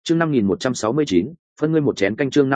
chương 5169, phân ngươi một chén canh. chương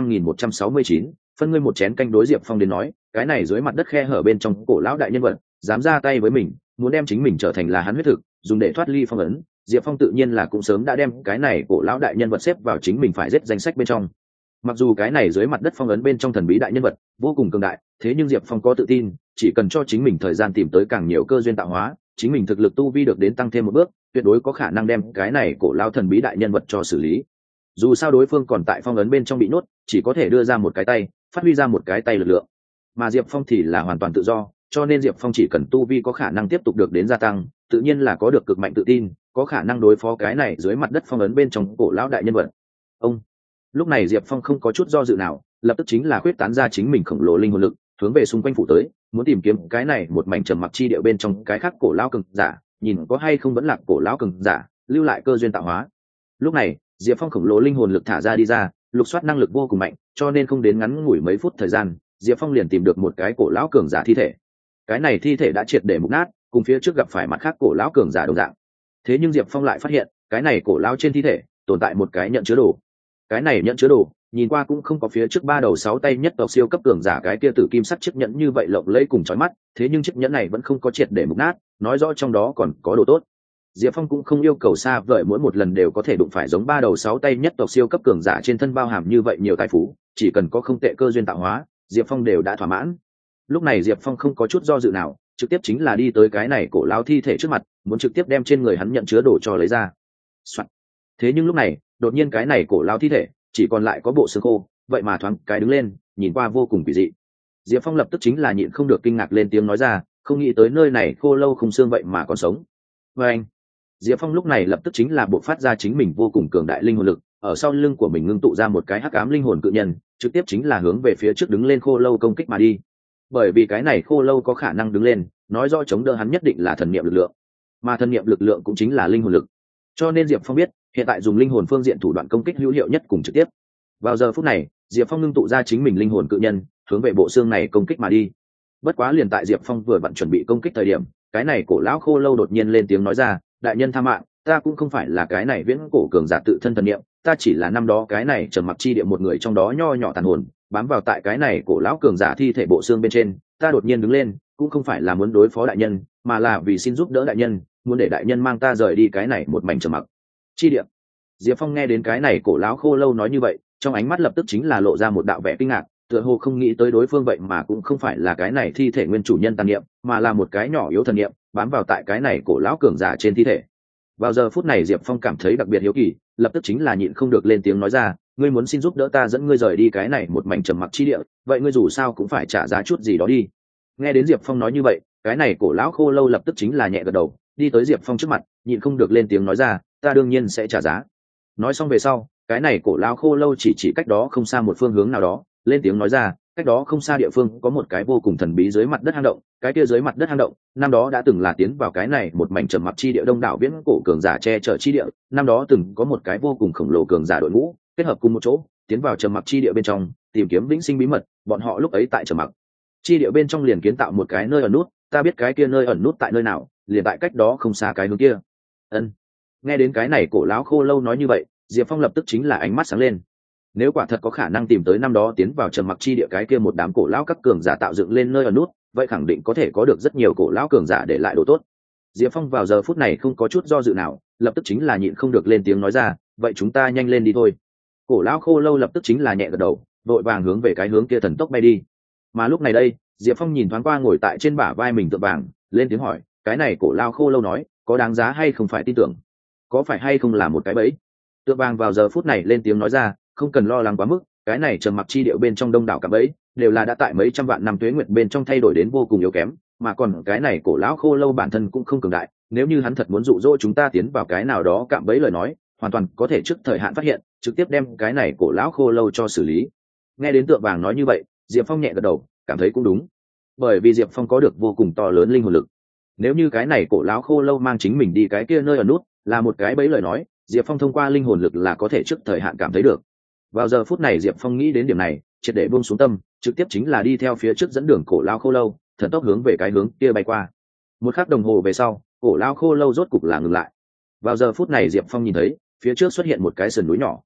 5169, phân ngươi một chén canh. Đối Diệp Phong đến nói, cái này dưới mặt đất khe hở bên trong cổ lão đại nhân vật dám ra tay với mình, muốn đem chính mình trở thành là hắn huyết thực, dùng để thoát ly phong ấn. Diệp Phong tự nhiên là cũng sớm đã đem cái này cổ lão đại nhân vật xếp vào chính mình phải giết danh sách bên trong. Mặc dù cái này dưới mặt đất phong ấn bên trong thần bí đại nhân vật vô cùng cường đại, thế nhưng Diệp Phong có tự tin, chỉ cần cho chính mình thời gian tìm tới càng nhiều cơ duyên tạo hóa, chính mình thực lực tu vi được đến tăng thêm một bước, tuyệt đối có khả năng đem cái này cổ lão thần bí đại nhân vật cho xử lý. Dù sao đối phương còn tại phong ấn bên trong bị nhốt, chỉ có thể đưa ra một cái tay, phát huy ra một cái tay lực lượng, mà Diệp Phong thì là hoàn toàn tự do, cho nên Diệp Phong chỉ cần tu vi có khả năng tiếp tục được đến gia tăng, tự nhiên là có được cực mạnh tự tin, có khả năng đối phó cái này dưới mặt đất phong ấn bên trong cổ lão đại nhân vật. Ông lúc này Diệp Phong không có chút do dự nào, lập tức chính là khuyết tán ra chính mình khổng lồ linh hồn lực, hướng về xung quanh phủ tới, muốn tìm kiếm cái này một mảnh trầm mặc chi địa bên trong cái khác cổ lão cường giả, nhìn có hay không vẫn là cổ lão cường giả lưu lại cơ duyên tạo hóa. Lúc này Diệp Phong khổng lồ linh hồn lực thả ra đi ra, lục soát năng lực vô cùng mạnh, cho nên không đến ngắn ngủi mấy phút thời gian, Diệp Phong liền tìm được một cái cổ lão cường giả thi thể. Cái này thi thể đã triệt để mục nát, cùng phía trước gặp phải mặt khác cổ lão cường giả đồng dạng. Thế nhưng Diệp Phong lại phát hiện, cái này cổ lão trên thi thể tồn tại một cái nhận chứa đồ. Cái này nhận chứa đồ nhìn qua cũng không có phía trước 3 đầu 6 tay nhất tộc siêu cấp cường giả cái kia tử kim sắt chiếc nhẫn như vậy lộng lẫy cùng chói mắt, thế nhưng chiếc nhẫn này vẫn không có triệt để mục nát, nói rõ trong đó còn có đồ tốt. Diệp Phong cũng không yêu cầu xa vời mỗi một lần đều có thể đụng phải giống 3 đầu 6 tay nhất tộc siêu cấp cường giả trên thân bao hàm như vậy nhiều tài phú, chỉ cần có không tệ cơ duyên tạo hóa, Diệp Phong đều đã thỏa mãn. Lúc này Diệp Phong không có chút do dự nào, trực tiếp chính là đi tới cái này cổ lão thi thể trước mặt, muốn trực tiếp đem trên người hắn nhận chứa đồ cho lấy ra. Soạn. Thế nhưng lúc này, đột nhiên cái này cổ lão thi thể chỉ còn lại có bộ xương khô, vậy mà thoáng cái đứng lên, nhìn qua vô cùng kỳ dị. Diệp Phong lập tức chính là nhịn không được kinh ngạc lên tiếng nói ra, không nghĩ tới nơi này khô lâu không xương vậy mà còn sống. Và anh, Diệp Phong lúc này lập tức chính là bộc phát ra chính mình vô cùng cường đại linh hồn lực, ở sau lưng của mình ngưng tụ ra một cái hắc ám linh hồn cự nhân, trực tiếp chính là hướng về phía trước đứng lên khô lâu công kích mà đi. Bởi vì cái này khô lâu có khả năng đứng lên, nói rõ chống đỡ hắn nhất định là thần niệm lực lượng, mà thần niệm lực lượng cũng chính là linh hồn lực. Cho nên Diệp Phong biết, hiện tại dùng linh hồn phương diện thủ đoạn công kích hữu hiệu nhất cùng trực tiếp. Vào giờ phút này, Diệp Phong ngưng tụ ra chính mình linh hồn cự nhân, hướng về bộ xương này công kích mà đi. Bất quá liền tại Diệp Phong vừa vặn chuẩn bị công kích thời điểm, cái này cổ lão khô lâu đột nhiên lên tiếng nói ra, đại nhân tha mạng, ta cũng không phải là cái này viễn cổ cường giả tự thân thần niệm, ta chỉ là năm đó cái này trầm mặc chi địa một người trong đó nho nhỏ tàn hồn, bám vào tại cái này cổ lão cường giả thi thể bộ xương bên trên, ta đột nhiên đứng lên, cũng không phải là muốn đối phó đại nhân, mà là vì xin giúp đỡ đại nhân, muốn để đại nhân mang ta rời đi cái này một mảnh trầm mặc chi địa. Diệp Phong nghe đến cái này cổ lão khô lâu nói như vậy, trong ánh mắt lập tức chính là lộ ra một đạo vẻ kinh ngạc, tựa hồ không nghĩ tới đối phương vậy mà cũng không phải là cái này thi thể nguyên chủ nhân tàn niệm, mà là một cái nhỏ yếu thần niệm bám vào tại cái này cổ lão cường giả trên thi thể. Vào giờ phút này Diệp Phong cảm thấy đặc biệt hiếu kỳ, lập tức chính là nhịn không được lên tiếng nói ra, ngươi muốn xin giúp đỡ ta dẫn ngươi rời đi cái này một mảnh trầm mặc chi địa, vậy ngươi dù sao cũng phải trả giá chút gì đó đi. Nghe đến Diệp Phong nói như vậy, cái này cổ lão khô lâu lập tức chính là nhẹ gật đầu, đi tới Diệp Phong trước mặt, nhịn không được lên tiếng nói ra, ta đương nhiên sẽ trả giá. Nói xong về sau, cái này cổ lão khô lâu chỉ cách đó không xa một phương hướng nào đó, lên tiếng nói ra, cách đó không xa địa phương có một cái vô cùng thần bí dưới mặt đất hang động, cái kia dưới mặt đất hang động năm đó đã từng là tiến vào cái này một mảnh trầm mặc chi địa đông đảo viễn cổ cường giả che chở chi địa, năm đó từng có một cái vô cùng khổng lồ cường giả đội ngũ kết hợp cùng một chỗ tiến vào trầm mặc chi địa bên trong tìm kiếm vĩnh sinh bí mật, bọn họ lúc ấy tại trầm mặc chi địa bên trong liền kiến tạo một cái nơi ẩn nút, ta biết cái kia nơi ẩn nút tại nơi nào, liền tại cách đó không xa cái hướng kia. Ân. Nghe đến cái này cổ lão khô lâu nói như vậy, Diệp Phong lập tức chính là ánh mắt sáng lên. Nếu quả thật có khả năng tìm tới năm đó tiến vào trầm mặc chi địa cái kia một đám cổ lão các cường giả tạo dựng lên nơi ẩn nút, vậy khẳng định có thể có được rất nhiều cổ lão cường giả để lại đồ tốt. Diệp Phong vào giờ phút này không có chút do dự nào, lập tức chính là nhịn không được lên tiếng nói ra, vậy chúng ta nhanh lên đi thôi. Cổ lão khô lâu lập tức chính là nhẹ gật đầu, vội vàng hướng về cái hướng kia thần tốc bay đi. Mà lúc này đây, Diệp Phong nhìn thoáng qua ngồi tại trên bả vai mình tượng vàng, lên tiếng hỏi, cái này cổ lão khô lâu nói, có đáng giá hay không phải tin tưởng, có phải hay không là một cái bẫy? Tượng vàng vào giờ phút này lên tiếng nói ra, không cần lo lắng quá mức, cái này trầm mặc chi địa bên trong đông đảo cạm bẫy đều là đã tại mấy trăm vạn năm tuế nguyệt bên trong thay đổi đến vô cùng yếu kém, mà còn cái này cổ lão khô lâu bản thân cũng không cường đại, nếu như hắn thật muốn dụ dỗ chúng ta tiến vào cái nào đó cạm bẫy lời nói, hoàn toàn có thể trước thời hạn phát hiện, trực tiếp đem cái này cổ lão khô lâu cho xử lý. Nghe đến tượng vàng nói như vậy, Diệp Phong nhẹ gật đầu, cảm thấy cũng đúng, bởi vì Diệp Phong có được vô cùng to lớn linh hồn lực. Nếu như cái này cổ lão khô lâu mang chính mình đi cái kia nơi ở nút là một cái bẫy lời nói, Diệp Phong thông qua linh hồn lực là có thể trước thời hạn cảm thấy được. Vào giờ phút này Diệp Phong nghĩ đến điểm này, triệt để buông xuống tâm, trực tiếp chính là đi theo phía trước dẫn đường cổ lão khô lâu, thần tốc hướng về cái hướng kia bay qua. Một khắc đồng hồ về sau, cổ lão khô lâu rốt cục là ngừng lại. Vào giờ phút này Diệp Phong nhìn thấy phía trước xuất hiện một cái sườn núi nhỏ,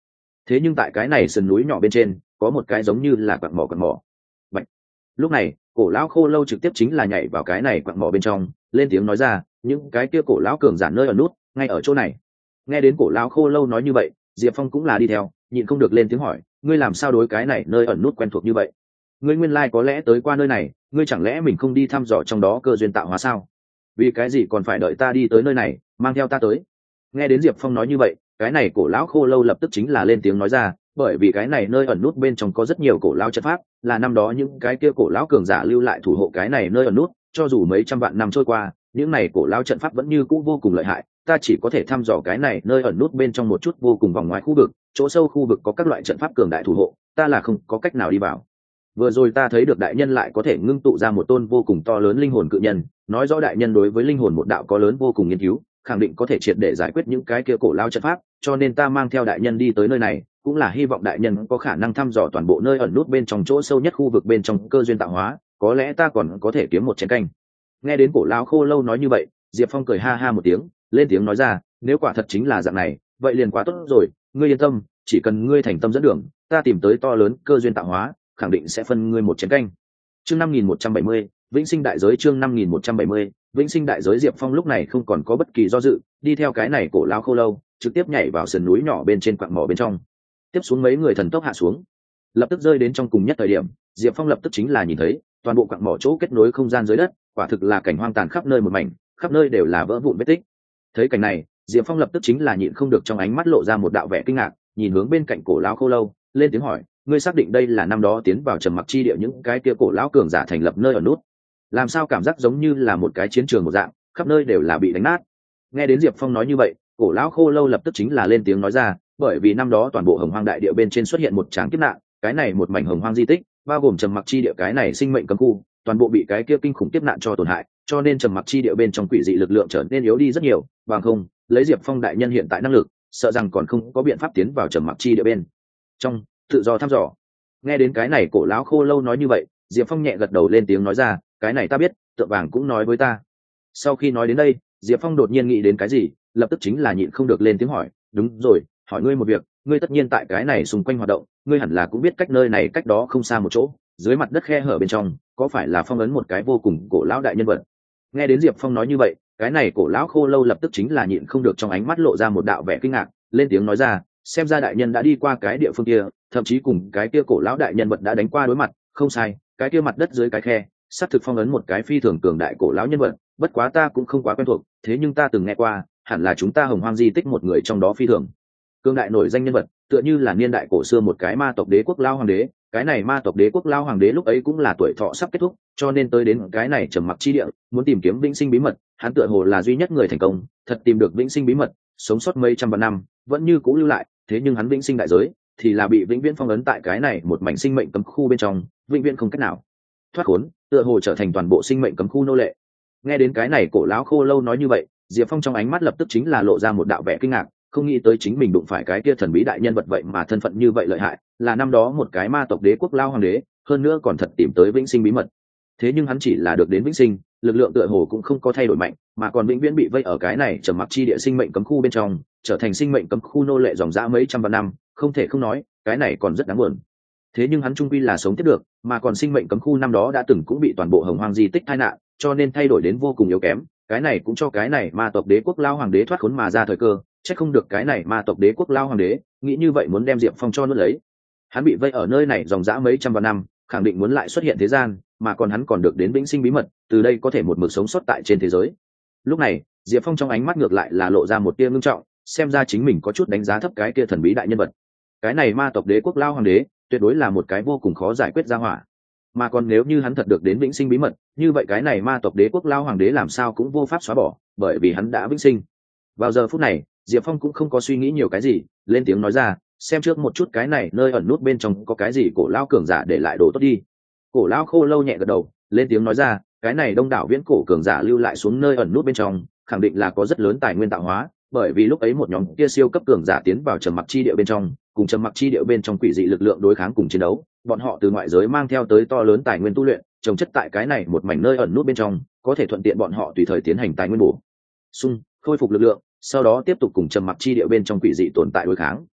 thế nhưng tại cái này sườn núi nhỏ bên trên có một cái giống như là quặng mỏ. Bạch. Lúc này cổ lão khô lâu trực tiếp chính là nhảy vào cái này quặng mỏ bên trong, lên tiếng nói ra, những cái kia cổ lão cường giả nơi ở nút ngay ở chỗ này. Nghe đến cổ lão khô lâu nói như vậy, Diệp Phong cũng là đi theo, nhịn không được lên tiếng hỏi, ngươi làm sao đối cái này nơi ẩn nút quen thuộc như vậy? Ngươi nguyên lai có lẽ tới qua nơi này, ngươi chẳng lẽ mình không đi thăm dò trong đó cơ duyên tạo hóa sao? Vì cái gì còn phải đợi ta đi tới nơi này, mang theo ta tới? Nghe đến Diệp Phong nói như vậy, cái này cổ lão khô lâu lập tức chính là lên tiếng nói ra, bởi vì cái này nơi ẩn nút bên trong có rất nhiều cổ lão trận pháp, là năm đó những cái kia cổ lão cường giả lưu lại thủ hộ cái này nơi ẩn nút, cho dù mấy trăm vạn năm trôi qua, những này cổ lão trận pháp vẫn như cũ vô cùng lợi hại, ta chỉ có thể thăm dò cái này nơi ẩn nút bên trong một chút vô cùng vòng ngoài khu vực, chỗ sâu khu vực có các loại trận pháp cường đại thủ hộ, ta là không có cách nào đi vào. Vừa rồi ta thấy được đại nhân lại có thể ngưng tụ ra một tôn vô cùng to lớn linh hồn cự nhân, nói rõ đại nhân đối với linh hồn một đạo có lớn vô cùng nghiên cứu, khẳng định có thể triệt để giải quyết những cái kia cổ lao trận pháp, cho nên ta mang theo đại nhân đi tới nơi này, cũng là hy vọng đại nhân có khả năng thăm dò toàn bộ nơi ẩn nút bên trong chỗ sâu nhất khu vực bên trong cơ duyên tạo hóa, có lẽ ta còn có thể kiếm một chén canh. Nghe đến cổ lao khô lâu nói như vậy, Diệp Phong cười ha ha một tiếng, lên tiếng nói ra, nếu quả thật chính là dạng này, vậy liền quá tốt rồi, ngươi yên tâm, chỉ cần ngươi thành tâm dẫn đường, ta tìm tới to lớn cơ duyên tạo hóa, khẳng định sẽ phân ngươi một chén canh. Chương 5170, Vĩnh Sinh Đại Giới. Chương 5170, Vĩnh Sinh Đại Giới. Diệp Phong lúc này không còn có bất kỳ do dự, đi theo cái này cổ lao khô lâu, trực tiếp nhảy vào sườn núi nhỏ bên trên quặng mỏ bên trong. Tiếp xuống mấy người thần tốc hạ xuống, lập tức rơi đến trong cùng nhất thời điểm, Diệp Phong lập tức chính là nhìn thấy toàn bộ quặng mỏ chỗ kết nối không gian dưới đất, quả thực là cảnh hoang tàn khắp nơi một mảnh, khắp nơi đều là vỡ vụn vết tích. Thấy cảnh này, Diệp Phong lập tức chính là nhịn không được trong ánh mắt lộ ra một đạo vẻ kinh ngạc, nhìn hướng bên cạnh cổ lão khô lâu, lên tiếng hỏi, ngươi xác định đây là năm đó tiến vào trầm mặc chi địa những cái kia cổ lão cường giả thành lập nơi ở nút? Làm sao cảm giác giống như là một cái chiến trường một dạng, khắp nơi đều là bị đánh nát. Nghe đến Diệp Phong nói như vậy, cổ lão khô lâu lập tức chính là lên tiếng nói ra, bởi vì năm đó toàn bộ hồng hoang đại địa bên trên xuất hiện một tràng kiếp nạn, cái này một mảnh hồng hoang di tích, bao gồm trầm mặc chi địa cái này sinh mệnh cấm khu, toàn bộ bị cái kia kinh khủng kiếp nạn cho tổn hại, cho nên trầm mặc chi địa bên trong quỷ dị lực lượng trở nên yếu đi rất nhiều, bằng không, lấy Diệp Phong đại nhân hiện tại năng lực, sợ rằng còn không có biện pháp tiến vào trầm mặc chi địa bên trong tự do thăm dò. Nghe đến cái này cổ lão khô lâu nói như vậy, Diệp Phong nhẹ gật đầu lên tiếng nói ra, cái này ta biết, Tượng Vàng cũng nói với ta. Sau khi nói đến đây, Diệp Phong đột nhiên nghĩ đến cái gì, lập tức chính là nhịn không được lên tiếng hỏi, đúng rồi, hỏi ngươi một việc, ngươi tất nhiên tại cái này xung quanh hoạt động, ngươi hẳn là cũng biết cách nơi này cách đó không xa một chỗ, dưới mặt đất khe hở bên trong, có phải là phong ấn một cái vô cùng cổ lão đại nhân vật? Nghe đến Diệp Phong nói như vậy, cái này cổ lão khô lâu lập tức chính là nhịn không được trong ánh mắt lộ ra một đạo vẻ kinh ngạc, lên tiếng nói ra, xem ra đại nhân đã đi qua cái địa phương kia, thậm chí cùng cái kia cổ lão đại nhân vật đã đánh qua đối mặt, không sai, cái kia mặt đất dưới cái khe xác thực phong ấn một cái phi thường cường đại cổ lão nhân vật, bất quá ta cũng không quá quen thuộc, thế nhưng ta từng nghe qua, hẳn là chúng ta hồng hoang di tích một người trong đó phi thường cường đại nổi danh nhân vật, tựa như là niên đại cổ xưa một cái ma tộc đế quốc lao hoàng đế, cái này ma tộc đế quốc lao hoàng đế lúc ấy cũng là tuổi thọ sắp kết thúc, cho nên tới đến cái này trầm mặc chi địa, muốn tìm kiếm vĩnh sinh bí mật, hắn tựa hồ là duy nhất người thành công, thật tìm được vĩnh sinh bí mật, sống sót mấy trăm vạn năm, vẫn như cũ lưu lại, thế nhưng hắn vĩnh sinh đại giới thì là bị vĩnh viễn phong ấn tại cái này một mảnh sinh mệnh cấm khu bên trong, vĩnh viễn không cách nào thoát khốn, tựa hồ trở thành toàn bộ sinh mệnh cấm khu nô lệ. Nghe đến cái này cổ lão khô lâu nói như vậy, Diệp Phong trong ánh mắt lập tức chính là lộ ra một đạo vẻ kinh ngạc, không nghĩ tới chính mình đụng phải cái kia thần bí đại nhân vật vậy mà thân phận như vậy lợi hại, là năm đó một cái ma tộc đế quốc lao hoàng đế, hơn nữa còn thật tìm tới vĩnh sinh bí mật. Thế nhưng hắn chỉ là được đến vĩnh sinh, lực lượng tựa hồ cũng không có thay đổi mạnh, mà còn vĩnh viễn bị vây ở cái này trầm mặc chi địa sinh mệnh cấm khu bên trong, trở thành sinh mệnh cấm khu nô lệ dòng dã mấy trăm vạn năm, không thể không nói, cái này còn rất đáng buồn. Thế nhưng hắn trung quy là sống tiếp được, mà còn sinh mệnh cấm khu năm đó đã từng cũng bị toàn bộ hồng hoang di tích tai nạn, cho nên thay đổi đến vô cùng yếu kém, cái này cũng cho cái này ma tộc đế quốc lao hoàng đế thoát khốn mà ra thời cơ, chắc không được cái này ma tộc đế quốc lao hoàng đế nghĩ như vậy muốn đem Diệp Phong cho nuốt lấy. Hắn bị vây ở nơi này dòng dã mấy trăm vạn năm, khẳng định muốn lại xuất hiện thế gian, mà còn hắn còn được đến vĩnh sinh bí mật, từ đây có thể một mực sống sót tại trên thế giới. Lúc này, Diệp Phong trong ánh mắt ngược lại là lộ ra một tia ngưng trọng, xem ra chính mình có chút đánh giá thấp cái kia thần bí đại nhân vật. Cái này ma tộc đế quốc lao hoàng đế, tuyệt đối là một cái vô cùng khó giải quyết ra hỏa. Mà còn nếu như hắn thật được đến vĩnh sinh bí mật, như vậy cái này ma tộc đế quốc lao hoàng đế làm sao cũng vô pháp xóa bỏ, bởi vì hắn đã vĩnh sinh. Vào giờ phút này, Diệp Phong cũng không có suy nghĩ nhiều cái gì, lên tiếng nói ra, xem trước một chút cái này nơi ẩn nút bên trong có cái gì cổ lao cường giả để lại đồ tốt đi. Cổ lao khô lâu nhẹ gật đầu, lên tiếng nói ra, cái này đông đảo viễn cổ cường giả lưu lại xuống nơi ẩn nút bên trong, khẳng định là có rất lớn tài nguyên tạo hóa, bởi vì lúc ấy một nhóm kia siêu cấp cường giả tiến vào trầm mặc chi địa bên trong, cùng trầm mặc chi địa bên trong quỷ dị lực lượng đối kháng cùng chiến đấu, bọn họ từ ngoại giới mang theo tới to lớn tài nguyên tu luyện, trồng chất tại cái này một mảnh nơi ẩn nút bên trong, có thể thuận tiện bọn họ tùy thời tiến hành tài nguyên bổ sung, khôi phục lực lượng, sau đó tiếp tục cùng trầm mặc chi địa bên trong quỷ dị tồn tại đối kháng.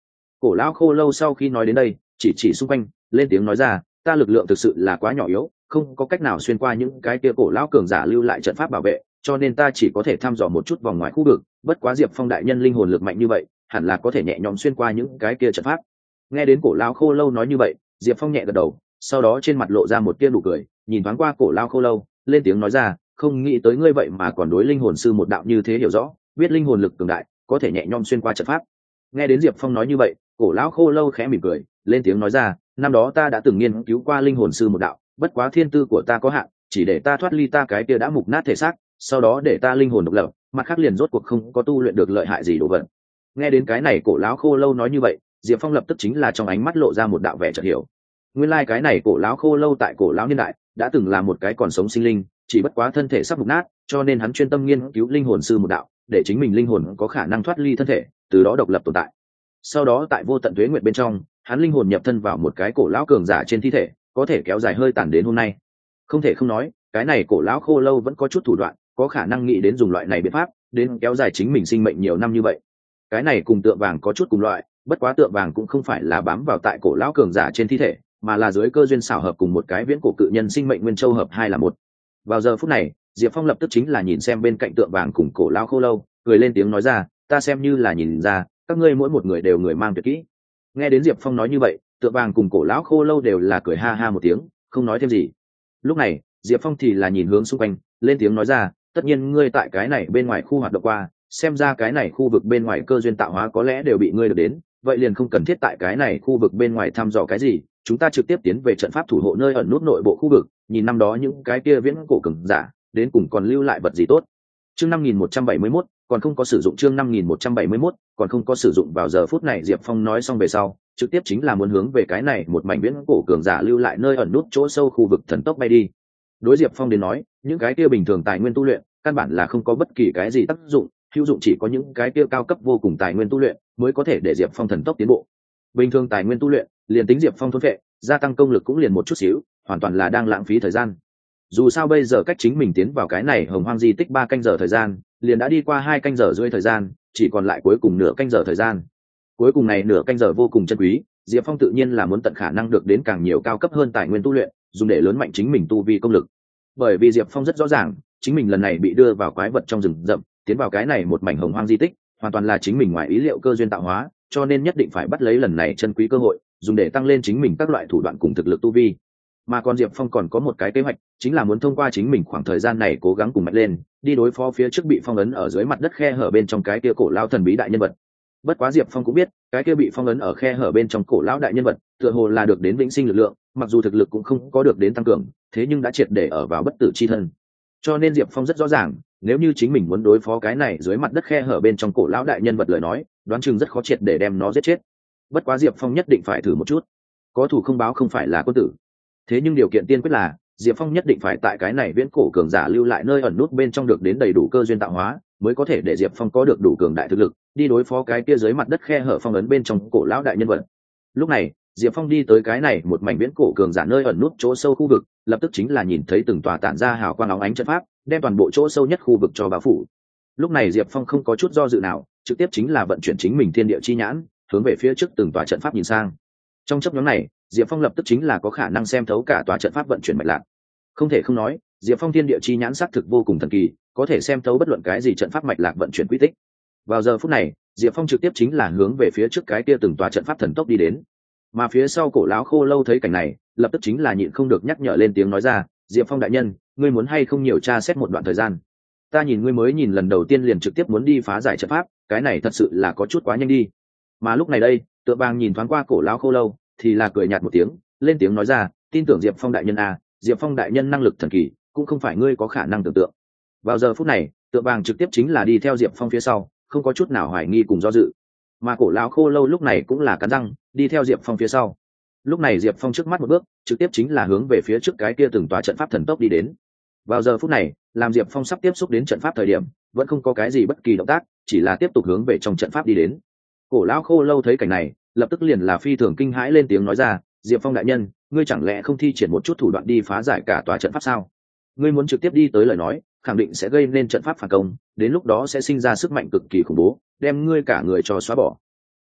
Cổ lão khô lâu sau khi nói đến đây chỉ xung quanh lên tiếng nói ra, ta lực lượng thực sự là quá nhỏ yếu, không có cách nào xuyên qua những cái kia cổ lão cường giả lưu lại trận pháp bảo vệ, cho nên ta chỉ có thể thăm dò một chút vòng ngoài khu vực. Bất quá Diệp Phong đại nhân linh hồn lực mạnh như vậy, hẳn là có thể nhẹ nhõm xuyên qua những cái kia trận pháp. Nghe đến cổ lão khô lâu nói như vậy, Diệp Phong nhẹ gật đầu, sau đó trên mặt lộ ra một tia nụ cười, nhìn thoáng qua cổ lão khô lâu, lên tiếng nói ra, không nghĩ tới ngươi vậy mà còn đối linh hồn sư một đạo như thế hiểu rõ, biết linh hồn lực cường đại, có thể nhẹ nhõm xuyên qua trận pháp. Nghe đến Diệp Phong nói như vậy, cổ lão khô lâu khẽ mỉm cười, lên tiếng nói ra, năm đó ta đã từng nghiên cứu qua linh hồn sư một đạo, bất quá thiên tư của ta có hạn, chỉ để ta thoát ly ta cái kia đã mục nát thể xác, sau đó để ta linh hồn độc lập, mặt khác liền rốt cuộc không có tu luyện được lợi hại gì đồ vật. Nghe đến cái này cổ lão khô lâu nói như vậy, Diệp Phong lập tức chính là trong ánh mắt lộ ra một đạo vẻ chợt hiểu. Nguyên lai cái này cổ lão khô lâu tại cổ lão niên đại đã từng là một cái còn sống sinh linh, chỉ bất quá thân thể sắp mục nát, cho nên hắn chuyên tâm nghiên cứu linh hồn sư một đạo, để chính mình linh hồn có khả năng thoát ly thân thể, từ đó độc lập tồn tại. Sau đó tại vô tận tuế nguyệt bên trong, hắn linh hồn nhập thân vào một cái cổ lão cường giả trên thi thể, có thể kéo dài hơi tàn đến hôm nay. Không thể không nói, cái này cổ lão khô lâu vẫn có chút thủ đoạn, có khả năng nghĩ đến dùng loại này biện pháp đến kéo dài chính mình sinh mệnh nhiều năm như vậy. Cái này cùng tượng vàng có chút cùng loại, bất quá tượng vàng cũng không phải là bám vào tại cổ lão cường giả trên thi thể, mà là dưới cơ duyên xảo hợp cùng một cái viễn cổ cự nhân sinh mệnh nguyên châu hợp hai là một. Vào giờ phút này, Diệp Phong lập tức chính là nhìn xem bên cạnh tượng vàng cùng cổ lão khô lâu, cười lên tiếng nói ra, ta xem như là nhìn ra các ngươi mỗi một người đều người mang tuyệt kỹ. Nghe đến Diệp Phong nói như vậy, tượng vàng cùng cổ lão khô lâu đều là cười ha ha một tiếng, không nói thêm gì. Lúc này Diệp Phong thì là nhìn hướng xung quanh, lên tiếng nói ra, tất nhiên ngươi tại cái này bên ngoài khu hoạt động qua, xem ra cái này khu vực bên ngoài cơ duyên tạo hóa có lẽ đều bị ngươi được đến, vậy liền không cần thiết tại cái này khu vực bên ngoài thăm dò cái gì, chúng ta trực tiếp tiến về trận pháp thủ hộ nơi ẩn nút nội bộ khu vực, nhìn năm đó những cái kia viễn cổ cường giả đến cùng còn lưu lại vật gì tốt. Chương 5171, còn không có sử dụng. Chương 5171, còn không có sử dụng. Vào giờ phút này Diệp Phong nói xong về sau, trực tiếp chính là muốn hướng về cái này một mảnh viễn cổ cường giả lưu lại nơi ẩn nút chỗ sâu khu vực thần tốc bay đi. Đối Diệp Phong đến nói, những cái kia bình thường tài nguyên tu luyện căn bản là không có bất kỳ cái gì tác dụng, hữu dụng chỉ có những cái kia cao cấp vô cùng tài nguyên tu luyện mới có thể để Diệp Phong thần tốc tiến bộ. Bình thường tài nguyên tu luyện liền tính Diệp Phong thôn phệ, gia tăng công lực cũng liền một chút xíu, hoàn toàn là đang lãng phí thời gian. Dù sao bây giờ cách chính mình tiến vào cái này hồng hoang di tích 3 canh giờ thời gian, liền đã đi qua 2 canh giờ rưỡi thời gian, chỉ còn lại cuối cùng nửa canh giờ thời gian. Cuối cùng này nửa canh giờ vô cùng chân quý, Diệp Phong tự nhiên là muốn tận khả năng được đến càng nhiều cao cấp hơn tài nguyên tu luyện, dùng để lớn mạnh chính mình tu vi công lực. Bởi vì Diệp Phong rất rõ ràng, chính mình lần này bị đưa vào quái vật trong rừng rậm, tiến vào cái này một mảnh hồng hoang di tích, hoàn toàn là chính mình ngoài ý liệu cơ duyên tạo hóa, cho nên nhất định phải bắt lấy lần này chân quý cơ hội, dùng để tăng lên chính mình các loại thủ đoạn cùng thực lực tu vi. Mà còn Diệp Phong còn có một cái kế hoạch, chính là muốn thông qua chính mình khoảng thời gian này cố gắng cùng mạnh lên, đi đối phó phía trước bị phong ấn ở dưới mặt đất khe hở bên trong cái kia cổ lão thần bí đại nhân vật. Bất quá Diệp Phong cũng biết, cái kia bị phong ấn ở khe hở bên trong cổ lão đại nhân vật, tựa hồ là được đến vĩnh sinh lực lượng, mặc dù thực lực cũng không có được đến tăng cường, thế nhưng đã triệt để ở vào bất tử chi thân. Cho nên Diệp Phong rất rõ ràng, nếu như chính mình muốn đối phó cái này dưới mặt đất khe hở bên trong cổ lão đại nhân vật lời nói, đoán chừng rất khó triệt để đem nó giết chết. Bất quá Diệp Phong nhất định phải thử một chút. Có thủ không báo không phải là quân tử. Thế nhưng điều kiện tiên quyết là Diệp Phong nhất định phải tại cái này viễn cổ cường giả lưu lại nơi ẩn nút bên trong được đến đầy đủ cơ duyên tạo hóa, mới có thể để Diệp Phong có được đủ cường đại thực lực, đi đối phó cái kia dưới mặt đất khe hở phong ấn bên trong cổ lão đại nhân vật. Lúc này, Diệp Phong đi tới cái này một mảnh viễn cổ cường giả nơi ẩn nút chỗ sâu khu vực, lập tức chính là nhìn thấy từng tòa tản ra hào quang óng ánh trận pháp, đem toàn bộ chỗ sâu nhất khu vực cho bao phủ. Lúc này Diệp Phong không có chút do dự nào, trực tiếp chính là vận chuyển chính mình thiên địa chi nhãn, hướng về phía trước từng tòa trận pháp nhìn sang. Trong chốc ngắn này, Diệp Phong lập tức chính là có khả năng xem thấu cả tòa trận pháp vận chuyển mạch lạc. Không thể không nói, Diệp Phong thiên địa chi nhãn xác thực vô cùng thần kỳ, có thể xem thấu bất luận cái gì trận pháp mạch lạc vận chuyển quy tích. Vào giờ phút này, Diệp Phong trực tiếp chính là hướng về phía trước cái kia từng tòa trận pháp thần tốc đi đến. Mà phía sau cổ lão khô lâu thấy cảnh này, lập tức chính là nhịn không được nhắc nhở lên tiếng nói ra, Diệp Phong đại nhân, ngươi muốn hay không nhiều tra xét một đoạn thời gian? Ta nhìn ngươi mới nhìn lần đầu tiên liền trực tiếp muốn đi phá giải trận pháp, cái này thật sự là có chút quá nhanh đi. Mà lúc này đây, Tượng Bàng nhìn thoáng qua cổ lão khô lâu, thì là cười nhạt một tiếng, lên tiếng nói ra, tin tưởng Diệp Phong đại nhân à, Diệp Phong đại nhân năng lực thần kỳ, cũng không phải ngươi có khả năng tưởng tượng. Vào giờ phút này, Tượng Bàng trực tiếp chính là đi theo Diệp Phong phía sau, không có chút nào hoài nghi cùng do dự. Mà cổ lão khô lâu lúc này cũng là cắn răng, đi theo Diệp Phong phía sau. Lúc này Diệp Phong trước mắt một bước, trực tiếp chính là hướng về phía trước cái kia từng tòa trận pháp thần tốc đi đến. Vào giờ phút này, làm Diệp Phong sắp tiếp xúc đến trận pháp thời điểm, vẫn không có cái gì bất kỳ động tác, chỉ là tiếp tục hướng về trong trận pháp đi đến. Cổ lão khô lâu thấy cảnh này, lập tức liền là phi thường kinh hãi lên tiếng nói ra, Diệp Phong đại nhân, ngươi chẳng lẽ không thi triển một chút thủ đoạn đi phá giải cả tòa trận pháp sao? Ngươi muốn trực tiếp đi tới lời nói, khẳng định sẽ gây nên trận pháp phản công, đến lúc đó sẽ sinh ra sức mạnh cực kỳ khủng bố, đem ngươi cả người cho xóa bỏ.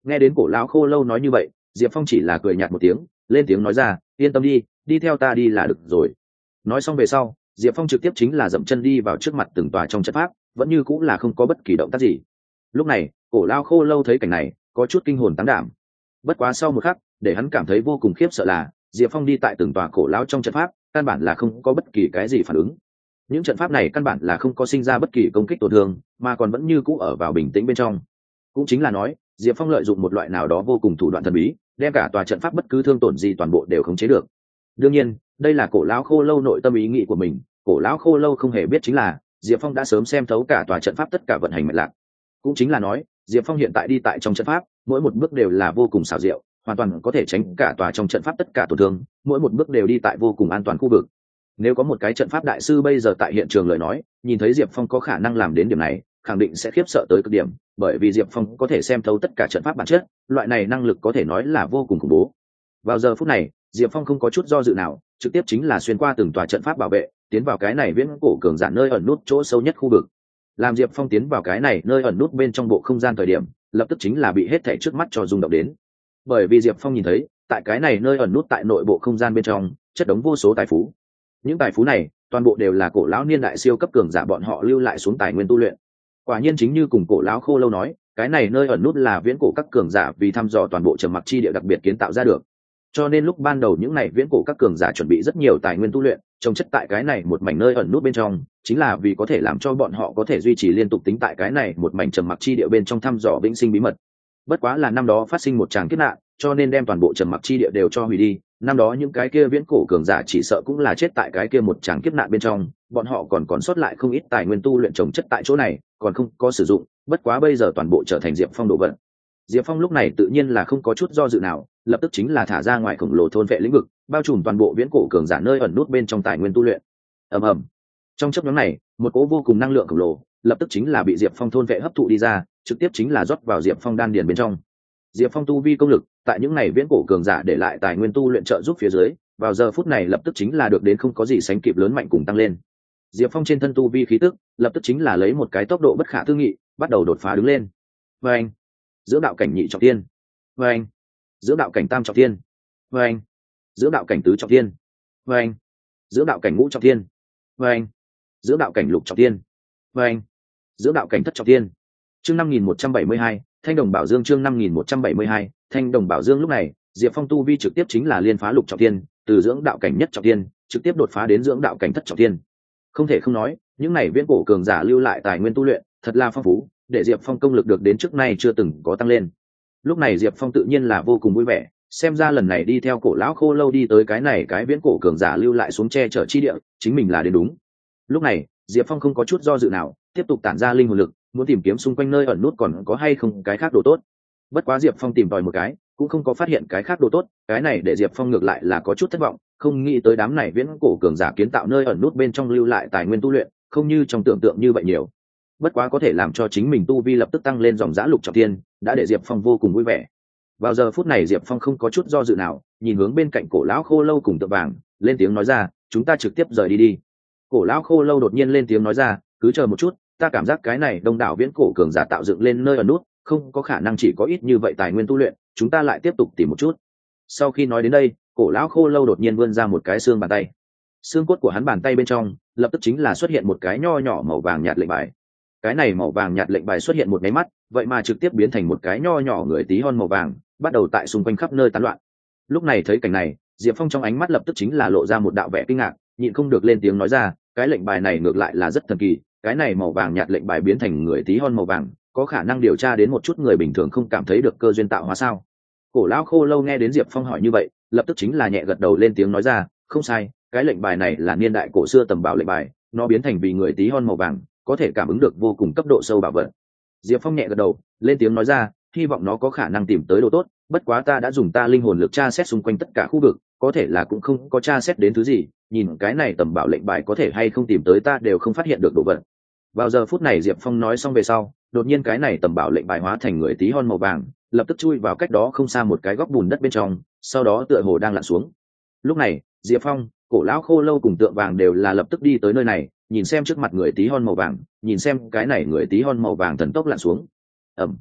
Nghe đến cổ lão khô lâu nói như vậy, Diệp Phong chỉ là cười nhạt một tiếng, lên tiếng nói ra, yên tâm đi, đi theo ta đi là được rồi. Nói xong về sau, Diệp Phong trực tiếp chính là dậm chân đi vào trước mặt từng tòa trong trận pháp, vẫn như cũng là không có bất kỳ động tác gì. Lúc này, cổ lão khô lâu thấy cảnh này, có chút kinh hồn táng đảm. Bất quá sau một khắc, để hắn cảm thấy vô cùng khiếp sợ là, Diệp Phong đi tại từng tòa cổ lão trong trận pháp, căn bản là không có bất kỳ cái gì phản ứng. Những trận pháp này căn bản là không có sinh ra bất kỳ công kích tổn thương, mà còn vẫn như cũ ở vào bình tĩnh bên trong. Cũng chính là nói, Diệp Phong lợi dụng một loại nào đó vô cùng thủ đoạn thần bí, đem cả tòa trận pháp bất cứ thương tổn gì toàn bộ đều khống chế được. Đương nhiên, đây là cổ lão khô lâu nội tâm ý nghĩ của mình, cổ lão khô lâu không hề biết chính là Diệp Phong đã sớm xem thấu cả tòa trận pháp tất cả vận hành mạch lạc. Cũng chính là nói, Diệp Phong hiện tại đi tại trong trận pháp, mỗi một bước đều là vô cùng xảo diệu, hoàn toàn có thể tránh cả tòa trong trận pháp tất cả tổn thương, mỗi một bước đều đi tại vô cùng an toàn khu vực. Nếu có một cái trận pháp đại sư bây giờ tại hiện trường lời nói, nhìn thấy Diệp Phong có khả năng làm đến điểm này, khẳng định sẽ khiếp sợ tới cực điểm, bởi vì Diệp Phong có thể xem thấu tất cả trận pháp bản chất, loại này năng lực có thể nói là vô cùng khủng bố. Vào giờ phút này, Diệp Phong không có chút do dự nào, trực tiếp chính là xuyên qua từng tòa trận pháp bảo vệ, tiến vào cái này viễn cổ cường giả nơi ẩn nút chỗ sâu nhất khu vực. Làm Diệp Phong tiến vào cái này nơi ẩn nút bên trong bộ không gian thời điểm, lập tức chính là bị hết thảy trước mắt cho rung động đến. Bởi vì Diệp Phong nhìn thấy, tại cái này nơi ẩn nút tại nội bộ không gian bên trong, chất đống vô số tài phú. Những tài phú này, toàn bộ đều là cổ lão niên đại siêu cấp cường giả bọn họ lưu lại xuống tài nguyên tu luyện. Quả nhiên chính như cùng cổ lão khô lâu nói, cái này nơi ẩn nút là viễn cổ các cường giả vì thăm dò toàn bộ trầm mặc chi địa đặc biệt kiến tạo ra được. Cho nên lúc ban đầu những này viễn cổ các cường giả chuẩn bị rất nhiều tài nguyên tu luyện, trồng chất tại cái này một mảnh nơi ẩn nút bên trong, chính là vì có thể làm cho bọn họ có thể duy trì liên tục tính tại cái này một mảnh trầm mặc chi địa bên trong thăm dò vĩnh sinh bí mật. Bất quá là năm đó phát sinh một tràng kiếp nạn, cho nên đem toàn bộ trầm mặc chi địa đều cho hủy đi. Năm đó những cái kia viễn cổ cường giả chỉ sợ cũng là chết tại cái kia một tràng kiếp nạn bên trong, bọn họ còn sót lại không ít tài nguyên tu luyện trồng chất tại chỗ này, còn không có sử dụng, bất quá bây giờ toàn bộ trở thành Diệp Phong đồ vật. Diệp Phong lúc này tự nhiên là không có chút do dự nào, lập tức chính là thả ra ngoài khổng lồ thôn vệ lĩnh vực, bao trùm toàn bộ viễn cổ cường giả nơi ẩn nút bên trong tài nguyên tu luyện. Ầm ầm. Trong chớp nhoáng này, một cỗ vô cùng năng lượng khổng lồ, lập tức chính là bị Diệp Phong thôn vệ hấp thụ đi ra, trực tiếp chính là rót vào Diệp Phong đan điền bên trong. Diệp Phong tu vi công lực, tại những này viễn cổ cường giả để lại tài nguyên tu luyện trợ giúp phía dưới, vào giờ phút này lập tức chính là được đến không có gì sánh kịp lớn mạnh cùng tăng lên. Diệp Phong trên thân tu vi khí tức, lập tức chính là lấy một cái tốc độ bất khả tư nghị, bắt đầu đột phá đứng lên. Và anh, dưỡng đạo cảnh nhị trọng thiên. Và anh, dưỡng đạo cảnh tam trọng thiên. Và anh, dưỡng đạo cảnh tứ trọng thiên. Và anh, dưỡng đạo cảnh ngũ trọng thiên. Và anh, dưỡng đạo cảnh lục trọng thiên. Và anh, dưỡng đạo cảnh thất trọng thiên. Chương 5172, Thanh Đồng Bảo Dương. Chương 5172, Thanh Đồng Bảo Dương. Lúc này, Diệp Phong tu vi trực tiếp chính là liên phá lục trọng thiên, từ dưỡng đạo cảnh nhất trọng thiên, trực tiếp đột phá đến dưỡng đạo cảnh thất trọng thiên. Không thể không nói, những này viễn cổ cường giả lưu lại tài nguyên tu luyện, thật là phong phú, để Diệp Phong công lực được đến trước nay chưa từng có tăng lên. Lúc này Diệp Phong tự nhiên là vô cùng vui vẻ, xem ra lần này đi theo cổ lão khô lâu đi tới cái này cái viễn cổ cường giả lưu lại xuống che chở chi địa, chính mình là đến đúng. Lúc này, Diệp Phong không có chút do dự nào, tiếp tục tản ra linh hồn lực, muốn tìm kiếm xung quanh nơi ẩn nút còn có hay không cái khác đồ tốt. Bất quá Diệp Phong tìm tòi một cái, cũng không có phát hiện cái khác đồ tốt, cái này để Diệp Phong ngược lại là có chút thất vọng, không nghĩ tới đám này viễn cổ cường giả kiến tạo nơi ẩn nút bên trong lưu lại tài nguyên tu luyện, không như trong tưởng tượng như vậy nhiều. Bất quá có thể làm cho chính mình tu vi lập tức tăng lên dòng dã lục trọng thiên, đã để Diệp Phong vô cùng vui vẻ. Vào giờ phút này Diệp Phong không có chút do dự nào, nhìn hướng bên cạnh cổ lão khô lâu cùng tượng vàng, lên tiếng nói ra, chúng ta trực tiếp rời đi đi. Cổ lão khô lâu đột nhiên lên tiếng nói ra, cứ chờ một chút, ta cảm giác cái này đông đảo viễn cổ cường giả tạo dựng lên nơi ẩn nút, không có khả năng chỉ có ít như vậy tài nguyên tu luyện, chúng ta lại tiếp tục tìm một chút. Sau khi nói đến đây, cổ lão khô lâu đột nhiên vươn ra một cái xương bàn tay. Xương cốt của hắn bàn tay bên trong, lập tức chính là xuất hiện một cái nho nhỏ màu vàng nhạt lệnh bài. Cái này màu vàng nhạt lệnh bài xuất hiện một cái mắt, vậy mà trực tiếp biến thành một cái nho nhỏ người tí hon màu vàng, bắt đầu tại xung quanh khắp nơi tán loạn. Lúc này thấy cảnh này, Diệp Phong trong ánh mắt lập tức chính là lộ ra một đạo vẻ kinh ngạc, nhịn không được lên tiếng nói ra, cái lệnh bài này ngược lại là rất thần kỳ, cái này màu vàng nhạt lệnh bài biến thành người tí hon màu vàng, có khả năng điều tra đến một chút người bình thường không cảm thấy được cơ duyên tạo hóa sao? Cổ lão khô lâu nghe đến Diệp Phong hỏi như vậy, lập tức chính là nhẹ gật đầu lên tiếng nói ra, không sai, cái lệnh bài này là niên đại cổ xưa tầm bảo lệnh bài, nó biến thành vì người tí hon màu vàng, có thể cảm ứng được vô cùng cấp độ sâu bảo vật. Diệp Phong nhẹ gật đầu, lên tiếng nói ra, hy vọng nó có khả năng tìm tới đồ tốt, bất quá ta đã dùng ta linh hồn lực tra xét xung quanh tất cả khu vực, có thể là cũng không có tra xét đến thứ gì, nhìn cái này tầm bảo lệnh bài có thể hay không tìm tới ta đều không phát hiện được đồ vật. Vào giờ phút này Diệp Phong nói xong về sau, đột nhiên cái này tầm bảo lệnh bài hóa thành người tí hon màu vàng, lập tức chui vào cách đó không xa một cái góc bùn đất bên trong, sau đó tựa hồ đang lặn xuống. Lúc này, Diệp Phong, cổ lão khô lâu cùng tượng vàng đều là lập tức đi tới nơi này, nhìn xem trước mặt người tí hon màu vàng, nhìn xem cái này người tí hon màu vàng thần tốc lặn xuống. Ẩm.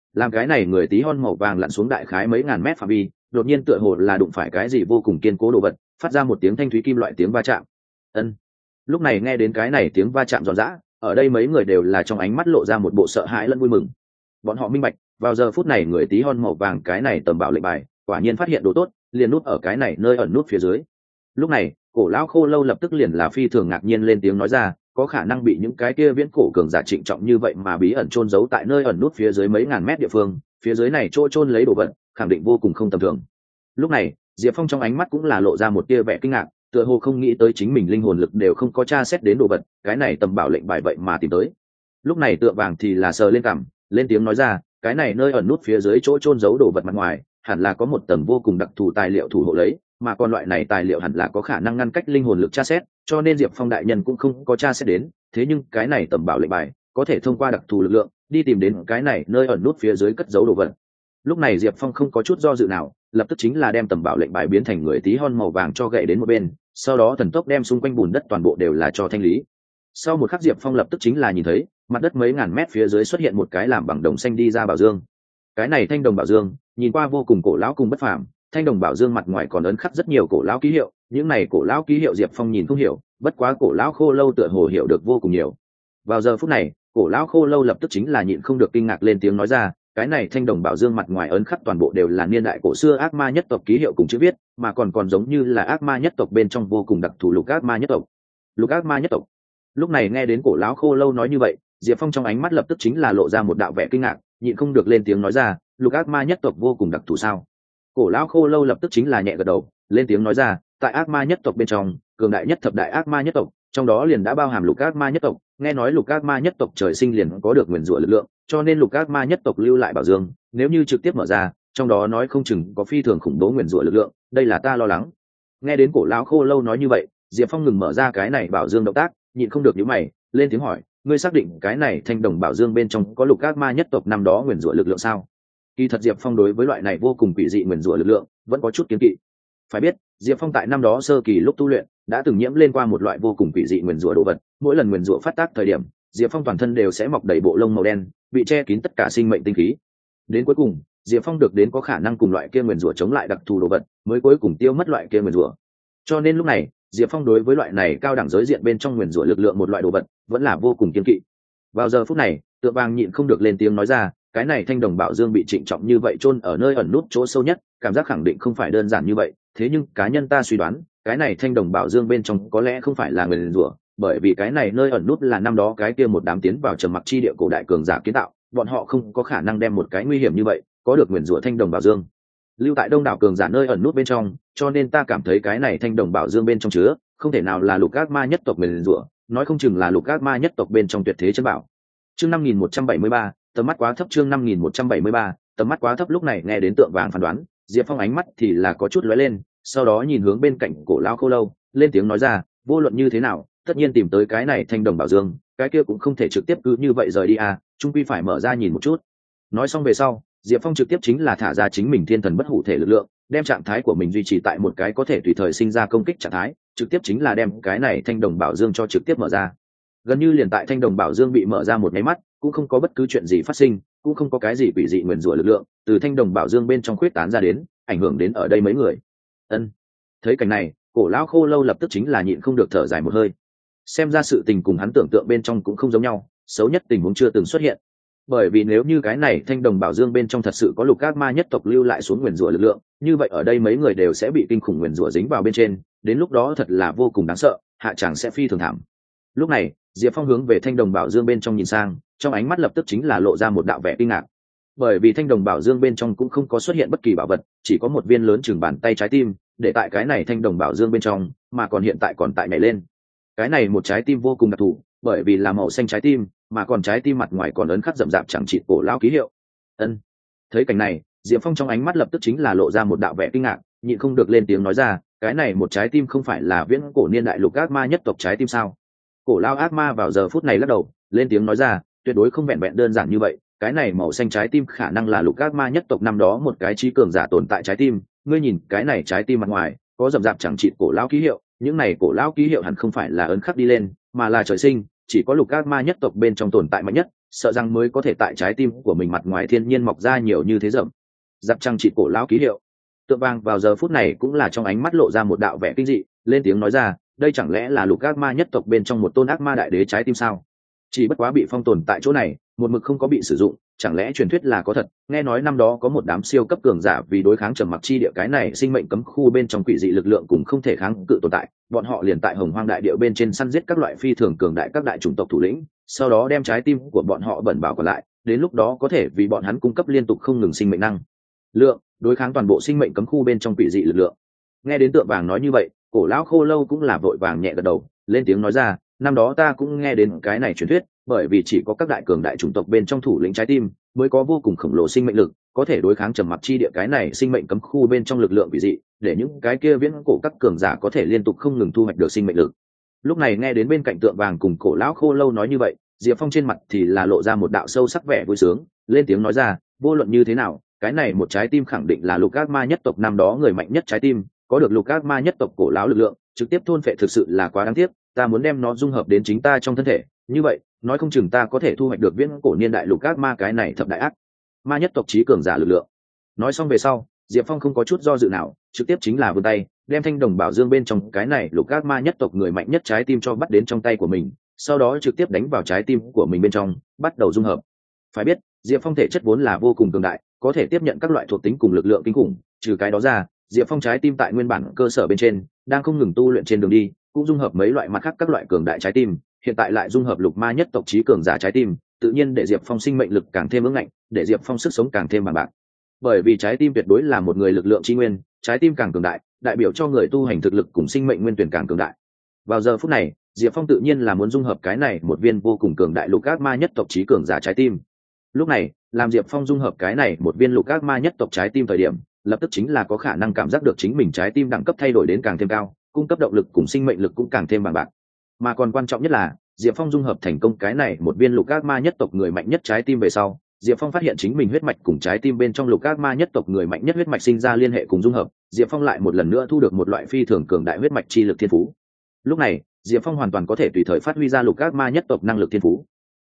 Làm cái này người tí hon màu vàng lặn xuống đại khái mấy ngàn mét phạm vi, đột nhiên tựa hồ là đụng phải cái gì vô cùng kiên cố đồ vật, phát ra một tiếng thanh thúy kim loại tiếng va chạm. Ân. Lúc này nghe đến cái này tiếng va chạm giòn giã, ở đây mấy người đều là trong ánh mắt lộ ra một bộ sợ hãi lẫn vui mừng. Bọn họ minh bạch, vào giờ phút này người tí hon màu vàng cái này tầm bảo lệnh bài, quả nhiên phát hiện đồ tốt, liền núp ở cái này nơi ẩn nút phía dưới. Lúc này, cổ lão khô lâu lập tức liền là phi thường ngạc nhiên lên tiếng nói ra, có khả năng bị những cái kia viễn cổ cường giả trịnh trọng như vậy mà bí ẩn chôn giấu tại nơi ẩn nút phía dưới mấy ngàn mét địa phương, phía dưới này chỗ chôn lấy đồ vật, khẳng định vô cùng không tầm thường. Lúc này, Diệp Phong trong ánh mắt cũng là lộ ra một tia vẻ kinh ngạc, tựa hồ không nghĩ tới chính mình linh hồn lực đều không có tra xét đến đồ vật, cái này tầm bảo lệnh bài vậy mà tìm tới. Lúc này Tượng Vàng thì là sờ lên cằm, lên tiếng nói ra, cái này nơi ẩn nút phía dưới chỗ chôn giấu đồ vật mặt ngoài, hẳn là có một tầng vô cùng đặc thù tài liệu thủ hộ lấy, mà còn loại này tài liệu hẳn là có khả năng ngăn cách linh hồn lực tra xét, cho nên Diệp Phong đại nhân cũng không có tra xét đến, thế nhưng cái này tầm bảo lệnh bài có thể thông qua đặc thù lực lượng đi tìm đến cái này nơi ẩn nút phía dưới cất giấu đồ vật. Lúc này Diệp Phong không có chút do dự nào, lập tức chính là đem tầm bảo lệnh bài biến thành người tí hon màu vàng cho gậy đến một bên, sau đó thần tốc đem xung quanh bùn đất toàn bộ đều là cho thanh lý. Sau một khắc Diệp Phong lập tức chính là nhìn thấy mặt đất mấy ngàn mét phía dưới xuất hiện một cái làm bằng đồng xanh đi ra bảo dương. Cái này thanh đồng bảo dương nhìn qua vô cùng cổ lão cùng bất phàm, thanh đồng bảo dương mặt ngoài còn ấn khắc rất nhiều cổ lão ký hiệu, những này cổ lão ký hiệu Diệp Phong nhìn không hiểu, bất quá cổ lão khô lâu tựa hồ hiểu được vô cùng nhiều. Vào giờ phút này, cổ lão khô lâu lập tức chính là nhịn không được kinh ngạc lên tiếng nói ra, cái này thanh đồng bảo dương mặt ngoài ấn khắc toàn bộ đều là niên đại cổ xưa ác ma nhất tộc ký hiệu cùng chữ viết, mà còn giống như là ác ma nhất tộc bên trong vô cùng đặc thù lục ác ma nhất tộc. Lục ác ma nhất tộc. Lúc này nghe đến cổ lão khô lâu nói như vậy, Diệp Phong trong ánh mắt lập tức chính là lộ ra một đạo vẻ kinh ngạc, nhịn không được lên tiếng nói ra, lục ác ma nhất tộc vô cùng đặc thù sao? Cổ lão khô lâu lập tức chính là nhẹ gật đầu, lên tiếng nói ra, tại ác ma nhất tộc bên trong, cường đại nhất thập đại ác ma nhất tộc, trong đó liền đã bao hàm lục ác ma nhất tộc, nghe nói lục ác ma nhất tộc trời sinh liền có được nguyền rủa lực lượng, cho nên lục ác ma nhất tộc lưu lại bảo dương, nếu như trực tiếp mở ra, trong đó nói không chừng có phi thường khủng bố nguyền rủa lực lượng, đây là ta lo lắng. Nghe đến cổ lão khô lâu nói như vậy, Diệp Phong ngừng mở ra cái này bảo dương động tác, nhịn không được nhíu mày, lên tiếng hỏi, ngươi xác định cái này thanh đồng bảo dương bên trong có lục ác ma nhất tộc năm đó nguyền rủa lực lượng sao? Kỳ thật Diệp Phong đối với loại này vô cùng quỷ dị nguyền rủa lực lượng vẫn có chút kiêng kỵ. Phải biết, Diệp Phong tại năm đó sơ kỳ lúc tu luyện đã từng nhiễm lên qua một loại vô cùng quỷ dị nguyền rủa đồ vật, mỗi lần nguyền rủa phát tác thời điểm, Diệp Phong toàn thân đều sẽ mọc đầy bộ lông màu đen, bị che kín tất cả sinh mệnh tinh khí. Đến cuối cùng, Diệp Phong được đến có khả năng cùng loại kia nguyền rủa chống lại đặc thù đồ vật, mới cuối cùng tiêu mất loại kia nguyền rủa. Cho nên lúc này, Diệp Phong đối với loại này cao đẳng giới diện bên trong nguyền rủa lực lượng một loại đồ vật, vẫn là vô cùng kiêng kỵ. Vào giờ phút này, Tượng Vàng nhịn không được lên tiếng nói ra, cái này thanh đồng bảo dương bị trịnh trọng như vậy chôn ở nơi ẩn nút chỗ sâu nhất, cảm giác khẳng định không phải đơn giản như vậy, thế nhưng cá nhân ta suy đoán, cái này thanh đồng bảo dương bên trong có lẽ không phải là nguyền rủa, bởi vì cái này nơi ẩn nút là năm đó cái kia một đám tiến vào trầm mặc chi địa cổ đại cường giả kiến tạo, bọn họ không có khả năng đem một cái nguy hiểm như vậy có được nguyền rủa thanh đồng bảo dương lưu tại đông đảo cường giả nơi ẩn nút bên trong, cho nên ta cảm thấy cái này thanh đồng bảo dương bên trong chứa không thể nào là lục ác ma nhất tộc nguyền rủa, nói không chừng là lục ác ma nhất tộc bên trong tuyệt thế chân bảo. Chương 5173, tầm mắt quá thấp. Chương 5173, tầm mắt quá thấp. Lúc này nghe đến Tượng Vàng phán đoán, Diệp Phong ánh mắt thì là có chút lóe lên, sau đó nhìn hướng bên cạnh cổ lão khô lâu, lên tiếng nói ra, vô luận như thế nào, tất nhiên tìm tới cái này thanh đồng bảo dương, cái kia cũng không thể trực tiếp cứ như vậy rời đi à, chung quy phải mở ra nhìn một chút. Nói xong về sau, Diệp Phong trực tiếp chính là thả ra chính mình thiên thần bất hủ thể lực lượng, đem trạng thái của mình duy trì tại một cái có thể tùy thời sinh ra công kích trạng thái, trực tiếp chính là đem cái này thanh đồng bảo dương cho trực tiếp mở ra. Gần như liền tại thanh đồng bảo dương bị mở ra một cái mắt, cũng không có bất cứ chuyện gì phát sinh, cũng không có cái gì quỷ dị nguyền rủa lực lượng từ thanh đồng bảo dương bên trong khuyết tán ra đến, ảnh hưởng đến ở đây mấy người. Ân. Thấy cảnh này, cổ lão khô lâu lập tức chính là nhịn không được thở dài một hơi. Xem ra sự tình cùng hắn tưởng tượng bên trong cũng không giống nhau, xấu nhất tình huống chưa từng xuất hiện. Bởi vì nếu như cái này thanh đồng bảo dương bên trong thật sự có lục ác ma nhất tộc lưu lại xuống nguyền rủa lực lượng, như vậy ở đây mấy người đều sẽ bị kinh khủng nguyền rủa dính vào bên trên, đến lúc đó thật là vô cùng đáng sợ, hạ tràng sẽ phi thường thảm. Lúc này, Diệp Phong hướng về thanh đồng bảo dương bên trong nhìn sang, trong ánh mắt lập tức chính là lộ ra một đạo vẻ kinh ngạc. Bởi vì thanh đồng bảo dương bên trong cũng không có xuất hiện bất kỳ bảo vật, chỉ có một viên lớn chừng bàn tay trái tim, để tại cái này thanh đồng bảo dương bên trong, mà còn hiện tại còn tại nhảy lên. Cái này một trái tim vô cùng đặc thù, bởi vì là màu xanh trái tim, mà còn trái tim mặt ngoài còn ấn khắc rậm rạp chẳng chịt cổ lão ký hiệu. Ân. Thấy cảnh này, Diệp Phong trong ánh mắt lập tức chính là lộ ra một đạo vẻ kinh ngạc, nhịn không được lên tiếng nói ra, cái này một trái tim không phải là viễn cổ niên đại lục ác ma nhất tộc trái tim sao? Cổ lão ác ma vào giờ phút này lắc đầu, lên tiếng nói ra, tuyệt đối không vẹn vẹn đơn giản như vậy, cái này màu xanh trái tim khả năng là lục ác ma nhất tộc năm đó một cái trí cường giả tồn tại trái tim, ngươi nhìn cái này trái tim mặt ngoài có rậm rạp chẳng chịt cổ lão ký hiệu, những này cổ lão ký hiệu hẳn không phải là ấn khắc đi lên, mà là trời sinh, chỉ có lục ác ma nhất tộc bên trong tồn tại mạnh nhất, sợ rằng mới có thể tại trái tim của mình mặt ngoài thiên nhiên mọc ra nhiều như thế rậm giáp trăng trị cổ lão ký hiệu. Tượng vàng vào giờ phút này cũng là trong ánh mắt lộ ra một đạo vẻ kinh dị, lên tiếng nói ra, đây chẳng lẽ là lục ác ma nhất tộc bên trong một tôn ác ma đại đế trái tim sao? Chỉ bất quá bị phong tồn tại chỗ này, một mực không có bị sử dụng, chẳng lẽ truyền thuyết là có thật? Nghe nói năm đó có một đám siêu cấp cường giả vì đối kháng trầm mặc chi địa cái này sinh mệnh cấm khu bên trong quỷ dị lực lượng cũng không thể kháng cự tồn tại, bọn họ liền tại Hồng Hoang đại địa bên trên săn giết các loại phi thường cường đại các đại chủng tộc thủ lĩnh, sau đó đem trái tim của bọn họ bẩn bảo còn lại, đến lúc đó có thể vì bọn hắn cung cấp liên tục không ngừng sinh mệnh năng lượng, đối kháng toàn bộ sinh mệnh cấm khu bên trong quỷ dị lực lượng. Nghe đến Tượng vàng nói như vậy, cổ lão khô lâu cũng là vội vàng nhẹ gật đầu, lên tiếng nói ra, năm đó ta cũng nghe đến cái này truyền thuyết, bởi vì chỉ có các đại cường đại chủng tộc bên trong thủ lĩnh trái tim mới có vô cùng khổng lồ sinh mệnh lực, có thể đối kháng trầm mặc chi địa cái này sinh mệnh cấm khu bên trong lực lượng quỷ dị, để những cái kia viễn cổ các cường giả có thể liên tục không ngừng thu hoạch được sinh mệnh lực. Lúc này nghe đến bên cạnh Tượng vàng cùng cổ lão khô lâu nói như vậy, Diệp Phong trên mặt thì là lộ ra một đạo sâu sắc vẻ vui sướng, lên tiếng nói ra, vô luận như thế nào, cái này một trái tim khẳng định là lục ác ma nhất tộc năm đó người mạnh nhất trái tim, có được lục ác ma nhất tộc cổ lão lực lượng trực tiếp thôn phệ thực sự là quá đáng tiếc, ta muốn đem nó dung hợp đến chính ta trong thân thể, như vậy nói không chừng ta có thể thu hoạch được viễn cổ niên đại lục ác ma cái này thập đại ác ma nhất tộc trí cường giả lực lượng. Nói xong về sau, Diệp Phong không có chút do dự nào, trực tiếp chính là vươn tay đem thanh đồng bảo dương bên trong cái này lục ác ma nhất tộc người mạnh nhất trái tim cho bắt đến trong tay của mình, sau đó trực tiếp đánh vào trái tim của mình bên trong, bắt đầu dung hợp. Phải biết, Diệp Phong thể chất vốn là vô cùng cường đại, có thể tiếp nhận các loại thuộc tính cùng lực lượng kinh khủng, trừ cái đó ra, Diệp Phong trái tim tại nguyên bản cơ sở bên trên đang không ngừng tu luyện trên đường đi, cũng dung hợp mấy loại mặt khác các loại cường đại trái tim, hiện tại lại dung hợp lục ma nhất tộc trí cường giả trái tim, tự nhiên để Diệp Phong sinh mệnh lực càng thêm vững mạnh, để Diệp Phong sức sống càng thêm bằng bạc. Bởi vì trái tim tuyệt đối là một người lực lượng chi nguyên, trái tim càng cường đại, đại biểu cho người tu hành thực lực cùng sinh mệnh nguyên tuyển càng cường đại. Vào giờ phút này, Diệp Phong tự nhiên là muốn dung hợp cái này một viên vô cùng cường đại lục ác ma nhất tộc trí cường giả trái tim. Lúc này, làm Diệp Phong dung hợp cái này một viên lục ác ma nhất tộc trái tim thời điểm, lập tức chính là có khả năng cảm giác được chính mình trái tim đẳng cấp thay đổi đến càng thêm cao, cung cấp động lực cùng sinh mệnh lực cũng càng thêm bằng bạc. Mà còn quan trọng nhất là, Diệp Phong dung hợp thành công cái này một viên lục ác ma nhất tộc người mạnh nhất trái tim về sau, Diệp Phong phát hiện chính mình huyết mạch cùng trái tim bên trong lục ác ma nhất tộc người mạnh nhất huyết mạch sinh ra liên hệ cùng dung hợp, Diệp Phong lại một lần nữa thu được một loại phi thường cường đại huyết mạch chi lực thiên phú. Lúc này, Diệp Phong hoàn toàn có thể tùy thời phát huy ra lục ác ma nhất tộc năng lực thiên phú.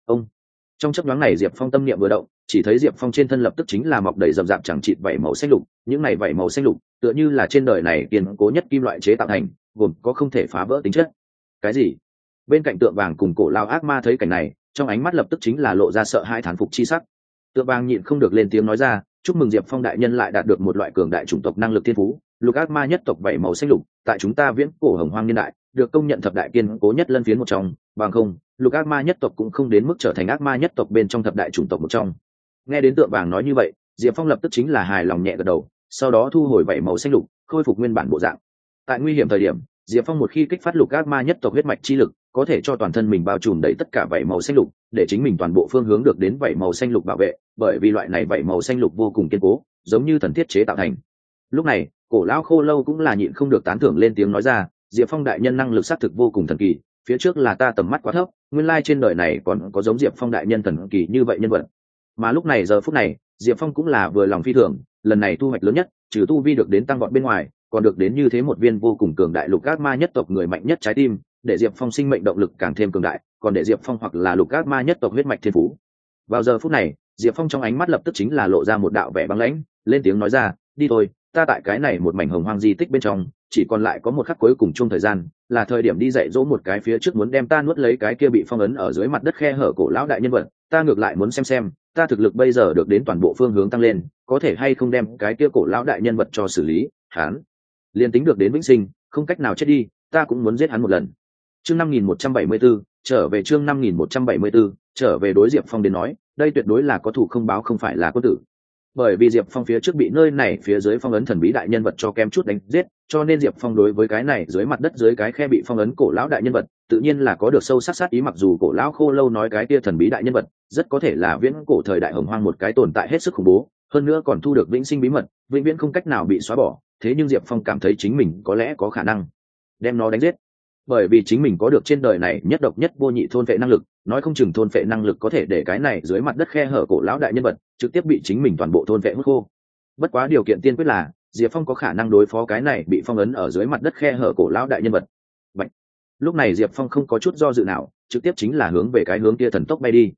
Trong chớp nhoáng này Diệp Phong tâm niệm vừa động, chỉ thấy Diệp Phong trên thân lập tức chính là mọc đầy rậm rạp chẳng chịt vảy màu xanh lục, những này vảy màu xanh lục tựa như là trên đời này kiên cố nhất kim loại chế tạo thành, gồm có không thể phá vỡ tính chất. Cái gì? Bên cạnh Tượng vàng cùng cổ lao ác ma thấy cảnh này, trong ánh mắt lập tức chính là lộ ra sợ hãi thán phục chi sắc. Tượng vàng nhịn không được lên tiếng nói ra, chúc mừng Diệp Phong đại nhân lại đạt được một loại cường đại chủng tộc năng lực thiên phú, lục ác ma nhất tộc vảy màu xanh lục, tại chúng ta viễn cổ hồng hoang niên đại, được công nhận thập đại kiên cố nhất lân phiến một trong, bằng không, lục ác ma nhất tộc cũng không đến mức trở thành ác ma nhất tộc bên trong thập đại chủng tộc một trong. Nghe đến Tượng vàng nói như vậy, Diệp Phong lập tức chính là hài lòng nhẹ gật đầu, sau đó thu hồi vảy màu xanh lục, khôi phục nguyên bản bộ dạng. Tại nguy hiểm thời điểm, Diệp Phong một khi kích phát lục ác ma nhất tộc huyết mạch chi lực, có thể cho toàn thân mình bao trùm đầy tất cả vảy màu xanh lục, để chính mình toàn bộ phương hướng được đến vảy màu xanh lục bảo vệ, bởi vì loại này vảy màu xanh lục vô cùng kiên cố, giống như thần thiết chế tạo thành. Lúc này, cổ lão khô lâu cũng là nhịn không được tán thưởng lên tiếng nói ra, Diệp Phong đại nhân năng lực xác thực vô cùng thần kỳ, phía trước là ta tầm mắt quá thấp, nguyên lai trên đời này còn có giống Diệp Phong đại nhân thần kỳ như vậy nhân vật. Mà lúc này giờ phút này, Diệp Phong cũng là vừa lòng phi thường, lần này thu hoạch lớn nhất, trừ tu vi được đến tăng vọt bên ngoài, còn được đến như thế một viên vô cùng cường đại lục ác ma nhất tộc người mạnh nhất trái tim, để Diệp Phong sinh mệnh động lực càng thêm cường đại, còn để Diệp Phong hoặc là lục ác ma nhất tộc huyết mạch thiên phú. Vào giờ phút này, Diệp Phong trong ánh mắt lập tức chính là lộ ra một đạo vẻ băng lãnh, lên tiếng nói ra, đi thôi, ta tại cái này một mảnh hồng hoang di tích bên trong, chỉ còn lại có một khắc cuối cùng chung thời gian, là thời điểm đi dạy dỗ một cái phía trước muốn đem ta nuốt lấy cái kia bị phong ấn ở dưới mặt đất khe hở cổ lão đại nhân vật, ta ngược lại muốn xem ta thực lực bây giờ được đến toàn bộ phương hướng tăng lên, có thể hay không đem cái kia cổ lão đại nhân vật cho xử lý, hắn liền tính được đến vĩnh sinh, không cách nào chết đi, ta cũng muốn giết hắn một lần. Chương 5174, trở về chương 5174, trở về đối Diệp Phong đến nói, đây tuyệt đối là có thủ không báo không phải là quân tử. Bởi vì Diệp Phong phía trước bị nơi này phía dưới phong ấn thần bí đại nhân vật cho kém chút đánh giết, cho nên Diệp Phong đối với cái này dưới mặt đất dưới cái khe bị phong ấn cổ lão đại nhân vật, tự nhiên là có được sâu sắc sát ý, mặc dù cổ lão khô lâu nói cái kia thần bí đại nhân vật, rất có thể là viễn cổ thời đại hồng hoang một cái tồn tại hết sức khủng bố, hơn nữa còn thu được vĩnh sinh bí mật, vĩnh viễn không cách nào bị xóa bỏ, thế nhưng Diệp Phong cảm thấy chính mình có lẽ có khả năng đem nó đánh giết. Bởi vì chính mình có được trên đời này nhất độc nhất vô nhị thôn phệ năng lực, nói không chừng thôn phệ năng lực có thể để cái này dưới mặt đất khe hở cổ lão đại nhân vật trực tiếp bị chính mình toàn bộ thôn phệ hút khô. Bất quá điều kiện tiên quyết là Diệp Phong có khả năng đối phó cái này bị phong ấn ở dưới mặt đất khe hở cổ lão đại nhân vật. Vậy, lúc này Diệp Phong không có chút do dự nào, trực tiếp chính là hướng về cái hướng kia thần tốc bay đi.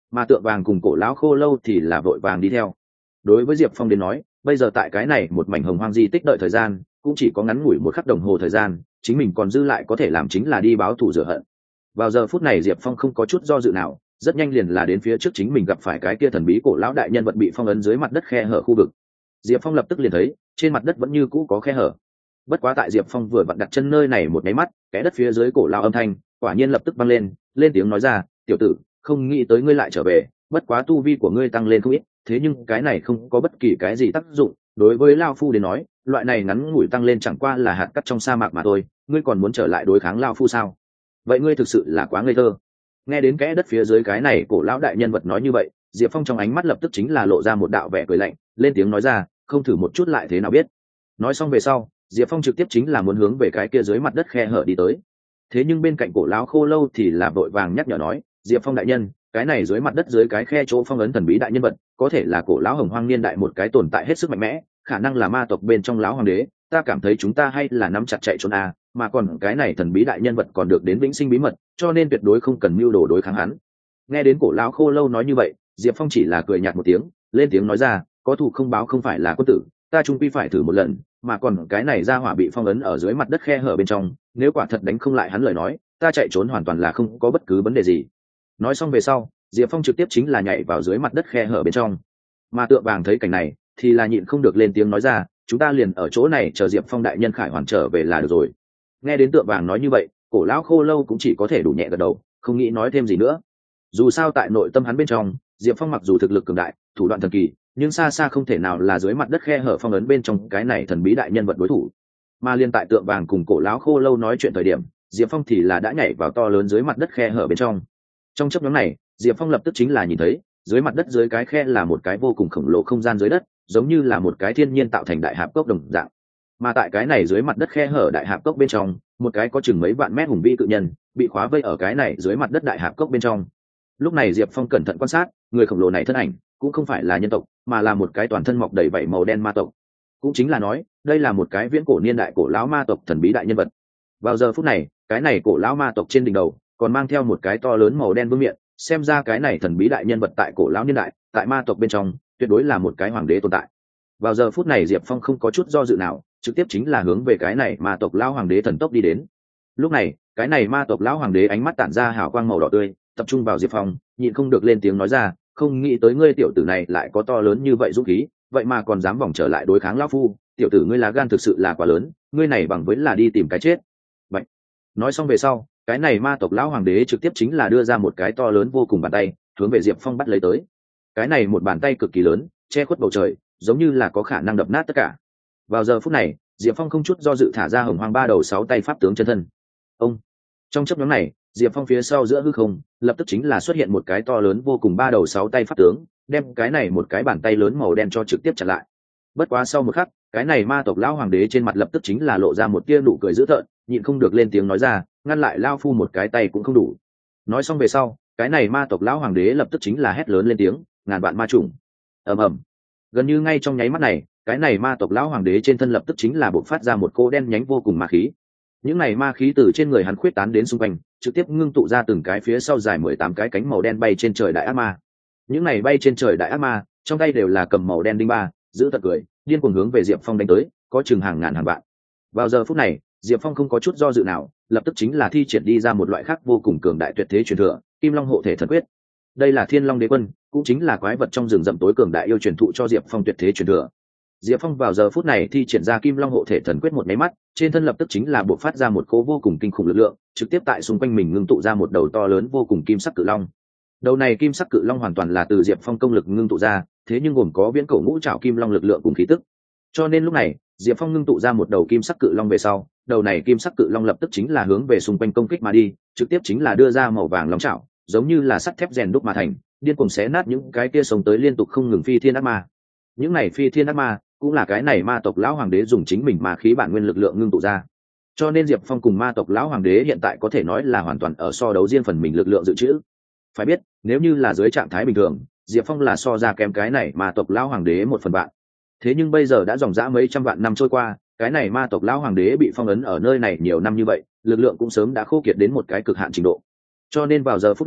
mà Tượng Vàng cùng Cổ lão Khô Lâu thì là vội vàng đi theo. Đối với Diệp Phong đến nói, bây giờ tại cái này một mảnh hồng hoang di tích đợi thời gian cũng chỉ có ngắn ngủi một khắc đồng hồ thời gian, chính mình còn dư lại có thể làm chính là đi báo thù rửa hận. Vào giờ phút này Diệp Phong không có chút do dự nào, rất nhanh liền là đến phía trước chính mình gặp phải cái kia thần bí cổ lão đại nhân vật bị phong ấn dưới mặt đất khe hở khu vực. Diệp Phong lập tức liền thấy trên mặt đất vẫn như cũ có khe hở. Bất quá tại Diệp Phong vừa vặn đặt chân nơi này một nháy mắt, cái đất phía dưới cổ lão âm thanh quả nhiên lập tức vang lên tiếng nói ra, tiểu tử, không nghĩ tới ngươi lại trở về, bất quá tu vi của ngươi tăng lên không ít, thế nhưng cái này không có bất kỳ cái gì tác dụng, đối với Lao Phu đến nói, loại này ngắn ngủi tăng lên chẳng qua là hạt cát trong sa mạc mà thôi, ngươi còn muốn trở lại đối kháng Lao Phu sao? Vậy ngươi thực sự là quá ngây thơ. Nghe đến kẽ đất phía dưới cái này cổ lão đại nhân vật nói như vậy, Diệp Phong trong ánh mắt lập tức chính là lộ ra một đạo vẻ cười lạnh, lên tiếng nói ra, không thử một chút lại thế nào biết. Nói xong về sau, Diệp Phong trực tiếp chính là muốn hướng về cái kia dưới mặt đất khe hở đi tới. Thế nhưng bên cạnh cổ lão Khô Lâu thì là vội vàng nhắc nhở nói, Diệp Phong đại nhân, cái này dưới mặt đất dưới cái khe chỗ phong ấn thần bí đại nhân vật có thể là cổ lão hồng hoang niên đại một cái tồn tại hết sức mạnh mẽ, khả năng là ma tộc bên trong lão hoàng đế, ta cảm thấy chúng ta hay là nắm chặt chạy trốn a, mà còn cái này thần bí đại nhân vật còn được đến vĩnh sinh bí mật, cho nên tuyệt đối không cần mưu đồ đối kháng hắn. Nghe đến cổ lão Khô Lâu nói như vậy, Diệp Phong chỉ là cười nhạt một tiếng, lên tiếng nói ra, có thù không báo không phải là quân tử, ta chung quy phải thử một lần, mà còn cái này ra hỏa bị phong ấn ở dưới mặt đất khe hở bên trong, nếu quả thật đánh không lại hắn lời nói, ta chạy trốn hoàn toàn là không có bất cứ vấn đề gì. Nói xong về sau, Diệp Phong trực tiếp chính là nhảy vào dưới mặt đất khe hở bên trong. Mà Tượng Vàng thấy cảnh này thì là nhịn không được lên tiếng nói ra, chúng ta liền ở chỗ này chờ Diệp Phong đại nhân khải hoàn trở về là được rồi. Nghe đến Tượng Vàng nói như vậy, cổ lão Khô Lâu cũng chỉ có thể đủ nhẹ gật đầu, không nghĩ nói thêm gì nữa. Dù sao tại nội tâm hắn bên trong, Diệp Phong mặc dù thực lực cường đại, thủ đoạn thần kỳ, nhưng xa xa không thể nào là dưới mặt đất khe hở phong ấn bên trong cái này thần bí đại nhân vật đối thủ. Mà liên tại Tượng Vàng cùng cổ lão Khô Lâu nói chuyện thời điểm, Diệp Phong thì là đã nhảy vào to lớn dưới mặt đất khe hở bên trong. Trong chốc ngắn này, Diệp Phong lập tức chính là nhìn thấy dưới mặt đất dưới cái khe là một cái vô cùng khổng lồ không gian dưới đất, giống như là một cái thiên nhiên tạo thành đại hạp cốc đồng dạng. Mà tại cái này dưới mặt đất khe hở đại hạp cốc bên trong, một cái có chừng mấy vạn mét hùng vĩ cự nhân bị khóa vây ở cái này dưới mặt đất đại hạp cốc bên trong. Lúc này Diệp Phong cẩn thận quan sát, người khổng lồ này thân ảnh cũng không phải là nhân tộc, mà là một cái toàn thân mọc đầy vảy màu đen ma tộc. Cũng chính là nói, đây là một cái viễn cổ niên đại cổ lão ma tộc thần bí đại nhân vật. Vào giờ phút này, cái này cổ lão ma tộc trên đỉnh đầu còn mang theo một cái to lớn màu đen vương miện, xem ra cái này thần bí đại nhân vật tại cổ lão niên đại, tại ma tộc bên trong tuyệt đối là một cái hoàng đế tồn tại. Vào giờ phút này Diệp Phong không có chút do dự nào, trực tiếp chính là hướng về cái này ma tộc lão hoàng đế thần tốc đi đến. Lúc này, cái này ma tộc lão hoàng đế ánh mắt tản ra hào quang màu đỏ tươi, tập trung vào Diệp Phong, nhịn không được lên tiếng nói ra, không nghĩ tới ngươi tiểu tử này lại có to lớn như vậy dũng khí, vậy mà còn dám vòng trở lại đối kháng lão phu, tiểu tử ngươi lá gan thực sự là quá lớn, ngươi này bằng với là đi tìm cái chết. Vậy, nói xong về sau, cái này ma tộc lão hoàng đế trực tiếp chính là đưa ra một cái to lớn vô cùng bàn tay, hướng về Diệp Phong bắt lấy tới. Cái này một bàn tay cực kỳ lớn, che khuất bầu trời, giống như là có khả năng đập nát tất cả. Vào giờ phút này, Diệp Phong không chút do dự thả ra hồng hoang ba đầu sáu tay pháp tướng chân thân. Ông, trong chớp nhoáng này, Diệp Phong phía sau giữa hư không lập tức chính là xuất hiện một cái to lớn vô cùng ba đầu sáu tay pháp tướng, đem cái này một cái bàn tay lớn màu đen cho trực tiếp chặn lại. Bất quá sau một khắc, cái này ma tộc lão hoàng đế trên mặt lập tức chính là lộ ra một tia nụ cười dữ tợn, nhịn không được lên tiếng nói ra, ngăn lại lao phu một cái tay cũng không đủ. Nói xong về sau, cái này ma tộc lão hoàng đế lập tức chính là hét lớn lên tiếng, ngàn vạn ma trùng. Ầm ầm. Gần như ngay trong nháy mắt này, cái này ma tộc lão hoàng đế trên thân lập tức chính là bộc phát ra một cô đen nhánh vô cùng ma khí. Những này ma khí từ trên người hắn khuyết tán đến xung quanh, trực tiếp ngưng tụ ra từng cái phía sau dài 18 cái cánh màu đen bay trên trời đại ác ma. Những này bay trên trời đại ác ma, trong tay đều là cầm màu đen đinh ba, giữ tận cười, điên cuồng hướng về Diệp Phong đánh tới, có chừng hàng ngàn hàng vạn. Vào giờ phút này, Diệp Phong không có chút do dự nào, lập tức chính là thi triển đi ra một loại khác vô cùng cường đại tuyệt thế truyền thừa, Kim Long hộ thể thần quyết. Đây là Thiên Long Đế Quân, cũng chính là quái vật trong rừng rậm tối cường đại yêu truyền thụ cho Diệp Phong tuyệt thế truyền thừa. Diệp Phong vào giờ phút này thi triển ra Kim Long hộ thể thần quyết một máy mắt, trên thân lập tức chính là bộc phát ra một cỗ vô cùng kinh khủng lực lượng, trực tiếp tại xung quanh mình ngưng tụ ra một đầu to lớn vô cùng kim sắc cự long. Đầu này kim sắc cự long hoàn toàn là từ Diệp Phong công lực ngưng tụ ra, thế nhưng gồm có viễn cổ ngũ trảo kim long lực lượng cùng khí tức. Cho nên lúc này, Diệp Phong ngưng tụ ra một đầu kim sắc cự long về sau, đầu này kim sắc cự long lập tức chính là hướng về xung quanh công kích mà đi, trực tiếp chính là đưa ra màu vàng long trảo, giống như là sắt thép rèn đúc mà thành, điên cuồng xé nát những cái kia sống tới liên tục không ngừng phi thiên ác ma. Những này phi thiên ác ma cũng là cái này ma tộc lão hoàng đế dùng chính mình ma khí bản nguyên lực lượng ngưng tụ ra. Cho nên Diệp Phong cùng ma tộc lão hoàng đế hiện tại có thể nói là hoàn toàn ở so đấu riêng phần mình lực lượng dự trữ. Phải biết, nếu như là dưới trạng thái bình thường, Diệp Phong là so ra kém cái này ma tộc lão hoàng đế 1/1000. Thế nhưng bây giờ đã dòng dã mấy trăm vạn năm trôi qua, cái này ma tộc lão hoàng đế bị phong ấn ở nơi này nhiều năm như vậy, lực lượng cũng sớm đã khô kiệt đến một cái cực hạn trình độ. Cho nên vào giờ phút này,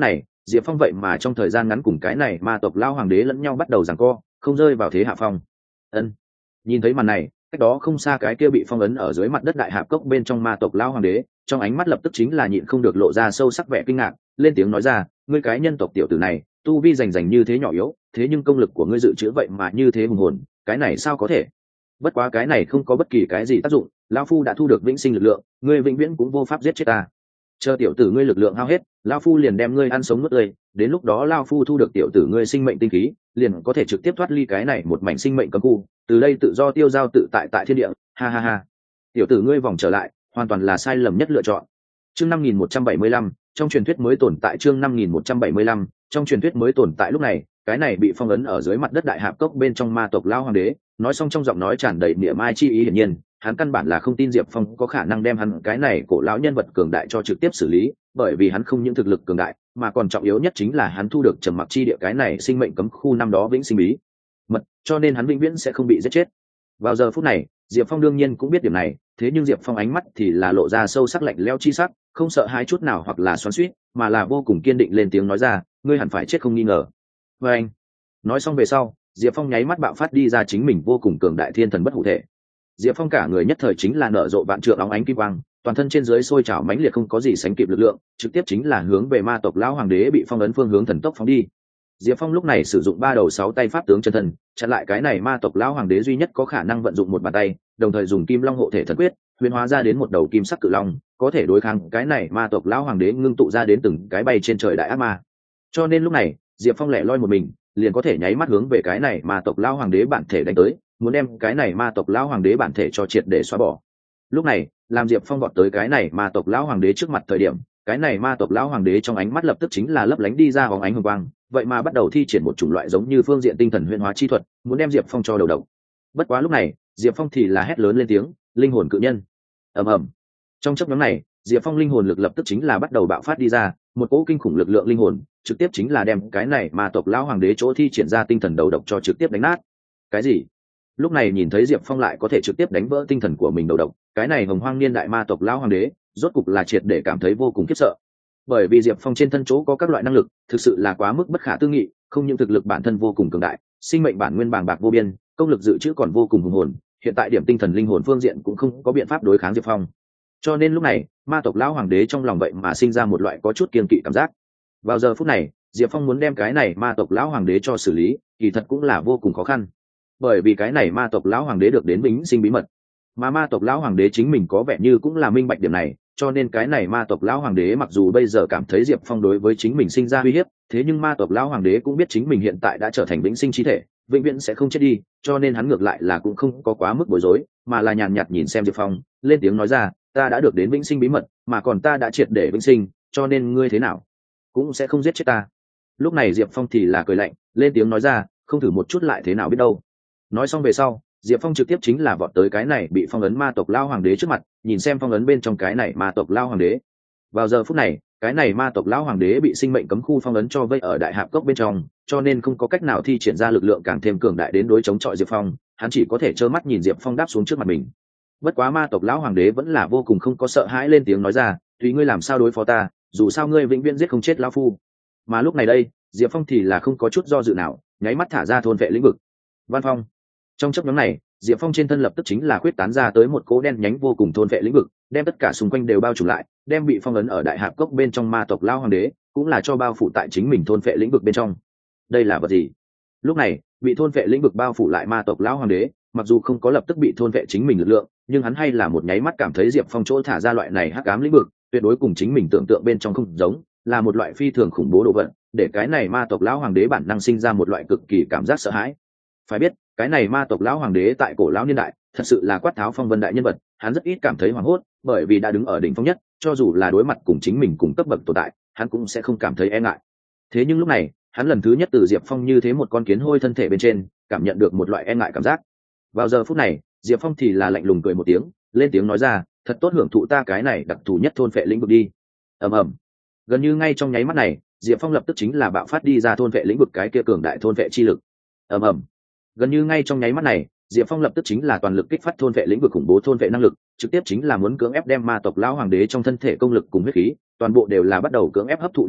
Diệp Phong vậy mà trong thời gian ngắn cùng cái này ma tộc lao hoàng đế lẫn nhau bắt đầu giằng co, không rơi vào thế hạ phong. Ân. Nhìn thấy màn này, cách đó không xa cái kia bị phong ấn ở dưới mặt đất đại hạp cốc bên trong ma tộc lao hoàng đế, trong ánh mắt lập tức chính là nhịn không được lộ ra sâu sắc vẻ kinh ngạc, lên tiếng nói ra, ngươi cái nhân tộc tiểu tử này, tu vi rành như thế nhỏ yếu, thế nhưng công lực của ngươi dự trữ vậy mà như thế hùng hồn, cái này sao có thể? Bất quá cái này không có bất kỳ cái gì tác dụng, lão phu đã thu được vĩnh sinh lực lượng, ngươi vĩnh viễn cũng vô pháp giết chết ta. Chờ tiểu tử ngươi lực lượng hao hết, lão phu liền đem ngươi ăn sống nuốt tươi, đến lúc đó lão phu thu được tiểu tử ngươi sinh mệnh tinh khí, liền có thể trực tiếp thoát ly cái này một mảnh sinh mệnh cấm khu, từ đây tự do tiêu dao tự tại tại thiên địa. Ha ha ha. Tiểu tử ngươi vòng trở lại, hoàn toàn là sai lầm nhất lựa chọn. Chương 5175, trong truyền thuyết mới tồn tại chương 5175, trong truyền thuyết mới tồn tại lúc này, cái này bị phong ấn ở dưới mặt đất đại hạp cốc bên trong ma tộc lão hoàng đế, nói xong trong giọng nói tràn đầy niệm ai chi ý, hiển nhiên hắn căn bản là không tin Diệp Phong có khả năng đem hắn cái này cổ lão nhân vật cường đại cho trực tiếp xử lý, bởi vì hắn không những thực lực cường đại, mà còn trọng yếu nhất chính là hắn thu được trầm mặc chi địa cái này sinh mệnh cấm khu năm đó vĩnh sinh bí mật, cho nên hắn vĩnh viễn sẽ không bị giết chết. Vào giờ phút này, Diệp Phong đương nhiên cũng biết điểm này, thế nhưng Diệp Phong ánh mắt thì là lộ ra sâu sắc lạnh lẽo chi sắc, không sợ hãi chút nào hoặc là xoắn xuýt, mà là vô cùng kiên định lên tiếng nói ra, ngươi hẳn phải chết không nghi ngờ. Và anh nói xong về sau, Diệp Phong nháy mắt bạo phát đi ra chính mình vô cùng cường đại thiên thần bất hủ thể. Diệp Phong cả người nhất thời chính là nở rộ vạn trượng óng ánh kim quang, toàn thân trên dưới sôi trào mãnh liệt không có gì sánh kịp lực lượng, trực tiếp chính là hướng về ma tộc lão hoàng đế bị phong ấn phương hướng thần tốc phóng đi. Diệp Phong lúc này sử dụng 3 đầu 6 tay pháp tướng chân thần, chặn lại cái này ma tộc lão hoàng đế duy nhất có khả năng vận dụng một bàn tay, đồng thời dùng kim long hộ thể thần quyết, huyền hóa ra đến một đầu kim sắc cự long, có thể đối kháng cái này ma tộc lão hoàng đế ngưng tụ ra đến từng cái bay trên trời đại ác ma. Cho nên lúc này, Diệp Phong lẻ loi một mình, liền có thể nháy mắt hướng về cái này ma tộc lão hoàng đế bản thể đánh tới, muốn đem cái này ma tộc lão hoàng đế bản thể cho triệt để xóa bỏ. Lúc này, làm Diệp Phong vọt tới cái này ma tộc lão hoàng đế trước mặt thời điểm, cái này ma tộc lão hoàng đế trong ánh mắt lập tức chính là lấp lánh đi ra bóng ánh hồng quang, vậy mà bắt đầu thi triển một chủng loại giống như phương diện tinh thần huyễn hóa chi thuật, muốn đem Diệp Phong cho đầu độc. Bất quá lúc này, Diệp Phong thì là hét lớn lên tiếng, linh hồn cự nhân. Ầm ầm. Trong chốc ngắn này, Diệp Phong linh hồn lực lập tức chính là bắt đầu bạo phát đi ra, một cỗ kinh khủng lực lượng linh hồn, trực tiếp chính là đem cái này ma tộc lão hoàng đế chỗ thi triển ra tinh thần đầu độc cho trực tiếp đánh nát. Cái gì? Lúc này nhìn thấy Diệp Phong lại có thể trực tiếp đánh vỡ tinh thần của mình đầu độc, cái này hồng hoang niên đại ma tộc lão hoàng đế, rốt cục là triệt để cảm thấy vô cùng khiếp sợ. Bởi vì Diệp Phong trên thân chỗ có các loại năng lực, thực sự là quá mức bất khả tư nghị, không những thực lực bản thân vô cùng cường đại, sinh mệnh bản nguyên bàng bạc vô biên, công lực dự trữ còn vô cùng hùng hồn, hiện tại điểm tinh thần linh hồn phương diện cũng không có biện pháp đối kháng Diệp Phong. Cho nên lúc này, ma tộc lão hoàng đế trong lòng vậy mà sinh ra một loại có chút kiêng kỵ cảm giác. Vào giờ phút này, Diệp Phong muốn đem cái này ma tộc lão hoàng đế cho xử lý, kỳ thật cũng là vô cùng khó khăn. Bởi vì cái này ma tộc lão hoàng đế được đến vĩnh sinh bí mật, mà ma tộc lão hoàng đế chính mình có vẻ như cũng là minh bạch điểm này, cho nên cái này ma tộc lão hoàng đế mặc dù bây giờ cảm thấy Diệp Phong đối với chính mình sinh ra uy hiếp, thế nhưng ma tộc lão hoàng đế cũng biết chính mình hiện tại đã trở thành vĩnh sinh chi thể, vĩnh viễn sẽ không chết đi, cho nên hắn ngược lại là cũng không có quá mức bối rối, mà là nhàn nhạt nhìn xem Diệp Phong, lên tiếng nói ra, ta đã được đến vĩnh sinh bí mật, mà còn ta đã triệt để vĩnh sinh, cho nên ngươi thế nào cũng sẽ không giết chết ta. Lúc này Diệp Phong thì là cười lạnh, lên tiếng nói ra, không thử một chút lại thế nào biết đâu. Nói xong về sau, Diệp Phong trực tiếp chính là vọt tới cái này bị phong ấn ma tộc lao hoàng đế trước mặt, nhìn xem phong ấn bên trong cái này ma tộc lao hoàng đế. Vào giờ phút này, cái này ma tộc lao hoàng đế bị sinh mệnh cấm khu phong ấn cho vây ở đại hạp cốc bên trong, cho nên không có cách nào thi triển ra lực lượng càng thêm cường đại đến đối chống chọi Diệp Phong, hắn chỉ có thể trơ mắt nhìn Diệp Phong đáp xuống trước mặt mình. Bất quá ma tộc lão hoàng đế vẫn là vô cùng không có sợ hãi, lên tiếng nói ra, tùy ngươi làm sao đối phó ta, dù sao ngươi vĩnh viễn giết không chết lão phu. Mà lúc này đây, Diệp Phong thì là không có chút do dự nào, nháy mắt thả ra thôn vệ lĩnh vực. Văn Phong. Trong chốc ngắn này, Diệp Phong trên thân lập tức chính là khuyết tán ra tới một cỗ đen nhánh vô cùng thôn vệ lĩnh vực, đem tất cả xung quanh đều bao trùm lại, đem bị phong ấn ở đại hạp cốc bên trong ma tộc lão hoàng đế, cũng là cho bao phủ tại chính mình thôn vệ lĩnh vực bên trong. Đây là vật gì? Lúc này, bị thôn vệ lĩnh vực bao phủ lại ma tộc lão hoàng đế, mặc dù không có lập tức bị thôn vệ chính mình lực lượng, nhưng hắn hay là một nháy mắt cảm thấy Diệp Phong chỗ thả ra loại này hắc ám lĩnh vực, tuyệt đối cùng chính mình tưởng tượng bên trong không giống, là một loại phi thường khủng bố đồ vật, để cái này ma tộc lão hoàng đế bản năng sinh ra một loại cực kỳ cảm giác sợ hãi. Phải biết, cái này ma tộc lão hoàng đế tại cổ lão niên đại, thật sự là quát tháo phong vân đại nhân vật, hắn rất ít cảm thấy hoảng hốt, bởi vì đã đứng ở đỉnh phong nhất, cho dù là đối mặt cùng chính mình cùng cấp bậc tồn tại, hắn cũng sẽ không cảm thấy e ngại. Thế nhưng lúc này, hắn lần thứ nhất từ Diệp Phong như thế một con kiến hôi thân thể bên trên, cảm nhận được một loại e ngại cảm giác. Vào giờ phút này, Diệp Phong thì là lạnh lùng cười một tiếng, lên tiếng nói ra, thật tốt hưởng thụ ta cái này đặc thù nhất thôn phệ lĩnh vực đi. Ầm ầm. Gần như ngay trong nháy mắt này, Diệp Phong lập tức chính là bạo phát đi ra thôn phệ lĩnh vực cái kia cường đại thôn phệ chi lực. Ầm ầm. Gần như ngay trong nháy mắt này, Diệp Phong lập tức chính là toàn lực kích phát thôn phệ lĩnh vực khủng bố thôn phệ năng lực, trực tiếp chính là muốn cưỡng ép đem ma tộc lão hoàng đế trong thân thể công lực cùng huyết khí, toàn bộ đều là bắt đầu cưỡng ép hấp thụ đi ra,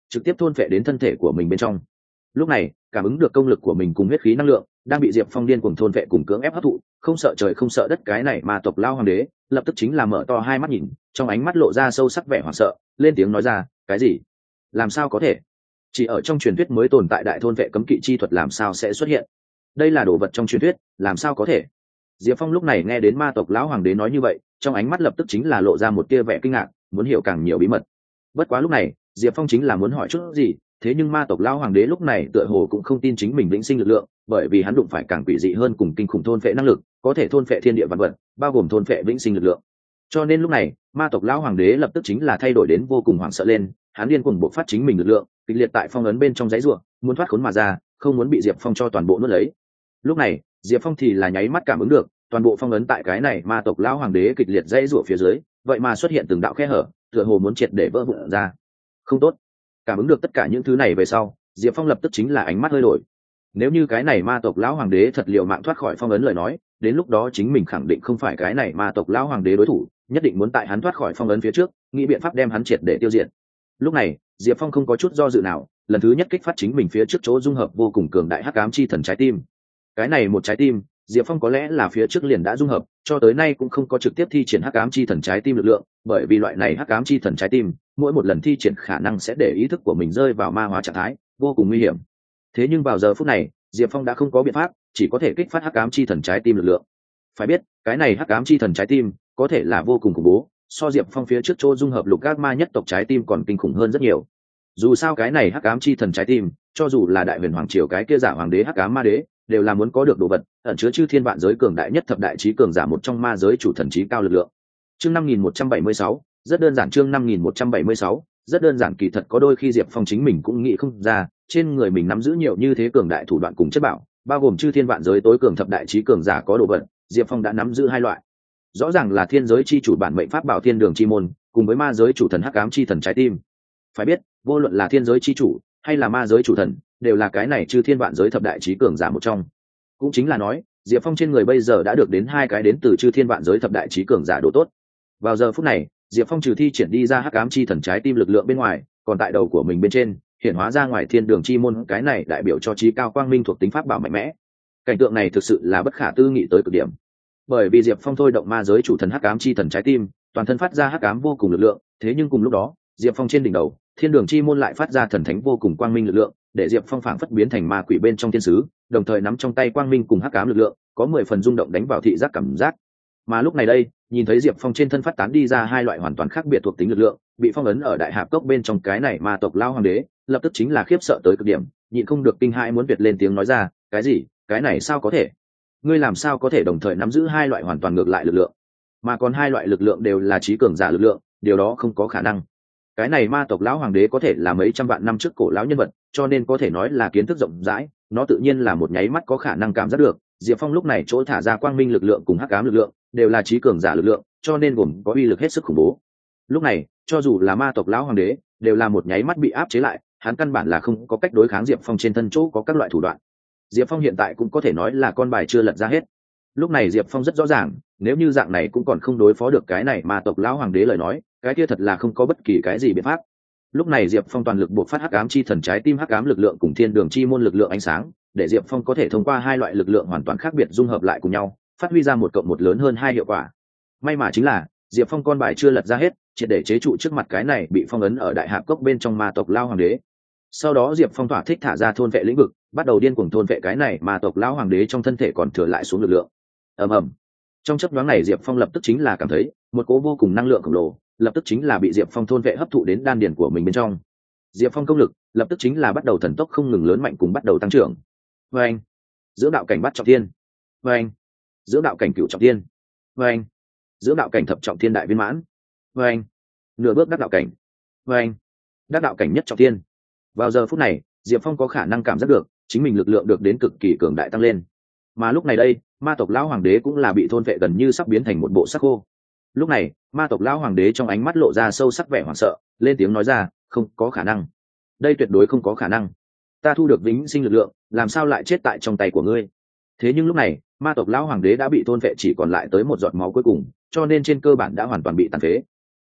trực tiếp thôn phệ đến thân thể của mình bên trong. Lúc này cảm ứng được công lực của mình cùng huyết khí năng lượng đang bị Diệp Phong điên cuồng thôn phệ cùng cưỡng ép hấp thụ, không sợ trời không sợ đất cái này ma tộc lao hoàng đế lập tức chính là mở to hai mắt nhìn, trong ánh mắt lộ ra sâu sắc vẻ hoảng sợ, lên tiếng nói ra, cái gì? Làm sao có thể? Chỉ ở trong truyền thuyết mới tồn tại đại thôn vệ cấm kỵ chi thuật làm sao sẽ xuất hiện? Đây là đồ vật trong truyền thuyết, làm sao có thể? Diệp Phong lúc này nghe đến ma tộc lão hoàng đế nói như vậy, trong ánh mắt lập tức chính là lộ ra một tia vẻ kinh ngạc, muốn hiểu càng nhiều bí mật. Bất quá lúc này Diệp Phong chính là muốn hỏi chút gì, thế nhưng ma tộc lão hoàng đế lúc này tựa hồ cũng không tin chính mình vĩnh sinh lực lượng, bởi vì hắn đụng phải càng quỷ dị hơn cùng kinh khủng thôn phệ năng lực, có thể thôn phệ thiên địa vạn vật, bao gồm thôn phệ vĩnh sinh lực lượng. Cho nên lúc này ma tộc lão hoàng đế lập tức chính là thay đổi đến vô cùng hoảng sợ lên, hắn điên cuồng bộc phát chính mình lực lượng, kịch liệt tại phong ấn bên trong dãy rủa, muốn thoát khốn mà ra, không muốn bị Diệp Phong cho toàn bộ nuốt lấy. Lúc này Diệp Phong thì là nháy mắt cảm ứng được, toàn bộ phong ấn tại cái này ma tộc lão hoàng đế kịch liệt dãy rủa phía dưới, vậy mà xuất hiện từng đạo khe hở, tựa hồ muốn triệt để vỡ vụn ra. Không tốt. Cảm ứng được tất cả những thứ này về sau, Diệp Phong lập tức chính là ánh mắt hơi đổi. Nếu như cái này ma tộc lão hoàng đế thật liệu mạng thoát khỏi phong ấn lời nói, đến lúc đó chính mình khẳng định không phải cái này ma tộc lão hoàng đế đối thủ, nhất định muốn tại hắn thoát khỏi phong ấn phía trước, nghĩ biện pháp đem hắn triệt để tiêu diệt. Lúc này Diệp Phong không có chút do dự nào, lần thứ nhất kích phát chính mình phía trước chỗ dung hợp vô cùng cường đại hắc ám chi thần trái tim. Cái này một trái tim Diệp Phong có lẽ là phía trước liền đã dung hợp, cho tới nay cũng không có trực tiếp thi triển hắc ám chi thần trái tim lực lượng, bởi vì loại này hắc ám chi thần trái tim, mỗi một lần thi triển khả năng sẽ để ý thức của mình rơi vào ma hóa trạng thái, vô cùng nguy hiểm. Thế nhưng vào giờ phút này, Diệp Phong đã không có biện pháp, chỉ có thể kích phát hắc ám chi thần trái tim lực lượng. Phải biết, cái này hắc ám chi thần trái tim có thể là vô cùng khủng bố, so Diệp Phong phía trước chỗ dung hợp lục ác ma nhất tộc trái tim còn kinh khủng hơn rất nhiều. Dù sao cái này hắc ám chi thần trái tim, cho dù là đại huyền hoàng triều cái kia giả hoàng đế hắc ám ma đế, đều là muốn có được đồ vật ẩn chứa chư thiên vạn giới cường đại nhất thập đại trí cường giả một trong ma giới chủ thần trí cao lực lượng. Chương 5176, rất đơn giản. Chương 5176, rất đơn giản. Kỳ thật có đôi khi Diệp Phong chính mình cũng nghĩ không ra, trên người mình nắm giữ nhiều như thế cường đại thủ đoạn cùng chất bảo, bao gồm chư thiên vạn giới tối cường thập đại trí cường giả có đồ vật, Diệp Phong đã nắm giữ hai loại. Rõ ràng là thiên giới chi chủ bản mệnh pháp bảo thiên đường chi môn, cùng với ma giới chủ thần hắc ám chi thần trái tim. Phải biết, vô luận là thiên giới chi chủ hay là ma giới chủ thần, đều là cái này chư thiên vạn giới thập đại trí cường giả một trong. Cũng chính là nói, Diệp Phong trên người bây giờ đã được đến hai cái đến từ chư thiên vạn giới thập đại trí cường giả độ tốt. Vào giờ phút này, Diệp Phong trừ thi triển đi ra hắc ám chi thần trái tim lực lượng bên ngoài, còn tại đầu của mình bên trên hiện hóa ra ngoài thiên đường chi môn, cái này đại biểu cho trí cao quang minh thuộc tính pháp bảo mạnh mẽ. Cảnh tượng này thực sự là bất khả tư nghị tới cực điểm. Bởi vì Diệp Phong thôi động ma giới chủ thần hắc ám chi thần trái tim, toàn thân phát ra hắc ám vô cùng lực lượng, thế nhưng cùng lúc đó, Diệp Phong trên đỉnh đầu, thiên đường chi môn lại phát ra thần thánh vô cùng quang minh lực lượng, để Diệp Phong phảng phất biến thành ma quỷ bên trong thiên sứ, đồng thời nắm trong tay quang minh cùng hắc ám lực lượng, có 10 phần rung động đánh vào thị giác cảm giác. Mà lúc này đây, nhìn thấy Diệp Phong trên thân phát tán đi ra hai loại hoàn toàn khác biệt thuộc tính lực lượng, bị phong ấn ở đại hạp cốc bên trong cái này ma tộc lao hoàng đế, lập tức chính là khiếp sợ tới cực điểm, nhịn không được kinh hãi muốn việt lên tiếng nói ra, cái gì? Cái này sao có thể? Ngươi làm sao có thể đồng thời nắm giữ hai loại hoàn toàn ngược lại lực lượng? Mà còn hai loại lực lượng đều là trí cường giả lực lượng, điều đó không có khả năng. Cái này ma tộc lão hoàng đế có thể là mấy trăm vạn năm trước cổ lão nhân vật, cho nên có thể nói là kiến thức rộng rãi, nó tự nhiên là một nháy mắt có khả năng cảm giác được Diệp Phong lúc này chỗ thả ra quang minh lực lượng cùng hắc ám lực lượng đều là trí cường giả lực lượng, cho nên gồm có uy lực hết sức khủng bố. Lúc này cho dù là ma tộc lão hoàng đế đều là một nháy mắt bị áp chế lại, hắn căn bản là không có cách đối kháng Diệp Phong trên thân chỗ có các loại thủ đoạn. Diệp Phong hiện tại cũng có thể nói là con bài chưa lật ra hết. Lúc này Diệp Phong rất rõ ràng, nếu như dạng này cũng còn không đối phó được cái này ma tộc lão hoàng đế lời nói, cái kia thật là không có bất kỳ cái gì biện pháp. Lúc này Diệp Phong toàn lực buộc phát hắc ám chi thần trái tim hắc ám lực lượng cùng thiên đường chi môn lực lượng ánh sáng, để Diệp Phong có thể thông qua hai loại lực lượng hoàn toàn khác biệt dung hợp lại cùng nhau, phát huy ra một cộng một lớn hơn hai hiệu quả. May mà chính là Diệp Phong con bài chưa lật ra hết, triệt để chế trụ trước mặt cái này bị phong ấn ở đại hạp cốc bên trong ma tộc lão hoàng đế. Sau đó Diệp Phong thỏa thích thả ra thôn vệ lĩnh vực, bắt đầu điên cuồng thôn vệ cái này ma tộc lão hoàng đế trong thân thể còn thừa lại xuống lực lượng. Ầm ầm. Trong chớp nhoáng này Diệp Phong lập tức chính là cảm thấy một cỗ vô cùng năng lượng khổng lồ, lập tức chính là bị Diệp Phong thôn vệ hấp thụ đến đan điền của mình bên trong. Diệp Phong công lực lập tức chính là bắt đầu thần tốc không ngừng lớn mạnh cùng bắt đầu tăng trưởng. Và anh, dưỡng đạo cảnh bắt trọng thiên. Và anh, dưỡng đạo cảnh cửu trọng thiên. Và anh, dưỡng đạo cảnh thập trọng thiên đại viên mãn. Và anh, nửa bước đắc đạo cảnh. Và anh, đắc đạo cảnh nhất trọng thiên. Vào giờ phút này, Diệp Phong có khả năng cảm giác được chính mình lực lượng được đến cực kỳ cường đại tăng lên. Mà lúc này đây, ma tộc lão hoàng đế cũng là bị thôn vệ gần như sắp biến thành một bộ xác khô. Lúc này ma tộc lão hoàng đế trong ánh mắt lộ ra sâu sắc vẻ hoảng sợ, lên tiếng nói ra, không có khả năng, đây tuyệt đối không có khả năng, ta thu được vĩnh sinh lực lượng làm sao lại chết tại trong tay của ngươi? Thế nhưng lúc này ma tộc lão hoàng đế đã bị thôn vệ chỉ còn lại tới một giọt máu cuối cùng, cho nên trên cơ bản đã hoàn toàn bị tàn phế.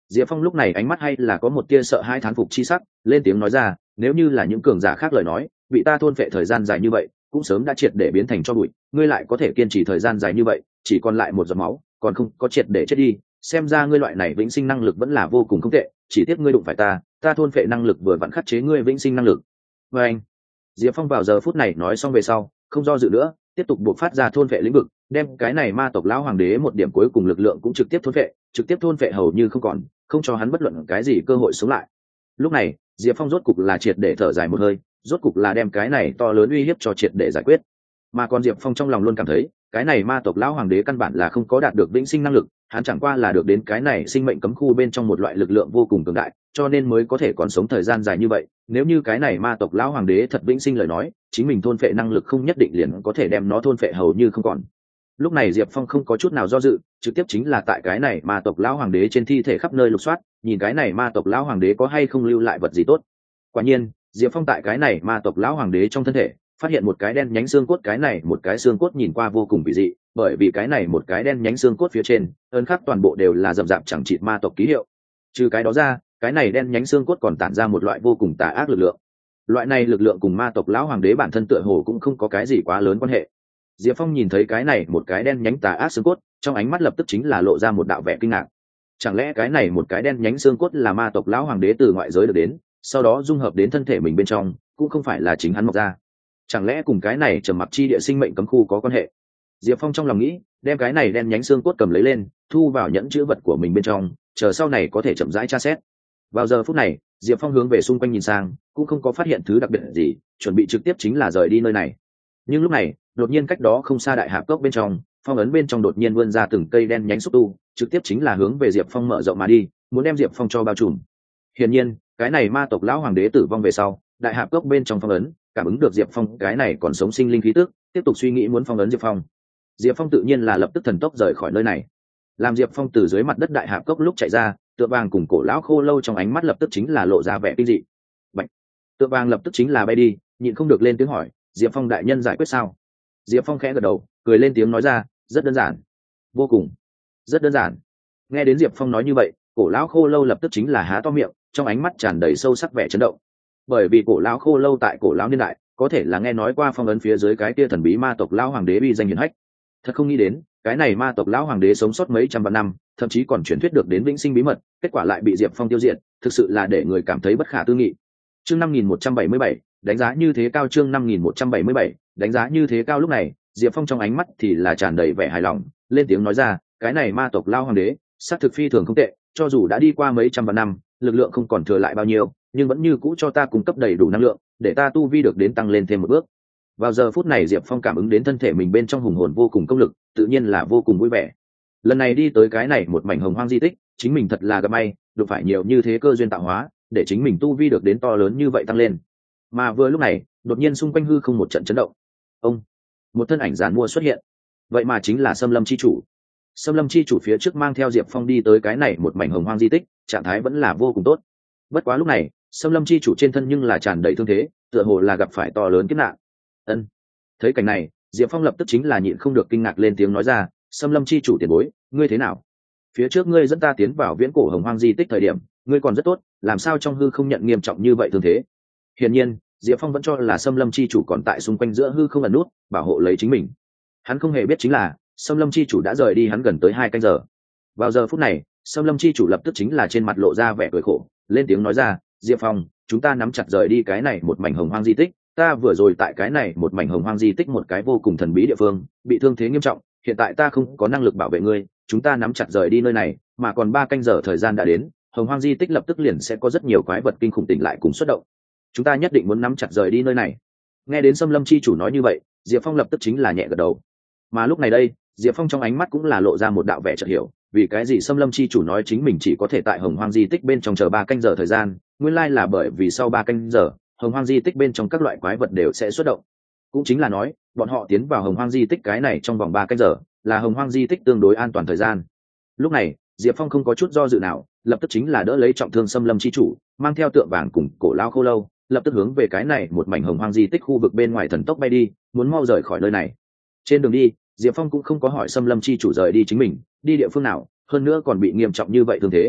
Diệp Phong lúc này ánh mắt hay là có một tia sợ hãi thán phục chi sắc, lên tiếng nói ra, nếu như là những cường giả khác lời nói, bị ta thôn phệ thời gian dài như vậy, cũng sớm đã triệt để biến thành tro bụi, ngươi lại có thể kiên trì thời gian dài như vậy, chỉ còn lại một giọt máu, còn không có triệt để chết đi, xem ra ngươi loại này vĩnh sinh năng lực vẫn là vô cùng không tệ, chỉ tiếc ngươi đụng phải ta thôn phệ năng lực vừa vặn khắc chế ngươi vĩnh sinh năng lực. Và anh, Diệp Phong vào giờ phút này nói xong về sau, không do dự nữa, tiếp tục buộc phát ra thôn phệ lĩnh vực, đem cái này ma tộc lão hoàng đế một điểm cuối cùng lực lượng cũng trực tiếp thôn phệ hầu như không còn, không cho hắn bất luận cái gì cơ hội sống lại. Lúc này Diệp Phong rốt cục là triệt để thở dài một hơi, rốt cục là đem cái này to lớn uy hiếp cho triệt để giải quyết. Mà còn Diệp Phong trong lòng luôn cảm thấy cái này ma tộc lão hoàng đế căn bản là không có đạt được vĩnh sinh năng lực, hắn chẳng qua là được đến cái này sinh mệnh cấm khu bên trong một loại lực lượng vô cùng cường đại, cho nên mới có thể còn sống thời gian dài như vậy. Nếu như cái này ma tộc lão hoàng đế thật vĩnh sinh lời nói, chính mình thôn phệ năng lực không nhất định liền có thể đem nó thôn phệ hầu như không còn. Lúc này Diệp Phong không có chút nào do dự, trực tiếp chính là tại cái này ma tộc lão hoàng đế trên thi thể khắp nơi lục soát, nhìn cái này ma tộc lão hoàng đế có hay không lưu lại vật gì tốt. Quả nhiên Diệp Phong tại cái này ma tộc lão hoàng đế trong thân thể phát hiện một cái đen nhánh xương cốt, cái này một cái xương cốt nhìn qua vô cùng kỳ dị, bởi vì cái này một cái đen nhánh xương cốt phía trên ấn khắc toàn bộ đều là rậm rạp chẳng chịt ma tộc ký hiệu. Trừ cái đó ra, cái này đen nhánh xương cốt còn tản ra một loại vô cùng tà ác lực lượng. Loại này lực lượng cùng ma tộc lão hoàng đế bản thân tựa hồ cũng không có cái gì quá lớn quan hệ. Diệp Phong nhìn thấy cái này một cái đen nhánh tà ác xương cốt, trong ánh mắt lập tức chính là lộ ra một đạo vẻ kinh ngạc. Chẳng lẽ cái này một cái đen nhánh xương cốt là ma tộc lão hoàng đế từ ngoại giới được đến, sau đó dung hợp đến thân thể mình bên trong, cũng không phải là chính hắn mọc ra? Chẳng lẽ cùng cái này trầm mặc chi địa sinh mệnh cấm khu có quan hệ? Diệp Phong trong lòng nghĩ, đem cái này đen nhánh xương cốt cầm lấy lên, thu vào nhẫn chữ vật của mình bên trong, chờ sau này có thể chậm rãi tra xét. Vào giờ phút này, Diệp Phong hướng về xung quanh nhìn sang, cũng không có phát hiện thứ đặc biệt gì, chuẩn bị trực tiếp chính là rời đi nơi này. Nhưng lúc này, đột nhiên cách đó không xa đại hạp cốc bên trong, phong ấn bên trong đột nhiên vươn ra từng cây đen nhánh xúc tu, trực tiếp chính là hướng về Diệp Phong mở rộng mà đi, muốn đem Diệp Phong cho bao trùm. Hiển nhiên, cái này ma tộc lão hoàng đế tử vong về sau, đại hạp cốc bên trong phong ấn cảm ứng được Diệp Phong cái này còn sống sinh linh khí tức, tiếp tục suy nghĩ muốn phong ấn Diệp Phong. Diệp Phong tự nhiên là lập tức thần tốc rời khỏi nơi này. Làm Diệp Phong từ dưới mặt đất đại hạp cốc lúc chạy ra, Tượng Vàng cùng Cổ lão khô lâu trong ánh mắt lập tức chính là lộ ra vẻ kinh dị. Bạch. Tượng Vàng lập tức chính là bay đi, nhịn không được lên tiếng hỏi, Diệp Phong đại nhân giải quyết sao? Diệp Phong khẽ gật đầu, cười lên tiếng nói ra, rất đơn giản, vô cùng rất đơn giản. Nghe đến Diệp Phong nói như vậy, Cổ lão khô lâu lập tức chính là há to miệng, trong ánh mắt tràn đầy sâu sắc vẻ chấn động. Bởi vì Cổ lão khô lâu tại Cổ lão niên đại có thể là nghe nói qua phong ấn phía dưới cái kia thần bí ma tộc lão hoàng đế uy danh hiển hách. Thật không nghĩ đến, cái này ma tộc lão hoàng đế sống sót mấy trăm vạn năm, thậm chí còn truyền thuyết được đến vĩnh sinh bí mật, kết quả lại bị Diệp Phong tiêu diệt, thực sự là để người cảm thấy bất khả tư nghị. Chương 5177, đánh giá như thế cao. Chương 5177, đánh giá như thế cao. Lúc này, Diệp Phong trong ánh mắt thì là tràn đầy vẻ hài lòng, lên tiếng nói ra, cái này ma tộc lão hoàng đế, sát thực phi thường không tệ, cho dù đã đi qua mấy trăm vạn năm, lực lượng không còn thừa lại bao nhiêu, nhưng vẫn như cũ cho ta cung cấp đầy đủ năng lượng, để ta tu vi được đến tăng lên thêm một bước. Vào giờ phút này Diệp Phong cảm ứng đến thân thể mình bên trong hùng hồn vô cùng công lực, tự nhiên là vô cùng vui vẻ. Lần này đi tới cái này một mảnh hồng hoang di tích, chính mình thật là gặp may, được phải nhiều như thế cơ duyên tạo hóa, để chính mình tu vi được đến to lớn như vậy tăng lên. Mà vừa lúc này, đột nhiên xung quanh hư không một trận chấn động. Ông, một thân ảnh giản mua xuất hiện. Vậy mà chính là Sâm Lâm chi chủ. Sâm Lâm chi chủ phía trước mang theo Diệp Phong đi tới cái này một mảnh hồng hoang di tích, trạng thái vẫn là vô cùng tốt. Bất quá lúc này, Sâm Lâm chi chủ trên thân nhưng là tràn đầy thương thế, tựa hồ là gặp phải to lớn kiếp nạn. Ân. Thấy cảnh này, Diệp Phong lập tức chính là nhịn không được kinh ngạc lên tiếng nói ra, Sâm Lâm chi chủ tiền bối, ngươi thế nào? Phía trước ngươi dẫn ta tiến vào viễn cổ hồng hoang di tích thời điểm, ngươi còn rất tốt, làm sao trong hư không nhận nghiêm trọng như vậy thương thế? Hiển nhiên, Diệp Phong vẫn cho là Sâm Lâm chi chủ còn tại xung quanh giữa hư không ẩn nút, bảo hộ lấy chính mình. Hắn không hề biết chính là, Sâm Lâm chi chủ đã rời đi hắn gần tới 2 canh giờ. Vào giờ phút này, Sâm Lâm chi chủ lập tức chính là trên mặt lộ ra vẻ cười khổ, lên tiếng nói ra, Diệp Phong, chúng ta nắm chặt rời đi cái này một mảnh hồng hoang di tích, ta vừa rồi tại cái này một mảnh hồng hoang di tích một cái vô cùng thần bí địa phương, bị thương thế nghiêm trọng, hiện tại ta không có năng lực bảo vệ ngươi, chúng ta nắm chặt rời đi nơi này, mà còn 3 canh giờ thời gian đã đến, hồng hoang di tích lập tức liền sẽ có rất nhiều quái vật kinh khủng tỉnh lại cùng xuất động. Chúng ta nhất định muốn nắm chặt rời đi nơi này. Nghe đến Sâm Lâm chi chủ nói như vậy, Diệp Phong lập tức chính là nhẹ gật đầu. Mà lúc này đây, Diệp Phong trong ánh mắt cũng là lộ ra một đạo vẻ chợt hiểu, vì cái gì Sâm Lâm chi chủ nói chính mình chỉ có thể tại hồng hoang di tích bên trong chờ 3 canh giờ thời gian, nguyên lai là bởi vì sau 3 canh giờ, hồng hoang di tích bên trong các loại quái vật đều sẽ xuất động. Cũng chính là nói, bọn họ tiến vào hồng hoang di tích cái này trong vòng 3 canh giờ, là hồng hoang di tích tương đối an toàn thời gian. Lúc này, Diệp Phong không có chút do dự nào, lập tức chính là đỡ lấy trọng thương Sâm Lâm chi chủ, mang theo Tượng Vàng cùng Cổ lão khô lâu, lập tức hướng về cái này một mảnh hồng hoang di tích khu vực bên ngoài thần tốc bay đi, muốn mau rời khỏi nơi này. Trên đường đi, Diệp Phong cũng không có hỏi Sâm Lâm chi chủ rời đi chính mình đi địa phương nào, hơn nữa còn bị nghiêm trọng như vậy thương thế.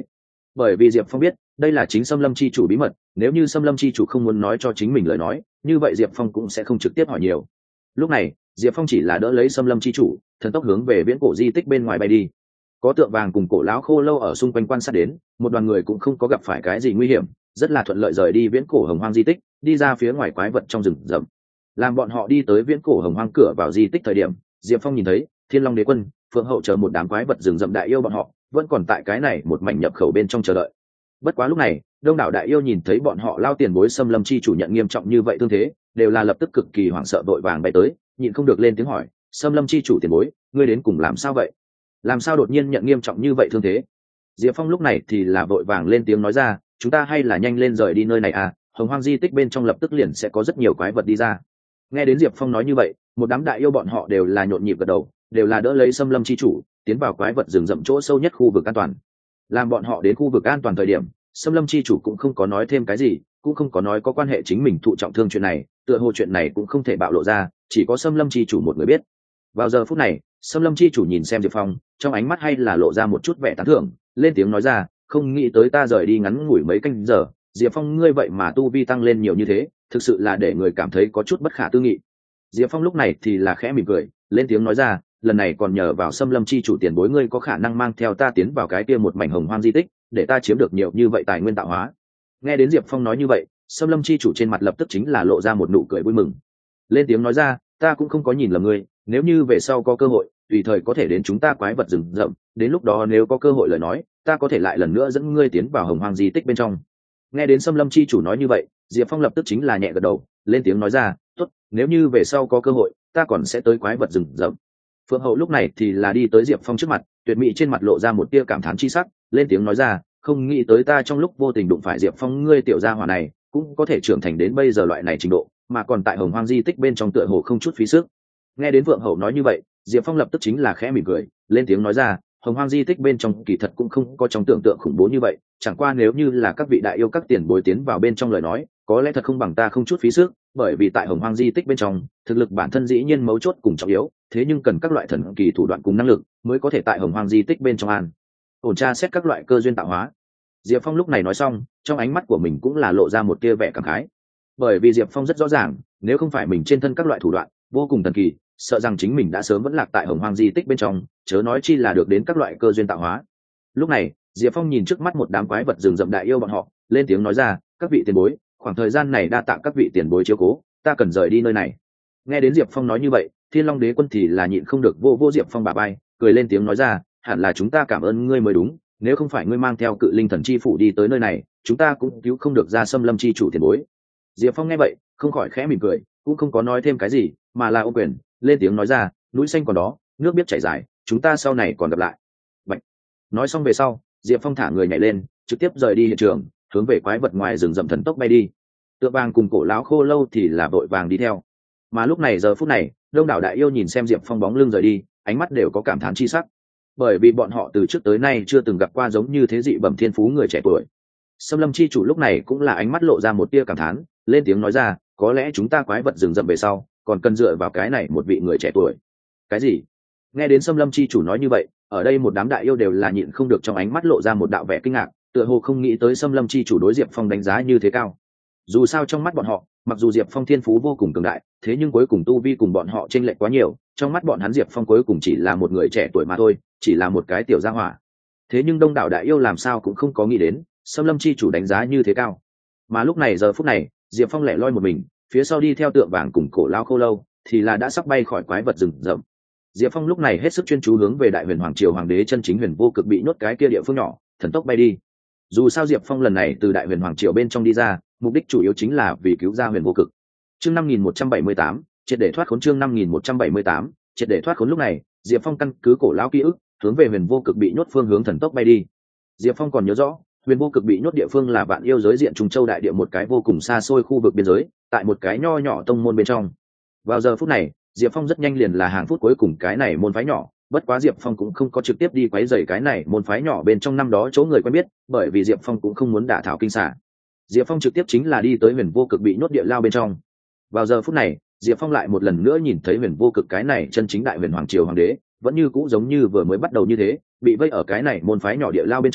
bởi vì diệp phong biết đây là chính xâm lâm chi chủ bí mật, nếu như xâm lâm chi chủ không muốn nói cho chính mình lời nói, như vậy diệp phong cũng sẽ không trực tiếp hỏi nhiều. Lúc này diệp phong chỉ là đỡ lấy xâm lâm chi chủ, thần tốc hướng về viễn cổ di tích bên ngoài bay đi. Có tượng vàng cùng cổ lão khô lâu ở xung quanh quan sát đến, một đoàn người cũng không có gặp phải cái gì nguy hiểm, rất là thuận lợi rời đi viễn cổ hồng hoang di tích, đi ra phía ngoài quái vật trong rừng rậm. Làm bọn họ đi tới viễn cổ hồng hoang cửa vào di tích thời điểm, diệp phong nhìn thấy thiên long đế quân, phượng hậu chờ một đám quái vật rừng rậm đại yêu bọn họ vẫn còn tại cái này một mảnh nhập khẩu bên trong chờ đợi. Bất quá lúc này đông đảo đại yêu nhìn thấy bọn họ lao tiền bối xâm lâm chi chủ nhận nghiêm trọng như vậy thương thế, đều là lập tức cực kỳ hoảng sợ vội vàng bay tới, nhịn không được lên tiếng hỏi: xâm lâm chi chủ tiền bối, ngươi đến cùng làm sao vậy? Làm sao đột nhiên nhận nghiêm trọng như vậy thương thế? Diệp Phong lúc này thì là vội vàng lên tiếng nói ra: chúng ta hay là nhanh lên rời đi nơi này à, hồng hoang di tích bên trong lập tức liền sẽ có rất nhiều quái vật đi ra. Nghe đến Diệp Phong nói như vậy, một đám đại yêu bọn họ đều là nhộn nhịp gật đầu, đều là đỡ lấy xâm lâm chi chủ tiến vào quái vật rừng rậm chỗ sâu nhất khu vực an toàn. Làm bọn họ đến khu vực an toàn thời điểm, xâm lâm chi chủ cũng không có nói thêm cái gì, cũng không có nói có quan hệ chính mình thụ trọng thương chuyện này, tựa hồ chuyện này cũng không thể bạo lộ ra, chỉ có xâm lâm chi chủ một người biết. Vào giờ phút này, xâm lâm chi chủ nhìn xem Diệp Phong, trong ánh mắt hay là lộ ra một chút vẻ tán thưởng, lên tiếng nói ra: không nghĩ tới ta rời đi ngắn ngủi mấy canh giờ, Diệp Phong ngươi vậy mà tu vi tăng lên nhiều như thế, thực sự là để người cảm thấy có chút bất khả tư nghị. Diệp Phong lúc này thì là khẽ mỉm cười, lên tiếng nói ra: lần này còn nhờ vào xâm lâm chi chủ tiền bối ngươi có khả năng mang theo ta tiến vào cái kia một mảnh hồng hoang di tích, để ta chiếm được nhiều như vậy tài nguyên tạo hóa. Nghe đến Diệp Phong nói như vậy, xâm lâm chi chủ trên mặt lập tức chính là lộ ra một nụ cười vui mừng, lên tiếng nói ra: ta cũng không có nhìn lầm ngươi, nếu như về sau có cơ hội tùy thời có thể đến chúng ta quái vật rừng rậm, đến lúc đó nếu có cơ hội lời nói, ta có thể lại lần nữa dẫn ngươi tiến vào hồng hoang di tích bên trong. Nghe đến xâm lâm chi chủ nói như vậy, Diệp Phong lập tức chính là nhẹ gật đầu, lên tiếng nói ra: tốt, nếu như về sau có cơ hội ta còn sẽ tới quái vật rừng rậm. Phượng hậu lúc này thì là đi tới Diệp Phong trước mặt, tuyệt mỹ trên mặt lộ ra một tia cảm thán chi sắc, lên tiếng nói ra: không nghĩ tới ta trong lúc vô tình đụng phải Diệp Phong ngươi tiểu gia hỏa này cũng có thể trưởng thành đến bây giờ loại này trình độ, mà còn tại hồng hoang di tích bên trong tựa hồ không chút phí sức. Nghe đến Phượng hậu nói như vậy, Diệp Phong lập tức chính là khẽ mỉm cười, lên tiếng nói ra: hồng hoang di tích bên trong kỳ thật cũng không có trong tưởng tượng khủng bố như vậy, chẳng qua nếu như là các vị đại yêu các tiền bối tiến vào bên trong lời nói, có lẽ thật không bằng ta không chút phí sức, bởi vì tại hồng hoang di tích bên trong thực lực bản thân dĩ nhiên mấu chốt cùng trọng yếu, thế nhưng cần các loại thần kỳ thủ đoạn cùng năng lực mới có thể tại hồng hoang di tích bên trong an ổn tra xét các loại cơ duyên tạo hóa. Diệp Phong lúc này nói xong, trong ánh mắt của mình cũng là lộ ra một tia vẻ cảm khái, bởi vì Diệp Phong rất rõ ràng, nếu không phải mình trên thân các loại thủ đoạn vô cùng thần kỳ, sợ rằng chính mình đã sớm vẫn lạc tại hồng hoang di tích bên trong, chớ nói chi là được đến các loại cơ duyên tạo hóa. Lúc này Diệp Phong nhìn trước mắt một đám quái vật rừng rậm đại yêu bọn họ, lên tiếng nói ra: các vị tiền bối, khoảng thời gian này đa tạ các vị tiền bối chiếu cố, ta cần rời đi nơi này. Nghe đến Diệp Phong nói như vậy, thiên long đế quân thì là nhịn không được vô Diệp Phong bả vai, cười lên tiếng nói ra: hẳn là chúng ta cảm ơn ngươi mới đúng, nếu không phải ngươi mang theo cự linh thần chi phủ đi tới nơi này, chúng ta cũng cứu không được ra xâm lâm chi chủ tiền bối. Diệp Phong nghe vậy không khỏi khẽ mỉm cười, cũng không có nói thêm cái gì, mà là ô quyền lên tiếng nói ra: núi xanh còn đó, nước biết chảy dài, chúng ta sau này còn gặp lại. Vậy nói xong về sau, Diệp Phong thả người nhảy lên, trực tiếp rời đi hiện trường, hướng về quái vật ngoài rừng rậm thần tốc bay đi. Tượng vàng cùng cổ lão khô lâu thì là vội vàng đi theo. Mà lúc này giờ phút này, đông đảo đại yêu nhìn xem Diệp Phong bóng lưng rời đi, ánh mắt đều có cảm thán chi sắc, bởi vì bọn họ từ trước tới nay chưa từng gặp qua giống như thế dị bẩm thiên phú người trẻ tuổi. Xâm lâm chi chủ lúc này cũng là ánh mắt lộ ra một tia cảm thán, lên tiếng nói ra: có lẽ chúng ta quái vật rừng rậm về sau còn cần dựa vào cái này một vị người trẻ tuổi. Cái gì? Nghe đến xâm lâm chi chủ nói như vậy, ở đây một đám đại yêu đều là nhịn không được trong ánh mắt lộ ra một đạo vẻ kinh ngạc, tựa hồ không nghĩ tới xâm lâm chi chủ đối Diệp Phong đánh giá như thế cao. Dù sao trong mắt bọn họ, mặc dù Diệp Phong thiên phú vô cùng cường đại, thế nhưng cuối cùng tu vi cùng bọn họ chênh lệch quá nhiều, trong mắt bọn hắn Diệp Phong cuối cùng chỉ là một người trẻ tuổi mà thôi, chỉ là một cái tiểu gia hỏa. Thế nhưng đông đảo đại yêu làm sao cũng không có nghĩ đến xâm lâm chi chủ đánh giá như thế cao. Mà lúc này giờ phút này, Diệp Phong lẻ loi một mình, phía sau đi theo tượng vàng cùng cổ lão khô lâu thì là đã sắp bay khỏi quái vật rừng rậm. Diệp Phong lúc này hết sức chuyên chú hướng về đại huyền hoàng triều hoàng đế chân chính huyền vô cực bị nhốt cái kia địa phương nhỏ thần tốc bay đi. Dù sao Diệp Phong lần này từ đại huyền hoàng triều bên trong đi ra, mục đích chủ yếu chính là vì cứu ra huyền vô cực. Chương 5178, triệt để thoát khốn. Chương 5178, triệt để thoát khốn. Lúc này Diệp Phong căn cứ cổ lão ký ức, hướng về huyền vô cực bị nhốt phương hướng thần tốc bay đi. Diệp Phong còn nhớ rõ, huyền vô cực bị nhốt địa phương là vạn yêu giới diện Trung Châu đại địa một cái vô cùng xa xôi khu vực biên giới, tại một cái nho nhỏ tông môn bên trong. Vào giờ phút này, Diệp Phong rất nhanh liền là hàng phút cuối cùng cái này môn phái nhỏ, bất quá Diệp Phong cũng không có trực tiếp đi quấy rầy cái này môn phái nhỏ bên trong năm đó chỗ người quen biết, bởi vì Diệp Phong cũng không muốn đả thảo kinh xả. Diệp Phong trực tiếp chính là đi tới huyền vô cực bị nhốt địa lao bên trong. Vào giờ phút này, Diệp Phong lại một lần nữa nhìn thấy huyền vô cực cái này chân chính đại huyền hoàng triều hoàng đế, vẫn như cũ giống như vừa mới bắt đầu như thế, bị vây ở cái này môn phái nhỏ địa lao bên trong,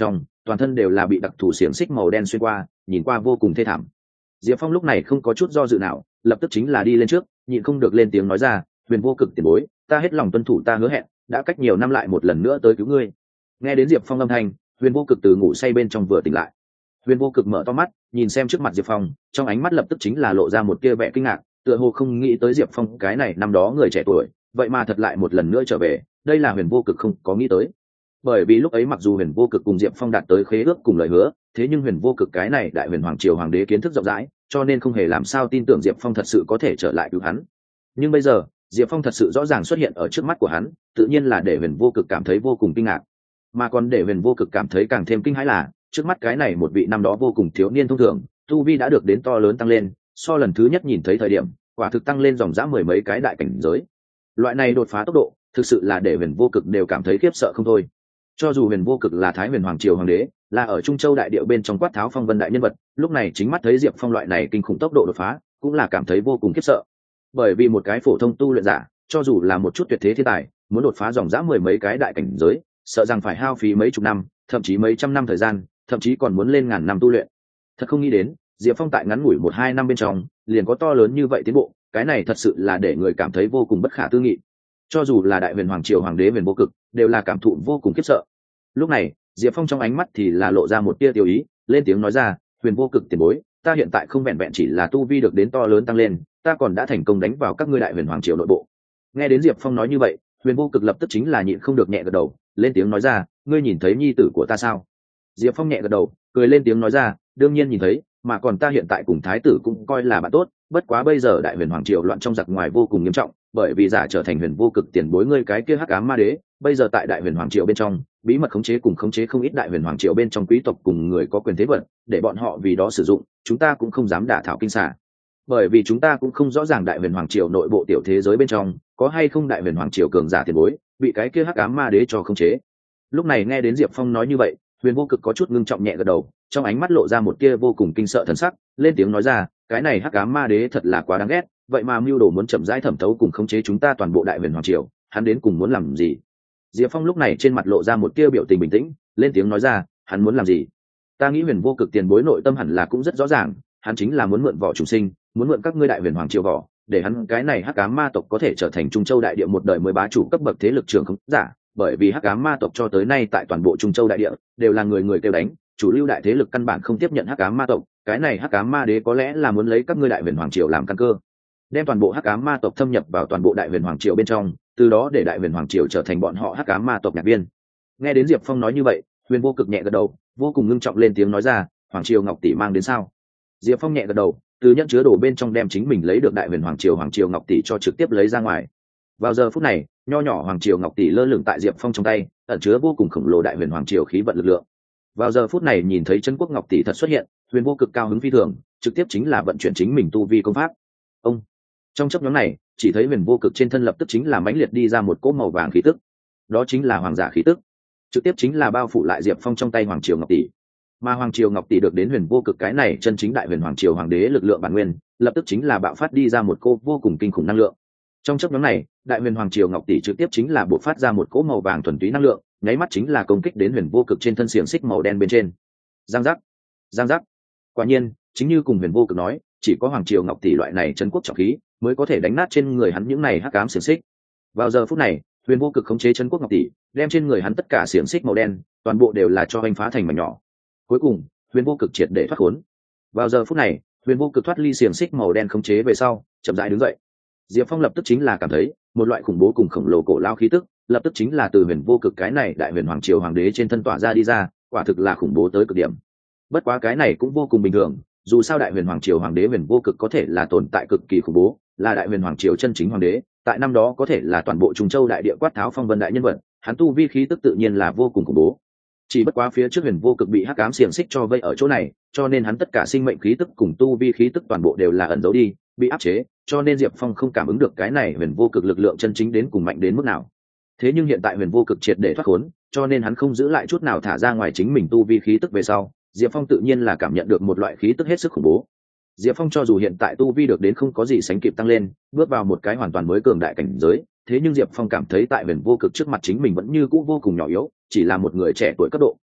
toàn thân đều là bị đặc thù xiềng xích màu đen xuyên qua, nhìn qua vô cùng thê thảm. Diệp Phong lúc này không có chút do dự nào, lập tức chính là đi lên trước, nhịn không được lên tiếng nói ra, Huyền Vô Cực tiền bối, ta hết lòng tuân thủ ta hứa hẹn, đã cách nhiều năm lại một lần nữa tới cứu ngươi. Nghe đến Diệp Phong âm thanh, Huyền Vô Cực từ ngủ say bên trong vừa tỉnh lại. Huyền Vô Cực mở to mắt, nhìn xem trước mặt Diệp Phong, trong ánh mắt lập tức chính là lộ ra một tia vẻ kinh ngạc, tựa hồ không nghĩ tới Diệp Phong cái này năm đó người trẻ tuổi, vậy mà thật lại một lần nữa trở về, đây là Huyền Vô Cực không có nghĩ tới. Bởi vì lúc ấy mặc dù Huyền Vô Cực cùng Diệp Phong đạt tới khế ước cùng lời hứa, thế nhưng Huyền Vô Cực cái này đại huyền hoàng triều hoàng đế kiến thức rộng rãi, cho nên không hề làm sao tin tưởng Diệp Phong thật sự có thể trở lại cứu hắn. Nhưng bây giờ, Diệp Phong thật sự rõ ràng xuất hiện ở trước mắt của hắn, tự nhiên là để Huyền Vô Cực cảm thấy vô cùng kinh ngạc. Mà còn để Huyền Vô Cực cảm thấy càng thêm kinh hãi là, trước mắt cái này một vị năm đó vô cùng thiếu niên thông thường, tu vi đã được đến to lớn tăng lên, so lần thứ nhất nhìn thấy thời điểm, quả thực tăng lên dòng dã mười mấy cái đại cảnh giới. Loại này đột phá tốc độ, thực sự là để Huyền Vô Cực đều cảm thấy khiếp sợ không thôi. Cho dù Huyền Vô Cực là Thái Huyền Hoàng Triều hoàng đế, là ở Trung Châu đại địa bên trong quát tháo phong vân đại nhân vật, lúc này chính mắt thấy Diệp Phong loại này kinh khủng tốc độ đột phá, cũng là cảm thấy vô cùng khiếp sợ. Bởi vì một cái phổ thông tu luyện giả, cho dù là một chút tuyệt thế thiên tài, muốn đột phá dòng dã mười mấy cái đại cảnh giới, sợ rằng phải hao phí mấy chục năm, thậm chí mấy trăm năm thời gian, thậm chí còn muốn lên ngàn năm tu luyện. Thật không nghĩ đến, Diệp Phong tại ngắn ngủi 1-2 năm bên trong, liền có to lớn như vậy tiến bộ, cái này thật sự là để người cảm thấy vô cùng bất khả tư nghị. Cho dù là đại huyền hoàng triều hoàng đế Huyền Vô Cực, đều là cảm thụ vô cùng khiếp sợ. Lúc này, Diệp Phong trong ánh mắt thì là lộ ra một tia tiêu ý, lên tiếng nói ra, Huyền Vô Cực tiền bối, ta hiện tại không vẹn vẹn chỉ là tu vi được đến to lớn tăng lên, ta còn đã thành công đánh vào các ngươi đại huyền hoàng triều nội bộ. Nghe đến Diệp Phong nói như vậy, Huyền Vô Cực lập tức chính là nhịn không được nhẹ gật đầu, lên tiếng nói ra, ngươi nhìn thấy nhi tử của ta sao? Diệp Phong nhẹ gật đầu, cười lên tiếng nói ra, đương nhiên nhìn thấy, mà còn ta hiện tại cùng thái tử cũng coi là bạn tốt, bất quá bây giờ đại huyền hoàng triều loạn trong giặc ngoài vô cùng nghiêm trọng, bởi vì giả trở thành Huyền Vô Cực tiền bối ngươi cái kia hắc ám ma đế, bây giờ tại đại huyền hoàng triều bên trong, bí mật khống chế không ít đại huyền hoàng triều bên trong quý tộc cùng người có quyền thế vật, để bọn họ vì đó sử dụng, chúng ta cũng không dám đả thảo kinh xả. Bởi vì chúng ta cũng không rõ ràng đại huyền hoàng triều nội bộ tiểu thế giới bên trong có hay không đại huyền hoàng triều cường giả tiền bối bị cái kia hắc ám ma đế cho khống chế. Lúc này nghe đến Diệp Phong nói như vậy, Huyền Vô Cực có chút ngưng trọng nhẹ gật đầu, trong ánh mắt lộ ra một tia vô cùng kinh sợ thần sắc, lên tiếng nói ra, cái này hắc ám ma đế thật là quá đáng ghét, vậy mà mưu đồ muốn chậm rãi thẩm thấu cùng khống chế chúng ta toàn bộ đại huyền hoàng triều, hắn đến cùng muốn làm gì? Diệp Phong lúc này trên mặt lộ ra một tia biểu tình bình tĩnh, lên tiếng nói ra, hắn muốn làm gì? Ta nghĩ Huyền Vô Cực tiền bối nội tâm hẳn là cũng rất rõ ràng, hắn chính là muốn mượn vỏ trùng sinh, muốn mượn các ngươi đại huyền hoàng triều vỏ, để hắn cái này hắc ám ma tộc có thể trở thành Trung Châu đại địa một đời mới bá chủ cấp bậc thế lực trưởng không giả, bởi vì hắc ám ma tộc cho tới nay tại toàn bộ Trung Châu đại địa đều là người người kêu đánh, chủ lưu đại thế lực căn bản không tiếp nhận hắc ám ma tộc, cái này hắc ám ma đế có lẽ là muốn lấy các ngươi đại huyền hoàng triều làm căn cơ, đem toàn bộ hắc ám ma tộc thâm nhập vào toàn bộ đại huyền hoàng triều bên trong, từ đó để đại huyền hoàng triều trở thành bọn họ hắc ám ma tộc nhạc viên. Nghe đến Diệp Phong nói như vậy, Huyền Vô Cực nhẹ gật đầu, vô cùng ngưng trọng lên tiếng nói ra, hoàng triều ngọc tỷ mang đến sao? Diệp Phong nhẹ gật đầu, từ nhẫn chứa đồ bên trong đem chính mình lấy được đại huyền hoàng triều ngọc tỷ cho trực tiếp lấy ra ngoài. Vào giờ phút này, nho nhỏ hoàng triều ngọc tỷ lơ lửng tại Diệp Phong trong tay, ẩn chứa vô cùng khổng lồ đại huyền hoàng triều khí vận lực lượng. Vào giờ phút này nhìn thấy chân quốc ngọc tỷ thật xuất hiện, Huyền Vô Cực cao hứng phi thường, trực tiếp chính là vận chuyển chính mình tu vi công pháp. Ông trong chốc ngắn này, chỉ thấy Huyền Vô Cực trên thân lập tức chính là mãnh liệt đi ra một cỗ màu vàng khí tức, đó chính là hoàng giả khí tức, trực tiếp chính là bao phủ lại Diệp Phong trong tay hoàng triều ngọc tỷ. Mà hoàng triều ngọc tỷ được đến Huyền Vô Cực cái này chân chính đại huyền hoàng triều hoàng đế lực lượng bản nguyên, lập tức chính là bạo phát đi ra một cỗ vô cùng kinh khủng năng lượng. Trong chốc ngắn này, đại huyền hoàng triều ngọc tỷ trực tiếp chính là bộc phát ra một cỗ màu vàng thuần túy năng lượng, nháy mắt chính là công kích đến Huyền Vô Cực trên thân xiềng xích màu đen bên trên. Giang giác, giang giác. Quả nhiên, chính như cùng Huyền Vô Cực nói, chỉ có hoàng triều ngọc tỷ loại này chân quốc trọng khí mới có thể đánh nát trên người hắn những này hắc ám xiềng xích. Vào giờ phút này, Huyền Vô Cực khống chế chân quốc ngọc tỷ, đem trên người hắn tất cả xiềng xích màu đen, toàn bộ đều là cho anh phá thành mảnh nhỏ. Cuối cùng, Huyền Vô Cực triệt để thoát khốn. Vào giờ phút này, Huyền Vô Cực thoát ly xiềng xích màu đen khống chế về sau, chậm rãi đứng dậy. Diệp Phong lập tức chính là cảm thấy một loại khủng bố cùng khổng lồ cổ lao khí tức, lập tức chính là từ Huyền Vô Cực cái này đại huyền hoàng triều hoàng đế trên thân tỏa ra đi ra, quả thực là khủng bố tới cực điểm. Bất quá cái này cũng vô cùng bình thường, dù sao đại huyền hoàng triều hoàng đế Huyền Vô Cực có thể là tồn tại cực kỳ khủng bố, là đại huyền hoàng triều chân chính hoàng đế, tại năm đó có thể là toàn bộ Trung Châu đại địa quát tháo phong vân đại nhân vật, hắn tu vi khí tức tự nhiên là vô cùng khủng bố. Chỉ bất quá phía trước Huyền Vô Cực bị hắc ám xiềng xích cho vây ở chỗ này, cho nên hắn tất cả sinh mệnh khí tức cùng tu vi khí tức toàn bộ đều là ẩn giấu đi, bị áp chế, cho nên Diệp Phong không cảm ứng được cái này Huyền Vô Cực lực lượng chân chính đến cùng mạnh đến mức nào. Thế nhưng hiện tại Huyền Vô Cực triệt để thoát khốn, cho nên hắn không giữ lại chút nào thả ra ngoài chính mình tu vi khí tức về sau, Diệp Phong tự nhiên là cảm nhận được một loại khí tức hết sức khủng bố. Diệp Phong cho dù hiện tại tu vi được đến không có gì sánh kịp tăng lên, bước vào một cái hoàn toàn mới cường đại cảnh giới, thế nhưng Diệp Phong cảm thấy tại Huyền Vô Cực trước mặt chính mình vẫn như cũ vô cùng nhỏ yếu, chỉ là một người trẻ tuổi cấp độ.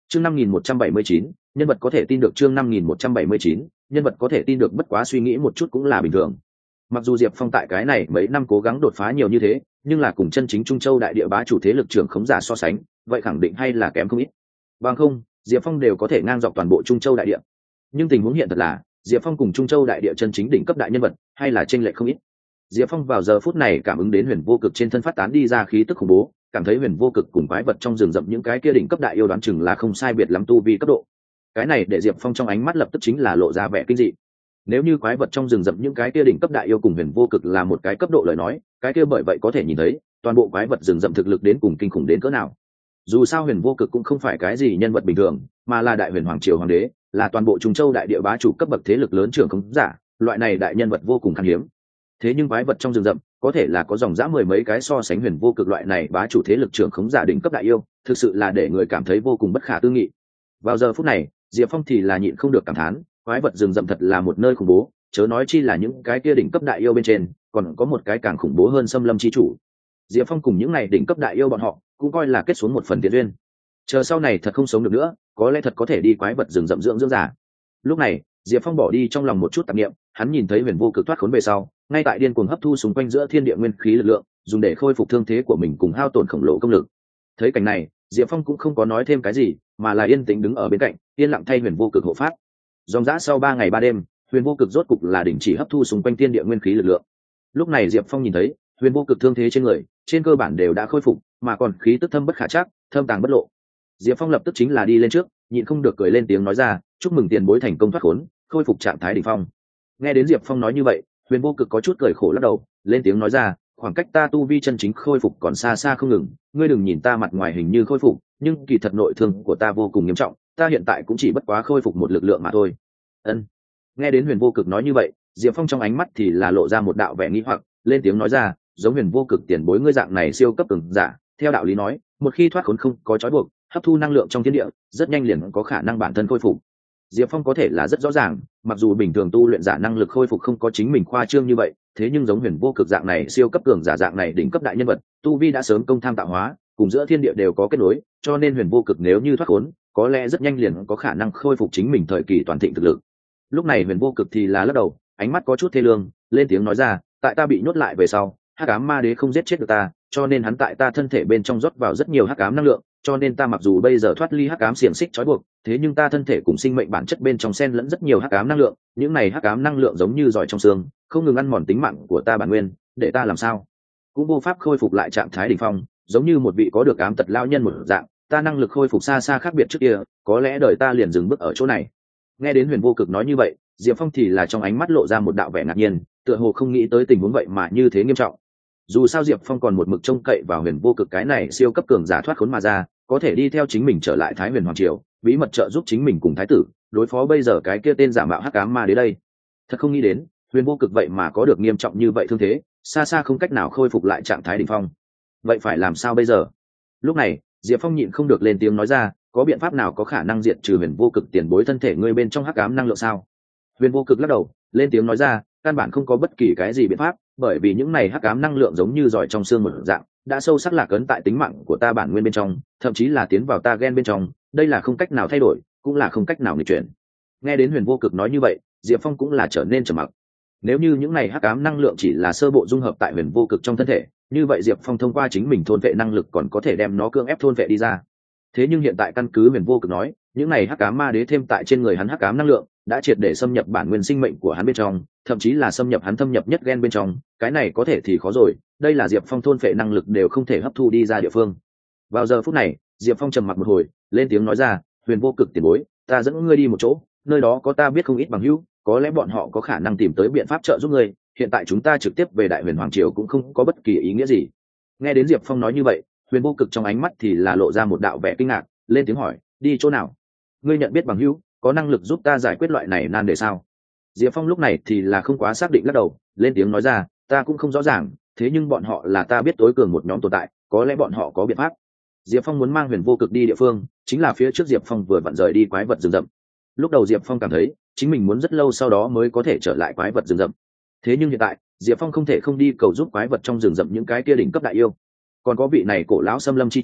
chương 5179, nhân vật có thể tin được. chương 5179, nhân vật có thể tin được. Bất quá suy nghĩ một chút cũng là bình thường. Mặc dù Diệp Phong tại cái này mấy năm cố gắng đột phá nhiều như thế, nhưng là cùng chân chính Trung Châu đại địa bá chủ thế lực trưởng khống giả so sánh, vậy khẳng định hay là kém không ít. Bằng không, Diệp Phong đều có thể ngang dọc toàn bộ Trung Châu đại địa. Nhưng tình huống hiện thật là, Diệp Phong cùng Trung Châu đại địa chân chính đỉnh cấp đại nhân vật, hay là chênh lệch không ít. Diệp Phong vào giờ phút này cảm ứng đến huyền vô cực trên thân phát tán đi ra khí tức khủng bố, cảm thấy huyền vô cực cùng quái vật trong rừng rậm những cái kia đỉnh cấp đại yêu đoán chừng là không sai biệt lắm tu vi cấp độ. Cái này để Diệp Phong trong ánh mắt lập tức chính là lộ ra vẻ kinh dị. Nếu như quái vật trong rừng rậm những cái kia đỉnh cấp đại yêu cùng huyền vô cực là một cái cấp độ lời nói, cái kia bởi vậy có thể nhìn thấy toàn bộ quái vật rừng rậm thực lực đến cùng kinh khủng đến cỡ nào. Dù sao huyền vô cực cũng không phải cái gì nhân vật bình thường, mà là đại huyền hoàng triều hoàng đế, là toàn bộ Trung Châu đại địa bá chủ cấp bậc thế lực lớn trưởng khống giả, loại này đại nhân vật vô cùng khan hiếm. Thế nhưng quái vật trong rừng rậm có thể là có dòng dã mười mấy cái so sánh huyền vô cực loại này bá chủ thế lực trưởng khống giả đỉnh cấp đại yêu, thực sự là để người cảm thấy vô cùng bất khả tư nghị. Vào giờ phút này, Diệp Phong thì là nhịn không được cảm thán, quái vật rừng rậm thật là một nơi khủng bố, chớ nói chi là những cái kia đỉnh cấp đại yêu bên trên, còn có một cái càng khủng bố hơn xâm lâm chi chủ. Diệp Phong cùng những này đỉnh cấp đại yêu bọn họ cũng coi là kết xuống một phần tiền duyên. Chờ sau này thật không sống được nữa, có lẽ thật có thể đi quái vật rừng rậm dưỡng giả. Lúc này, Diệp Phong bỏ đi trong lòng một chút tạp niệm, hắn nhìn thấy huyền vô cực thoát khốn về sau, ngay tại điên cuồng hấp thu xung quanh giữa thiên địa nguyên khí lực lượng, dùng để khôi phục thương thế của mình cùng hao tổn khổng lồ công lực. Thấy cảnh này, Diệp Phong cũng không có nói thêm cái gì, mà là yên tĩnh đứng ở bên cạnh, yên lặng thay huyền vô cực hộ pháp. Dòng dã sau 3 ngày 3 đêm, huyền vô cực rốt cục là đình chỉ hấp thu xung quanh thiên địa nguyên khí lực lượng. Lúc này Diệp Phong nhìn thấy, huyền vô cực thương thế trên người, trên cơ bản đều đã khôi phục, mà còn khí tức thâm bất khả trắc, thâm tàng bất lộ. Diệp Phong lập tức chính là đi lên trước, nhịn không được cười lên tiếng nói ra, chúc mừng tiền bối thành công thoát khốn, khôi phục trạng thái đỉnh phong. Nghe đến Diệp Phong nói như vậy, huyền vô cực có chút cười khổ lắc đầu, lên tiếng nói ra, khoảng cách ta tu vi chân chính khôi phục còn xa xa không ngừng, ngươi đừng nhìn ta mặt ngoài hình như khôi phục, nhưng kỳ thật nội thương của ta vô cùng nghiêm trọng, ta hiện tại cũng chỉ bất quá khôi phục một lực lượng mà thôi. Ân. Nghe đến huyền vô cực nói như vậy, Diệp Phong trong ánh mắt thì là lộ ra một đạo vẻ nghi hoặc, lên tiếng nói ra, giống huyền vô cực tiền bối ngươi dạng này siêu cấp cường giả, theo đạo lý nói, một khi thoát khốn không có trói buộc, hấp thu năng lượng trong thiên địa, rất nhanh liền có khả năng bản thân khôi phục. Diệp Phong có thể là rất rõ ràng, mặc dù bình thường tu luyện giả năng lực khôi phục không có chính mình khoa trương như vậy, thế nhưng giống huyền vô cực dạng này siêu cấp cường giả dạng này đỉnh cấp đại nhân vật, tu vi đã sớm công tham tạo hóa, cùng giữa thiên địa đều có kết nối, cho nên huyền vô cực nếu như thoát khốn, có lẽ rất nhanh liền có khả năng khôi phục chính mình thời kỳ toàn thịnh thực lực. Lúc này huyền vô cực thì là lắc đầu, ánh mắt có chút thê lương, lên tiếng nói ra, tại ta bị nhốt lại về sau, hắc ám ma đế không giết chết được ta, cho nên hắn tại ta thân thể bên trong rót vào rất nhiều hắc ám năng lượng, cho nên ta mặc dù bây giờ thoát ly hắc ám xiềng xích trói buộc, thế nhưng ta thân thể cùng sinh mệnh bản chất bên trong xen lẫn rất nhiều hắc ám năng lượng, những này hắc ám năng lượng giống như giỏi trong xương, không ngừng ăn mòn tính mạng của ta bản nguyên, để ta làm sao cũng vô pháp khôi phục lại trạng thái đỉnh phong, giống như một vị có được ám tật lão nhân một dạng, ta năng lực khôi phục xa xa khác biệt trước kia, có lẽ đời ta liền dừng bước ở chỗ này. Nghe đến huyền vô cực nói như vậy, Diệp Phong thì là trong ánh mắt lộ ra một đạo vẻ ngạc nhiên, tựa hồ không nghĩ tới tình huống vậy mà như thế nghiêm trọng. Dù sao Diệp Phong còn một mực trông cậy vào huyền vô cực cái này siêu cấp cường giả thoát khốn mà ra, có thể đi theo chính mình trở lại Thái Huyền Hoàng Triều, bí mật trợ giúp chính mình cùng thái tử đối phó bây giờ cái kia tên giả mạo hắc ám ma đế đây. Thật không nghĩ đến, huyền vô cực vậy mà có được nghiêm trọng như vậy thương thế, xa xa không cách nào khôi phục lại trạng thái đỉnh phong. Vậy phải làm sao bây giờ? Lúc này, Diệp Phong nhịn không được lên tiếng nói ra, có biện pháp nào có khả năng diệt trừ huyền vô cực tiền bối thân thể ngươi bên trong hắc ám năng lượng sao? Huyền vô cực lắc đầu, lên tiếng nói ra, căn bản không có bất kỳ cái gì biện pháp, bởi vì những này hắc ám năng lượng giống như giỏi trong xương một dạng, đã sâu sắc lạc ấn tại tính mạng của ta bản nguyên bên trong, thậm chí là tiến vào ta gen bên trong, đây là không cách nào thay đổi, cũng là không cách nào nghịch chuyển. Nghe đến huyền vô cực nói như vậy, Diệp Phong cũng là trở nên trầm mặc. Nếu như những này hắc ám năng lượng chỉ là sơ bộ dung hợp tại huyền vô cực trong thân thể, như vậy Diệp Phong thông qua chính mình thôn vệ năng lực còn có thể đem nó cưỡng ép thôn vệ đi ra. Thế nhưng hiện tại căn cứ huyền vô cực nói, những này hắc ám ma đế thêm tại trên người hắn hắc ám năng lượng đã triệt để xâm nhập bản nguyên sinh mệnh của hắn bên trong, thậm chí là xâm nhập hắn thâm nhập nhất gen bên trong, cái này có thể thì khó rồi, đây là Diệp Phong thôn phệ năng lực đều không thể hấp thu đi ra địa phương. Vào giờ phút này, Diệp Phong trầm mặc một hồi, lên tiếng nói ra, huyền vô cực tiền bối, ta dẫn ngươi đi một chỗ, nơi đó có ta biết không ít bằng hữu, có lẽ bọn họ có khả năng tìm tới biện pháp trợ giúp ngươi, hiện tại chúng ta trực tiếp về Đại Huyền Hoàng Triều cũng không có bất kỳ ý nghĩa gì. Nghe đến Diệp Phong nói như vậy, huyền vô cực trong ánh mắt thì là lộ ra một đạo vẻ kinh ngạc, lên tiếng hỏi, đi chỗ nào? Ngươi nhận biết bằng hữu có năng lực giúp ta giải quyết loại này nan đề sao? Diệp Phong lúc này thì là không quá xác định lắc đầu, lên tiếng nói ra, ta cũng không rõ ràng, thế nhưng bọn họ là ta biết tối cường một nhóm tồn tại, có lẽ bọn họ có biện pháp. Diệp Phong muốn mang huyền vô cực đi địa phương, chính là phía trước Diệp Phong vừa vặn rời đi quái vật rừng rậm. Lúc đầu Diệp Phong cảm thấy, chính mình muốn rất lâu sau đó mới có thể trở lại quái vật rừng rậm. Thế nhưng hiện tại, Diệp Phong không thể không đi cầu giúp quái vật trong rừng rậm những cái kia đỉnh cấp đại yêu. Còn có vị này cổ lão xâm lâm chi chủ,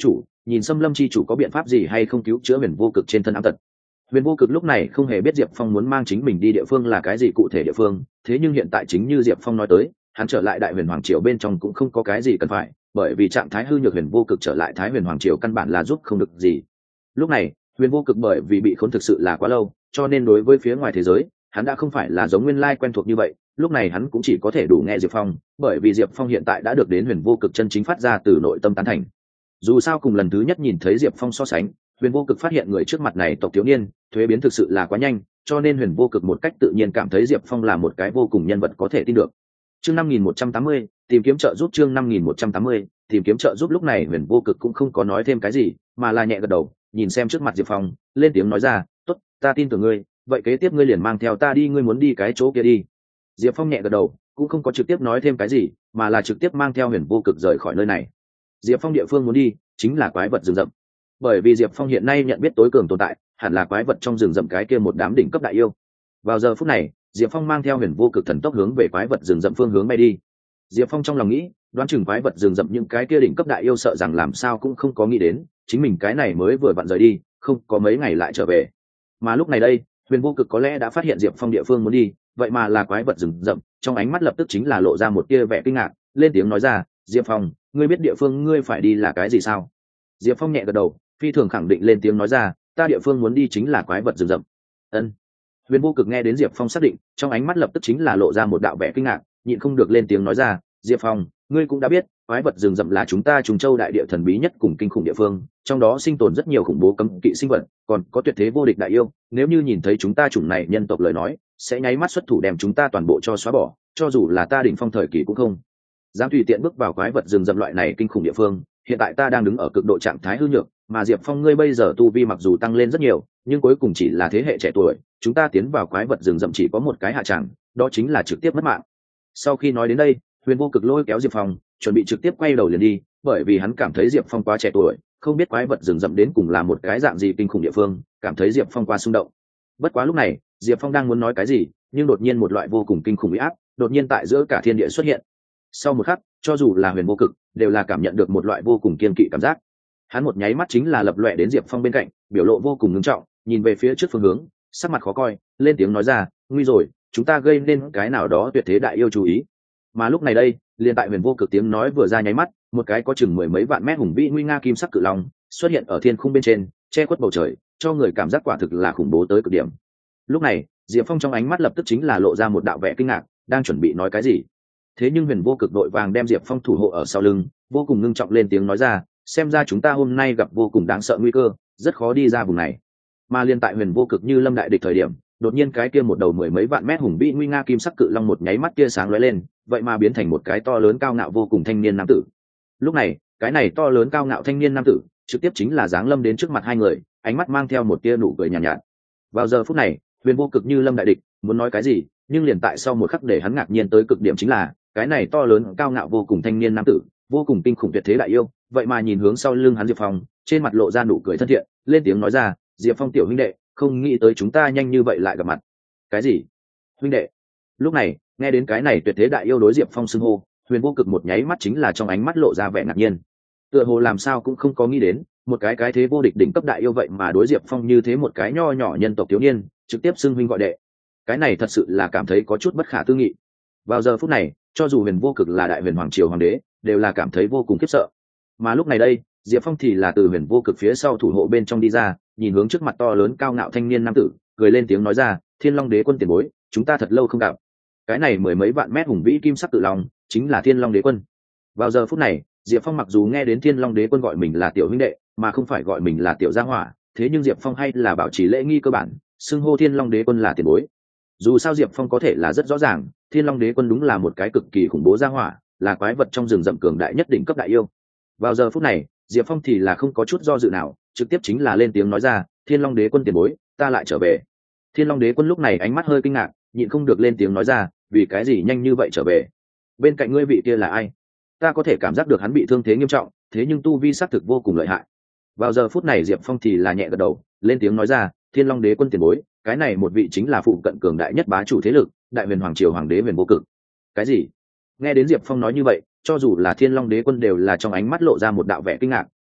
nhìn xâm lâm chi chủ có biện pháp gì hay không cứu chữa huyền vô cực trên thân ám tật. Huyền vô cực lúc này không hề biết diệp phong muốn mang chính mình đi địa phương là cái gì cụ thể địa phương, thế nhưng hiện tại chính như diệp phong nói tới, hắn trở lại đại huyền hoàng triều bên trong cũng không có cái gì cần phải, bởi vì trạng thái hư nhược huyền vô cực trở lại thái huyền hoàng triều căn bản là giúp không được gì. Lúc này huyền vô cực bởi vì bị khốn thực sự là quá lâu, cho nên đối với phía ngoài thế giới hắn đã không phải là giống nguyên lai quen thuộc như vậy. Lúc này hắn cũng chỉ có thể đủ nghe diệp phong, bởi vì diệp phong hiện tại đã được đến huyền vô cực chân chính phát ra từ nội tâm tán thành. Dù sao cùng lần thứ nhất nhìn thấy diệp phong so sánh, huyền vô cực phát hiện người trước mặt này tộc thiếu niên thuế biến thực sự là quá nhanh, cho nên huyền vô cực một cách tự nhiên cảm thấy diệp phong là một cái vô cùng nhân vật có thể tin được. Chương 5180, tìm kiếm trợ giúp. Chương 5180, tìm kiếm trợ giúp. Lúc này huyền vô cực cũng không có nói thêm cái gì, mà là nhẹ gật đầu, nhìn xem trước mặt diệp phong, lên tiếng nói ra, tốt, ta tin tưởng ngươi, vậy kế tiếp ngươi liền mang theo ta đi, ngươi muốn đi cái chỗ kia đi. Diệp phong nhẹ gật đầu, cũng không có trực tiếp nói thêm cái gì, mà là trực tiếp mang theo huyền vô cực rời khỏi nơi này. Diệp phong địa phương muốn đi chính là quái vật rừng rậm, bởi vì diệp phong hiện nay nhận biết tối cường tồn tại hẳn là quái vật trong rừng rậm cái kia một đám đỉnh cấp đại yêu. Vào giờ phút này diệp phong mang theo huyền vô cực thần tốc hướng về quái vật rừng rậm phương hướng bay đi. Diệp phong trong lòng nghĩ, đoán chừng quái vật rừng rậm những cái kia đỉnh cấp đại yêu sợ rằng làm sao cũng không có nghĩ đến chính mình cái này mới vừa vặn rời đi không có mấy ngày lại trở về. Mà lúc này đây huyền vô cực có lẽ đã phát hiện diệp phong địa phương muốn đi vậy mà là quái vật rừng rậm, trong ánh mắt lập tức chính là lộ ra một tia vẻ kinh ngạc, lên tiếng nói ra, diệp phong, ngươi biết địa phương ngươi phải đi là cái gì sao? Diệp phong nhẹ gật đầu, phi thường khẳng định lên tiếng nói ra, ta địa phương muốn đi chính là quái vật rừng rậm. Ân. Huyền vô cực nghe đến diệp phong xác định, trong ánh mắt lập tức chính là lộ ra một đạo vẻ kinh ngạc, nhịn không được lên tiếng nói ra, diệp phong, ngươi cũng đã biết quái vật rừng rậm là chúng ta Trùng Châu đại địa thần bí nhất cùng kinh khủng địa phương, trong đó sinh tồn rất nhiều khủng bố cấm kỵ sinh vật, còn có tuyệt thế vô địch đại yêu, nếu như nhìn thấy chúng ta chủng này nhân tộc lời nói sẽ nháy mắt xuất thủ đem chúng ta toàn bộ cho xóa bỏ, cho dù là ta đỉnh phong thời kỳ cũng không dám tùy tiện bước vào quái vật rừng rậm loại này kinh khủng địa phương. Hiện tại ta đang đứng ở cực độ trạng thái hư nhược, mà diệp phong ngươi bây giờ tu vi mặc dù tăng lên rất nhiều nhưng cuối cùng chỉ là thế hệ trẻ tuổi, chúng ta tiến vào quái vật rừng rậm chỉ có một cái hạ tràng, đó chính là trực tiếp mất mạng. Sau khi nói đến đây huyền vô cực lôi kéo diệp phong chuẩn bị trực tiếp quay đầu liền đi, bởi vì hắn cảm thấy diệp phong quá trẻ tuổi, không biết quái vật rừng rậm đến cùng là một cái dạng gì kinh khủng địa phương, cảm thấy diệp phong quá xung động. Bất quá lúc này diệp phong đang muốn nói cái gì, nhưng đột nhiên một loại vô cùng kinh khủng uy áp đột nhiên tại giữa cả thiên địa xuất hiện. Sau một khắc cho dù là huyền vô cực đều là cảm nhận được một loại vô cùng kiên kỵ cảm giác. Hắn một nháy mắt chính là lập loè đến diệp phong bên cạnh, biểu lộ vô cùng ngưng trọng, nhìn về phía trước phương hướng, sắc mặt khó coi, lên tiếng nói ra, nguy rồi, chúng ta gây nên cái nào đó tuyệt thế đại yêu chú ý. Mà lúc này đây liền tại huyền vô cực tiếng nói vừa ra nháy mắt, một cái có chừng mười mấy vạn mét hùng vĩ nguy nga kim sắc cự long xuất hiện ở thiên khung bên trên, che khuất bầu trời, cho người cảm giác quả thực là khủng bố tới cực điểm. Lúc này diệp phong trong ánh mắt lập tức chính là lộ ra một đạo vẻ kinh ngạc, đang chuẩn bị nói cái gì, thế nhưng huyền vô cực đội vàng đem diệp phong thủ hộ ở sau lưng, vô cùng ngưng trọng lên tiếng nói ra, xem ra chúng ta hôm nay gặp vô cùng đáng sợ nguy cơ, rất khó đi ra vùng này. Mà liên tại huyền vô cực như lâm đại địch thời điểm, đột nhiên cái kia một đầu mười mấy vạn mét hùng vĩ nguy nga kim sắc cự long một nháy mắt kia sáng lóe lên, vậy mà biến thành một cái to lớn cao ngạo vô cùng thanh niên nam tử. Lúc này cái này to lớn cao ngạo thanh niên nam tử trực tiếp chính là giáng lâm đến trước mặt hai người, ánh mắt mang theo một tia nụ cười nhàn nhạt. Vào giờ phút này huyền vô cực như lâm đại địch muốn nói cái gì, nhưng liền tại sau một khắc để hắn ngạc nhiên tới cực điểm chính là cái này to lớn cao ngạo vô cùng thanh niên nam tử, vô cùng kinh khủng tuyệt thế đại yêu, vậy mà nhìn hướng sau lưng hắn diệp phong, trên mặt lộ ra nụ cười thân thiện, lên tiếng nói ra, diệp phong tiểu huynh đệ, không nghĩ tới chúng ta nhanh như vậy lại gặp mặt. Cái gì huynh đệ? Lúc này nghe đến cái này tuyệt thế đại yêu đối diệp phong xưng hô, huyền vô cực một nháy mắt chính là trong ánh mắt lộ ra vẻ ngạc nhiên, tựa hồ làm sao cũng không có nghĩ đến một cái thế vô địch đỉnh cấp đại yêu vậy mà đối diệp phong như thế một cái nho nhỏ nhân tộc thiếu niên trực tiếp xưng huynh gọi đệ. Cái này thật sự là cảm thấy có chút bất khả tư nghị. Vào giờ phút này cho dù huyền vô cực là đại huyền hoàng triều hoàng đế đều là cảm thấy vô cùng khiếp sợ. Mà lúc này đây diệp phong thì là từ huyền vô cực phía sau thủ hộ bên trong đi ra, nhìn hướng trước mặt to lớn cao ngạo thanh niên nam tử, cười lên tiếng nói ra, thiên long đế quân tiền bối, chúng ta thật lâu không gặp. Cái này mười mấy vạn mét hùng vĩ kim sắc cự long chính là thiên long đế quân. Vào giờ phút này diệp phong mặc dù nghe đến thiên long đế quân gọi mình là tiểu huynh đệ mà không phải gọi mình là tiểu gia hỏa, thế nhưng diệp phong hay là bảo trì lễ nghi cơ bản, xưng hô thiên long đế quân là tiền bối. Dù sao diệp phong có thể là rất rõ ràng thiên long đế quân đúng là một cái cực kỳ khủng bố gia hỏa, là quái vật trong rừng rậm cường đại nhất đỉnh cấp đại yêu. Vào giờ phút này diệp phong thì là không có chút do dự nào, trực tiếp chính là lên tiếng nói ra, thiên long đế quân tiền bối, ta lại trở về. Thiên long đế quân lúc này ánh mắt hơi kinh ngạc, nhịn không được lên tiếng nói ra, vì cái gì nhanh như vậy trở về? Bên cạnh ngươi vị kia là ai? Ta có thể cảm giác được hắn bị thương thế nghiêm trọng, thế nhưng tu vi xác thực vô cùng lợi hại. Vào giờ phút này diệp phong thì là nhẹ gật đầu, lên tiếng nói ra, thiên long đế quân tiền bối, cái này một vị chính là phụ cận cường đại nhất bá chủ thế lực, đại huyền hoàng triều hoàng đế huyền vô cực. Cái gì? Nghe đến diệp phong nói như vậy, cho dù là thiên long đế quân đều là trong ánh mắt lộ ra một đạo vẻ kinh ngạc,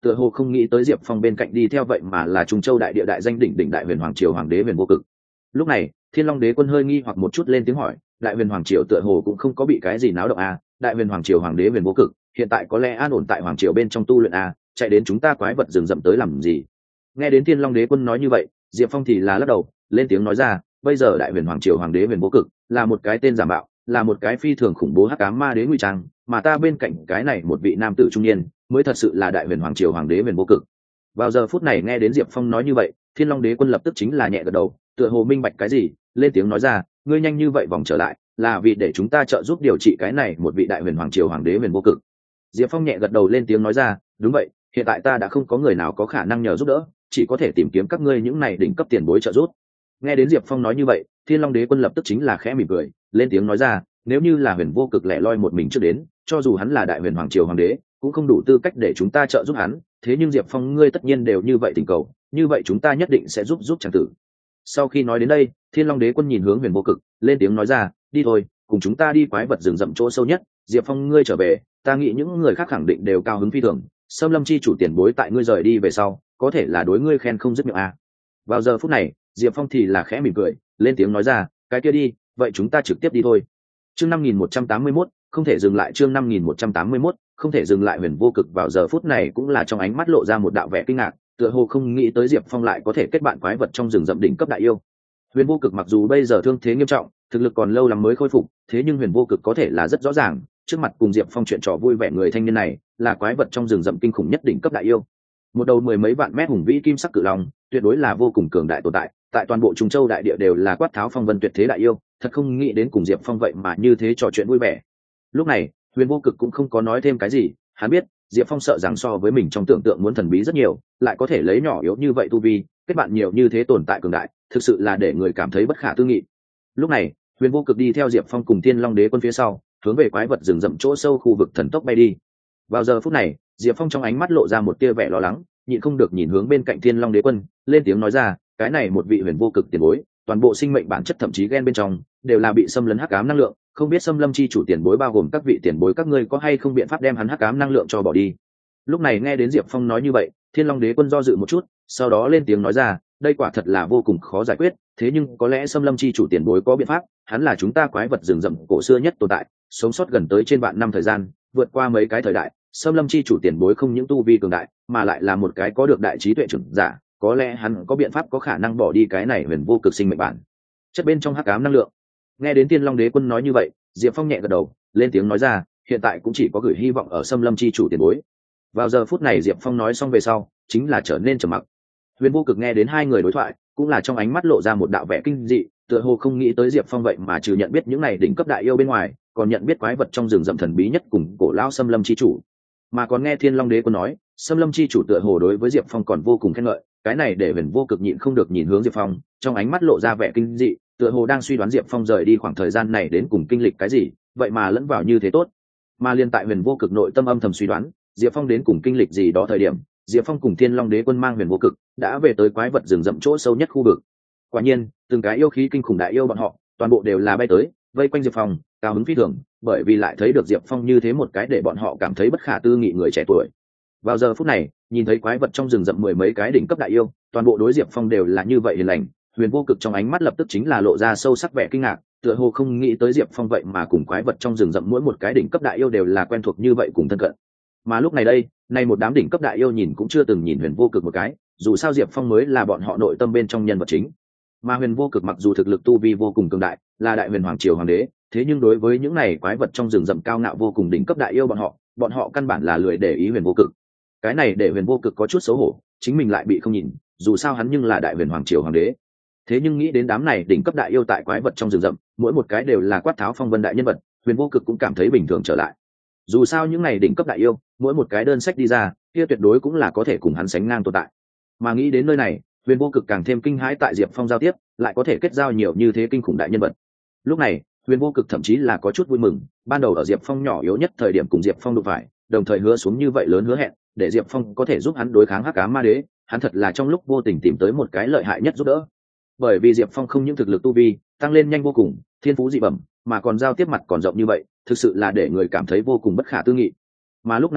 tựa hồ không nghĩ tới diệp phong bên cạnh đi theo vậy mà là trung châu đại địa đại danh đỉnh đỉnh đại huyền hoàng triều hoàng đế huyền vô cực. Lúc này Thiên Long đế quân hơi nghi hoặc một chút lên tiếng hỏi, đại huyền hoàng triều tựa hồ cũng không có bị cái gì náo động à, đại huyền hoàng triều hoàng đế huyền vô cực hiện tại có lẽ an ổn tại hoàng triều bên trong tu luyện à, chạy đến chúng ta quái vật rừng rậm tới làm gì? Nghe đến Thiên Long đế quân nói như vậy, Diệp Phong thì là lắc đầu lên tiếng nói ra, bây giờ đại huyền hoàng triều hoàng đế huyền vô cực là một cái tên giả mạo, là một cái phi thường khủng bố hắc ám ma đế ngụy trang, mà ta bên cạnh cái này một vị nam tử trung niên mới thật sự là đại huyền hoàng triều hoàng đế huyền vô cực. Vào giờ phút này nghe đến Diệp Phong nói như vậy, Thiên Long đế quân lập tức chính là nhẹ gật đầu, tựa hồ minh bạch cái gì, lên tiếng nói ra, ngươi nhanh như vậy vòng trở lại là vì để chúng ta trợ giúp điều trị cái này một vị đại huyền hoàng triều hoàng đế huyền vô cực. Diệp Phong nhẹ gật đầu lên tiếng nói ra, đúng vậy, hiện tại ta đã không có người nào có khả năng nhờ giúp đỡ, chỉ có thể tìm kiếm các ngươi những này đỉnh cấp tiền bối trợ giúp. Nghe đến Diệp Phong nói như vậy, Thiên Long đế quân lập tức chính là khẽ mỉm cười, lên tiếng nói ra, nếu như là huyền vô cực lẻ loi một mình trước đến, cho dù hắn là đại huyền hoàng triều hoàng đế cũng không đủ tư cách để chúng ta trợ giúp hắn, thế nhưng Diệp Phong ngươi tất nhiên đều như vậy tình cầu, như vậy chúng ta nhất định sẽ giúp chàng tử. Sau khi nói đến đây, Thiên Long đế quân nhìn hướng huyền vô cực, lên tiếng nói ra, đi thôi, cùng chúng ta đi quái vật rừng rậm chỗ sâu nhất, Diệp Phong ngươi trở về, ta nghĩ những người khác khẳng định đều cao hứng phi thường, Sâm Lâm chi chủ tiền bối tại ngươi rời đi về sau có thể là đối ngươi khen không dứt miệng à. Vào giờ phút này Diệp Phong thì là khẽ mỉm cười, lên tiếng nói ra, cái kia đi, vậy chúng ta trực tiếp đi thôi. Chương 5181, không thể dừng lại. Chương 5181, không thể dừng lại. Huyền vô cực vào giờ phút này cũng là trong ánh mắt lộ ra một đạo vẻ kinh ngạc, tựa hồ không nghĩ tới Diệp Phong lại có thể kết bạn quái vật trong rừng rậm đỉnh cấp đại yêu. Huyền vô cực mặc dù bây giờ thương thế nghiêm trọng, thực lực còn lâu lắm mới khôi phục, thế nhưng Huyền vô cực có thể là rất rõ ràng, trước mặt cùng Diệp Phong chuyện trò vui vẻ người thanh niên này là quái vật trong rừng rậm kinh khủng nhất đỉnh cấp đại yêu. Một đầu mười mấy vạn mét hùng vĩ kim sắc cự long, tuyệt đối là vô cùng cường đại tồn tại, tại toàn bộ Trung Châu đại địa đều là quát tháo phong vân tuyệt thế đại yêu, thật không nghĩ đến cùng Diệp Phong vậy mà như thế trò chuyện vui vẻ. Lúc này Huyền vô cực cũng không có nói thêm cái gì, hắn biết Diệp Phong sợ rằng so với mình trong tưởng tượng muốn thần bí rất nhiều, lại có thể lấy nhỏ yếu như vậy tu vi kết bạn nhiều như thế tồn tại cường đại, thực sự là để người cảm thấy bất khả tư nghị. Lúc này Huyền vô cực đi theo Diệp Phong cùng Thiên Long đế quân phía sau, hướng về quái vật rừng rậm chỗ sâu khu vực thần tốc bay đi. Vào giờ phút này Diệp Phong trong ánh mắt lộ ra một tia vẻ lo lắng, nhịn không được nhìn hướng bên cạnh Thiên Long đế quân, lên tiếng nói ra, cái này một vị huyền vô cực tiền bối, toàn bộ sinh mệnh bản chất thậm chí gen bên trong đều là bị xâm lấn hắc ám năng lượng, không biết Xâm Lâm chi chủ tiền bối bao gồm các vị tiền bối các ngươi có hay không biện pháp đem hắn hắc ám năng lượng cho bỏ đi. Lúc này nghe đến Diệp Phong nói như vậy, Thiên Long đế quân do dự một chút, sau đó lên tiếng nói ra, đây quả thật là vô cùng khó giải quyết, thế nhưng có lẽ Xâm Lâm chi chủ tiền bối có biện pháp, hắn là chúng ta quái vật rừng rậm cổ xưa nhất tồn tại, sống sót gần tới trên vạn năm thời gian, vượt qua mấy cái thời đại, Xâm Lâm chi chủ tiền bối không những tu vi cường đại, mà lại là một cái có được đại trí tuệ trưởng giả, có lẽ hắn có biện pháp có khả năng bỏ đi cái này huyền vô cực sinh mệnh bản chất bên trong hắc ám năng lượng. Nghe đến Thiên Long đế quân nói như vậy, Diệp Phong nhẹ gật đầu, lên tiếng nói ra, hiện tại cũng chỉ có gửi hy vọng ở Xâm Lâm chi chủ tiền bối. Vào giờ phút này Diệp Phong nói xong về sau, chính là trở nên trầm mặc. Huyền vô cực nghe đến hai người đối thoại, cũng là trong ánh mắt lộ ra một đạo vẻ kinh dị, tựa hồ không nghĩ tới Diệp Phong vậy mà trừ nhận biết những này đỉnh cấp đại yêu bên ngoài, còn nhận biết quái vật trong rừng rậm thần bí nhất cùng cổ lão Xâm Lâm chi chủ. Mà còn nghe Thiên Long đế quân nói, Xâm Lâm chi chủ tựa hồ đối với Diệp Phong còn vô cùng khen ngợi, cái này để Huyền vô cực nhịn không được nhìn hướng Diệp Phong, trong ánh mắt lộ ra vẻ kinh dị, tựa hồ đang suy đoán Diệp Phong rời đi khoảng thời gian này đến cùng kinh lịch cái gì, vậy mà lẫn vào như thế tốt. Mà liên tại Huyền vô cực nội tâm âm thầm suy đoán Diệp Phong đến cùng kinh lịch gì đó thời điểm, Diệp Phong cùng Thiên Long đế quân mang Huyền vô cực đã về tới quái vật rừng rậm chỗ sâu nhất khu vực. Quả nhiên từng cái yêu khí kinh khủng đại yêu bọn họ toàn bộ đều là bay tới vây quanh Diệp Phong, cao hứng phi thường, bởi vì lại thấy được Diệp Phong như thế một cái để bọn họ cảm thấy bất khả tư nghị người trẻ tuổi. Vào giờ phút này nhìn thấy quái vật trong rừng rậm mười mấy cái đỉnh cấp đại yêu, toàn bộ đối Diệp Phong đều là như vậy hiền lành, Huyền vô cực trong ánh mắt lập tức chính là lộ ra sâu sắc vẻ kinh ngạc, tựa hồ không nghĩ tới Diệp Phong vậy mà cùng quái vật trong rừng rậm mỗi một cái đỉnh cấp đại yêu đều là quen thuộc như vậy cùng thân cận. Mà lúc này đây, nay một đám đỉnh cấp đại yêu nhìn cũng chưa từng nhìn Huyền vô cực một cái, dù sao Diệp Phong mới là bọn họ nội tâm bên trong nhân vật chính. Mà Huyền vô cực mặc dù thực lực tu vi vô cùng cường đại, là đại huyền hoàng triều hoàng đế, thế nhưng đối với những này quái vật trong rừng rậm cao ngạo vô cùng đỉnh cấp đại yêu bọn họ căn bản là lười để ý Huyền vô cực. Cái này để Huyền vô cực có chút xấu hổ, chính mình lại bị không nhìn, dù sao hắn nhưng là đại huyền hoàng triều hoàng đế. Thế nhưng nghĩ đến đám này đỉnh cấp đại yêu tại quái vật trong rừng rậm, mỗi một cái đều là quát tháo phong vân đại nhân vật, Huyền vô cực cũng cảm thấy bình thường trở lại. Dù sao những này đỉnh cấp đại yêu, mỗi một cái đơn sách đi ra, kia tuyệt đối cũng là có thể cùng hắn sánh ngang tồn tại. Mà nghĩ đến nơi này, Huyền vô cực càng thêm kinh hãi tại Diệp Phong giao tiếp, lại có thể kết giao nhiều như thế kinh khủng đại nhân vật. Lúc này, Huyền vô cực thậm chí là có chút vui mừng, ban đầu ở Diệp Phong nhỏ yếu nhất thời điểm cùng Diệp Phong đụng phải, đồng thời hứa xuống như vậy lớn hứa hẹn, để Diệp Phong có thể giúp hắn đối kháng hắc ám ma đế, hắn thật là trong lúc vô tình tìm tới một cái lợi hại nhất giúp đỡ. Bởi vì Diệp Phong không những thực lực tu vi tăng lên nhanh vô cùng, thiên phú dị bẩm, mà còn giao tiếp mặt còn rộng như vậy, thực sự là để người cảm thấy vô cùng bất khả tư nghị. Mà lúc này đây,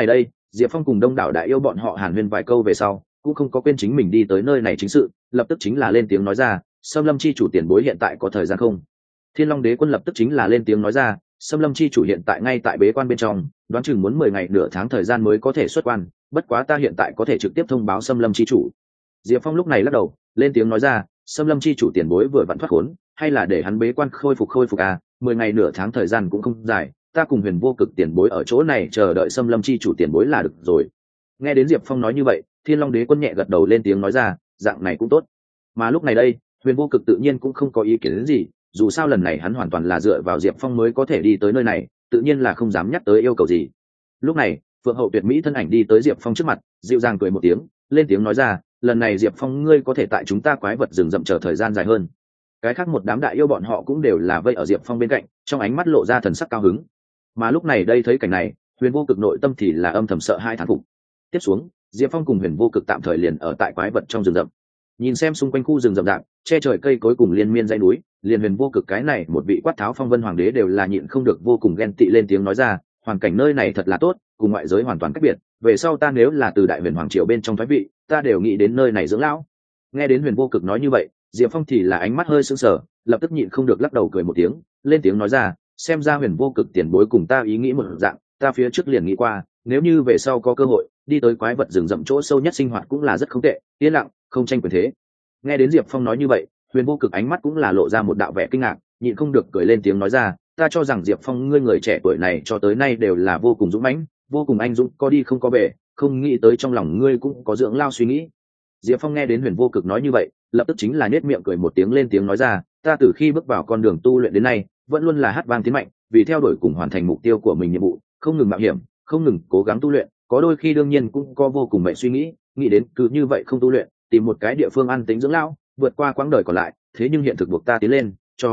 Diệp Phong cùng đông đảo đại yêu bọn họ hàn huyên vài câu về sau cũng không có quên chính mình đi tới nơi này chính sự, lập tức chính là lên tiếng nói ra, Xâm Lâm chi chủ tiền bối hiện tại có thời gian không? Thiên Long Đế Quân lập tức chính là lên tiếng nói ra, Xâm Lâm chi chủ hiện tại ngay tại bế quan bên trong, đoán chừng muốn 10 ngày nửa tháng thời gian mới có thể xuất quan, bất quá ta hiện tại có thể trực tiếp thông báo Xâm Lâm chi chủ. Diệp Phong lúc này lắc đầu, lên tiếng nói ra, Xâm Lâm chi chủ tiền bối vừa vặn thoát khốn, hay là để hắn bế quan khôi phục à, 10 ngày nửa tháng thời gian cũng không dài, ta cùng Huyền Vô Cực tiền bối ở chỗ này chờ đợi Xâm Lâm chi chủ tiền bối là được rồi. Nghe đến Diệp Phong nói như vậy, Thiên Long Đế Quân nhẹ gật đầu lên tiếng nói ra, dạng này cũng tốt. Mà lúc này đây, Huyền Vô Cực tự nhiên cũng không có ý kiến đến gì, dù sao lần này hắn hoàn toàn là dựa vào Diệp Phong mới có thể đi tới nơi này, tự nhiên là không dám nhắc tới yêu cầu gì. Lúc này, Phượng Hậu Tuyệt Mỹ thân ảnh đi tới Diệp Phong trước mặt, dịu dàng cười một tiếng, lên tiếng nói ra, lần này Diệp Phong ngươi có thể tại chúng ta quái vật rừng rậm chờ thời gian dài hơn. Cái khác một đám đại yêu bọn họ cũng đều là vây ở Diệp Phong bên cạnh, trong ánh mắt lộ ra thần sắc cao hứng. Mà lúc này đây thấy cảnh này, Huyền Vô Cực nội tâm thì là âm thầm sợ hai thán phục. Tiếp xuống, Diệp Phong cùng Huyền Vô Cực tạm thời liền ở tại quái vật trong rừng rậm. Nhìn xem xung quanh khu rừng rậm rạp, che trời cây cối cùng liên miên dãy núi, liền Huyền Vô Cực cái này một vị quát tháo phong vân hoàng đế đều là nhịn không được vô cùng ghen tị lên tiếng nói ra, hoàn cảnh nơi này thật là tốt, cùng ngoại giới hoàn toàn cách biệt, về sau ta nếu là từ đại huyền hoàng triều bên trong thoái vị, ta đều nghĩ đến nơi này dưỡng lão. Nghe đến Huyền Vô Cực nói như vậy, Diệp Phong thì là ánh mắt hơi sững sờ, lập tức nhịn không được lắc đầu cười một tiếng, lên tiếng nói ra, xem ra Huyền Vô Cực tiền bối cùng ta ý nghĩ một dạng, ta phía trước liền nghĩ qua, nếu như về sau có cơ hội đi tới quái vật rừng rậm chỗ sâu nhất sinh hoạt cũng là rất không tệ, yên lặng, không tranh quyền thế. Nghe đến Diệp Phong nói như vậy, Huyền Vô Cực ánh mắt cũng là lộ ra một đạo vẻ kinh ngạc, nhịn không được cười lên tiếng nói ra, ta cho rằng Diệp Phong ngươi người trẻ tuổi này cho tới nay đều là vô cùng dũng mãnh, vô cùng anh dũng, có đi không có về, không nghĩ tới trong lòng ngươi cũng có dưỡng lao suy nghĩ. Diệp Phong nghe đến Huyền Vô Cực nói như vậy, lập tức chính là nhếch miệng cười một tiếng lên tiếng nói ra, ta từ khi bước vào con đường tu luyện đến nay, vẫn luôn là hát vang tiến mạnh, vì theo đuổi cùng hoàn thành mục tiêu của mình nhiệm vụ, không ngừng mạo hiểm, không ngừng cố gắng tu luyện, có đôi khi đương nhiên cũng có vô cùng mệnh suy nghĩ đến cứ như vậy không tu luyện, tìm một cái địa phương an tĩnh dưỡng lao, vượt qua quãng đời còn lại, thế nhưng hiện thực buộc ta tiến lên,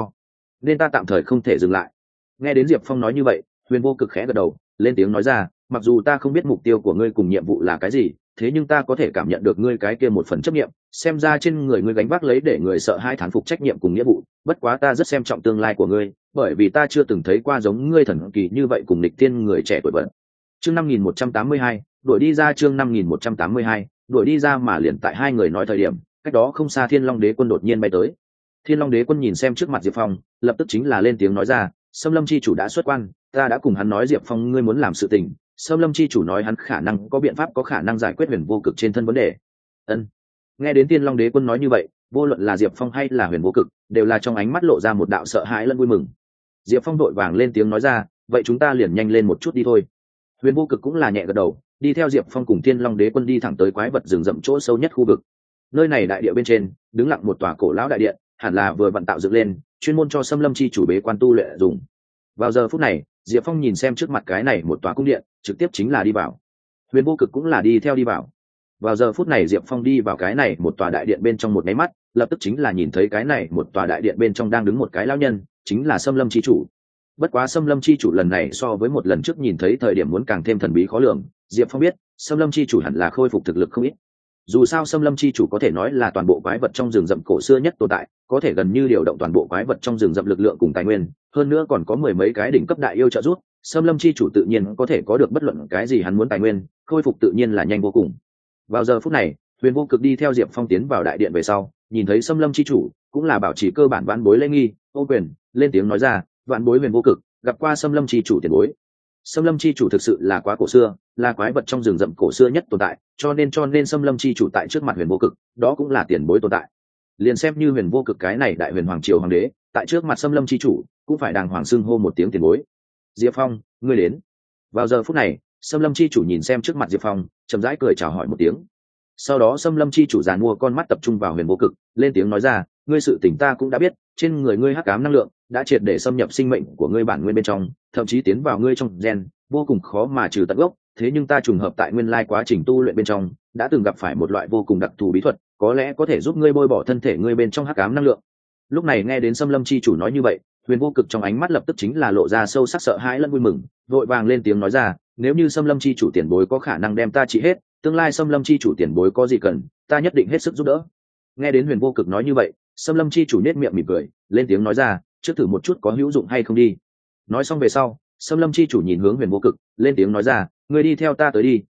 nên ta tạm thời không thể dừng lại. Nghe đến Diệp Phong nói như vậy, Huyền Vô Cực khẽ gật đầu, lên tiếng nói ra, mặc dù ta không biết mục tiêu của ngươi cùng nhiệm vụ là cái gì, thế nhưng ta có thể cảm nhận được ngươi cái kia một phần chấp nhiệm, xem ra trên người ngươi gánh vác lấy để người sợ hai thán phục trách nhiệm cùng nghĩa vụ, bất quá ta rất xem trọng tương lai của ngươi, bởi vì ta chưa từng thấy qua giống ngươi thần kỳ như vậy cùng nghịch thiên người trẻ tuổi bận. Chương 5182, đuổi đi ra, chương 5182, đuổi đi ra. Mà liền tại hai người nói thời điểm, cách đó không xa Thiên Long Đế Quân đột nhiên bay tới. Thiên Long Đế Quân nhìn xem trước mặt Diệp Phong, lập tức chính là lên tiếng nói ra, Xâm Lâm chi chủ đã xuất quan, ta đã cùng hắn nói Diệp Phong ngươi muốn làm sự tình, Xâm Lâm chi chủ nói hắn khả năng có biện pháp, có khả năng giải quyết Huyền Vô Cực trên thân vấn đề. Ân. Nghe đến Thiên Long Đế Quân nói như vậy, vô luận là Diệp Phong hay là Huyền Vô Cực, đều là trong ánh mắt lộ ra một đạo sợ hãi lẫn vui mừng. Diệp Phong đội vàng lên tiếng nói ra, vậy chúng ta liền nhanh lên một chút đi thôi. Huyền Vô Cực cũng là nhẹ gật đầu, đi theo Diệp Phong cùng Thiên Long Đế Quân đi thẳng tới quái vật rừng rậm chỗ sâu nhất khu vực. Nơi này đại địa bên trên, đứng lặng một tòa cổ lão đại điện, hẳn là vừa vận tạo dựng lên, chuyên môn cho Xâm Lâm chi chủ bế quan tu luyện dùng. Vào giờ phút này, Diệp Phong nhìn xem trước mặt cái này một tòa cung điện, trực tiếp chính là đi vào. Huyền Vô Cực cũng là đi theo đi vào. Vào giờ phút này Diệp Phong đi vào cái này một tòa đại điện bên trong một máy mắt, lập tức chính là nhìn thấy cái này một tòa đại điện bên trong đang đứng một cái lão nhân, chính là Xâm Lâm chi chủ. Bất quá Xâm Lâm chi chủ lần này so với một lần trước nhìn thấy thời điểm muốn càng thêm thần bí khó lường, Diệp Phong biết, Xâm Lâm chi chủ hẳn là khôi phục thực lực không ít. Dù sao Xâm Lâm chi chủ có thể nói là toàn bộ quái vật trong rừng rậm cổ xưa nhất tồn tại, có thể gần như điều động toàn bộ quái vật trong rừng rậm lực lượng cùng tài nguyên, hơn nữa còn có mười mấy cái đỉnh cấp đại yêu trợ giúp, Xâm Lâm chi chủ tự nhiên có thể có được bất luận cái gì hắn muốn tài nguyên, khôi phục tự nhiên là nhanh vô cùng. Vào giờ phút này, Huyền Vô Cực đi theo Diệp Phong tiến vào đại điện về sau, nhìn thấy Xâm Lâm chi chủ, cũng là bảo trì cơ bản vãn bối lễ nghi, ô quyền, lên tiếng nói ra, vãn bối Huyền Vô Cực, gặp qua Xâm Lâm chi chủ tiền bối. Xâm Lâm chi chủ thực sự là quá cổ xưa, là quái vật trong rừng rậm cổ xưa nhất tồn tại, cho nên Xâm Lâm chi chủ tại trước mặt Huyền Vô Cực, đó cũng là tiền bối tồn tại. Liền xem như Huyền Vô Cực cái này đại huyền hoàng triều hoàng đế, tại trước mặt Xâm Lâm chi chủ, cũng phải đàng hoàng xưng hô một tiếng tiền bối. Diệp Phong, ngươi đến. Vào giờ phút này, Xâm Lâm chi chủ nhìn xem trước mặt Diệp Phong, chậm rãi cười chào hỏi một tiếng. Sau đó Xâm Lâm chi chủ giàn mua con mắt tập trung vào Huyền Vô Cực, lên tiếng nói ra, ngươi sự tình ta cũng đã biết, trên người ngươi hắc ám năng lượng đã triệt để xâm nhập sinh mệnh của ngươi bản nguyên bên trong, thậm chí tiến vào ngươi trong gen, vô cùng khó mà trừ tận gốc. Thế nhưng ta trùng hợp tại nguyên lai quá trình tu luyện bên trong, đã từng gặp phải một loại vô cùng đặc thù bí thuật, có lẽ có thể giúp ngươi bôi bỏ thân thể ngươi bên trong hắc ám năng lượng. Lúc này nghe đến Xâm Lâm chi chủ nói như vậy, Huyền Vô Cực trong ánh mắt lập tức chính là lộ ra sâu sắc sợ hãi lẫn vui mừng, vội vàng lên tiếng nói ra, nếu như Xâm Lâm chi chủ tiền bối có khả năng đem ta trị hết, tương lai Xâm Lâm chi chủ tiền bối có gì cần, ta nhất định hết sức giúp đỡ. Nghe đến Huyền Vô Cực nói như vậy, Xâm Lâm chi chủ nét miệng mỉm cười, lên tiếng nói ra, trước thử một chút có hữu dụng hay không đi. Nói xong về sau, Xâm Lâm chi chủ nhìn hướng Huyền Vô Cực, lên tiếng nói ra, ngươi đi theo ta tới đi,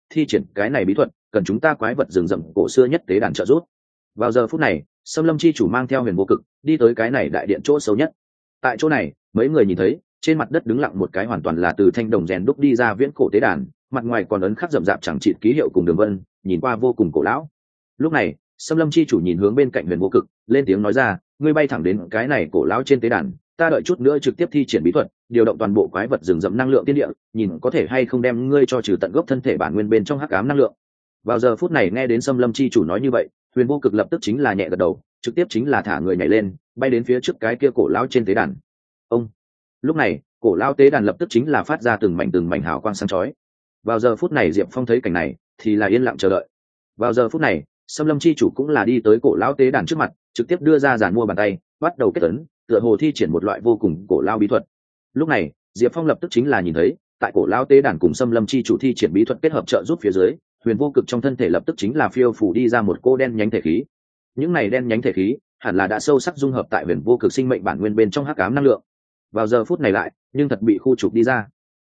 thi triển cái này bí thuật cần chúng ta quái vật rừng rậm cổ xưa nhất tế đàn trợ giúp. Vào giờ phút này Xâm Lâm chi chủ mang theo Huyền Vô Cực đi tới cái này đại điện chỗ xấu nhất. Tại chỗ này mấy người nhìn thấy trên mặt đất đứng lặng một cái hoàn toàn là từ thanh đồng rèn đúc đi ra viễn cổ tế đàn, mặt ngoài còn ấn khắc rậm rạp chẳng chịt ký hiệu cùng đường vân, nhìn qua vô cùng cổ lão. Lúc này Xâm Lâm chi chủ nhìn hướng bên cạnh Huyền Vô Cực, lên tiếng nói ra, ngươi bay thẳng đến cái này cổ lão trên tế đàn, ta đợi chút nữa trực tiếp thi triển bí thuật, điều động toàn bộ quái vật rừng rậm năng lượng tiên địa, nhìn có thể hay không đem ngươi cho trừ tận gốc thân thể bản nguyên bên trong hắc ám năng lượng. Vào giờ phút này nghe đến Xâm Lâm chi chủ nói như vậy, Huyền Vô Cực lập tức chính là nhẹ gật đầu, trực tiếp chính là thả người nhảy lên, bay đến phía trước cái kia cổ lão trên tế đàn. Ông. Lúc này cổ lão tế đàn lập tức chính là phát ra từng mảnh hào quang sáng chói. Vào giờ phút này Diệp Phong thấy cảnh này thì là yên lặng chờ đợi. Vào giờ phút này Xâm Lâm chi chủ cũng là đi tới cổ lão tế đàn trước mặt, trực tiếp đưa ra giàn mua bàn tay, bắt đầu kết ấn, tựa hồ thi triển một loại vô cùng cổ lão bí thuật. Lúc này Diệp Phong lập tức chính là nhìn thấy tại cổ lão tế đàn cùng Xâm Lâm chi chủ thi triển bí thuật kết hợp trợ giúp phía dưới, Huyền Vô Cực trong thân thể lập tức chính là phiêu phủ đi ra một cô đen nhánh thể khí. Những này đen nhánh thể khí hẳn là đã sâu sắc dung hợp tại Huyền Vô Cực sinh mệnh bản nguyên bên trong hắc ám năng lượng. Vào giờ phút này lại nhưng thật bị khu trục đi ra.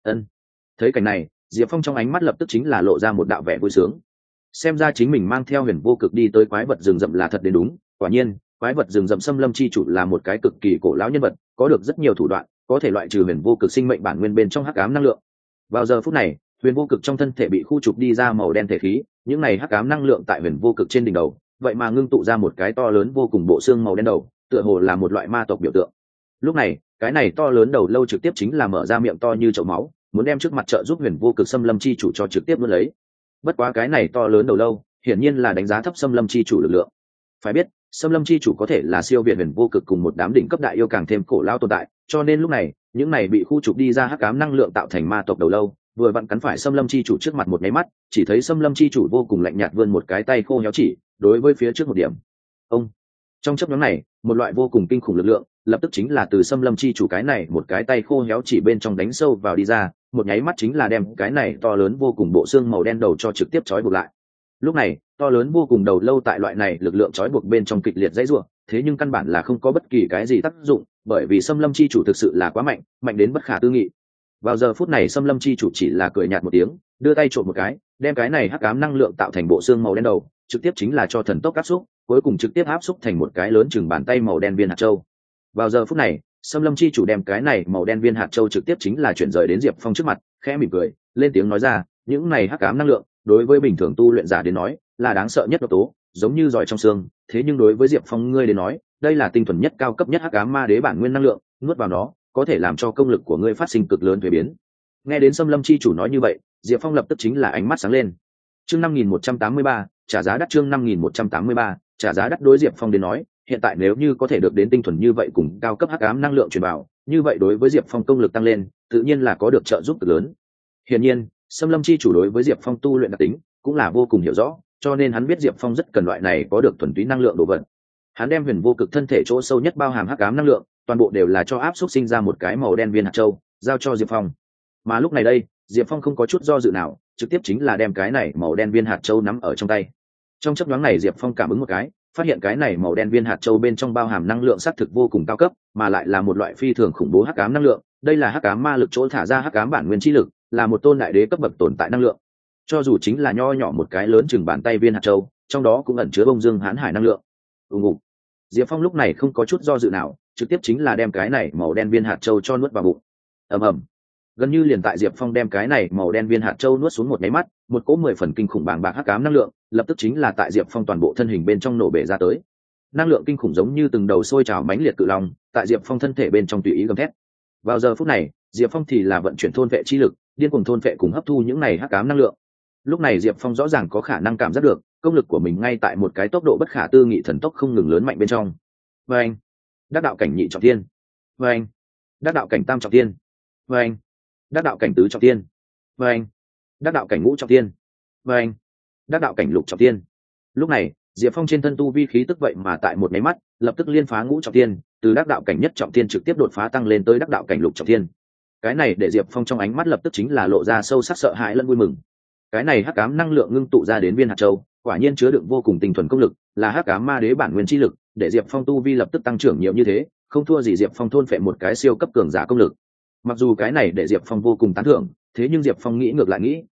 Thấy cảnh này Diệp Phong trong ánh mắt lập tức chính là lộ ra một đạo vẻ vui sướng. Xem ra chính mình mang theo Huyền Vô Cực đi tới quái vật rừng rậm là thật đến đúng. Quả nhiên quái vật rừng rậm Xâm Lâm chi chủ là một cái cực kỳ cổ lão nhân vật, có được rất nhiều thủ đoạn, có thể loại trừ Huyền Vô Cực sinh mệnh bản nguyên bên trong hắc ám năng lượng. Vào giờ phút này Huyền Vô Cực trong thân thể bị khu trục đi ra màu đen thể khí, những này hắc ám năng lượng tại Huyền Vô Cực trên đỉnh đầu, vậy mà ngưng tụ ra một cái to lớn vô cùng bộ xương màu đen đầu, tựa hồ là một loại ma tộc biểu tượng. Lúc này cái này to lớn đầu lâu trực tiếp chính là mở ra miệng to như chậu máu, muốn đem trước mặt trợ giúp Huyền Vô Cực Xâm Lâm chi chủ cho trực tiếp nuốt lấy. Bất quá cái này to lớn đầu lâu hiển nhiên là đánh giá thấp Xâm Lâm chi chủ lực lượng. Phải biết Xâm Lâm chi chủ có thể là siêu việt Huyền Vô Cực cùng một đám đỉnh cấp đại yêu càng thêm cổ lao tồn tại, cho nên lúc này những này bị khu trục đi ra hắc ám năng lượng tạo thành ma tộc đầu lâu vừa vặn cắn phải Xâm Lâm chi chủ trước mặt một nháy mắt, chỉ thấy Xâm Lâm chi chủ vô cùng lạnh nhạt vươn một cái tay khô héo chỉ đối với phía trước một điểm. Ông. Trong chớp nhoáng này một loại vô cùng kinh khủng lực lượng lập tức chính là từ Xâm Lâm chi chủ cái này một cái tay khô héo chỉ bên trong đánh sâu vào đi ra, một nháy mắt chính là đem cái này to lớn vô cùng bộ xương màu đen đầu cho trực tiếp trói buộc lại. Lúc này to lớn vô cùng đầu lâu tại loại này lực lượng trói buộc bên trong kịch liệt dãy rủa, thế nhưng căn bản là không có bất kỳ cái gì tác dụng, bởi vì Xâm Lâm chi chủ thực sự là quá mạnh, mạnh đến bất khả tư nghị. Vào giờ phút này Xâm Lâm chi chủ chỉ là cười nhạt một tiếng, đưa tay trộn một cái, đem cái này hắc ám năng lượng tạo thành bộ xương màu đen đầu trực tiếp chính là cho thần tốc áp xúc, cuối cùng trực tiếp áp xúc thành một cái lớn chừng bàn tay màu đen viên hạt châu. Vào giờ phút này Xâm Lâm chi chủ đem cái này màu đen viên hạt châu trực tiếp chính là chuyển rời đến Diệp Phong trước mặt, khẽ mỉm cười lên tiếng nói ra, những này hắc ám năng lượng đối với bình thường tu luyện giả đến nói là đáng sợ nhất độc tố, giống như giỏi trong xương, thế nhưng đối với Diệp Phong ngươi đến nói đây là tinh thuần nhất cao cấp nhất hắc ám ma đế bản nguyên năng lượng, nuốt vào nó có thể làm cho công lực của ngươi phát sinh cực lớn thay biến. Nghe đến Xâm Lâm chi chủ nói như vậy Diệp Phong lập tức chính là ánh mắt sáng lên. Chương 5183 trả giá đắt. Chương 5183 trả giá đắt. Đối Diệp Phong đến nói hiện tại nếu như có thể được đến tinh thuần như vậy cùng cao cấp hắc ám năng lượng truyền vào, như vậy đối với Diệp Phong công lực tăng lên tự nhiên là có được trợ giúp cực lớn. Hiển nhiên Xâm Lâm chi chủ đối với Diệp Phong tu luyện đặc tính cũng là vô cùng hiểu rõ, cho nên hắn biết Diệp Phong rất cần loại này có được thuần túy năng lượng đồ vật. Hắn đem Huyền Vô Cực thân thể chỗ sâu nhất bao hàm hắc ám năng lượng toàn bộ đều là cho áp suất sinh ra một cái màu đen viên hạt châu giao cho Diệp Phong. Mà lúc này đây Diệp Phong không có chút do dự nào, trực tiếp chính là đem cái này màu đen viên hạt châu nắm ở trong tay. Trong chớp nhoáng này Diệp Phong cảm ứng một cái, phát hiện cái này màu đen viên hạt châu bên trong bao hàm năng lượng xác thực vô cùng cao cấp, mà lại là một loại phi thường khủng bố hắc ám năng lượng. Đây là hắc ám ma lực chỗ thả ra hắc ám bản nguyên chi lực, là một tôn đại đế cấp bậc tồn tại năng lượng. Cho dù chính là nho nhỏ một cái lớn chừng bàn tay viên hạt châu, trong đó cũng ẩn chứa bông dương hãn hải năng lượng. Diệp Phong lúc này không có chút do dự nào, trực tiếp chính là đem cái này màu đen viên hạt châu cho nuốt vào bụng. Ầm ầm. Gần như liền tại Diệp Phong đem cái này màu đen viên hạt châu nuốt xuống một nháy mắt, một cỗ 10 phần kinh khủng bàng bạc hắc ám năng lượng lập tức chính là tại Diệp Phong toàn bộ thân hình bên trong nổ bể ra tới. Năng lượng kinh khủng giống như từng đầu sôi trào mãnh liệt cự long tại Diệp Phong thân thể bên trong tùy ý gầm thét. Vào giờ phút này Diệp Phong thì là vận chuyển thôn vệ chi lực, điên cuồng thôn vệ cùng hấp thu những này hắc ám năng lượng. Lúc này Diệp Phong rõ ràng có khả năng cảm giác được công lực của mình ngay tại một cái tốc độ bất khả tư nghị thần tốc không ngừng lớn mạnh bên trong. Và anh đắc đạo cảnh nhị trọng thiên, và anh đắc đạo cảnh tam trọng thiên, và anh đắc đạo cảnh tứ trọng thiên, và anh đắc đạo cảnh ngũ trọng thiên, và anh đắc đạo cảnh lục trọng thiên. Lúc này Diệp Phong trên thân tu vi khí tức vậy mà tại một máy mắt lập tức liên phá ngũ trọng thiên, từ đắc đạo cảnh nhất trọng thiên trực tiếp đột phá tăng lên tới đắc đạo cảnh lục trọng thiên. Cái này để Diệp Phong trong ánh mắt lập tức chính là lộ ra sâu sắc sợ hãi lẫn vui mừng. Cái này hắc ám năng lượng ngưng tụ ra đến viên hạt châu quả nhiên chứa đựng vô cùng tinh thuần công lực, là hắc ám ma đế bản nguyên chi lực, để Diệp Phong tu vi lập tức tăng trưởng nhiều như thế, không thua gì Diệp Phong thôn phệ một cái siêu cấp cường giả công lực. Mặc dù cái này để Diệp Phong vô cùng tán thưởng, thế nhưng Diệp Phong nghĩ ngược lại nghĩ,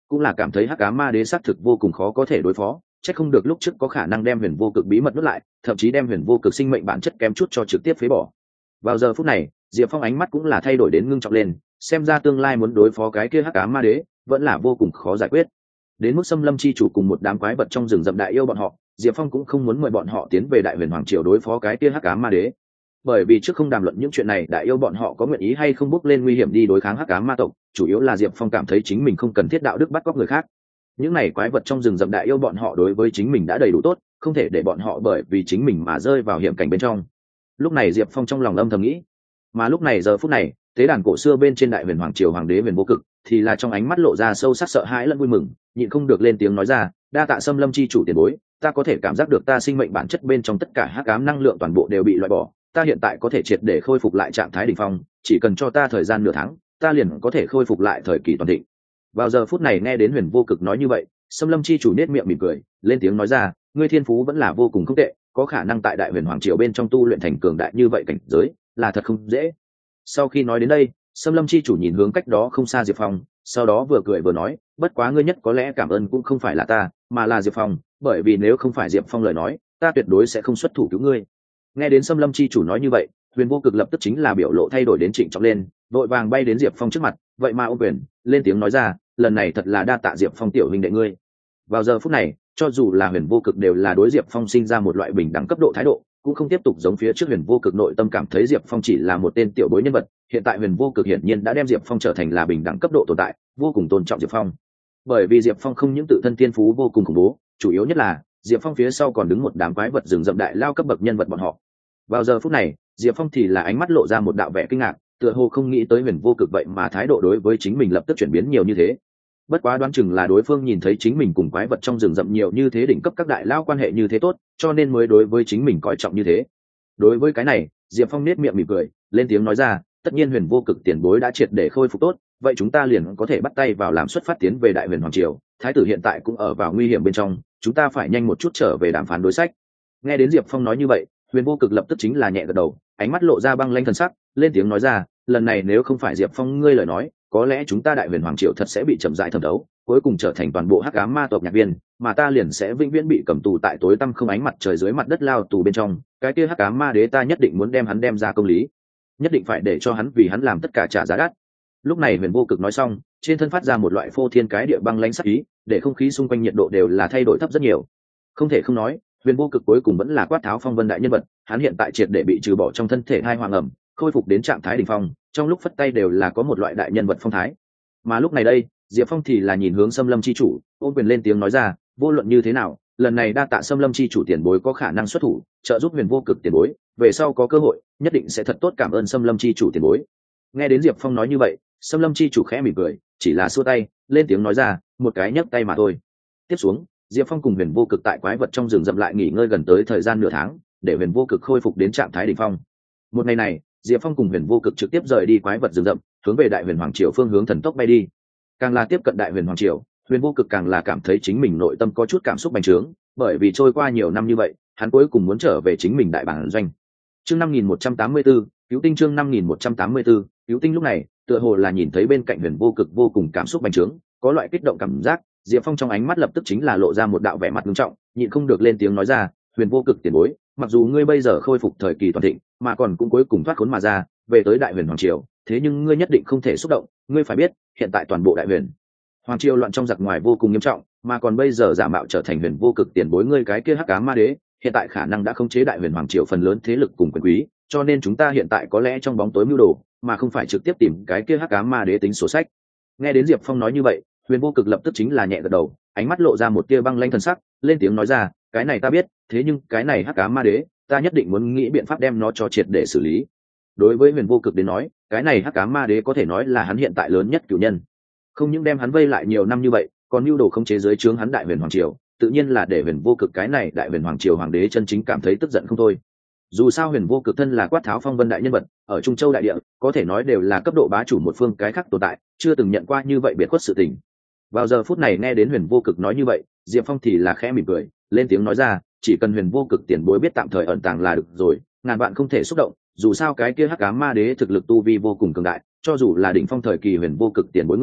cũng là cảm thấy hắc ám ma đế xác thực vô cùng khó có thể đối phó, chắc không được lúc trước có khả năng đem huyền vô cực bí mật nuốt lại, thậm chí đem huyền vô cực sinh mệnh bản chất kém chút cho trực tiếp phế bỏ. Vào giờ phút này, Diệp Phong ánh mắt cũng là thay đổi đến ngưng trọng lên, xem ra tương lai muốn đối phó cái kia hắc ám ma đế vẫn là vô cùng khó giải quyết. Đến mức xâm lâm chi chủ cùng một đám quái vật trong rừng rậm đại yêu bọn họ, Diệp Phong cũng không muốn mời bọn họ tiến về Đại Huyền Hoàng Triều đối phó cái kia hắc ám ma đế, bởi vì trước không đàm luận những chuyện này đại yêu bọn họ có nguyện ý hay không bước lên nguy hiểm đi đối kháng hắc ám ma tộc, chủ yếu là Diệp Phong cảm thấy chính mình không cần thiết đạo đức bắt cóc người khác. Những này quái vật trong rừng rậm đại yêu bọn họ đối với chính mình đã đầy đủ tốt, không thể để bọn họ bởi vì chính mình mà rơi vào hiểm cảnh bên trong. Lúc này Diệp Phong trong lòng âm thầm nghĩ. Mà lúc này giờ phút này, tế đàn cổ xưa bên trên Đại Huyền Hoàng Triều hoàng đế Huyền Vô Cực thì là trong ánh mắt lộ ra sâu sắc sợ hãi lẫn vui mừng, nhịn không được lên tiếng nói ra, đa tạ Xâm Lâm chi chủ tiền bối, ta có thể cảm giác được ta sinh mệnh bản chất bên trong tất cả hắc ám năng lượng toàn bộ đều bị loại bỏ, ta hiện tại có thể triệt để khôi phục lại trạng thái đỉnh phong, chỉ cần cho ta thời gian nửa tháng, ta liền có thể khôi phục lại thời kỳ toàn thịnh. Vào giờ phút này nghe đến Huyền Vô Cực nói như vậy, Xâm Lâm chi chủ nét miệng mỉm cười, lên tiếng nói ra, ngươi thiên phú vẫn là vô cùng không tệ, có khả năng tại Đại Huyền Hoàng Triều bên trong tu luyện thành cường đại như vậy cảnh giới, là thật không dễ. Sau khi nói đến đây, Xâm Lâm chi chủ nhìn hướng cách đó không xa Diệp Phong, sau đó vừa cười vừa nói, bất quá ngươi nhất có lẽ cảm ơn cũng không phải là ta, mà là Diệp Phong, bởi vì nếu không phải Diệp Phong lời nói, ta tuyệt đối sẽ không xuất thủ cứu ngươi. Nghe đến Xâm Lâm chi chủ nói như vậy, Huyền Vô Cực lập tức chính là biểu lộ thay đổi đến trịnh trọng lên, vội vàng bay đến Diệp Phong trước mặt, vậy mà ôm quyền, lên tiếng nói ra, lần này thật là đa tạ Diệp Phong tiểu huynh đệ ngươi. Vào giờ phút này, cho dù là Huyền Vô Cực đều là đối Diệp Phong sinh ra một loại bình đẳng cấp độ thái độ, cũng không tiếp tục giống phía trước Huyền Vô Cực nội tâm cảm thấy Diệp Phong chỉ là một tên tiểu bối nhân vật, hiện tại Huyền Vô Cực hiển nhiên đã đem Diệp Phong trở thành là bình đẳng cấp độ tồn tại, vô cùng tôn trọng Diệp Phong. Bởi vì Diệp Phong không những tự thân tiên phú vô cùng khủng bố, chủ yếu nhất là Diệp Phong phía sau còn đứng một đám quái vật rừng rậm đại lao cấp bậc nhân vật bọn họ. Vào giờ phút này, Diệp Phong thì là ánh mắt lộ ra một đạo vẻ kinh ngạc, tựa hồ không nghĩ tới Huyền Vô Cực vậy mà thái độ đối với chính mình lập tức chuyển biến nhiều như thế. Bất quá đoán chừng là đối phương nhìn thấy chính mình cùng quái vật trong rừng rậm nhiều như thế đỉnh cấp các đại lao quan hệ như thế tốt, cho nên mới đối với chính mình coi trọng như thế. Đối với cái này, Diệp Phong nét miệng mỉm cười, lên tiếng nói ra, tất nhiên Huyền Vô Cực tiền bối đã triệt để khôi phục tốt, vậy chúng ta liền có thể bắt tay vào làm xuất phát tiến về Đại Huyền Hoàng Triều, thái tử hiện tại cũng ở vào nguy hiểm bên trong, chúng ta phải nhanh một chút trở về đàm phán đối sách. Nghe đến Diệp Phong nói như vậy, Huyền Vô Cực lập tức chính là nhẹ gật đầu, ánh mắt lộ ra băng lãnh thần sắc, lên tiếng nói ra, lần này nếu không phải Diệp Phong ngươi lời nói, có lẽ chúng ta Đại Huyền Hoàng Triều thật sẽ bị chậm rãi thẩm thấu, cuối cùng trở thành toàn bộ hắc ám ma tộc nhạc viên, mà ta liền sẽ vĩnh viễn bị cầm tù tại tối tăm không ánh mặt trời dưới mặt đất lao tù bên trong. Cái kia hắc ám ma đế ta nhất định muốn đem hắn đem ra công lý, nhất định phải để cho hắn vì hắn làm tất cả trả giá đắt. Lúc này Huyền Vô Cực nói xong, trên thân phát ra một loại phô thiên cái địa băng lãnh sắc ý, để không khí xung quanh nhiệt độ đều là thay đổi thấp rất nhiều. Không thể không nói, Huyền Vô Cực cuối cùng vẫn là quát tháo phong vân đại nhân vật, hắn hiện tại triệt để bị trừ bỏ trong thân thể hai hoàng ẩm, khôi phục đến trạng thái đỉnh phong, trong lúc phất tay đều là có một loại đại nhân vật phong thái. Mà lúc này đây, Diệp Phong thì là nhìn hướng Xâm Lâm chi chủ, ôm quyền lên tiếng nói ra, vô luận như thế nào, lần này đa tạ Xâm Lâm chi chủ tiền bối có khả năng xuất thủ, trợ giúp Huyền Vô Cực tiền bối, về sau có cơ hội, nhất định sẽ thật tốt cảm ơn Xâm Lâm chi chủ tiền bối. Nghe đến Diệp Phong nói như vậy, Xâm Lâm chi chủ khẽ mỉm cười, chỉ là xua tay, lên tiếng nói ra, một cái nhấc tay mà thôi. Tiếp xuống, Diệp Phong cùng Huyền Vô Cực tại quái vật trong rừng rậm lại nghỉ ngơi gần tới thời gian nửa tháng, để Huyền Vô Cực khôi phục đến trạng thái đỉnh phong. Một ngày này, Diệp Phong cùng Huyền Vô Cực trực tiếp rời đi quái vật rừng rậm, hướng về Đại Huyền Hoàng Triều phương hướng thần tốc bay đi. Càng là tiếp cận Đại Huyền Hoàng Triều, Huyền Vô Cực càng là cảm thấy chính mình nội tâm có chút cảm xúc bành trướng, bởi vì trôi qua nhiều năm như vậy, hắn cuối cùng muốn trở về chính mình đại bản doanh. Chương 5184, cứu tinh chương 5184, cứu tinh lúc này, tựa hồ là nhìn thấy bên cạnh Huyền Vô Cực vô cùng cảm xúc bành trướng, có loại kích động cảm giác, Diệp Phong trong ánh mắt lập tức chính là lộ ra một đạo vẻ mặt nghiêm trọng, nhịn không được lên tiếng nói ra, Huyền Vô Cực tiền bối, mặc dù ngươi bây giờ khôi phục thời kỳ toàn thịnh, mà còn cũng cuối cùng thoát khốn mà ra, về tới Đại Huyền Hoàng Triều, thế nhưng ngươi nhất định không thể xúc động, ngươi phải biết, hiện tại toàn bộ Đại Huyền Hoàng Triều loạn trong giặc ngoài vô cùng nghiêm trọng, mà còn bây giờ giả mạo trở thành Huyền Vô Cực tiền bối ngươi cái kia hắc ám ma đế, hiện tại khả năng đã khống chế Đại Huyền Hoàng Triều phần lớn thế lực cùng quyền quý, cho nên chúng ta hiện tại có lẽ trong bóng tối mưu đồ, mà không phải trực tiếp tìm cái kia hắc ám ma đế tính sổ sách. Nghe đến Diệp Phong nói như vậy, Huyền Vô Cực lập tức chính là nhẹ gật đầu, ánh mắt lộ ra một tia băng lãnh thần sắc, lên tiếng nói ra, cái này ta biết, thế nhưng cái này hắc ám ma đế, ta nhất định muốn nghĩ biện pháp đem nó cho triệt để xử lý. Đối với Huyền Vô Cực đến nói, cái này hắc ám ma đế có thể nói là hắn hiện tại lớn nhất cửu nhân, không những đem hắn vây lại nhiều năm như vậy, còn mưu đồ khống chế dưới trướng hắn Đại Huyền Hoàng Triều, tự nhiên là để Huyền Vô Cực cái này Đại Huyền Hoàng Triều hoàng đế chân chính cảm thấy tức giận không thôi. Dù sao Huyền Vô Cực thân là quát tháo phong vân đại nhân vật, ở Trung Châu đại địa, có thể nói đều là cấp độ bá chủ một phương cái khác tồn tại, chưa từng nhận qua như vậy biệt khuất sự tình. Vào giờ phút này nghe đến Huyền Vô Cực nói như vậy, Diệp Phong thì là khẽ mỉm cười, lên tiếng nói ra, chỉ cần Huyền Vô Cực tiền bối biết tạm thời ẩn tàng là được rồi, ngàn vạn không thể xúc động, dù sao cái kia hắc ám ma đế thực lực tu vi vô cùng cường đại, cho dù là đỉnh phong thời kỳ Huyền Vô Cực tiền bối ngươi,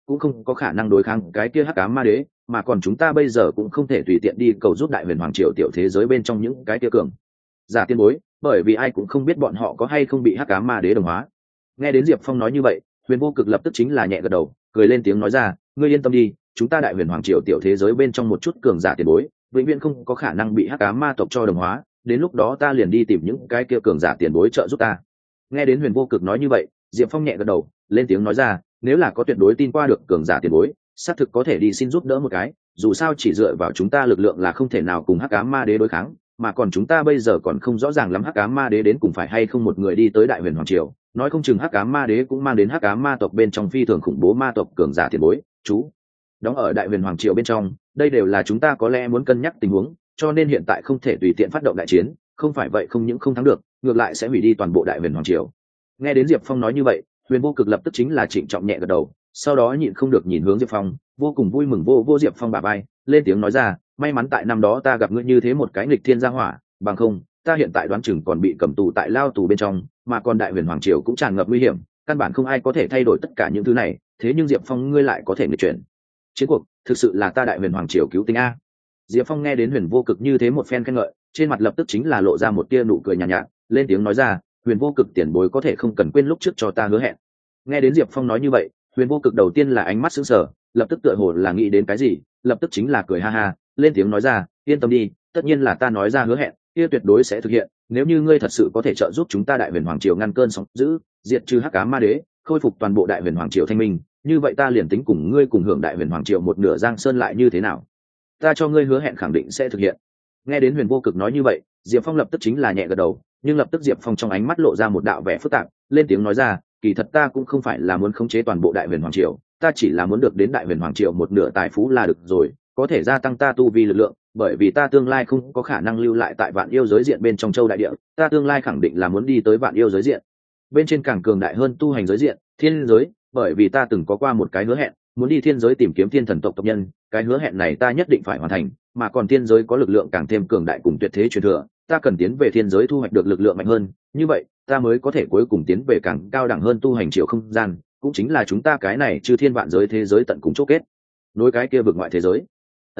cũng không có khả năng đối kháng cái kia hắc ám ma đế, mà còn chúng ta bây giờ cũng không thể tùy tiện đi cầu giúp đại huyền hoàng triều tiểu thế giới bên trong những cái kia cường giả tiên bối, bởi vì ai cũng không biết bọn họ có hay không bị hắc ám ma đế đồng hóa. Nghe đến Diệp Phong nói như vậy, Huyền Vô Cực lập tức chính là nhẹ gật đầu, cười lên tiếng nói ra, ngươi yên tâm đi, chúng ta đại huyền hoàng triều tiểu thế giới bên trong một chút cường giả tiền bối vĩnh viễn không có khả năng bị hắc ám ma tộc cho đồng hóa, đến lúc đó ta liền đi tìm những cái kia cường giả tiền bối trợ giúp ta. Nghe đến Huyền Vô Cực nói như vậy, Diệp Phong nhẹ gật đầu, lên tiếng nói ra, nếu là có tuyệt đối tin qua được cường giả tiền bối, xác thực có thể đi xin giúp đỡ một cái, dù sao chỉ dựa vào chúng ta lực lượng là không thể nào cùng hắc ám ma đế đối kháng, mà còn chúng ta bây giờ còn không rõ ràng lắm hắc ám ma đế đến cùng phải hay không một người đi tới đại huyền hoàng triều, nói không chừng hắc ám ma đế cũng mang đến hắc ám ma tộc bên trong phi thường khủng bố ma tộc cường giả tiền bối chú đóng ở đại huyền hoàng triều bên trong, đây đều là chúng ta có lẽ muốn cân nhắc tình huống, cho nên hiện tại không thể tùy tiện phát động đại chiến, không phải vậy không những không thắng được, ngược lại sẽ hủy đi toàn bộ đại huyền hoàng triều. Nghe đến Diệp Phong nói như vậy, Huyền Vô Cực lập tức chính là trịnh trọng nhẹ gật đầu, sau đó nhịn không được nhìn hướng Diệp Phong, vô cùng vui mừng vô Diệp Phong bả vai, lên tiếng nói ra, may mắn tại năm đó ta gặp ngươi như thế một cái nghịch thiên gia hỏa, bằng không ta hiện tại đoán chừng còn bị cầm tù tại lao tù bên trong, mà còn đại huyền hoàng triều cũng tràn ngập nguy hiểm, căn bản không ai có thể thay đổi tất cả những thứ này, thế nhưng Diệp Phong ngươi lại có thể nghịch chuyển chiến cuộc, thực sự là ta đại huyền hoàng triều cứu tinh a. Diệp Phong nghe đến Huyền Vô Cực như thế một phen khen ngợi, trên mặt lập tức chính là lộ ra một tia nụ cười nhàn nhạt, lên tiếng nói ra, Huyền Vô Cực tiền bối có thể không cần quên lúc trước cho ta hứa hẹn. Nghe đến Diệp Phong nói như vậy, Huyền Vô Cực đầu tiên là ánh mắt sững sờ, lập tức tựa hồ là nghĩ đến cái gì, lập tức chính là cười ha ha, lên tiếng nói ra, yên tâm đi, tất nhiên là ta nói ra hứa hẹn, kia tuyệt đối sẽ thực hiện, nếu như ngươi thật sự có thể trợ giúp chúng ta đại huyền hoàng triều ngăn cơn sóng dữ, diệt trừ hắc ám ma đế, khôi phục toàn bộ đại huyền hoàng triều thanh minh, như vậy ta liền tính cùng ngươi cùng hưởng đại huyền hoàng triều một nửa giang sơn lại như thế nào? Ta cho ngươi hứa hẹn khẳng định sẽ thực hiện. Nghe đến Huyền Vô Cực nói như vậy, Diệp Phong lập tức chính là nhẹ gật đầu, nhưng lập tức Diệp Phong trong ánh mắt lộ ra một đạo vẻ phức tạp, lên tiếng nói ra, kỳ thật ta cũng không phải là muốn khống chế toàn bộ đại huyền hoàng triều, ta chỉ là muốn được đến đại huyền hoàng triều một nửa tài phú là được rồi, có thể gia tăng ta tu vi lực lượng, bởi vì ta tương lai không có khả năng lưu lại tại vạn yêu giới diện bên trong châu đại địa, ta tương lai khẳng định là muốn đi tới vạn yêu giới diện bên trên càng cường đại hơn tu hành giới diện thiên giới, bởi vì ta từng có qua một cái hứa hẹn, muốn đi thiên giới tìm kiếm thiên thần tộc tộc nhân, cái hứa hẹn này ta nhất định phải hoàn thành, mà còn thiên giới có lực lượng càng thêm cường đại cùng tuyệt thế truyền thừa, ta cần tiến về thiên giới thu hoạch được lực lượng mạnh hơn, như vậy ta mới có thể cuối cùng tiến về càng cao đẳng hơn tu hành chiều không gian, cũng chính là chúng ta cái này chư thiên vạn giới thế giới tận cùng chốt kết nối cái kia vực ngoại thế giới.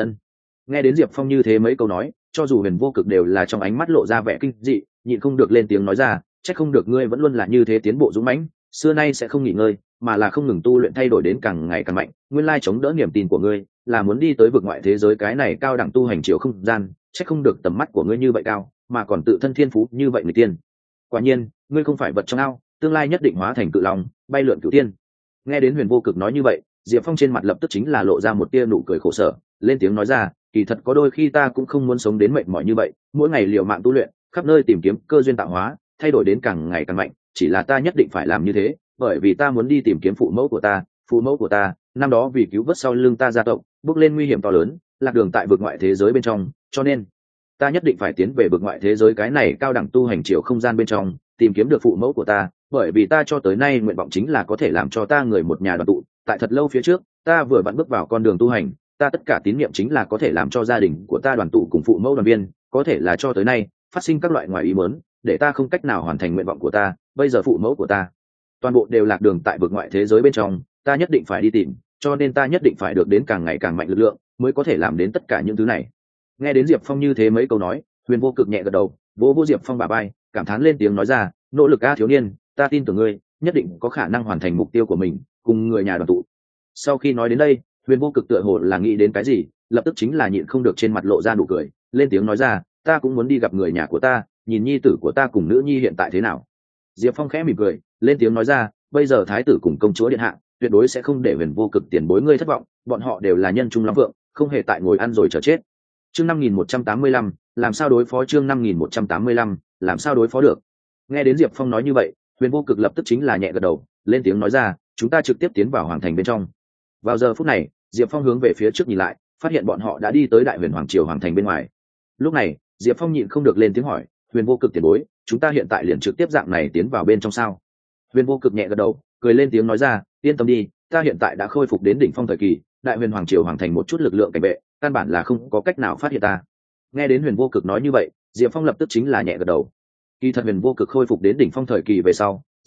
Nghe đến Diệp Phong như thế mấy câu nói, cho dù Huyền Vô Cực đều là trong ánh mắt lộ ra vẻ kinh dị, nhịn không được lên tiếng nói ra, chắc không được ngươi vẫn luôn là như thế tiến bộ dũng mãnh, xưa nay sẽ không nghỉ ngơi, mà là không ngừng tu luyện thay đổi đến càng ngày càng mạnh, nguyên lai chống đỡ niềm tin của ngươi là muốn đi tới vực ngoại thế giới cái này cao đẳng tu hành chiều không gian, chắc không được tầm mắt của ngươi như vậy cao, mà còn tự thân thiên phú như vậy người tiên. Quả nhiên, ngươi không phải vật trong ao, tương lai nhất định hóa thành cự long, bay lượn cửu tiên. Nghe đến Huyền Vô Cực nói như vậy, Diệp Phong trên mặt lập tức chính là lộ ra một tia nụ cười khổ sở, lên tiếng nói ra, kỳ thật có đôi khi ta cũng không muốn sống đến mệt mỏi như vậy, mỗi ngày liều mạng tu luyện, khắp nơi tìm kiếm cơ duyên tạo hóa, thay đổi đến càng ngày càng mạnh, chỉ là ta nhất định phải làm như thế, bởi vì ta muốn đi tìm kiếm phụ mẫu của ta, năm đó vì cứu vớt sau lưng ta gia tộc, bước lên nguy hiểm to lớn, lạc đường tại vực ngoại thế giới bên trong, cho nên ta nhất định phải tiến về vực ngoại thế giới cái này cao đẳng tu hành chiều không gian bên trong, tìm kiếm được phụ mẫu của ta, bởi vì ta cho tới nay nguyện vọng chính là có thể làm cho ta người một nhà đoàn tụ, tại thật lâu phía trước, ta vừa vặn bước vào con đường tu hành, ta tất cả tín niệm chính là có thể làm cho gia đình của ta đoàn tụ cùng phụ mẫu đoàn viên, có thể là cho tới nay phát sinh các loại ngoài ý muốn, để ta không cách nào hoàn thành nguyện vọng của ta, bây giờ phụ mẫu của ta toàn bộ đều lạc đường tại vực ngoại thế giới bên trong, ta nhất định phải đi tìm, cho nên ta nhất định phải được đến càng ngày càng mạnh lực lượng, mới có thể làm đến tất cả những thứ này. Nghe đến Diệp Phong như thế mấy câu nói, Huyền Vô Cực nhẹ gật đầu, vỗ Diệp Phong bả vai, cảm thán lên tiếng nói ra, nỗ lực a thiếu niên, ta tin tưởng ngươi, nhất định có khả năng hoàn thành mục tiêu của mình, cùng người nhà đoàn tụ. Sau khi nói đến đây, Huyền Vô Cực tựa hồ là nghĩ đến cái gì, lập tức chính là nhịn không được trên mặt lộ ra nụ cười, lên tiếng nói ra, ta cũng muốn đi gặp người nhà của ta, nhìn nhi tử của ta cùng nữ nhi hiện tại thế nào. Diệp Phong khẽ mỉm cười, lên tiếng nói ra, bây giờ thái tử cùng công chúa điện hạ tuyệt đối sẽ không để Huyền Vô Cực tiền bối ngươi thất vọng, bọn họ đều là nhân trung lắm vượng, không hề tại ngồi ăn rồi chờ chết. Chương 5185, làm sao đối phó, chương 5185, làm sao đối phó được. Nghe đến Diệp Phong nói như vậy, Huyền Vô Cực lập tức chính là nhẹ gật đầu, lên tiếng nói ra, chúng ta trực tiếp tiến vào hoàng thành bên trong. Vào giờ phút này, Diệp Phong hướng về phía trước nhìn lại, phát hiện bọn họ đã đi tới đại huyền hoàng triều hoàng thành bên ngoài. Lúc này, Diệp Phong nhịn không được lên tiếng hỏi, Huyền Vô Cực tiền bối, chúng ta hiện tại liền trực tiếp dạng này tiến vào bên trong sao? Huyền Vô Cực nhẹ gật đầu, cười lên tiếng nói ra, yên tâm đi, ta hiện tại đã khôi phục đến đỉnh phong thời kỳ, đại huyền hoàng triều hoàng thành một chút lực lượng cảnh vệ, căn bản là không có cách nào phát hiện ta. Nghe đến Huyền Vô Cực nói như vậy, Diệp Phong lập tức chính là nhẹ gật đầu. Kỳ thật Huyền Vô Cực khôi phục đến đỉnh phong thời kỳ về sau,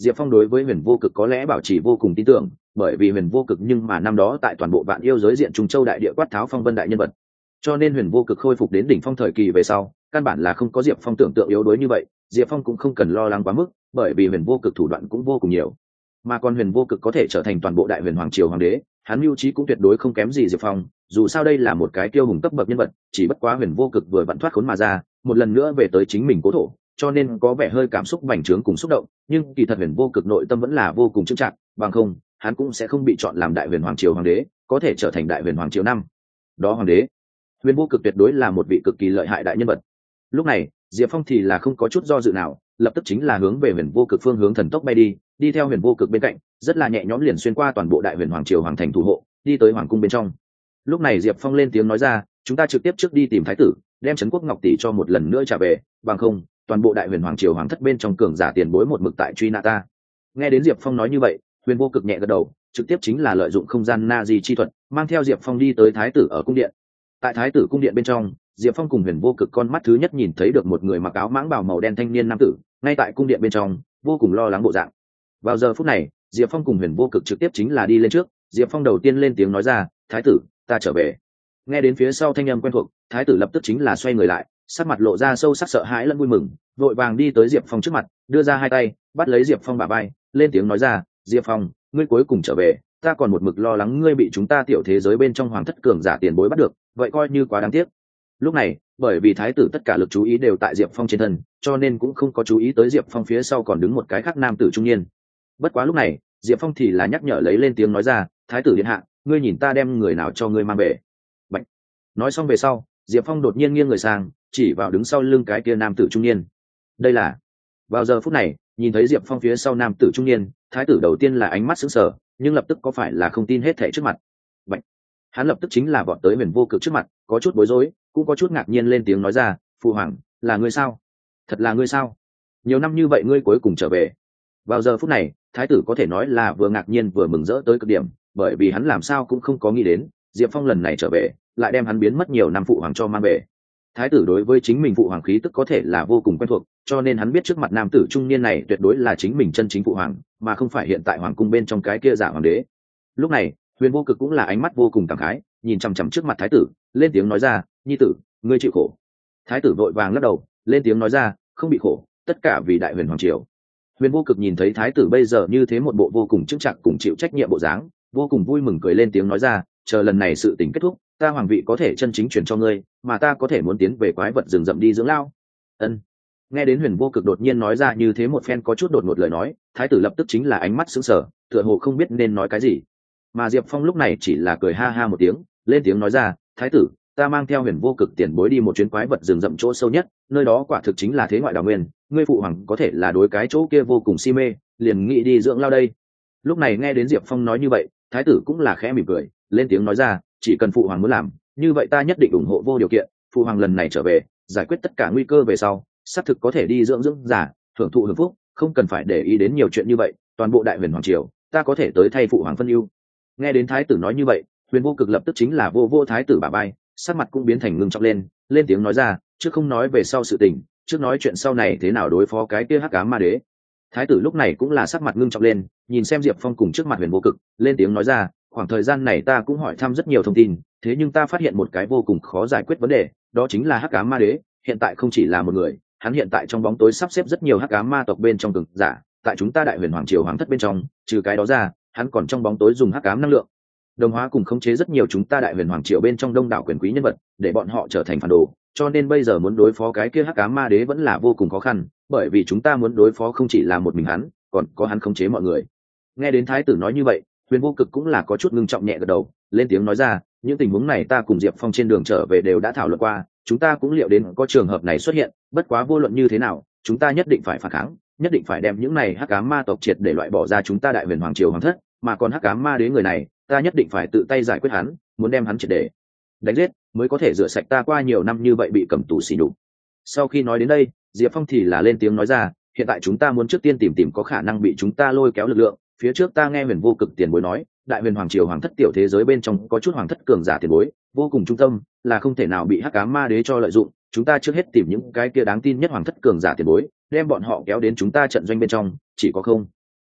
Diệp Phong đối với Huyền Vô Cực có lẽ bảo trì vô cùng tin tưởng, bởi vì Huyền Vô Cực nhưng mà năm đó tại toàn bộ vạn yêu giới diện Trung Châu đại địa quát tháo phong vân đại nhân vật, cho nên Huyền Vô Cực khôi phục đến đỉnh phong thời kỳ về sau, căn bản là không có Diệp Phong tưởng tượng yếu đuối như vậy. Diệp Phong cũng không cần lo lắng quá mức, bởi vì Huyền Vô Cực thủ đoạn cũng vô cùng nhiều, mà còn Huyền Vô Cực có thể trở thành toàn bộ đại huyền hoàng triều hoàng đế, hắn mưu trí cũng tuyệt đối không kém gì Diệp Phong. Dù sao đây là một cái kiêu hùng cấp bậc nhân vật, chỉ bất quá Huyền Vô Cực vừa vặn thoát khốn mà ra, một lần nữa về tới chính mình cố thổ, cho nên có vẻ hơi cảm xúc bành trướng cùng xúc động, nhưng kỳ thật Huyền Vô Cực nội tâm vẫn là vô cùng chững chạc, bằng không hắn cũng sẽ không bị chọn làm đại huyền hoàng triều hoàng đế, có thể trở thành đại huyền hoàng triều năm đó hoàng đế. Huyền Vô Cực tuyệt đối là một vị cực kỳ lợi hại đại nhân vật. Lúc này Diệp Phong thì là không có chút do dự nào, lập tức chính là hướng về Huyền Vô Cực phương hướng thần tốc bay đi, đi theo Huyền Vô Cực bên cạnh, rất là nhẹ nhõm liền xuyên qua toàn bộ đại huyền hoàng triều hoàng thành thủ hộ, đi tới hoàng cung bên trong. Lúc này Diệp Phong lên tiếng nói ra, chúng ta trực tiếp trước đi tìm thái tử, đem trấn quốc ngọc tỷ cho một lần nữa trả về, bằng không toàn bộ đại huyền hoàng triều hoàng thất bên trong cường giả tiền bối một mực tại truy nã ta. Nghe đến Diệp Phong nói như vậy, Huyền Vô Cực nhẹ gật đầu, trực tiếp chính là lợi dụng không gian na di chi thuật, mang theo Diệp Phong đi tới thái tử ở cung điện. Tại thái tử cung điện bên trong, Diệp Phong cùng Huyền Vô Cực con mắt thứ nhất nhìn thấy được một người mặc áo mãng bào màu đen thanh niên nam tử, ngay tại cung điện bên trong, vô cùng lo lắng bộ dạng. Vào giờ phút này, Diệp Phong cùng Huyền Vô Cực trực tiếp chính là đi lên trước, Diệp Phong đầu tiên lên tiếng nói ra, thái tử, ta trở về. Nghe đến phía sau thanh âm quen thuộc, thái tử lập tức chính là xoay người lại, sắc mặt lộ ra sâu sắc sợ hãi lẫn vui mừng, vội vàng đi tới Diệp Phong trước mặt, đưa ra hai tay bắt lấy Diệp Phong bả vai, lên tiếng nói ra, Diệp Phong, ngươi cuối cùng trở về, ta còn một mực lo lắng ngươi bị chúng ta tiểu thế giới bên trong hoàng thất cường giả tiền bối bắt được, vậy coi như quá đáng tiếc. Lúc này bởi vì thái tử tất cả lực chú ý đều tại Diệp Phong trên thân, cho nên cũng không có chú ý tới Diệp Phong phía sau còn đứng một cái khác nam tử trung niên. Bất quá lúc này Diệp Phong thì là nhắc nhở lấy lên tiếng nói ra, thái tử điện hạ, ngươi nhìn ta đem người nào cho ngươi mang về. Bạch. Nói xong về sau, Diệp Phong đột nhiên nghiêng người sang, chỉ vào đứng sau lưng cái kia nam tử trung niên. Đây là... Vào giờ phút này nhìn thấy Diệp Phong phía sau nam tử trung niên, thái tử đầu tiên là ánh mắt sững sờ, nhưng lập tức có phải là không tin hết thảy trước mặt. Bạch. Hắn lập tức chính là vọt tới Huyền Vô Cực trước mặt, có chút bối rối, cũng có chút ngạc nhiên lên tiếng nói ra, phụ hoàng, là ngươi sao? Thật là ngươi sao? Nhiều năm như vậy ngươi cuối cùng trở về. Vào giờ phút này thái tử có thể nói là vừa ngạc nhiên vừa mừng rỡ tới cực điểm, bởi vì hắn làm sao cũng không có nghĩ đến Diệp Phong lần này trở về lại đem hắn biến mất nhiều năm phụ hoàng cho mang về. Thái tử đối với chính mình phụ hoàng khí tức có thể là vô cùng quen thuộc, cho nên hắn biết trước mặt nam tử trung niên này tuyệt đối là chính mình chân chính phụ hoàng, mà không phải hiện tại hoàng cung bên trong cái kia giả hoàng đế. Lúc này Huyền Vô Cực cũng là ánh mắt vô cùng cảm khái, nhìn chằm chằm trước mặt thái tử, lên tiếng nói ra, nhi tử, ngươi chịu khổ. Thái tử vội vàng lắc đầu, lên tiếng nói ra, không bị khổ, tất cả vì đại huyền hoàng triều. Huyền Vô Cực nhìn thấy thái tử bây giờ như thế một bộ vô cùng chững chạc cùng chịu trách nhiệm bộ dáng, vô cùng vui mừng cười lên tiếng nói ra, chờ lần này sự tình kết thúc, ta hoàng vị có thể chân chính chuyển cho ngươi, mà ta có thể muốn tiến về quái vật rừng rậm đi dưỡng lao. Ân. Nghe đến Huyền Vô Cực đột nhiên nói ra như thế một phen có chút đột ngột lời nói, thái tử lập tức chính là ánh mắt sững sờ, tựa hồ không biết nên nói cái gì. Mà Diệp Phong lúc này chỉ là cười ha ha một tiếng, lên tiếng nói ra, thái tử, ta mang theo Huyền Vô Cực tiền bối đi một chuyến quái vật rừng rậm chỗ sâu nhất, nơi đó quả thực chính là thế ngoại đào nguyên, ngươi phụ hoàng có thể là đối cái chỗ kia vô cùng si mê, liền nghĩ đi dưỡng lao đây. Lúc này nghe đến Diệp Phong nói như vậy, thái tử cũng là khẽ mỉm cười, lên tiếng nói ra, chỉ cần phụ hoàng muốn làm, như vậy ta nhất định ủng hộ vô điều kiện. Phụ hoàng lần này trở về, giải quyết tất cả nguy cơ về sau, xác thực có thể đi dưỡng giả, hưởng thụ hưởng phúc, không cần phải để ý đến nhiều chuyện như vậy, toàn bộ đại huyền hoàng triều, ta có thể tới thay phụ hoàng phân ưu. Nghe đến thái tử nói như vậy, Huyền Vô Cực lập tức chính là vô thái tử bả vai, sắc mặt cũng biến thành ngưng trọng lên tiếng nói ra, chứ không nói về sau sự tình, trước nói chuyện sau này thế nào đối phó cái kia hắc ám ma đế. Thái tử lúc này cũng là sắc mặt ngưng trọng lên, nhìn xem Diệp Phong cùng trước mặt Huyền Vô Cực, lên tiếng nói ra, khoảng thời gian này ta cũng hỏi thăm rất nhiều thông tin, thế nhưng ta phát hiện một cái vô cùng khó giải quyết vấn đề, đó chính là hắc ám ma đế hiện tại không chỉ là một người, hắn hiện tại trong bóng tối sắp xếp rất nhiều hắc ám ma tộc bên trong cường giả, tại chúng ta đại huyền hoàng triều hoàng thất bên trong, trừ cái đó ra, hắn còn trong bóng tối dùng hắc ám năng lượng đồng hóa cùng khống chế rất nhiều chúng ta đại huyền hoàng triều bên trong đông đảo quyền quý nhân vật, để bọn họ trở thành phản đồ, cho nên bây giờ muốn đối phó cái kia hắc ám ma đế vẫn là vô cùng khó khăn, bởi vì chúng ta muốn đối phó không chỉ là một mình hắn, còn có hắn khống chế mọi người. Nghe đến thái tử nói như vậy, Huyền Vô Cực cũng là có chút ngưng trọng nhẹ gật đầu, lên tiếng nói ra, những tình huống này ta cùng Diệp Phong trên đường trở về đều đã thảo luận qua, chúng ta cũng liệu đến có trường hợp này xuất hiện, bất quá vô luận như thế nào, chúng ta nhất định phải phản kháng, nhất định phải đem những này hắc ám ma tộc triệt để loại bỏ ra chúng ta đại huyền hoàng triều hoàng thất, mà còn hắc ám ma đế người này, ta nhất định phải tự tay giải quyết hắn, muốn đem hắn triệt để đánh giết, mới có thể rửa sạch ta qua nhiều năm như vậy bị cầm tù xỉ nhục. Sau khi nói đến đây, Diệp Phong thì là lên tiếng nói ra, hiện tại chúng ta muốn trước tiên tìm có khả năng bị chúng ta lôi kéo lực lượng, phía trước ta nghe Huyền Vô Cực tiền bối nói, đại huyền hoàng triều hoàng thất tiểu thế giới bên trong có chút hoàng thất cường giả tiền bối, vô cùng trung tâm, là không thể nào bị hắc ám ma đế cho lợi dụng, chúng ta trước hết tìm những cái kia đáng tin nhất hoàng thất cường giả tiền bối, đem bọn họ kéo đến chúng ta trận doanh bên trong, chỉ có không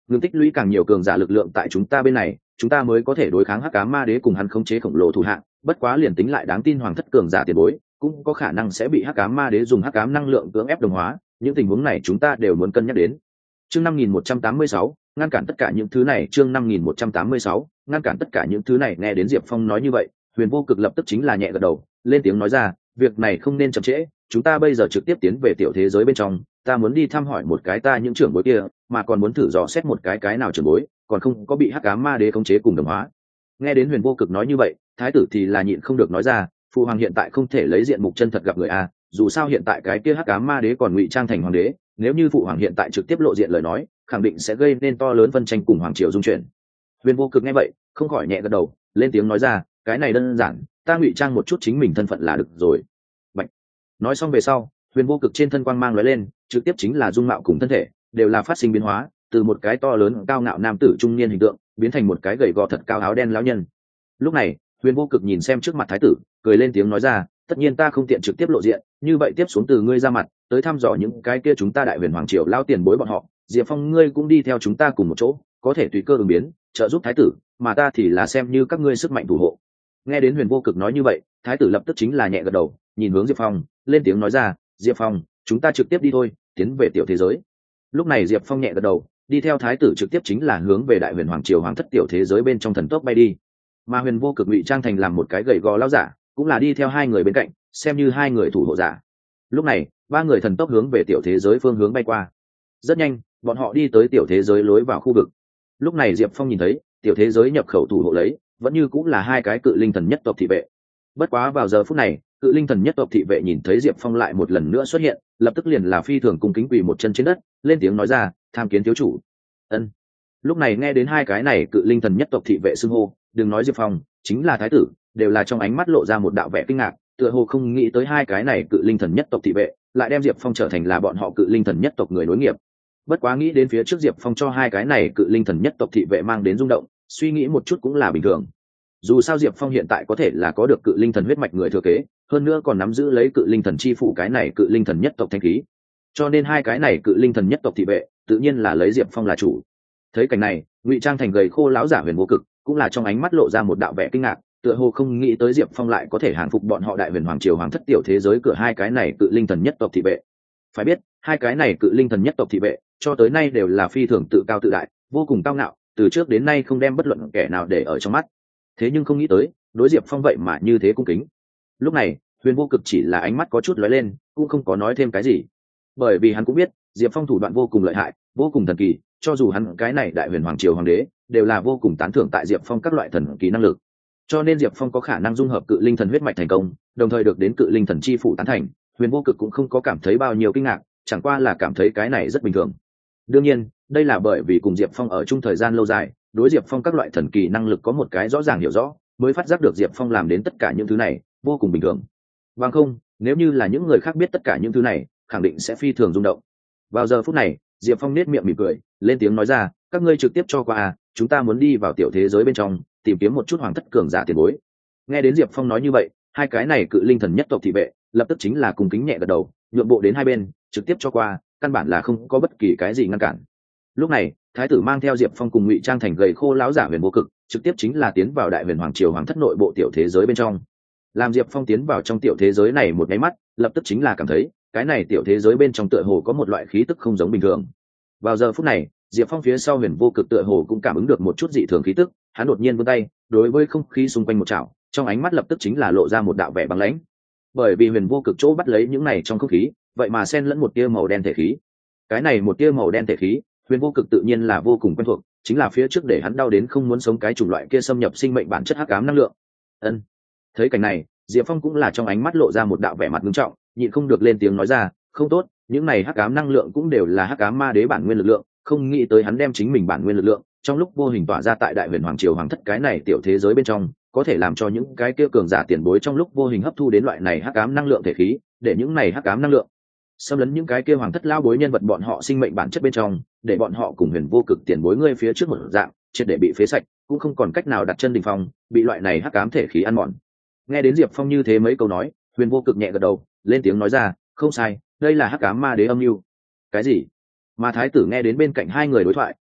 ngừng tích lũy càng nhiều cường giả lực lượng tại chúng ta bên này, chúng ta mới có thể đối kháng hắc ám ma đế cùng hắn khống chế khổng lồ thủ hạng. Bất quá liền tính lại đáng tin hoàng thất cường giả tiền bối, cũng có khả năng sẽ bị hắc ám ma đế dùng hắc ám năng lượng cưỡng ép đồng hóa, những tình huống này chúng ta đều muốn cân nhắc đến. Chương 5186, ngăn cản tất cả những thứ này. Chương 5186, ngăn cản tất cả những thứ này. Nghe đến Diệp Phong nói như vậy, Huyền Vô Cực lập tức chính là nhẹ gật đầu, lên tiếng nói ra, việc này không nên chậm trễ, chúng ta bây giờ trực tiếp tiến về tiểu thế giới bên trong, ta muốn đi thăm hỏi một cái ta những trưởng bối kia, mà còn muốn thử dò xét một cái nào trưởng bối còn không có bị hắc ám ma đế khống chế cùng đồng hóa. Nghe đến Huyền Vô Cực nói như vậy, thái tử thì là nhịn không được nói ra, phụ hoàng hiện tại không thể lấy diện mục chân thật gặp người a, dù sao hiện tại cái kia hắc ám ma đế còn ngụy trang thành hoàng đế, nếu như phụ hoàng hiện tại trực tiếp lộ diện lời nói, khẳng định sẽ gây nên to lớn phân tranh cùng hoàng triều dung chuyển. Huyền Vô Cực nghe vậy không khỏi nhẹ gật đầu, lên tiếng nói ra, cái này đơn giản, ta ngụy trang một chút chính mình thân phận là được rồi. Bạch. Nói xong về sau, Huyền Vô Cực trên thân quang mang lóe lên, trực tiếp chính là dung mạo cùng thân thể đều là phát sinh biến hóa, từ một cái to lớn cao ngạo nam tử trung niên hình tượng biến thành một cái gầy gò thật cao áo đen lão nhân. Lúc này Huyền Vô Cực nhìn xem trước mặt thái tử, cười lên tiếng nói ra, tất nhiên ta không tiện trực tiếp lộ diện, như vậy tiếp xuống từ ngươi ra mặt tới thăm dò những cái kia chúng ta đại huyền hoàng triều lao tiền bối bọn họ, Diệp Phong ngươi cũng đi theo chúng ta cùng một chỗ, có thể tùy cơ ứng biến trợ giúp thái tử, mà ta thì là xem như các ngươi sức mạnh thủ hộ. Nghe đến Huyền Vô Cực nói như vậy, thái tử lập tức chính là nhẹ gật đầu, nhìn hướng Diệp Phong, lên tiếng nói ra, Diệp Phong, chúng ta trực tiếp đi thôi, tiến về tiểu thế giới. Lúc này Diệp Phong nhẹ gật đầu, đi theo thái tử trực tiếp chính là hướng về đại huyền hoàng triều hoàng thất tiểu thế giới bên trong thần tốc bay đi. Mà Huyền Vô Cực ngụy trang thành làm một cái gầy gò lão giả, cũng là đi theo hai người bên cạnh, xem như hai người thủ hộ giả. Lúc này ba người thần tốc hướng về tiểu thế giới phương hướng bay qua. Rất nhanh bọn họ đi tới tiểu thế giới lối vào khu vực. Lúc này Diệp Phong nhìn thấy tiểu thế giới nhập khẩu thủ hộ lấy vẫn như cũng là hai cái cự linh thần nhất tộc thị vệ. Bất quá vào giờ phút này, cự linh thần nhất tộc thị vệ nhìn thấy Diệp Phong lại một lần nữa xuất hiện, lập tức liền là phi thường cung kính quỳ một chân trên đất, lên tiếng nói ra, tham kiến thiếu chủ. Ân. Lúc này nghe đến hai cái này cự linh thần nhất tộc thị vệ xưng hô, đừng nói Diệp Phong, chính là thái tử đều là trong ánh mắt lộ ra một đạo vẻ kinh ngạc, tựa hồ không nghĩ tới hai cái này cự linh thần nhất tộc thị vệ lại đem Diệp Phong trở thành là bọn họ cự linh thần nhất tộc người nối nghiệp. Bất quá nghĩ đến phía trước Diệp Phong cho hai cái này cự linh thần nhất tộc thị vệ mang đến rung động, suy nghĩ một chút cũng là bình thường. Dù sao Diệp Phong hiện tại có thể là có được cự linh thần huyết mạch người thừa kế, hơn nữa còn nắm giữ lấy cự linh thần chi phụ cái này cự linh thần nhất tộc thanh khí, cho nên hai cái này cự linh thần nhất tộc thị vệ tự nhiên là lấy Diệp Phong là chủ. Thấy cảnh này, ngụy trang thành gầy khô lão giả Huyền Vô Cực cũng là trong ánh mắt lộ ra một đạo vẻ kinh ngạc, tựa hồ không nghĩ tới Diệp Phong lại có thể hàng phục bọn họ đại huyền hoàng triều hoàng thất tiểu thế giới cửa hai cái này cự linh thần nhất tộc thị vệ. Phải biết hai cái này cự linh thần nhất tộc thị vệ cho tới nay đều là phi thường tự cao tự đại, vô cùng cao ngạo, từ trước đến nay không đem bất luận kẻ nào để ở trong mắt. Thế nhưng không nghĩ tới đối Diệp Phong vậy mà như thế cung kính. Lúc này Huyền Vô Cực chỉ là ánh mắt có chút lóe lên, cũng không có nói thêm cái gì, bởi vì hắn cũng biết Diệp Phong thủ đoạn vô cùng lợi hại, vô cùng thần kỳ, cho dù hắn cái này đại huyền hoàng triều hoàng đế đều là vô cùng tán thưởng tại Diệp Phong các loại thần kỳ năng lực, cho nên Diệp Phong có khả năng dung hợp cự linh thần huyết mạch thành công, đồng thời được đến cự linh thần chi phụ tán thành, Huyền Vô Cực cũng không có cảm thấy bao nhiêu kinh ngạc, chẳng qua là cảm thấy cái này rất bình thường. Đương nhiên đây là bởi vì cùng Diệp Phong ở chung thời gian lâu dài, đối Diệp Phong các loại thần kỳ năng lực có một cái rõ ràng hiểu rõ, mới phát giác được Diệp Phong làm đến tất cả những thứ này vô cùng bình thường. Bằng không nếu như là những người khác biết tất cả những thứ này khẳng định sẽ phi thường rung động. Vào giờ phút này Diệp Phong nét miệng mỉm cười, lên tiếng nói ra, các ngươi trực tiếp cho qua à, chúng ta muốn đi vào tiểu thế giới bên trong tìm kiếm một chút hoàng thất cường giả tiền bối. Nghe đến Diệp Phong nói như vậy, hai cái này cự linh thần nhất tộc thị vệ lập tức chính là cùng kính nhẹ gật đầu, nhượng bộ đến hai bên trực tiếp cho qua, căn bản là không có bất kỳ cái gì ngăn cản. Lúc này thái tử mang theo Diệp Phong cùng ngụy trang thành gầy khô lão giả Huyền Vô Cực trực tiếp chính là tiến vào đại huyền hoàng triều hoàng thất nội bộ tiểu thế giới bên trong. Làm Diệp Phong tiến vào trong tiểu thế giới này một cái mắt, lập tức chính là cảm thấy cái này tiểu thế giới bên trong tựa hồ có một loại khí tức không giống bình thường. Vào giờ phút này Diệp Phong phía sau Huyền Vô Cực tựa hồ cũng cảm ứng được một chút dị thường khí tức, hắn đột nhiên vươn tay đối với không khí xung quanh một chảo, trong ánh mắt lập tức chính là lộ ra một đạo vẻ băng lãnh. Bởi vì Huyền Vô Cực chỗ bắt lấy những này trong không khí vậy mà xen lẫn một tia màu đen thể khí. Cái này một tia màu đen thể khí Huyền Vô Cực tự nhiên là vô cùng quen thuộc, chính là phía trước để hắn đau đến không muốn sống cái chủng loại kia xâm nhập sinh mệnh bản chất hắc ám năng lượng. Ân. Thấy cảnh này Diệp Phong cũng là trong ánh mắt lộ ra một đạo vẻ mặt nghiêm trọng, nhịn không được lên tiếng nói ra, không tốt, những này hắc ám năng lượng cũng đều là hắc ám ma đế bản nguyên lực lượng, không nghĩ tới hắn đem chính mình bản nguyên lực lượng trong lúc vô hình tỏa ra tại đại huyền hoàng triều hoàng thất cái này tiểu thế giới bên trong, có thể làm cho những cái kia cường giả tiền bối trong lúc vô hình hấp thu đến loại này hắc ám năng lượng thể khí, để những này hắc ám năng lượng xâm lấn những cái kia hoàng thất lao bối nhân vật bọn họ sinh mệnh bản chất bên trong, để bọn họ cùng Huyền Vô Cực tiền bối ngươi phía trước một dạng triệt để bị phế sạch, cũng không còn cách nào đặt chân đỉnh phong, bị loại này hắc ám thể khí ăn mòn. Nghe đến Diệp Phong như thế mấy câu nói, Huyền Vô Cực nhẹ gật đầu, lên tiếng nói ra, không sai, đây là hắc ám ma đế âm mưu. Cái gì? Mà thái tử nghe đến bên cạnh hai người đối thoại,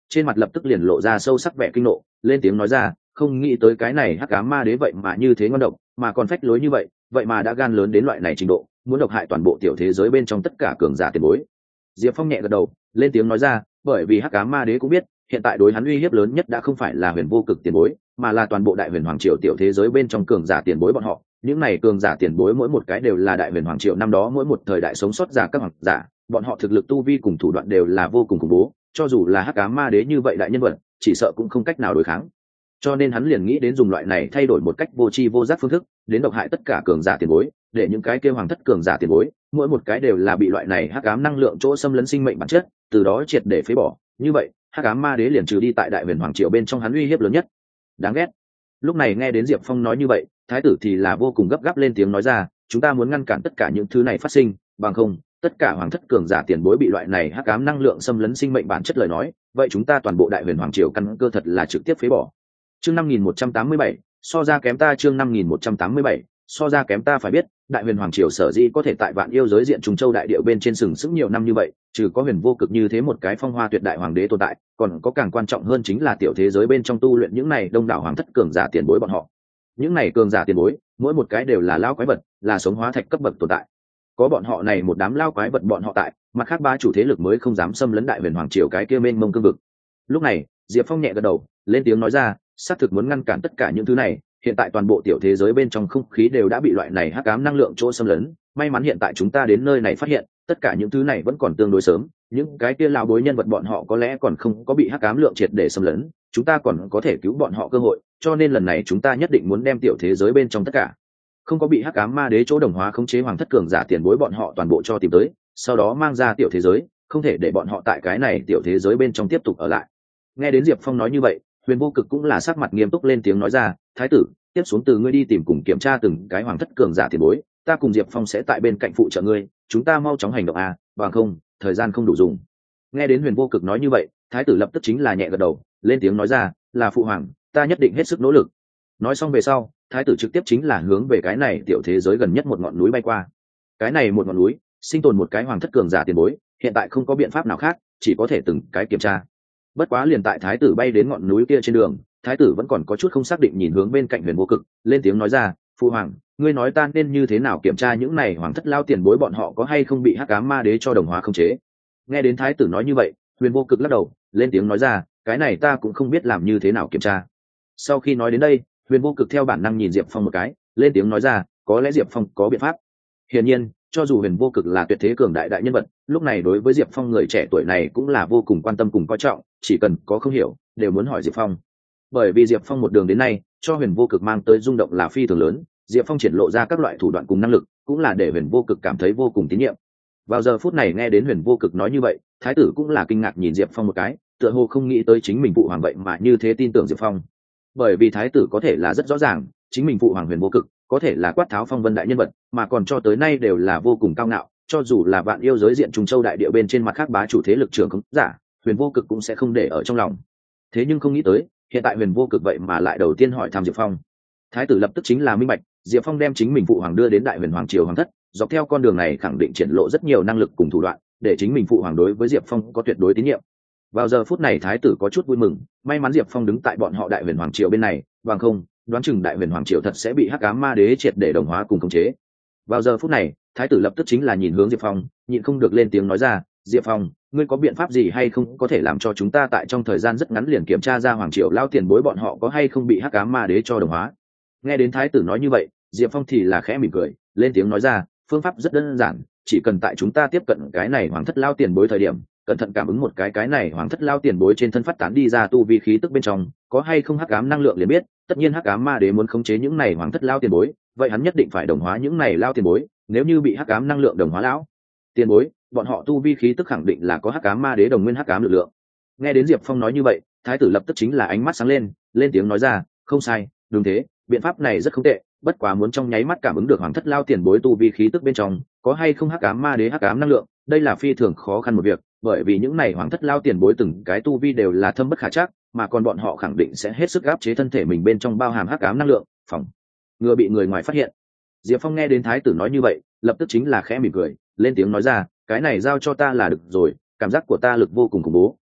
trên mặt lập tức liền lộ ra sâu sắc vẻ kinh nộ, lên tiếng nói ra, không nghĩ tới cái này hắc ám ma đế vậy mà như thế ngon độc, mà còn phách lối như vậy, vậy mà đã gan lớn đến loại này trình độ, muốn độc hại toàn bộ tiểu thế giới bên trong tất cả cường giả tiền bối. Diệp Phong nhẹ gật đầu, lên tiếng nói ra, bởi vì hắc ám ma đế cũng biết, hiện tại đối hắn uy hiếp lớn nhất đã không phải là huyền vô cực tiền bối, mà là toàn bộ đại huyền hoàng triều tiểu thế giới bên trong cường giả tiền bối bọn họ. Những này cường giả tiền bối mỗi một cái đều là đại huyền hoàng triều năm đó mỗi một thời đại sống sót giả các hoàng giả, bọn họ thực lực tu vi cùng thủ đoạn đều là vô cùng khủng bố, cho dù là hắc ám ma đế như vậy đại nhân vật, chỉ sợ cũng không cách nào đối kháng. Cho nên hắn liền nghĩ đến dùng loại này thay đổi một cách vô tri vô giác phương thức, đến độc hại tất cả cường giả tiền bối, để những cái kêu hoàng thất cường giả tiền bối, mỗi một cái đều là bị loại này hắc ám năng lượng chỗ xâm lấn sinh mệnh bản chất, từ đó triệt để phế bỏ. Như vậy, hắc ám ma đế liền trừ đi tại đại huyền hoàng triều bên trong hắn uy hiếp lớn nhất. Đáng ghét. Lúc này nghe đến Diệp Phong nói như vậy, thái tử thì là vô cùng gấp gáp lên tiếng nói ra, chúng ta muốn ngăn cản tất cả những thứ này phát sinh, bằng không tất cả hoàng thất cường giả tiền bối bị loại này hắc ám năng lượng xâm lấn sinh mệnh bản chất lời nói, vậy chúng ta toàn bộ đại huyền hoàng triều căn cơ thật là trực tiếp phế bỏ. Chương 5187, so ra kém ta. Chương 5187, so ra kém ta. Phải biết, đại huyền hoàng triều sở dĩ có thể tại vạn yêu giới diện Trung Châu đại địa bên trên sừng sững nhiều năm như vậy, trừ có huyền vô cực như thế một cái phong hoa tuyệt đại hoàng đế tồn tại, còn có càng quan trọng hơn chính là tiểu thế giới bên trong tu luyện những này đông đảo hoàng thất cường giả tiền bối bọn họ. Những này cường giả tiền bối, mỗi một cái đều là lao quái vật, là sống hóa thạch cấp bậc tồn tại. Có bọn họ này một đám lao quái vật bọn họ tại, mặt khác ba chủ thế lực mới không dám xâm lấn đại huyền hoàng triều cái kia mênh mông cương vực. Lúc này, Diệp Phong nhẹ gật đầu, lên tiếng nói ra, xác thực muốn ngăn cản tất cả những thứ này, hiện tại toàn bộ tiểu thế giới bên trong không khí đều đã bị loại này hắc ám năng lượng chỗ xâm lấn, may mắn hiện tại chúng ta đến nơi này phát hiện, tất cả những thứ này vẫn còn tương đối sớm, những cái kia lão bối nhân vật bọn họ có lẽ còn không có bị hắc ám lượng triệt để xâm lấn, chúng ta còn có thể cứu bọn họ cơ hội, cho nên lần này chúng ta nhất định muốn đem tiểu thế giới bên trong tất cả không có bị hắc ám ma đế chỗ đồng hóa khống chế hoàng thất cường giả tiền bối bọn họ toàn bộ cho tìm tới, sau đó mang ra tiểu thế giới, không thể để bọn họ tại cái này tiểu thế giới bên trong tiếp tục ở lại. Nghe đến Diệp Phong nói như vậy, huyền vô cực cũng là sắc mặt nghiêm túc lên tiếng nói ra, thái tử, tiếp xuống từ ngươi đi tìm cùng kiểm tra từng cái hoàng thất cường giả tiền bối, ta cùng Diệp Phong sẽ tại bên cạnh phụ trợ ngươi, chúng ta mau chóng hành động à, bằng không thời gian không đủ dùng. Nghe đến huyền vô cực nói như vậy, thái tử lập tức chính là nhẹ gật đầu, lên tiếng nói ra, là phụ hoàng, ta nhất định hết sức nỗ lực. Nói xong về sau, thái tử trực tiếp chính là hướng về cái này tiểu thế giới gần nhất một ngọn núi bay qua. Cái này một ngọn núi sinh tồn một cái hoàng thất cường giả tiền bối, hiện tại không có biện pháp nào khác, chỉ có thể từng cái kiểm tra. Bất quá liền tại thái tử bay đến ngọn núi kia trên đường, thái tử vẫn còn có chút không xác định nhìn hướng bên cạnh huyền vô cực, lên tiếng nói ra, phụ hoàng, ngươi nói ta nên như thế nào kiểm tra những này hoàng thất lao tiền bối bọn họ có hay không bị hắc ám ma đế cho đồng hóa không chế. Nghe đến thái tử nói như vậy, huyền vô cực lắc đầu, lên tiếng nói ra, cái này ta cũng không biết làm như thế nào kiểm tra. Sau khi nói đến đây, huyền vô cực theo bản năng nhìn Diệp Phong một cái, lên tiếng nói ra, có lẽ Diệp Phong có biện pháp. Hiển nhiên, cho dù huyền vô cực là tuyệt thế cường đại đại nhân vật, lúc này đối với Diệp Phong người trẻ tuổi này cũng là vô cùng quan tâm cùng coi trọng, chỉ cần có không hiểu đều muốn hỏi Diệp Phong. Bởi vì Diệp Phong một đường đến nay cho huyền vô cực mang tới rung động là phi thường lớn, Diệp Phong triển lộ ra các loại thủ đoạn cùng năng lực, cũng là để huyền vô cực cảm thấy vô cùng tín nhiệm. Vào giờ phút này nghe đến huyền vô cực nói như vậy, thái tử cũng là kinh ngạc nhìn Diệp Phong một cái, tựa hồ không nghĩ tới chính mình phụ hoàng vậy mà như thế tin tưởng Diệp Phong. Bởi vì thái tử có thể là rất rõ ràng, chính mình phụ hoàng huyền vô cực có thể là quát tháo phong vân đại nhân vật, mà còn cho tới nay đều là vô cùng cao ngạo, cho dù là vạn yêu giới diện Trung Châu đại địa bên trên mặt khác bá chủ thế lực trưởng khống giả, huyền vô cực cũng sẽ không để ở trong lòng. Thế nhưng không nghĩ tới, hiện tại huyền vô cực vậy mà lại đầu tiên hỏi thăm Diệp Phong. Thái tử lập tức chính là minh bạch, Diệp Phong đem chính mình phụ hoàng đưa đến đại huyền hoàng triều hoàng thất, dọc theo con đường này khẳng định triển lộ rất nhiều năng lực cùng thủ đoạn, để chính mình phụ hoàng đối với Diệp Phong có tuyệt đối tín nhiệm. Vào giờ phút này thái tử có chút vui mừng, may mắn Diệp Phong đứng tại bọn họ đại huyền hoàng triều bên này, bằng không đoán chừng đại huyền hoàng triều thật sẽ bị hắc ám ma đế triệt để đồng hóa cùng khống chế. Vào giờ phút này thái tử lập tức chính là nhìn hướng Diệp Phong, nhịn không được lên tiếng nói ra, Diệp Phong, ngươi có biện pháp gì hay không có thể làm cho chúng ta tại trong thời gian rất ngắn liền kiểm tra ra hoàng triều lao tiền bối bọn họ có hay không bị hắc ám ma đế cho đồng hóa. Nghe đến thái tử nói như vậy, Diệp Phong thì là khẽ mỉm cười, lên tiếng nói ra, phương pháp rất đơn giản, chỉ cần tại chúng ta tiếp cận cái này hoàng thất lao tiền bối thời điểm, cẩn thận cảm ứng một cái này hoàng thất lao tiền bối trên thân phát tán đi ra tu vi khí tức bên trong có hay không hắc ám năng lượng liền biết. Tất nhiên hắc ám ma đế muốn khống chế những này hoàng thất lao tiền bối, vậy hắn nhất định phải đồng hóa những này lao tiền bối, nếu như bị hắc ám năng lượng đồng hóa lão tiền bối, bọn họ tu vi khí tức khẳng định là có hắc ám ma đế đồng nguyên hắc ám lực lượng. Nghe đến Diệp Phong nói như vậy, thái tử lập tức chính là ánh mắt sáng lên, lên tiếng nói ra, không sai, đúng thế, biện pháp này rất không tệ, bất quá muốn trong nháy mắt cảm ứng được hoàng thất lao tiền bối tu vi khí tức bên trong có hay không hắc ám ma đế hắc ám năng lượng, đây là phi thường khó khăn một việc, bởi vì những này hoàng thất lao tiền bối từng cái tu vi đều là thâm bất khả trắc, mà còn bọn họ khẳng định sẽ hết sức áp chế thân thể mình bên trong bao hàm hắc ám năng lượng, phòng ngừa bị người ngoài phát hiện. Diệp Phong nghe đến thái tử nói như vậy, lập tức chính là khẽ mỉm cười, lên tiếng nói ra, cái này giao cho ta là được rồi, cảm giác của ta lực vô cùng khủng bố,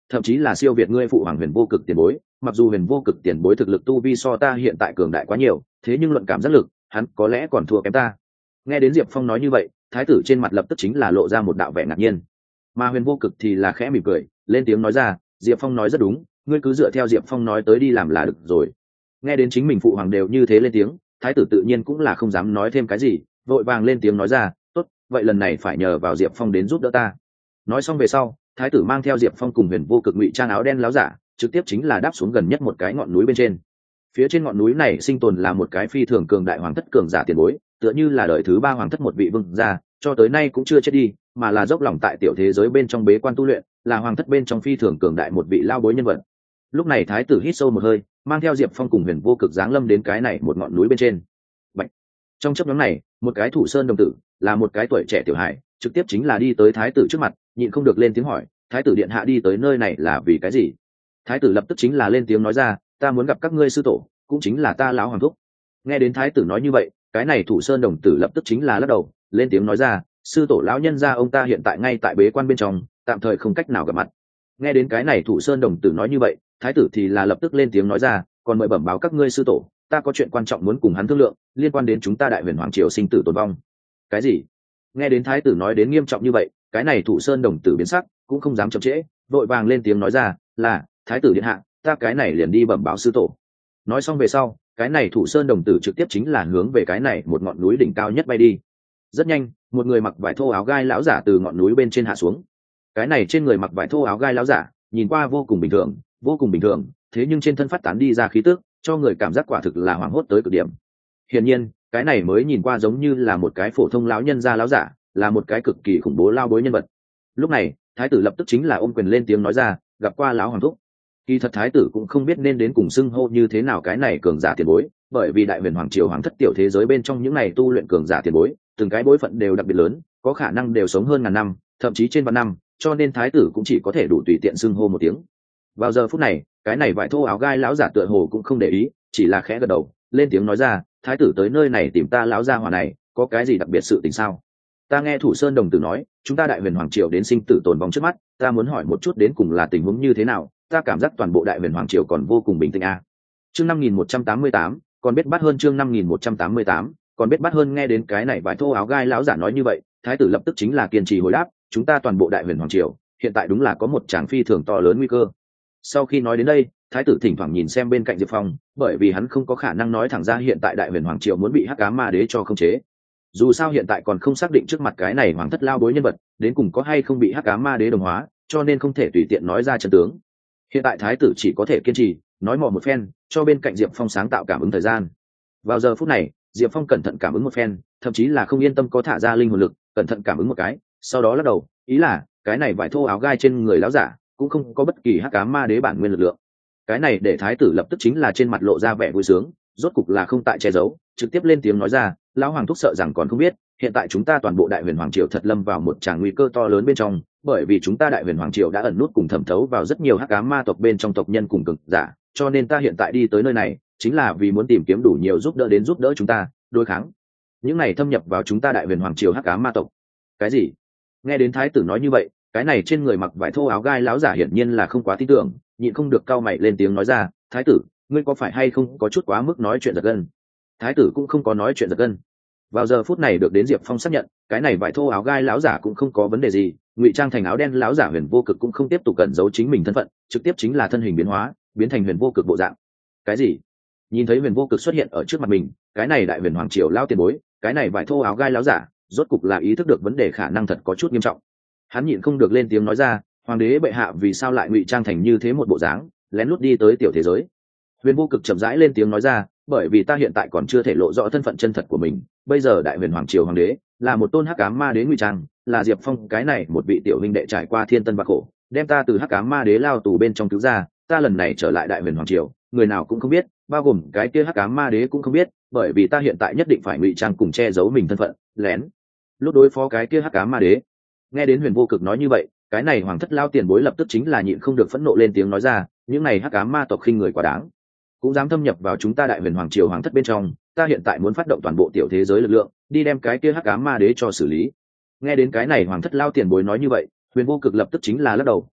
thậm chí là siêu việt ngươi phụ hoàng huyền vô cực tiền bối. Mặc dù huyền vô cực tiền bối thực lực tu vi so ta hiện tại cường đại quá nhiều, thế nhưng luận cảm giác lực hắn có lẽ còn thua kém ta. Nghe đến Diệp Phong nói như vậy, thái tử trên mặt lập tức chính là lộ ra một đạo vẻ ngạc nhiên, mà huyền vô cực thì là khẽ mỉm cười lên tiếng nói ra, Diệp Phong nói rất đúng, ngươi cứ dựa theo Diệp Phong nói tới đi làm là được rồi. Nghe đến chính mình phụ hoàng đều như thế lên tiếng, thái tử tự nhiên cũng là không dám nói thêm cái gì, vội vàng lên tiếng nói ra, tốt, vậy lần này phải nhờ vào Diệp Phong đến giúp đỡ ta. Nói xong về sau, thái tử mang theo Diệp Phong cùng huyền vô cực ngụy trang áo đen láo giả, trực tiếp chính là đáp xuống gần nhất một cái ngọn núi bên trên. Phía trên ngọn núi này sinh tồn là một cái phi thường cường đại hoàng thất cường giả tiền bối, tựa như là đời thứ 3 hoàng thất một vị vương gia, cho tới nay cũng chưa chết đi, mà là dốc lòng tại tiểu thế giới bên trong bế quan tu luyện, là hoàng thất bên trong phi thường cường đại một vị lao bối nhân vật. Lúc này thái tử hít sâu một hơi, mang theo Diệp Phong cùng huyền vô cực giáng lâm đến cái này một ngọn núi bên trên. Bạch. Trong chớp nhoáng này, một cái thủ sơn đồng tử, là một cái tuổi trẻ tiểu hải, trực tiếp chính là đi tới thái tử trước mặt, nhịn không được lên tiếng hỏi, thái tử điện hạ đi tới nơi này là vì cái gì? Thái tử lập tức chính là lên tiếng nói ra, ta muốn gặp các ngươi sư tổ, cũng chính là ta lão hoàng thúc. Nghe đến thái tử nói như vậy, cái này thủ sơn đồng tử lập tức chính là lắc đầu, lên tiếng nói ra, sư tổ lão nhân gia ông ta hiện tại ngay tại bế quan bên trong, tạm thời không cách nào gặp mặt. Nghe đến cái này thủ sơn đồng tử nói như vậy, thái tử thì là lập tức lên tiếng nói ra, còn mời bẩm báo các ngươi sư tổ, ta có chuyện quan trọng muốn cùng hắn thương lượng, liên quan đến chúng ta đại huyền hoàng triều sinh tử tồn vong. Cái gì? Nghe đến thái tử nói đến nghiêm trọng như vậy, cái này thủ sơn đồng tử biến sắc, cũng không dám chậm trễ, vội vàng lên tiếng nói ra, là thái tử điện hạ, ta cái này liền đi bẩm báo sư tổ. Nói xong về sau, cái này thủ sơn đồng tử trực tiếp chính là hướng về cái này một ngọn núi đỉnh cao nhất bay đi. Rất nhanh, một người mặc vải thô áo gai lão giả từ ngọn núi bên trên hạ xuống. Cái này trên người mặc vải thô áo gai lão giả, nhìn qua vô cùng bình thường, vô cùng bình thường, thế nhưng trên thân phát tán đi ra khí tức, cho người cảm giác quả thực là hoảng hốt tới cực điểm. Hiển nhiên, cái này mới nhìn qua giống như là một cái phổ thông lão nhân gia lão giả, là một cái cực kỳ khủng bố lao bối nhân vật. Lúc này, thái tử lập tức chính là ôm quyền lên tiếng nói ra, gặp qua lão hoàng thúc. Kỳ thật thái tử cũng không biết nên đến cùng xưng hô như thế nào cái này cường giả tiền bối, bởi vì đại huyền hoàng triều hoàng thất tiểu thế giới bên trong những này tu luyện cường giả tiền bối, từng cái bối phận đều đặc biệt lớn, có khả năng đều sống hơn ngàn năm, thậm chí trên vạn năm, cho nên thái tử cũng chỉ có thể đủ tùy tiện xưng hô một tiếng. Vào giờ phút này, cái này vải thô áo gai lão giả tựa hồ cũng không để ý, chỉ là khẽ gật đầu, lên tiếng nói ra, thái tử tới nơi này tìm ta lão gia hỏa này, có cái gì đặc biệt sự tình sao? Ta nghe thủ sơn đồng tử nói, chúng ta đại huyền hoàng triều đến sinh tử tồn vong trước mắt, ta muốn hỏi một chút đến cùng là tình huống như thế nào, ta cảm giác toàn bộ đại huyền hoàng triều còn vô cùng bình tĩnh a. Chương 5188, còn biết bắt hơn chương 5188, còn biết bắt hơn. Nghe đến cái này vải thô áo gai lão giả nói như vậy, thái tử lập tức chính là kiên trì hồi đáp, chúng ta toàn bộ đại huyền hoàng triều hiện tại đúng là có một tràng phi thường to lớn nguy cơ. Sau khi nói đến đây, thái tử thỉnh thoảng nhìn xem bên cạnh Diệp Phong, bởi vì hắn không có khả năng nói thẳng ra hiện tại đại huyền hoàng triều muốn bị hắc ám ma đế cho khống chế. Dù sao hiện tại còn không xác định trước mặt cái này hoàng thất lao bối nhân vật đến cùng có hay không bị hắc ám ma đế đồng hóa, cho nên không thể tùy tiện nói ra chân tướng. Hiện tại thái tử chỉ có thể kiên trì nói mò một phen, cho bên cạnh Diệp Phong sáng tạo cảm ứng thời gian. Vào giờ phút này, Diệp Phong cẩn thận cảm ứng một phen, thậm chí là không yên tâm có thả ra linh hồn lực, cẩn thận cảm ứng một cái, sau đó lắc đầu, ý là cái này vải thô áo gai trên người lão giả cũng không có bất kỳ hắc ám ma đế bản nguyên lực lượng. Cái này để thái tử lập tức chính là trên mặt lộ ra vẻ vui sướng, rốt cục là không tại che giấu, trực tiếp lên tiếng nói ra, lão hoàng thúc sợ rằng còn không biết, hiện tại chúng ta toàn bộ đại huyền hoàng triều thật lâm vào một tràng nguy cơ to lớn bên trong, bởi vì chúng ta đại huyền hoàng triều đã ẩn nút cùng thẩm thấu vào rất nhiều hắc ám ma tộc bên trong tộc nhân cùng cường giả, cho nên ta hiện tại đi tới nơi này chính là vì muốn tìm kiếm đủ nhiều giúp đỡ đến giúp đỡ chúng ta đối kháng những này thâm nhập vào chúng ta đại huyền hoàng triều hắc ám ma tộc. Cái gì? Nghe đến thái tử nói như vậy, cái này trên người mặc vải thô áo gai lão giả hiển nhiên là không quá tin tưởng, nhịn không được cau mày lên tiếng nói ra, thái tử, ngươi có phải hay không có chút quá mức nói chuyện giật gân? Thái tử cũng không có nói chuyện giật gân. Vào giờ phút này được đến Diệp Phong xác nhận, cái này vải thô áo gai lão giả cũng không có vấn đề gì, ngụy trang thành áo đen lão giả huyền vô cực cũng không tiếp tục cẩn giấu chính mình thân phận, trực tiếp chính là thân hình biến hóa, biến thành huyền vô cực bộ dạng. Cái gì? Nhìn thấy huyền vô cực xuất hiện ở trước mặt mình, cái này đại huyền hoàng triều lao tiền bối, cái này vải thô áo gai lão giả, rốt cục là ý thức được vấn đề khả năng thật có chút nghiêm trọng. Hắn nhịn không được lên tiếng nói ra, hoàng đế bệ hạ vì sao lại ngụy trang thành như thế một bộ dáng, lén lút đi tới tiểu thế giới? Huyền vô cực chậm rãi lên tiếng nói ra, bởi vì ta hiện tại còn chưa thể lộ rõ thân phận chân thật của mình, bây giờ đại huyền hoàng triều hoàng đế là một tôn hắc ám ma đế ngụy trang, là Diệp Phong cái này một vị tiểu huynh đệ trải qua thiên tân vạn khổ, đem ta từ hắc ám ma đế lao tù bên trong cứu ra, ta lần này trở lại đại huyền hoàng triều, người nào cũng không biết, bao gồm cái kia hắc ám ma đế cũng không biết, bởi vì ta hiện tại nhất định phải ngụy trang cùng che giấu mình thân phận, lén lúc đối phó cái kia hắc ám ma đế. Nghe đến huyền vô cực nói như vậy, cái này hoàng thất lao tiền bối lập tức chính là nhịn không được phẫn nộ lên tiếng nói ra, những này hắc ám ma tộc khinh người quá đáng, cũng dám thâm nhập vào chúng ta đại huyền hoàng triều hoàng thất bên trong, ta hiện tại muốn phát động toàn bộ tiểu thế giới lực lượng đi đem cái kia hắc ám ma đế cho xử lý. Nghe đến cái này hoàng thất lao tiền bối nói như vậy, huyền vô cực lập tức chính là lắc đầu,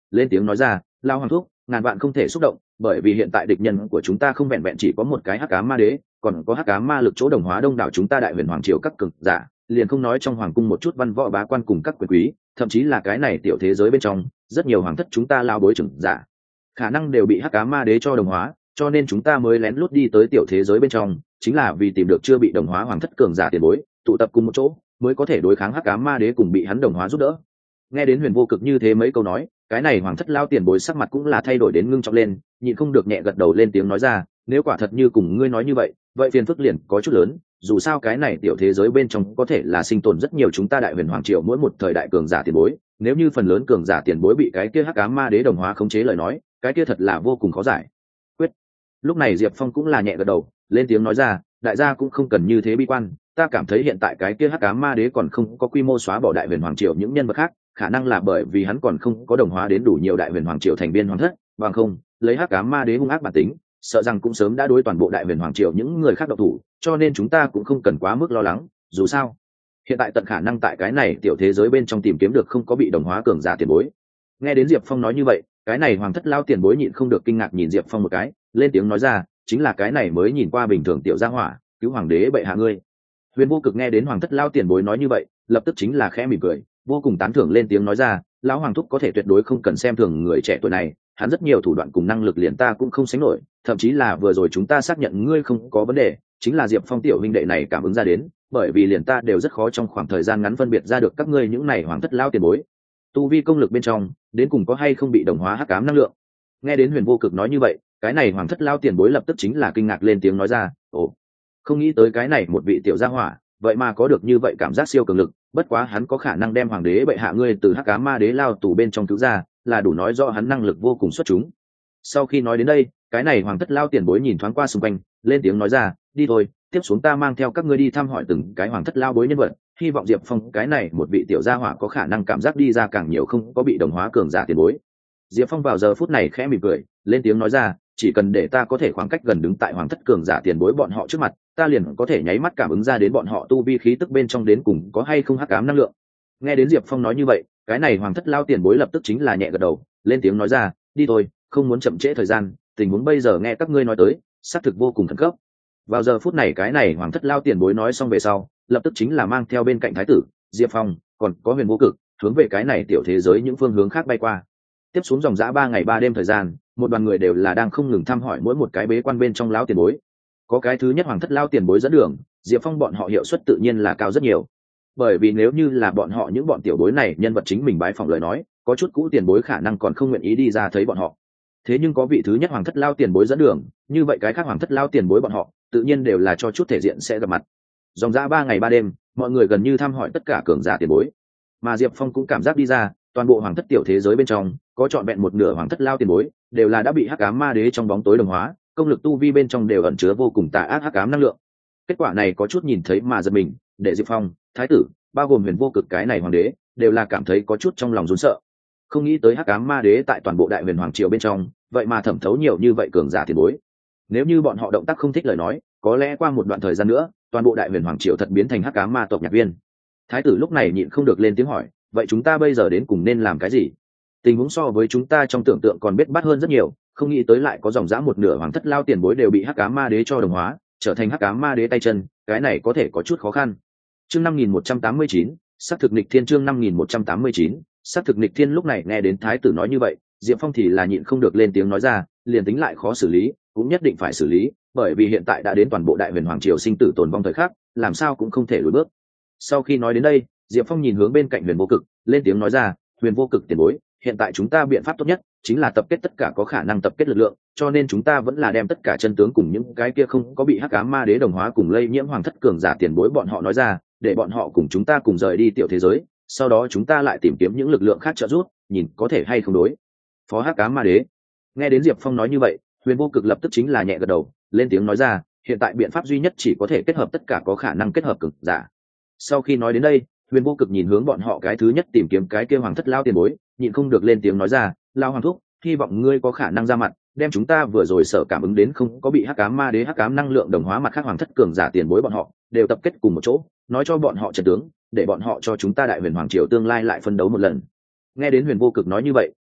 lên tiếng nói ra, lao hoàng thúc, ngàn vạn không thể xúc động, bởi vì hiện tại địch nhân của chúng ta không vẹn vẹn chỉ có một cái hắc ám ma đế, còn có hắc ám ma lực chỗ đồng hóa đông đảo chúng ta đại huyền hoàng triều các cường giả, liền không nói trong hoàng cung một chút văn võ bá quan cùng các quyền quý, thậm chí là cái này tiểu thế giới bên trong rất nhiều hoàng thất chúng ta lao bối trưởng giả khả năng đều bị hắc ám ma đế cho đồng hóa, cho nên chúng ta mới lén lút đi tới tiểu thế giới bên trong, chính là vì tìm được chưa bị đồng hóa hoàng thất cường giả tiền bối tụ tập cùng một chỗ, mới có thể đối kháng hắc ám ma đế cùng bị hắn đồng hóa giúp đỡ. Nghe đến Huyền Vô Cực như thế mấy câu nói, cái này hoàng thất lao tiền bối sắc mặt cũng là thay đổi đến ngưng trọng lên, nhịn không được nhẹ gật đầu lên tiếng nói ra, nếu quả thật như cùng ngươi nói như vậy, vậy phiền phức liền có chút lớn, dù sao cái này tiểu thế giới bên trong có thể là sinh tồn rất nhiều chúng ta đại huyền hoàng triều mỗi một thời đại cường giả tiền bối, nếu như phần lớn cường giả tiền bối bị cái kia hắc ám ma đế đồng hóa khống chế lời nói, cái kia thật là vô cùng khó giải quyết. Lúc này Diệp Phong cũng là nhẹ gật đầu lên tiếng nói ra, đại gia cũng không cần như thế bi quan, ta cảm thấy hiện tại cái kia hắc ám ma đế còn không có quy mô xóa bỏ đại huyền hoàng triều những nhân vật khác, khả năng là bởi vì hắn còn không có đồng hóa đến đủ nhiều đại huyền hoàng triều thành viên hoàng thất, bằng không lấy hắc ám ma đế hung ác bản tính, sợ rằng cũng sớm đã đối toàn bộ đại huyền hoàng triều những người khác độc thủ, cho nên chúng ta cũng không cần quá mức lo lắng, dù sao hiện tại tận khả năng tại cái này tiểu thế giới bên trong tìm kiếm được không có bị đồng hóa cường giả tiền bối. Nghe đến Diệp Phong nói như vậy, cái này hoàng thất lao tiền bối nhịn không được kinh ngạc nhìn Diệp Phong một cái, lên tiếng nói ra, chính là cái này mới nhìn qua bình thường tiểu gia hỏa, cứu hoàng đế bệ hạ ngươi. Huyền Vô Cực nghe đến hoàng thất lao tiền bối nói như vậy, lập tức chính là khẽ mỉm cười, vô cùng tán thưởng lên tiếng nói ra, lão hoàng thúc có thể tuyệt đối không cần xem thường người trẻ tuổi này, hắn rất nhiều thủ đoạn cùng năng lực liền ta cũng không sánh nổi, thậm chí là vừa rồi chúng ta xác nhận ngươi không có vấn đề, chính là Diệp Phong tiểu huynh đệ này cảm ứng ra đến, bởi vì liền ta đều rất khó trong khoảng thời gian ngắn phân biệt ra được các ngươi những này hoàng thất lao tiền bối tu vi công lực bên trong đến cùng có hay không bị đồng hóa hắc ám năng lượng. Nghe đến Huyền Vô Cực nói như vậy, cái này hoàng thất lao tiền bối lập tức chính là kinh ngạc lên tiếng nói ra, ồ, không nghĩ tới cái này một vị tiểu gia hỏa vậy mà có được như vậy cảm giác siêu cường lực, bất quá hắn có khả năng đem hoàng đế bệ hạ ngươi từ hắc ám ma đế lao tù bên trong cứu ra, là đủ nói rõ hắn năng lực vô cùng xuất chúng. Sau khi nói đến đây, cái này hoàng thất lao tiền bối nhìn thoáng qua xung quanh, lên tiếng nói ra, đi thôi, tiếp xuống ta mang theo các ngươi đi thăm hỏi từng cái hoàng thất lao bối nhân vật, hy vọng Diệp Phong cái này một vị tiểu gia hỏa có khả năng cảm giác đi ra càng nhiều không có bị đồng hóa cường giả tiền bối. Diệp Phong vào giờ phút này khẽ mỉm cười, lên tiếng nói ra, chỉ cần để ta có thể khoảng cách gần đứng tại hoàng thất cường giả tiền bối bọn họ trước mặt, ta liền có thể nháy mắt cảm ứng ra đến bọn họ tu vi khí tức bên trong đến cùng có hay không hắc ám năng lượng. Nghe đến Diệp Phong nói như vậy, cái này hoàng thất lao tiền bối lập tức chính là nhẹ gật đầu, lên tiếng nói ra, đi thôi, không muốn chậm trễ thời gian, tình huống bây giờ nghe các ngươi nói tới, xác thực vô cùng khẩn cấp. Vào giờ phút này cái này hoàng thất lao tiền bối nói xong về sau, lập tức chính là mang theo bên cạnh thái tử Diệp Phong, còn có Huyền Vô Cực, hướng về cái này tiểu thế giới những phương hướng khác bay qua. Tiếp xuống dòng dã 3 ngày 3 đêm thời gian, một đoàn người đều là đang không ngừng thăm hỏi mỗi một cái bế quan bên trong lão tiền bối. Có cái thứ nhất hoàng thất lao tiền bối dẫn đường, Diệp Phong bọn họ hiệu suất tự nhiên là cao rất nhiều. Bởi vì nếu như là bọn họ những bọn tiểu bối này nhân vật chính mình bái phỏng lời nói, có chút cũ tiền bối khả năng còn không nguyện ý đi ra thấy bọn họ. Thế nhưng có vị thứ nhất hoàng thất lao tiền bối dẫn đường, như vậy cái khác hoàng thất lao tiền bối bọn họ tự nhiên đều là cho chút thể diện sẽ gặp mặt. Dòng dã 3 ngày 3 đêm, mọi người gần như thăm hỏi tất cả cường giả tiền bối, mà Diệp Phong cũng cảm giác đi ra, toàn bộ hoàng thất tiểu thế giới bên trong có trọn vẹn một nửa hoàng thất lao tiền bối đều là đã bị hắc ám ma đế trong bóng tối đồng hóa, công lực tu vi bên trong đều ẩn chứa vô cùng tà ác hắc ám năng lượng. Kết quả này có chút nhìn thấy mà giật mình, để Diệp Phong, thái tử, bao gồm Huyền Vô Cực cái này hoàng đế, đều là cảm thấy có chút trong lòng run sợ. Không nghĩ tới hắc ám ma đế tại toàn bộ đại huyền hoàng triều bên trong, vậy mà thẩm thấu nhiều như vậy cường giả tiền bối. Nếu như bọn họ động tác không thích lời nói, có lẽ qua một đoạn thời gian nữa, toàn bộ đại huyền hoàng triều thật biến thành hắc ám ma tộc nhạc viên. Thái tử lúc này nhịn không được lên tiếng hỏi, vậy chúng ta bây giờ đến cùng nên làm cái gì? Tình huống so với chúng ta trong tưởng tượng còn biết bắt hơn rất nhiều, không nghĩ tới lại có dòng dã một nửa hoàng thất lao tiền bối đều bị hắc ám ma đế cho đồng hóa, trở thành hắc ám ma đế tay chân, cái này có thể có chút khó khăn. Chương 5189, xác thực nghịch thiên. Chương 5189, xác thực nghịch thiên. Lúc này nghe đến thái tử nói như vậy, Diệp Phong thì là nhịn không được lên tiếng nói ra, liền tính lại khó xử lý, cũng nhất định phải xử lý, bởi vì hiện tại đã đến toàn bộ đại huyền hoàng triều sinh tử tồn vong thời khắc, làm sao cũng không thể lùi bước. Sau khi nói đến đây, Diệp Phong nhìn hướng bên cạnh Huyền Vô Cực, lên tiếng nói ra, Huyền Vô Cực tiền bối, hiện tại chúng ta biện pháp tốt nhất chính là tập kết tất cả có khả năng tập kết lực lượng, cho nên chúng ta vẫn là đem tất cả chân tướng cùng những cái kia không có bị hắc ám ma đế đồng hóa cùng lây nhiễm hoàng thất cường giả tiền bối bọn họ nói ra, để bọn họ cùng chúng ta cùng rời đi tiểu thế giới, sau đó chúng ta lại tìm kiếm những lực lượng khác trợ giúp, nhìn có thể hay không đối phó hắc ám ma đế. Nghe đến Diệp Phong nói như vậy, Huyền Vô Cực lập tức chính là nhẹ gật đầu, lên tiếng nói ra, hiện tại biện pháp duy nhất chỉ có thể kết hợp tất cả có khả năng kết hợp cường giả. Sau khi nói đến đây, Huyền Vô Cực nhìn hướng bọn họ cái thứ nhất tìm kiếm cái kia hoàng thất lao tiền bối, nhịn không được lên tiếng nói ra, lao hoàng thúc, hy vọng ngươi có khả năng ra mặt, đem chúng ta vừa rồi sở cảm ứng đến không có bị hắc ám ma đế hắc ám năng lượng đồng hóa mặt khác hoàng thất cường giả tiền bối bọn họ đều tập kết cùng một chỗ, nói cho bọn họ trận tướng, để bọn họ cho chúng ta đại huyền hoàng triều tương lai lại phân đấu một lần. Nghe đến Huyền Vô Cực nói như vậy,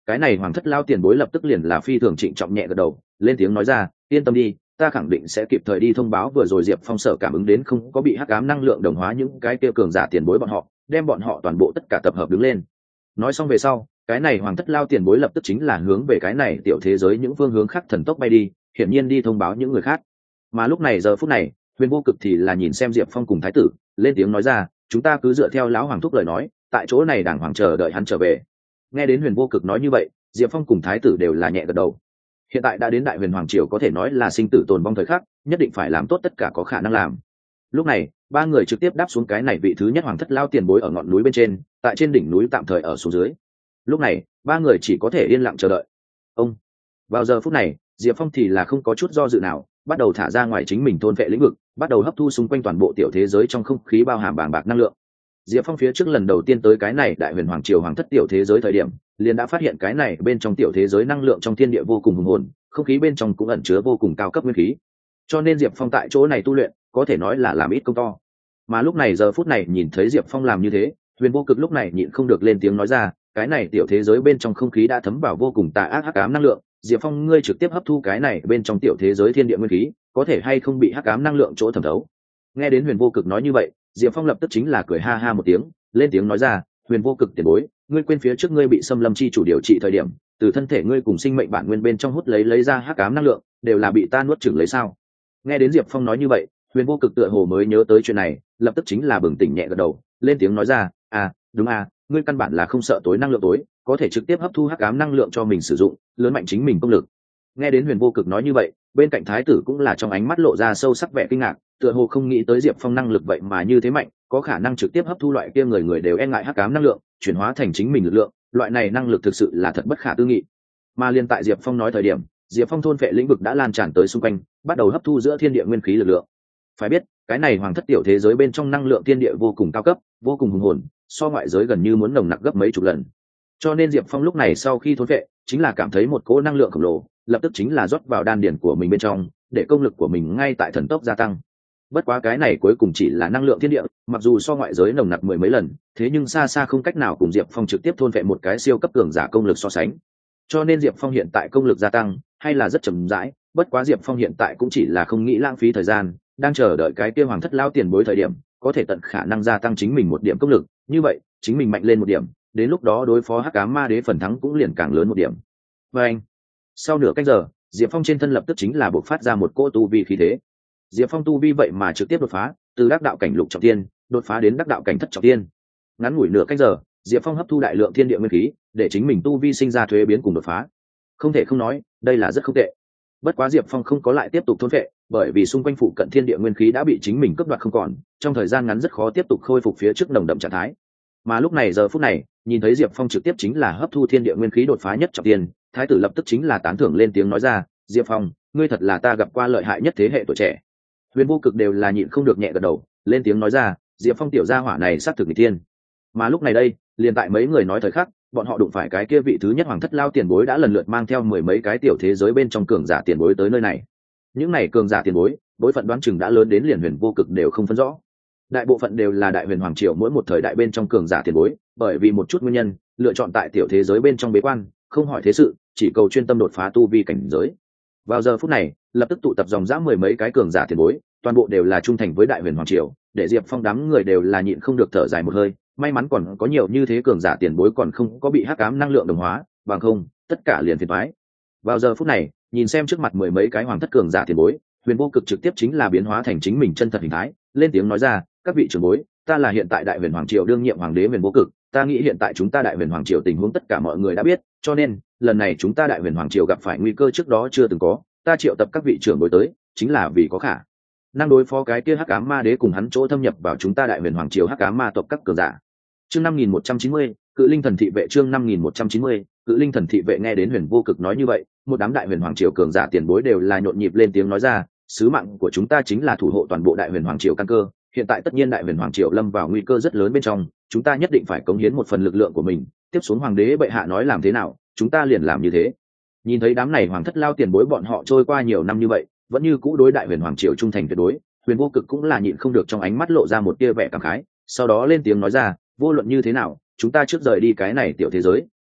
cái này hoàng thất lao tiền bối lập tức liền là phi thường trịnh trọng nhẹ gật đầu, lên tiếng nói ra, yên tâm đi, ta khẳng định sẽ kịp thời đi thông báo vừa rồi Diệp Phong sở cảm ứng đến không có bị hắc ám năng lượng đồng hóa những cái kia cường giả tiền bối bọn họ, đem bọn họ toàn bộ tất cả tập hợp đứng lên. Nói xong về sau, cái này hoàng thất lao tiền bối lập tức chính là hướng về cái này tiểu thế giới những phương hướng khác thần tốc bay đi, hiển nhiên đi thông báo những người khác. Mà lúc này giờ phút này, Huyền Vô Cực thì là nhìn xem Diệp Phong cùng thái tử, lên tiếng nói ra, chúng ta cứ dựa theo lão hoàng thúc lời nói, tại chỗ này đàng hoàng chờ đợi hắn trở về. Nghe đến Huyền Vô Cực nói như vậy, Diệp Phong cùng thái tử đều là nhẹ gật đầu. Hiện tại đã đến đại huyền hoàng triều có thể nói là sinh tử tồn vong thời khắc, nhất định phải làm tốt tất cả có khả năng làm. Lúc này, ba người trực tiếp đáp xuống cái này vị thứ nhất hoàng thất lao tiền bối ở ngọn núi bên trên, tại trên đỉnh núi tạm thời ở xuống dưới. Lúc này, ba người chỉ có thể yên lặng chờ đợi. Ông vào giờ phút này, Diệp Phong thì là không có chút do dự nào, bắt đầu thả ra ngoài chính mình thôn vệ lĩnh vực, bắt đầu hấp thu xung quanh toàn bộ tiểu thế giới trong không khí bao hàm bàng bạc năng lượng. Diệp Phong phía trước lần đầu tiên tới cái này đại huyền hoàng triều hoàng thất tiểu thế giới thời điểm, liền đã phát hiện cái này bên trong tiểu thế giới năng lượng trong thiên địa vô cùng hùng hồn, không khí bên trong cũng ẩn chứa vô cùng cao cấp nguyên khí. Cho nên Diệp Phong tại chỗ này tu luyện, có thể nói là làm ít công to. Mà lúc này giờ phút này nhìn thấy Diệp Phong làm như thế, Huyền Vô Cực lúc này nhịn không được lên tiếng nói ra, cái này tiểu thế giới bên trong không khí đã thấm vào vô cùng tà ác hắc ám năng lượng, Diệp Phong ngươi trực tiếp hấp thu cái này bên trong tiểu thế giới thiên địa nguyên khí, có thể hay không bị hắc ám năng lượng chỗ thẩm thấu. Nghe đến Huyền Vô Cực nói như vậy, Diệp Phong lập tức chính là cười ha ha một tiếng, lên tiếng nói ra, Huyền Vô Cực tiền bối, ngươi quên phía trước ngươi bị xâm lâm chi chủ điều trị thời điểm, từ thân thể ngươi cùng sinh mệnh bản nguyên bên trong hút lấy ra hắc ám năng lượng, đều là bị ta nuốt chửng lấy sao? Nghe đến Diệp Phong nói như vậy, Huyền Vô Cực tựa hồ mới nhớ tới chuyện này, lập tức chính là bừng tỉnh nhẹ gật đầu, lên tiếng nói ra, đúng ngươi căn bản là không sợ tối năng lượng tối, có thể trực tiếp hấp thu hắc ám năng lượng cho mình sử dụng, lớn mạnh chính mình công lực. Nghe đến Huyền Vô Cực nói như vậy, bên cạnh thái tử cũng là trong ánh mắt lộ ra sâu sắc vẻ kinh ngạc, tựa hồ không nghĩ tới Diệp Phong năng lực vậy mà như thế mạnh, có khả năng trực tiếp hấp thu loại kia người đều e ngại hắc ám năng lượng, chuyển hóa thành chính mình lực lượng, loại này năng lực thực sự là thật bất khả tư nghị. Mà liên tại Diệp Phong nói thời điểm, Diệp Phong thôn phệ lĩnh vực đã lan tràn tới xung quanh, bắt đầu hấp thu giữa thiên địa nguyên khí lực lượng. Phải biết, cái này hoàng thất tiểu thế giới bên trong năng lượng thiên địa vô cùng cao cấp, vô cùng hùng hồn, so ngoại giới gần như muốn nồng nặc gấp mấy chục lần. Cho nên Diệp Phong lúc này sau khi thôn phệ, chính là cảm thấy một cỗ năng lượng khổng lồ, lập tức chính là rót vào đan điển của mình bên trong, để công lực của mình ngay tại thần tốc gia tăng. Bất quá cái này cuối cùng chỉ là năng lượng thiên địa, mặc dù so ngoại giới nồng nặc mười mấy lần, thế nhưng xa xa không cách nào cùng Diệp Phong trực tiếp thôn phệ một cái siêu cấp cường giả công lực so sánh. Cho nên Diệp Phong hiện tại công lực gia tăng hay là rất chậm rãi, bất quá Diệp Phong hiện tại cũng chỉ là không nghĩ lãng phí thời gian, đang chờ đợi cái kia hoàng thất lao tiền bối thời điểm, có thể tận khả năng gia tăng chính mình một điểm công lực, như vậy, chính mình mạnh lên một điểm, đến lúc đó đối phó hắc ám ma đế phần thắng cũng liền càng lớn một điểm. Và anh, sau nửa canh giờ, Diệp Phong trên thân lập tức chính là bộc phát ra một cỗ tu vi khí thế. Diệp Phong tu vi vậy mà trực tiếp đột phá, từ đắc đạo cảnh lục trọng tiên, đột phá đến đắc đạo cảnh thất trọng tiên. Ngắn ngủi nửa canh giờ, Diệp Phong hấp thu đại lượng thiên địa nguyên khí, để chính mình tu vi sinh ra thuế biến cùng đột phá. Không thể không nói, đây là rất không tệ. Bất quá Diệp Phong không có lại tiếp tục thôn phệ, bởi vì xung quanh phụ cận thiên địa nguyên khí đã bị chính mình cướp đoạt không còn, trong thời gian ngắn rất khó tiếp tục khôi phục phía trước nồng đậm trạng thái. Mà lúc này giờ phút này, nhìn thấy Diệp Phong trực tiếp chính là hấp thu thiên địa nguyên khí đột phá nhất trọng tiên, thái tử lập tức chính là tán thưởng lên tiếng nói ra, Diệp Phong, ngươi thật là ta gặp qua lợi hại nhất thế hệ tuổi trẻ. Huyền Vô Cực đều là nhịn không được nhẹ gật đầu, lên tiếng nói ra, Diệp Phong tiểu gia hỏa này xác thực nghịch thiên. Mà lúc này đây, liền tại mấy người nói thời khắc, bọn họ đụng phải cái kia vị thứ nhất hoàng thất lao tiền bối đã lần lượt mang theo mười mấy cái tiểu thế giới bên trong cường giả tiền bối tới nơi này. Những này cường giả tiền bối, bối phận đoán chừng đã lớn đến liền Huyền Vô Cực đều không phân rõ. Đại bộ phận đều là đại huyền hoàng triều mỗi một thời đại bên trong cường giả tiền bối, bởi vì một chút nguyên nhân, lựa chọn tại tiểu thế giới bên trong bế quan, không hỏi thế sự, chỉ cầu chuyên tâm đột phá tu vi cảnh giới. Vào giờ phút này, lập tức tụ tập dòng dã mười mấy cái cường giả tiền bối, toàn bộ đều là trung thành với đại huyền hoàng triều, để Diệp Phong đám người đều là nhịn không được thở dài một hơi, may mắn còn có nhiều như thế cường giả tiền bối còn không có bị hắc ám năng lượng đồng hóa, bằng không, tất cả liền phiền toái. Vào giờ phút này, nhìn xem trước mặt mười mấy cái hoàng thất cường giả tiền bối, Huyền Vô Cực trực tiếp chính là biến hóa thành chính mình chân thật hình thái, lên tiếng nói ra, các vị trưởng bối, ta là hiện tại đại huyền hoàng triều đương nhiệm hoàng đế Huyền Vô Cực, ta nghĩ hiện tại chúng ta đại huyền hoàng triều tình huống tất cả mọi người đã biết, cho nên lần này chúng ta đại huyền hoàng triều gặp phải nguy cơ trước đó chưa từng có, ta triệu tập các vị trưởng bối tới, chính là vì có khả năng đối phó cái kia hắc ám ma đế cùng hắn chỗ thâm nhập vào chúng ta đại huyền hoàng triều hắc ám ma tộc các cường giả. Chương 5190, Cự Linh Thần Thị Vệ. Chương 5190, Cự Linh Thần Thị Vệ. Nghe đến Huyền Vô Cực nói như vậy, một đám đại huyền hoàng triều cường giả tiền bối đều là nhộn nhịp lên tiếng nói ra, sứ mạng của chúng ta chính là thủ hộ toàn bộ đại huyền hoàng triều căn cơ, hiện tại tất nhiên đại huyền hoàng triều lâm vào nguy cơ rất lớn bên trong, chúng ta nhất định phải cống hiến một phần lực lượng của mình, tiếp xuống hoàng đế bệ hạ nói làm thế nào, chúng ta liền làm như thế. Nhìn thấy đám này hoàng thất lao tiền bối bọn họ trôi qua nhiều năm như vậy, vẫn như cũ đối đại huyền hoàng triều trung thành tuyệt đối, Huyền Vô Cực cũng là nhịn không được trong ánh mắt lộ ra một tia vẻ cảm khái, sau đó lên tiếng nói ra, vô luận như thế nào, chúng ta trước rời đi cái này tiểu thế giới,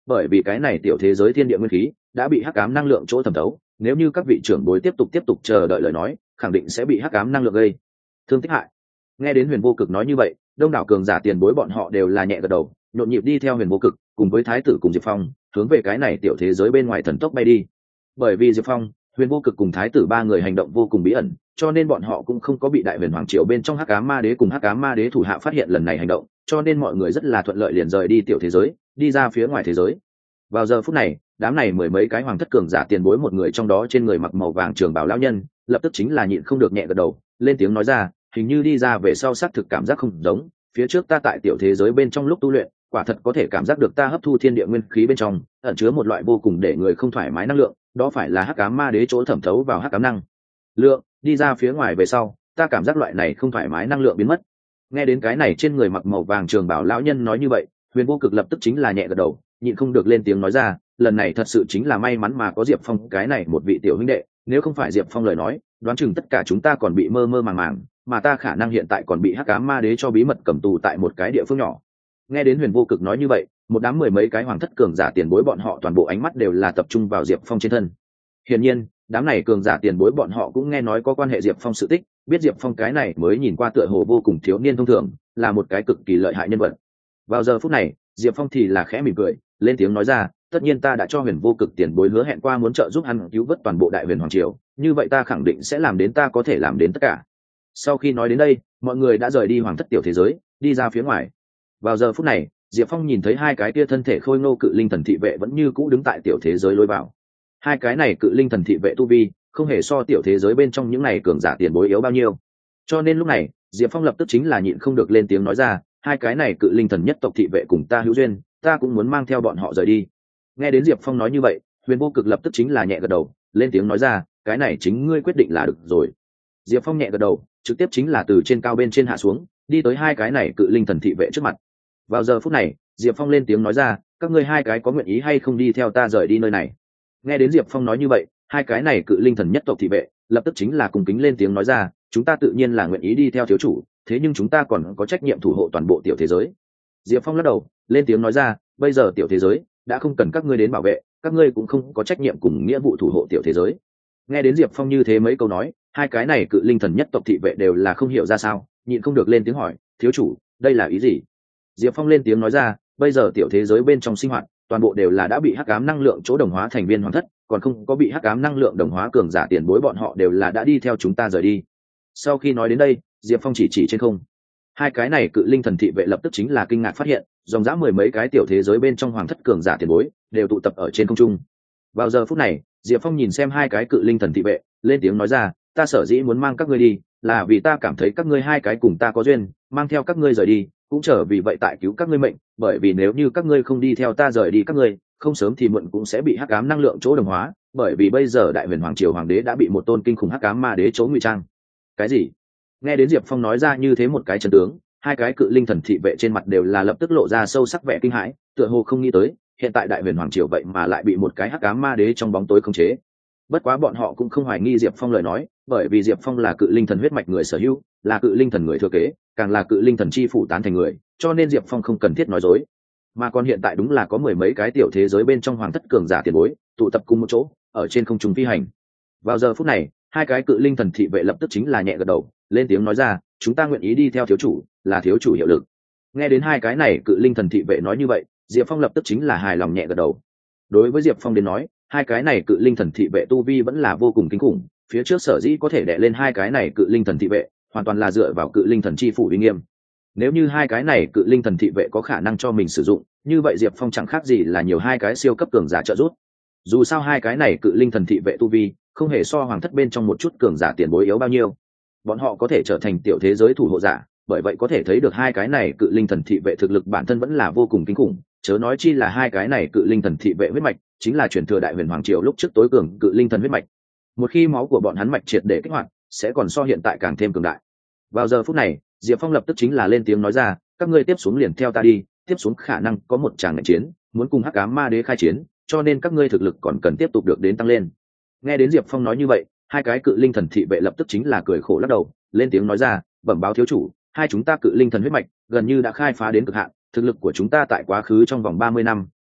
bởi vì cái này tiểu thế giới thiên địa nguyên khí đã bị hắc ám năng lượng chỗ thẩm thấu, nếu như các vị trưởng bối tiếp tục chờ đợi lời nói, khẳng định sẽ bị hắc ám năng lượng gây thương tích hại. Nghe đến Huyền Vô Cực nói như vậy, đông đảo cường giả tiền bối bọn họ đều là nhẹ gật đầu, nhộn nhịp đi theo Huyền Vô Cực cùng với thái tử cùng Diệp Phong hướng về cái này tiểu thế giới bên ngoài thần tốc bay đi. Bởi vì Diệp Phong, Huyền Vô Cực cùng thái tử ba người hành động vô cùng bí ẩn, cho nên bọn họ cũng không có bị đại huyền hoàng triều bên trong hắc ám ma đế cùng hắc ám ma đế thủ hạ phát hiện lần này hành động, cho nên mọi người rất là thuận lợi liền rời đi tiểu thế giới, đi ra phía ngoài thế giới. Vào giờ phút này, đám này mười mấy cái hoàng thất cường giả tiền bối, một người trong đó trên người mặc màu vàng trường bào lão nhân lập tức chính là nhịn không được nhẹ gật đầu, lên tiếng nói ra, hình như đi ra về sau xác thực cảm giác không giống phía trước ta tại tiểu thế giới bên trong lúc tu luyện, quả thật có thể cảm giác được ta hấp thu thiên địa nguyên khí bên trong ẩn chứa một loại vô cùng để người không thoải mái năng lượng, đó phải là hắc ám ma đế chỗ thẩm thấu vào hắc ám năng lượng. Đi ra phía ngoài về sau, ta cảm giác loại này không thoải mái năng lượng biến mất. Nghe đến cái này trên người mặc màu vàng trường bảo lão nhân nói như vậy, Huyền Vô Cực lập tức chính là nhẹ gật đầu, nhịn không được lên tiếng nói ra, lần này thật sự chính là may mắn mà có Diệp Phong cái này một vị tiểu huynh đệ, nếu không phải Diệp Phong lời nói, đoán chừng tất cả chúng ta còn bị mơ mơ màng màng, mà ta khả năng hiện tại còn bị hắc ám ma đế cho bí mật cầm tù tại một cái địa phương nhỏ. Nghe đến Huyền Vô Cực nói như vậy, một đám mười mấy cái hoàng thất cường giả tiền bối bọn họ toàn bộ ánh mắt đều là tập trung vào Diệp Phong trên thân. Hiển nhiên, đám này cường giả tiền bối bọn họ cũng nghe nói có quan hệ Diệp Phong sự tích, biết Diệp Phong cái này mới nhìn qua tựa hồ vô cùng thiếu niên thông thường, là một cái cực kỳ lợi hại nhân vật. Vào giờ phút này, Diệp Phong thì là khẽ mỉm cười, lên tiếng nói ra, tất nhiên ta đã cho Huyền Vô Cực tiền bối hứa hẹn qua muốn trợ giúp hắn cứu vớt toàn bộ đại huyền hoàng triều, như vậy ta khẳng định sẽ làm đến ta có thể làm đến tất cả. Sau khi nói đến đây, mọi người đã rời đi hoàng thất tiểu thế giới, đi ra phía ngoài. Vào giờ phút này, Diệp Phong nhìn thấy hai cái tia thân thể khôi ngô cự linh thần thị vệ vẫn như cũ đứng tại tiểu thế giới lối vào. Hai cái này cự linh thần thị vệ tu vi không hề so tiểu thế giới bên trong những này cường giả tiền bối yếu bao nhiêu, cho nên lúc này Diệp Phong lập tức chính là nhịn không được lên tiếng nói ra, hai cái này cự linh thần nhất tộc thị vệ cùng ta hữu duyên, ta cũng muốn mang theo bọn họ rời đi. Nghe đến Diệp Phong nói như vậy, Huyền Vô Cực lập tức chính là nhẹ gật đầu, lên tiếng nói ra, cái này chính ngươi quyết định là được rồi. Diệp Phong nhẹ gật đầu, trực tiếp chính là từ trên cao bên trên hạ xuống, đi tới hai cái này cự linh thần thị vệ trước mặt. Vào giờ phút này, Diệp Phong lên tiếng nói ra, các ngươi hai cái có nguyện ý hay không đi theo ta rời đi nơi này? Nghe đến Diệp Phong nói như vậy, hai cái này cự linh thần nhất tộc thị vệ lập tức chính là cùng kính lên tiếng nói ra, chúng ta tự nhiên là nguyện ý đi theo thiếu chủ, thế nhưng chúng ta còn có trách nhiệm thủ hộ toàn bộ tiểu thế giới. Diệp Phong lắc đầu, lên tiếng nói ra, bây giờ tiểu thế giới đã không cần các ngươi đến bảo vệ, các ngươi cũng không có trách nhiệm cùng nghĩa vụ thủ hộ tiểu thế giới. Nghe đến Diệp Phong như thế mấy câu nói, hai cái này cự linh thần nhất tộc thị vệ đều là không hiểu ra sao, nhịn không được lên tiếng hỏi, thiếu chủ, đây là ý gì? Diệp Phong lên tiếng nói ra, bây giờ tiểu thế giới bên trong sinh hoạt toàn bộ đều là đã bị hắc ám năng lượng chỗ đồng hóa thành viên hoàng thất, còn không có bị hắc ám năng lượng đồng hóa cường giả tiền bối bọn họ đều là đã đi theo chúng ta rời đi. Sau khi nói đến đây, Diệp Phong chỉ trên không. Hai cái này cự linh thần thị vệ lập tức chính là kinh ngạc phát hiện, dòng dã mười mấy cái tiểu thế giới bên trong hoàng thất cường giả tiền bối đều tụ tập ở trên không trung. Vào giờ phút này, Diệp Phong nhìn xem hai cái cự linh thần thị vệ, lên tiếng nói ra, ta sở dĩ muốn mang các ngươi đi, là vì ta cảm thấy các ngươi hai cái cùng ta có duyên, mang theo các ngươi rời đi, cũng trở vì vậy tại cứu các ngươi mệnh, bởi vì nếu như các ngươi không đi theo ta rời đi, các ngươi không sớm thì muộn cũng sẽ bị hắc ám năng lượng chỗ đồng hóa, bởi vì bây giờ đại huyền hoàng triều hoàng đế đã bị một tôn kinh khủng hắc ám ma đế chỗ ngụy trang. Cái gì? Nghe đến Diệp Phong nói ra như thế một cái chân tướng, hai cái cự linh thần thị vệ trên mặt đều là lập tức lộ ra sâu sắc vẻ kinh hãi, tựa hồ không nghĩ tới hiện tại đại huyền hoàng triều vậy mà lại bị một cái hắc ám ma đế trong bóng tối khống chế. Bất quá bọn họ cũng không hoài nghi Diệp Phong lời nói, bởi vì Diệp Phong là cự linh thần huyết mạch người sở hữu, là cự linh thần người thừa kế, càng là cự linh thần chi phủ tán thành người, cho nên Diệp Phong không cần thiết nói dối. Mà còn hiện tại đúng là có mười mấy cái tiểu thế giới bên trong hoàng thất cường giả tiền bối tụ tập cùng một chỗ ở trên không trung phi hành. Vào giờ phút này, hai cái cự linh thần thị vệ lập tức chính là nhẹ gật đầu, lên tiếng nói ra, chúng ta nguyện ý đi theo thiếu chủ, là thiếu chủ hiệu lực. Nghe đến hai cái này cự linh thần thị vệ nói như vậy, Diệp Phong lập tức chính là hài lòng nhẹ gật đầu. Đối với Diệp Phong đến nói, hai cái này cự linh thần thị vệ tu vi vẫn là vô cùng kinh khủng, phía trước sở dĩ có thể đè lên hai cái này cự linh thần thị vệ hoàn toàn là dựa vào cự linh thần chi phủ uy nghiêm. Nếu như hai cái này cự linh thần thị vệ có khả năng cho mình sử dụng, như vậy Diệp Phong chẳng khác gì là nhiều hai cái siêu cấp cường giả trợ giúp. Dù sao hai cái này cự linh thần thị vệ tu vi không hề so hoàng thất bên trong một chút cường giả tiền bối yếu bao nhiêu, bọn họ có thể trở thành tiểu thế giới thủ hộ giả, bởi vậy có thể thấy được hai cái này cự linh thần thị vệ thực lực bản thân vẫn là vô cùng kinh khủng, chớ nói chi là hai cái này cự linh thần thị vệ huyết mạch chính là truyền thừa đại huyền hoàng triều lúc trước tối cường cự linh thần huyết mạch. Một khi máu của bọn hắn mạch triệt để kích hoạt, sẽ còn so hiện tại càng thêm cường đại. Vào giờ phút này, Diệp Phong lập tức chính là lên tiếng nói ra, các ngươi tiếp xuống liền theo ta đi, tiếp xuống khả năng có một tràng đại chiến, muốn cùng hắc ám ma đế khai chiến, cho nên các ngươi thực lực còn cần tiếp tục được đến tăng lên. Nghe đến Diệp Phong nói như vậy, hai cái cự linh thần thị vệ lập tức chính là cười khổ lắc đầu, lên tiếng nói ra, bẩm báo thiếu chủ, hai chúng ta cự linh thần huyết mạch gần như đã khai phá đến cực hạn, thực lực của chúng ta tại quá khứ trong vòng 30 năm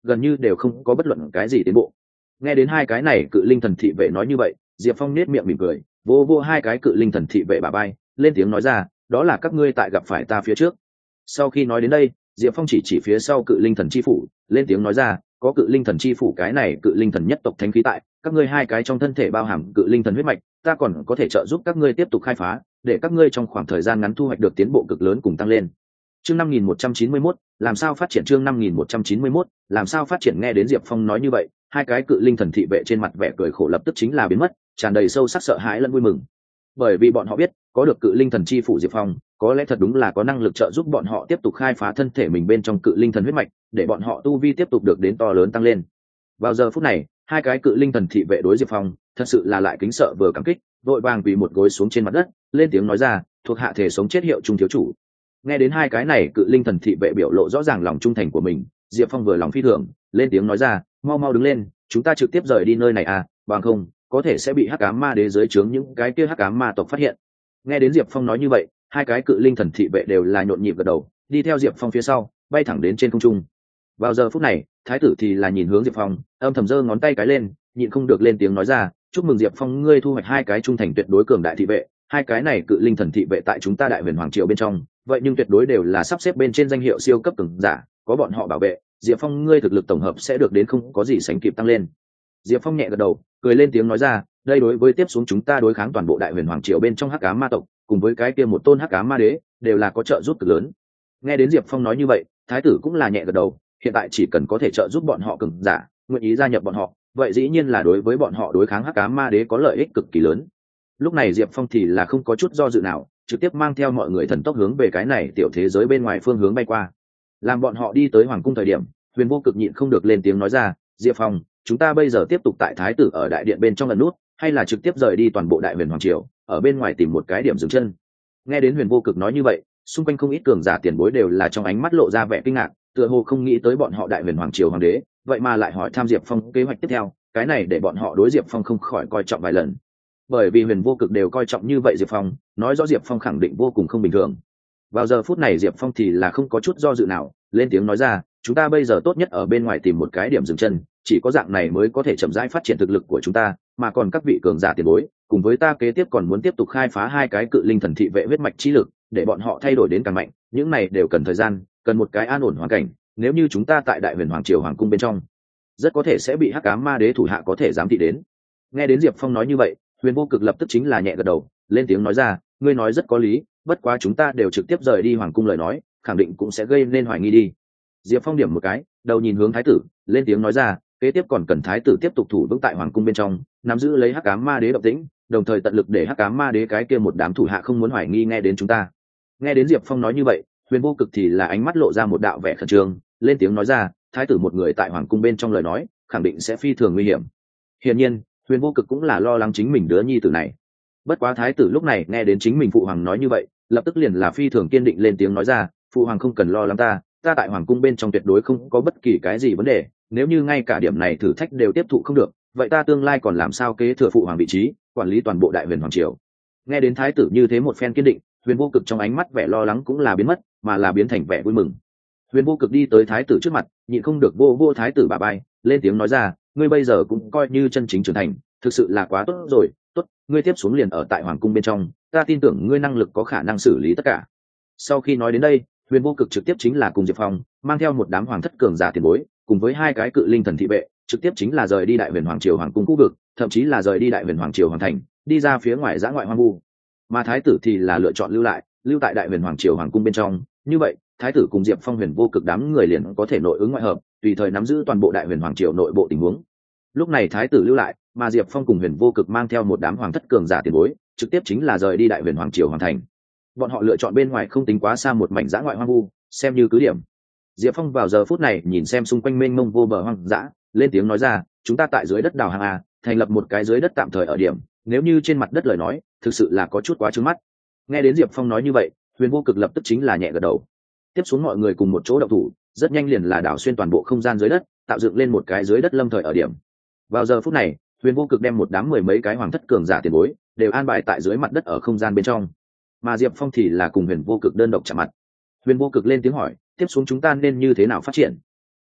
gần như đều không có bất luận cái gì tiến bộ. Nghe đến hai cái này cự linh thần thị vệ nói như vậy, Diệp Phong nết miệng mỉm cười, vô vô hai cái cự linh thần thị vệ bả vai, lên tiếng nói ra, đó là các ngươi tại gặp phải ta phía trước. Sau khi nói đến đây, Diệp Phong chỉ phía sau cự linh thần chi phủ, lên tiếng nói ra, có cự linh thần chi phủ cái này cự linh thần nhất tộc thánh khí tại, các ngươi hai cái trong thân thể bao hàm cự linh thần huyết mạch, ta còn có thể trợ giúp các ngươi tiếp tục khai phá, để các ngươi trong khoảng thời gian ngắn thu hoạch được tiến bộ cực lớn cùng tăng lên. Chương 5191, làm sao phát triển chương 5191, làm sao phát triển nghe đến Diệp Phong nói như vậy, hai cái cự linh thần thị vệ trên mặt vẻ cười khổ lập tức chính là biến mất, tràn đầy sâu sắc sợ hãi lẫn vui mừng. Bởi vì bọn họ biết, có được cự linh thần chi phủ Diệp Phong, có lẽ thật đúng là có năng lực trợ giúp bọn họ tiếp tục khai phá thân thể mình bên trong cự linh thần huyết mạch, để bọn họ tu vi tiếp tục được đến to lớn tăng lên. Vào giờ phút này, hai cái cự linh thần thị vệ đối Diệp Phong, thật sự là lại kính sợ vừa cảm kích, vội vàng quỳ một gối xuống trên mặt đất, lên tiếng nói ra, thuộc hạ thể sống chết hiệu trung thiếu chủ. Nghe đến hai cái này cự linh thần thị vệ biểu lộ rõ ràng lòng trung thành của mình, Diệp Phong vừa lòng phi thường, lên tiếng nói ra, mau mau đứng lên, chúng ta trực tiếp rời đi nơi này à, bằng không có thể sẽ bị hắc ám ma đế dưới trướng những cái kia hắc ám ma tộc phát hiện. Nghe đến Diệp Phong nói như vậy, hai cái cự linh thần thị vệ đều là nhộn nhịp gật đầu, đi theo Diệp Phong phía sau, bay thẳng đến trên không trung. Vào giờ phút này, thái tử thì là nhìn hướng Diệp Phong, âm thầm giơ ngón tay cái lên, nhịn không được lên tiếng nói ra, chúc mừng Diệp Phong, ngươi thu hoạch hai cái trung thành tuyệt đối cường đại thị vệ, hai cái này cự linh thần thị vệ tại chúng ta Đại Huyền Hoàng Triều bên trong, vậy nhưng tuyệt đối đều là sắp xếp bên trên danh hiệu siêu cấp cường giả, có bọn họ bảo vệ, Diệp Phong ngươi thực lực tổng hợp sẽ được đến không có gì sánh kịp tăng lên. Diệp Phong nhẹ gật đầu, cười lên tiếng nói ra, đây đối với tiếp xuống chúng ta đối kháng toàn bộ Đại Huyền Hoàng Triều bên trong hắc ám ma tộc, cùng với cái kia một tôn hắc ám ma đế, đều là có trợ giúp cực lớn. Nghe đến Diệp Phong nói như vậy, thái tử cũng là nhẹ gật đầu, hiện tại chỉ cần có thể trợ giúp bọn họ cường giả, nguyện ý gia nhập bọn họ, vậy dĩ nhiên là đối với bọn họ đối kháng hắc ám ma đế có lợi ích cực kỳ lớn. Lúc này Diệp Phong thì là không có chút do dự nào, trực tiếp mang theo mọi người thần tốc hướng về cái này tiểu thế giới bên ngoài phương hướng bay qua. Làm bọn họ đi tới hoàng cung thời điểm, Huyền Vô Cực nhịn không được lên tiếng nói ra, Diệp Phong, chúng ta bây giờ tiếp tục tại thái tử ở đại điện bên trong lần nút, hay là trực tiếp rời đi toàn bộ Đại Huyền Hoàng Triều, ở bên ngoài tìm một cái điểm dừng chân. Nghe đến Huyền Vô Cực nói như vậy, xung quanh không ít cường giả tiền bối đều là trong ánh mắt lộ ra vẻ kinh ngạc, tựa hồ không nghĩ tới bọn họ Đại Huyền Hoàng Triều hoàng đế, vậy mà lại hỏi tham Diệp Phong kế hoạch tiếp theo, cái này để bọn họ đối Diệp Phong không khỏi coi trọng vài lần. Bởi vì Huyền Vô Cực đều coi trọng như vậy Diệp Phong, nói rõ Diệp Phong khẳng định vô cùng không bình thường. Vào giờ phút này Diệp Phong thì là không có chút do dự nào, lên tiếng nói ra, chúng ta bây giờ tốt nhất ở bên ngoài tìm một cái điểm dừng chân, chỉ có dạng này mới có thể chậm rãi phát triển thực lực của chúng ta, mà còn các vị cường giả tiền bối, cùng với ta kế tiếp còn muốn tiếp tục khai phá hai cái cự linh thần thị vệ huyết mạch chi lực, để bọn họ thay đổi đến càng mạnh, những này đều cần thời gian, cần một cái an ổn hoàn cảnh, nếu như chúng ta tại Đại Huyền Hoàng Triều hoàng cung bên trong, rất có thể sẽ bị hắc ám ma đế thủ hạ có thể giám thị đến. Nghe đến Diệp Phong nói như vậy, Huyền Vô Cực lập tức chính là nhẹ gật đầu, lên tiếng nói ra, ngươi nói rất có lý, bất quá chúng ta đều trực tiếp rời đi hoàng cung lời nói, khẳng định cũng sẽ gây nên hoài nghi đi. Diệp Phong điểm một cái, đầu nhìn hướng thái tử, lên tiếng nói ra, kế tiếp còn cần thái tử tiếp tục thủ vững tại hoàng cung bên trong, nắm giữ lấy hắc ám ma đế động tĩnh, đồng thời tận lực để hắc ám ma đế cái kia một đám thủ hạ không muốn hoài nghi nghe đến chúng ta. Nghe đến Diệp Phong nói như vậy, Huyền Vô Cực thì là ánh mắt lộ ra một đạo vẻ khẩn trương, lên tiếng nói ra, thái tử một người tại hoàng cung bên trong lời nói, khẳng định sẽ phi thường nguy hiểm. Hiển nhiên, Huyền Vô Cực cũng là lo lắng chính mình đứa nhi tử này. Bất quá thái tử lúc này nghe đến chính mình phụ hoàng nói như vậy, lập tức liền là phi thường kiên định lên tiếng nói ra, phụ hoàng không cần lo lắng ta tại hoàng cung bên trong tuyệt đối không có bất kỳ cái gì vấn đề, nếu như ngay cả điểm này thử thách đều tiếp thụ không được, vậy ta tương lai còn làm sao kế thừa phụ hoàng vị trí, quản lý toàn bộ Đại Huyền Hoàng Triều. Nghe đến thái tử như thế một phen kiên định, Huyền Vô Cực trong ánh mắt vẻ lo lắng cũng là biến mất, mà là biến thành vẻ vui mừng. Huyền Vô Cực đi tới thái tử trước mặt, nhịn không được vô thái tử bả vai, lên tiếng nói ra, ngươi bây giờ cũng coi như chân chính trưởng thành, thực sự là quá tốt rồi, tốt, ngươi tiếp xuống liền ở tại hoàng cung bên trong, ta tin tưởng ngươi năng lực có khả năng xử lý tất cả. Sau khi nói đến đây, Huyền Vô Cực trực tiếp chính là cùng Diệp Phong mang theo một đám hoàng thất cường giả tiền bối, cùng với hai cái cự linh thần thị vệ, trực tiếp chính là rời đi Đại Huyền Hoàng Triều hoàng cung khu vực, thậm chí là rời đi Đại Huyền Hoàng Triều hoàng thành, đi ra phía ngoài dã ngoại hoang vu. Mà thái tử thì là lựa chọn lưu tại Đại Huyền Hoàng Triều hoàng cung bên trong, như vậy, thái tử cùng Diệp Phong Huyền Vô Cực đám người liền có thể nội ứng ngoại hợp, tùy thời nắm giữ toàn bộ Đại Huyền Hoàng Triều nội bộ tình huống. Lúc này thái tử lưu lại, mà Diệp Phong cùng Huyền Vô Cực mang theo một đám hoàng thất cường giả tiền bối, trực tiếp chính là rời đi Đại Huyền Hoàng Triều hoàng thành. Bọn họ lựa chọn bên ngoài không tính quá xa một mảnh dã ngoại hoang vu, xem như cứ điểm. Diệp Phong vào giờ phút này nhìn xem xung quanh mênh mông vô bờ hoang dã, lên tiếng nói ra, chúng ta tại dưới đất đào hang a, thành lập một cái dưới đất tạm thời ở điểm, nếu như trên mặt đất lời nói, thực sự là có chút quá trướng mắt. Nghe đến Diệp Phong nói như vậy, Huyền Vô Cực lập tức chính là nhẹ gật đầu. Tiếp xuống mọi người cùng một chỗ động thủ, rất nhanh liền là đào xuyên toàn bộ không gian dưới đất, tạo dựng lên một cái dưới đất lâm thời ở điểm. Vào giờ phút này, Huyền Vô Cực đem một đám mười mấy cái hoàng thất cường giả tiền bối đều an bài tại dưới mặt đất ở không gian bên trong, mà Diệp Phong thì là cùng Huyền Vô Cực đơn độc chạm mặt. Huyền Vô Cực lên tiếng hỏi, tiếp xuống chúng ta nên như thế nào phát triển?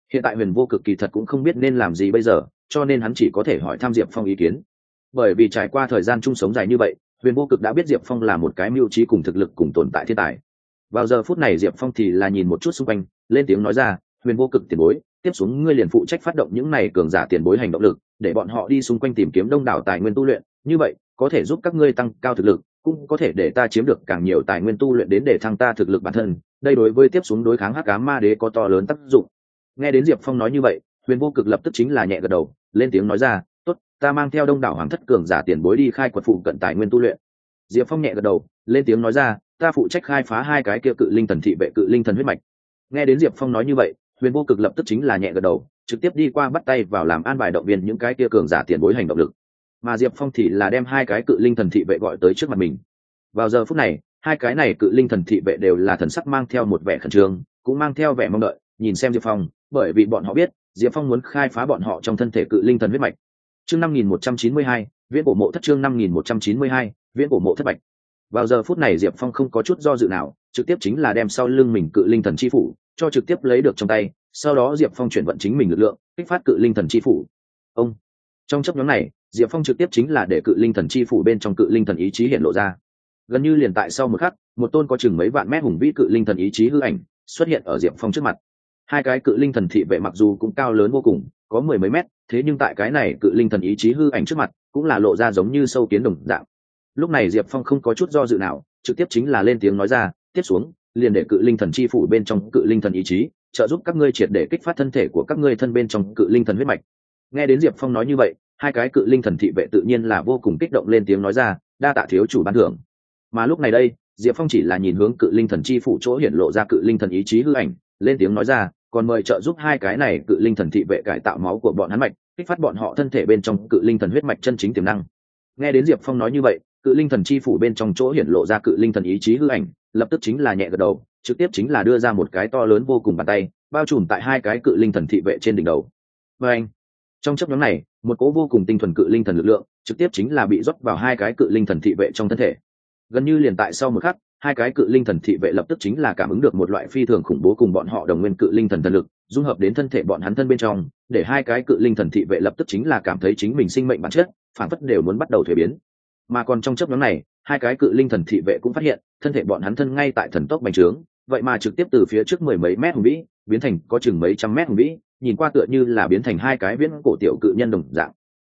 Hiện tại Huyền Vô Cực kỳ thật cũng không biết nên làm gì bây giờ, cho nên hắn chỉ có thể hỏi thăm Diệp Phong ý kiến. Bởi vì trải qua thời gian chung sống dài như vậy, Huyền Vô Cực đã biết Diệp Phong là một cái mưu trí cùng thực lực cùng tồn tại thiên tài. Vào giờ phút này Diệp Phong thì là nhìn một chút xung quanh, lên tiếng nói ra, Huyền Vô Cực tiền bối, tiếp xuống ngươi liền phụ trách phát động những này cường giả tiền bối hành động lực, để bọn họ đi xung quanh tìm kiếm đông đảo tài nguyên tu luyện, như vậy có thể giúp các ngươi tăng cao thực lực, cũng có thể để ta chiếm được càng nhiều tài nguyên tu luyện đến để thăng ta thực lực bản thân, đây đối với tiếp xuống đối kháng Hắc Ám Ma Đế có to lớn tác dụng. Nghe đến Diệp Phong nói như vậy, Huyền Vô Cực lập tức chính là nhẹ gật đầu, lên tiếng nói ra, tốt, ta mang theo đông đảo hoàng thất cường giả tiền bối đi khai quật phụ cận tài nguyên tu luyện. Diệp Phong nhẹ gật đầu, lên tiếng nói ra, ta phụ trách khai phá hai cái kia cự linh thần thị vệ cự linh thần huyết mạch. Nghe đến Diệp Phong nói như vậy, Huyền Vô Cực lập tức chính là nhẹ gật đầu, trực tiếp đi qua bắt tay vào làm an bài động viên những cái kia cường giả tiền bối hành động lực. Mà Diệp Phong thì là đem hai cái cự linh thần thị vệ gọi tới trước mặt mình. Vào giờ phút này, hai cái này cự linh thần thị vệ đều là thần sắc mang theo một vẻ khẩn trương, cũng mang theo vẻ mong đợi, nhìn xem Diệp Phong, bởi vì bọn họ biết, Diệp Phong muốn khai phá bọn họ trong thân thể cự linh thần huyết mạch. Chương 5192, Viễn Cổ Mộ Thất chương 5192, Viễn Cổ Mộ Thất Bạch. Vào giờ phút này Diệp Phong không có chút do dự nào, trực tiếp chính là đem sau lưng mình cự linh thần chi phủ cho trực tiếp lấy được trong tay, sau đó Diệp Phong chuyển vận chính mình lực lượng, kích phát cự linh thần chi phủ. Ông trong chấp nhóm này, Diệp Phong trực tiếp chính là để cự linh thần chi phủ bên trong cự linh thần ý chí hiện lộ ra. Gần như liền tại sau một khắc, một tôn có chừng mấy vạn mét hùng vĩ cự linh thần ý chí hư ảnh xuất hiện ở Diệp Phong trước mặt. Hai cái cự linh thần thị vệ mặc dù cũng cao lớn vô cùng, có mười mấy mét, thế nhưng tại cái này cự linh thần ý chí hư ảnh trước mặt, cũng là lộ ra giống như sâu kiến đồng dạng. Lúc này Diệp Phong không có chút do dự nào, trực tiếp chính là lên tiếng nói ra, tiếp xuống, liền để cự linh thần chi phủ bên trong cự linh thần ý chí, trợ giúp các ngươi triệt để kích phát thân thể của các ngươi thân bên trong cự linh thần huyết mạch. Nghe đến Diệp Phong nói như vậy, hai cái cự linh thần thị vệ tự nhiên là vô cùng kích động lên tiếng nói ra, đa tạ thiếu chủ ban thưởng. Mà lúc này đây, Diệp Phong chỉ là nhìn hướng cự linh thần chi phủ chỗ hiển lộ ra cự linh thần ý chí hư ảnh, lên tiếng nói ra, còn mời trợ giúp hai cái này cự linh thần thị vệ cải tạo máu của bọn hắn mạch, kích phát bọn họ thân thể bên trong cự linh thần huyết mạch chân chính tiềm năng. Nghe đến Diệp Phong nói như vậy, cự linh thần chi phủ bên trong chỗ hiển lộ ra cự linh thần ý chí hư ảnh, lập tức chính là nhẹ gật đầu, trực tiếp chính là đưa ra một cái to lớn vô cùng bàn tay, bao trùm tại hai cái cự linh thần thị vệ trên đỉnh đầu. Và anh, trong chốc ngắn này, một cỗ vô cùng tinh thuần cự linh thần lực lượng, trực tiếp chính là bị rót vào hai cái cự linh thần thị vệ trong thân thể. Gần như liền tại sau một khắc, hai cái cự linh thần thị vệ lập tức chính là cảm ứng được một loại phi thường khủng bố cùng bọn họ đồng nguyên cự linh thần thần lực dung hợp đến thân thể bọn hắn thân bên trong, để hai cái cự linh thần thị vệ lập tức chính là cảm thấy chính mình sinh mệnh bản chất phản phất đều muốn bắt đầu thuế biến. Mà còn trong chớp nhoáng này, hai cái cự linh thần thị vệ cũng phát hiện thân thể bọn hắn thân ngay tại thần tốc bành trướng, vậy mà trực tiếp từ phía trước mười mấy mét hùng vĩ biến thành có chừng mấy trăm mét hùng vĩ, nhìn qua tựa như là biến thành hai cái viễn cổ tiểu cự nhân đồng dạng.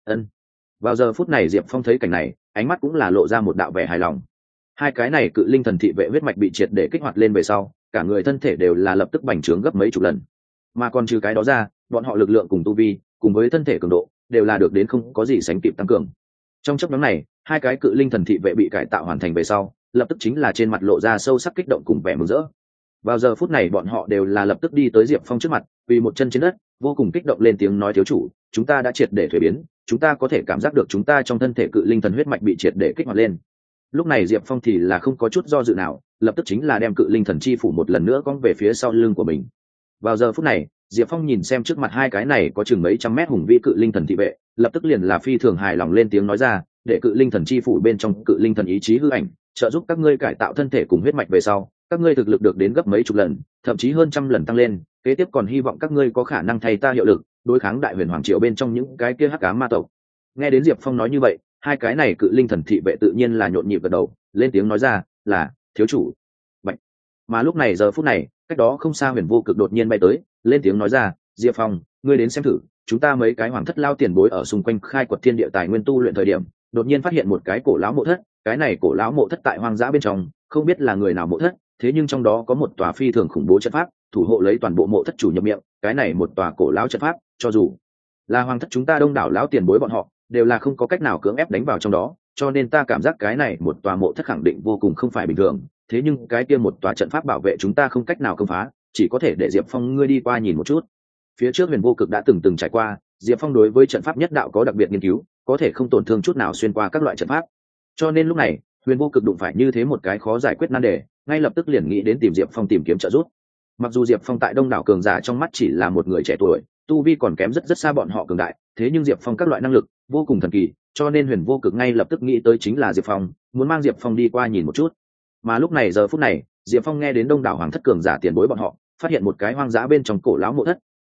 Vào giờ phút này Diệp Phong thấy cảnh này, ánh mắt cũng là lộ ra một đạo vẻ hài lòng. Hai cái này cự linh thần thị vệ huyết mạch bị triệt để kích hoạt lên về sau, cả người thân thể đều là lập tức bành trướng gấp mấy chục lần. Mà còn trừ cái đó ra, bọn họ lực lượng cùng tu vi, cùng với thân thể cường độ, đều là được đến không có gì sánh kịp tăng cường. Trong chốc ngắn này, hai cái cự linh thần thị vệ bị cải tạo hoàn thành về sau, lập tức chính là trên mặt lộ ra sâu sắc kích động cùng vẻ mừng rỡ. Vào giờ phút này bọn họ đều là lập tức đi tới Diệp Phong trước mặt, quỳ một chân trên đất, vô cùng kích động lên tiếng nói, thiếu chủ, chúng ta đã triệt để thuế biến, chúng ta có thể cảm giác được chúng ta trong thân thể cự linh thần huyết mạch bị triệt để kích hoạt lên. Lúc này Diệp Phong thì là không có chút do dự nào, lập tức chính là đem cự linh thần chi phủ một lần nữa cong về phía sau lưng của mình. Vào giờ phút này, Diệp Phong nhìn xem trước mặt hai cái này có chừng mấy trăm mét hùng vĩ cự linh thần thị vệ, lập tức liền là phi thường hài lòng lên tiếng nói ra, để cự linh thần chi phủ bên trong cự linh thần ý chí hư ảnh, trợ giúp các ngươi cải tạo thân thể cùng huyết mạch về sau, các ngươi thực lực được đến gấp mấy chục lần, thậm chí hơn trăm lần tăng lên, kế tiếp còn hy vọng các ngươi có khả năng thay ta hiệu lực, đối kháng Đại Huyền Hoàng Triều bên trong những cái kia hắc ám ma tộc. Nghe đến Diệp Phong nói như vậy, hai cái này cự linh thần thị vệ tự nhiên là nhộn nhịp gật đầu, lên tiếng nói ra, là thiếu chủ. Bạch. Mà lúc này giờ phút này, cách đó không xa Huyền Vô Cực đột nhiên bay tới, lên tiếng nói ra, Diệp Phong, ngươi đến xem thử, chúng ta mấy cái hoàng thất lao tiền bối ở xung quanh khai quật thiên địa tài nguyên tu luyện thời điểm, đột nhiên phát hiện một cái cổ lão mộ thất, cái này cổ lão mộ thất tại hoang dã bên trong, không biết là người nào mộ thất, thế nhưng trong đó có một tòa phi thường khủng bố trận pháp, thủ hộ lấy toàn bộ mộ thất chủ nhập miệng, cái này một tòa cổ lão trận pháp, cho dù là hoàng thất chúng ta đông đảo lão tiền bối bọn họ, đều là không có cách nào cưỡng ép đánh vào trong đó, cho nên ta cảm giác cái này một tòa mộ thất khẳng định vô cùng không phải bình thường, thế nhưng cái kia một tòa trận pháp bảo vệ chúng ta không cách nào công phá, chỉ có thể để Diệp Phong ngươi đi qua nhìn một chút. Phía trước Huyền Vô Cực đã từng trải qua, Diệp Phong đối với trận pháp nhất đạo có đặc biệt nghiên cứu, có thể không tổn thương chút nào xuyên qua các loại trận pháp. Cho nên lúc này, Huyền Vô Cực đụng phải như thế một cái khó giải quyết nan đề, ngay lập tức liền nghĩ đến tìm Diệp Phong tìm kiếm trợ giúp. Mặc dù Diệp Phong tại đông đảo cường giả trong mắt chỉ là một người trẻ tuổi, tu vi còn kém rất xa bọn họ cường đại, thế nhưng Diệp Phong các loại năng lực vô cùng thần kỳ, cho nên Huyền Vô Cực ngay lập tức nghĩ tới chính là Diệp Phong, muốn mang Diệp Phong đi qua nhìn một chút. Mà lúc này giờ phút này, Diệp Phong nghe đến đông đảo hoàng thất cường giả tiền bối bọn họ phát hiện một cái hoang dã bên trong cổ lão mộ thất,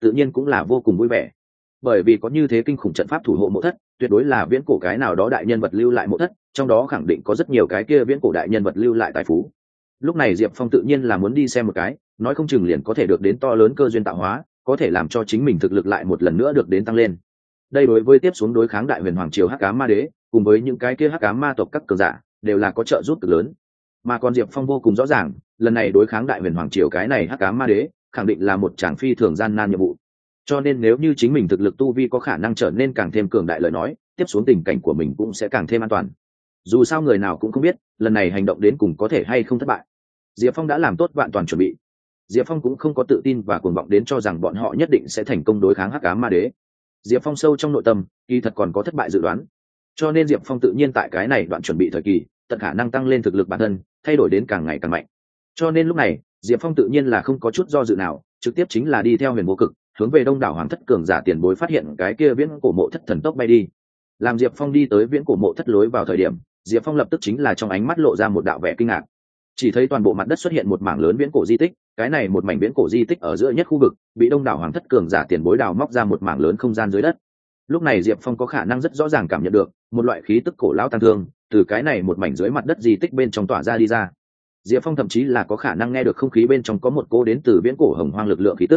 tự nhiên cũng là vô cùng vui vẻ, bởi vì có như thế kinh khủng trận pháp thủ hộ mộ thất, tuyệt đối là viễn cổ cái nào đó đại nhân vật lưu lại mộ thất, trong đó khẳng định có rất nhiều cái kia viễn cổ đại nhân vật lưu lại tài phú. Lúc này Diệp Phong tự nhiên là muốn đi xem một cái, nói không chừng liền có thể được đến to lớn cơ duyên tạo hóa, có thể làm cho chính mình thực lực lại một lần nữa được đến tăng lên. Đây đối với tiếp xuống đối kháng đại huyền hoàng triều hắc ám ma đế, cùng với những cái kia hắc ám ma tộc các cường giả, đều là có trợ giúp cực lớn. Mà còn Diệp Phong vô cùng rõ ràng, lần này đối kháng đại huyền hoàng triều cái này hắc ám ma đế, khẳng định là một tràng phi thường gian nan nhiệm vụ. Cho nên nếu như chính mình thực lực tu vi có khả năng trở nên càng thêm cường đại lời nói, tiếp xuống tình cảnh của mình cũng sẽ càng thêm an toàn. Dù sao người nào cũng không biết, lần này hành động đến cùng có thể hay không thất bại. Diệp Phong đã làm tốt vạn toàn chuẩn bị. Diệp Phong cũng không có tự tin và cuồng vọng đến cho rằng bọn họ nhất định sẽ thành công đối kháng hắc ám ma đế. Diệp Phong sâu trong nội tâm, kỳ thật còn có thất bại dự đoán. Cho nên Diệp Phong tự nhiên tại cái này đoạn chuẩn bị thời kỳ, tận khả năng tăng lên thực lực bản thân, thay đổi đến càng ngày càng mạnh. Cho nên lúc này, Diệp Phong tự nhiên là không có chút do dự nào, trực tiếp chính là đi theo Huyền Vô Cực, hướng về Đông đảo Hoàng thất cường giả tiền bối phát hiện cái kia viễn cổ mộ thất thần tốc bay đi. Làm Diệp Phong đi tới viễn cổ mộ thất lối vào thời điểm, Diệp Phong lập tức chính là trong ánh mắt lộ ra một đạo vẻ kinh ngạc. Chỉ thấy toàn bộ mặt đất xuất hiện một mảng lớn viễn cổ di tích, cái này một mảnh viễn cổ di tích ở giữa nhất khu vực, bị Đông đảo Hoàng thất cường giả tiền bối đào móc ra một mảng lớn không gian dưới đất. Lúc này Diệp Phong có khả năng rất rõ ràng cảm nhận được một loại khí tức cổ lão tang thương từ cái này một mảnh dưới mặt đất di tích bên trong tỏa ra đi ra. Diệp Phong thậm chí là có khả năng nghe được không khí bên trong có một cô đến từ viễn cổ hồng hoang lực lượng khí tức.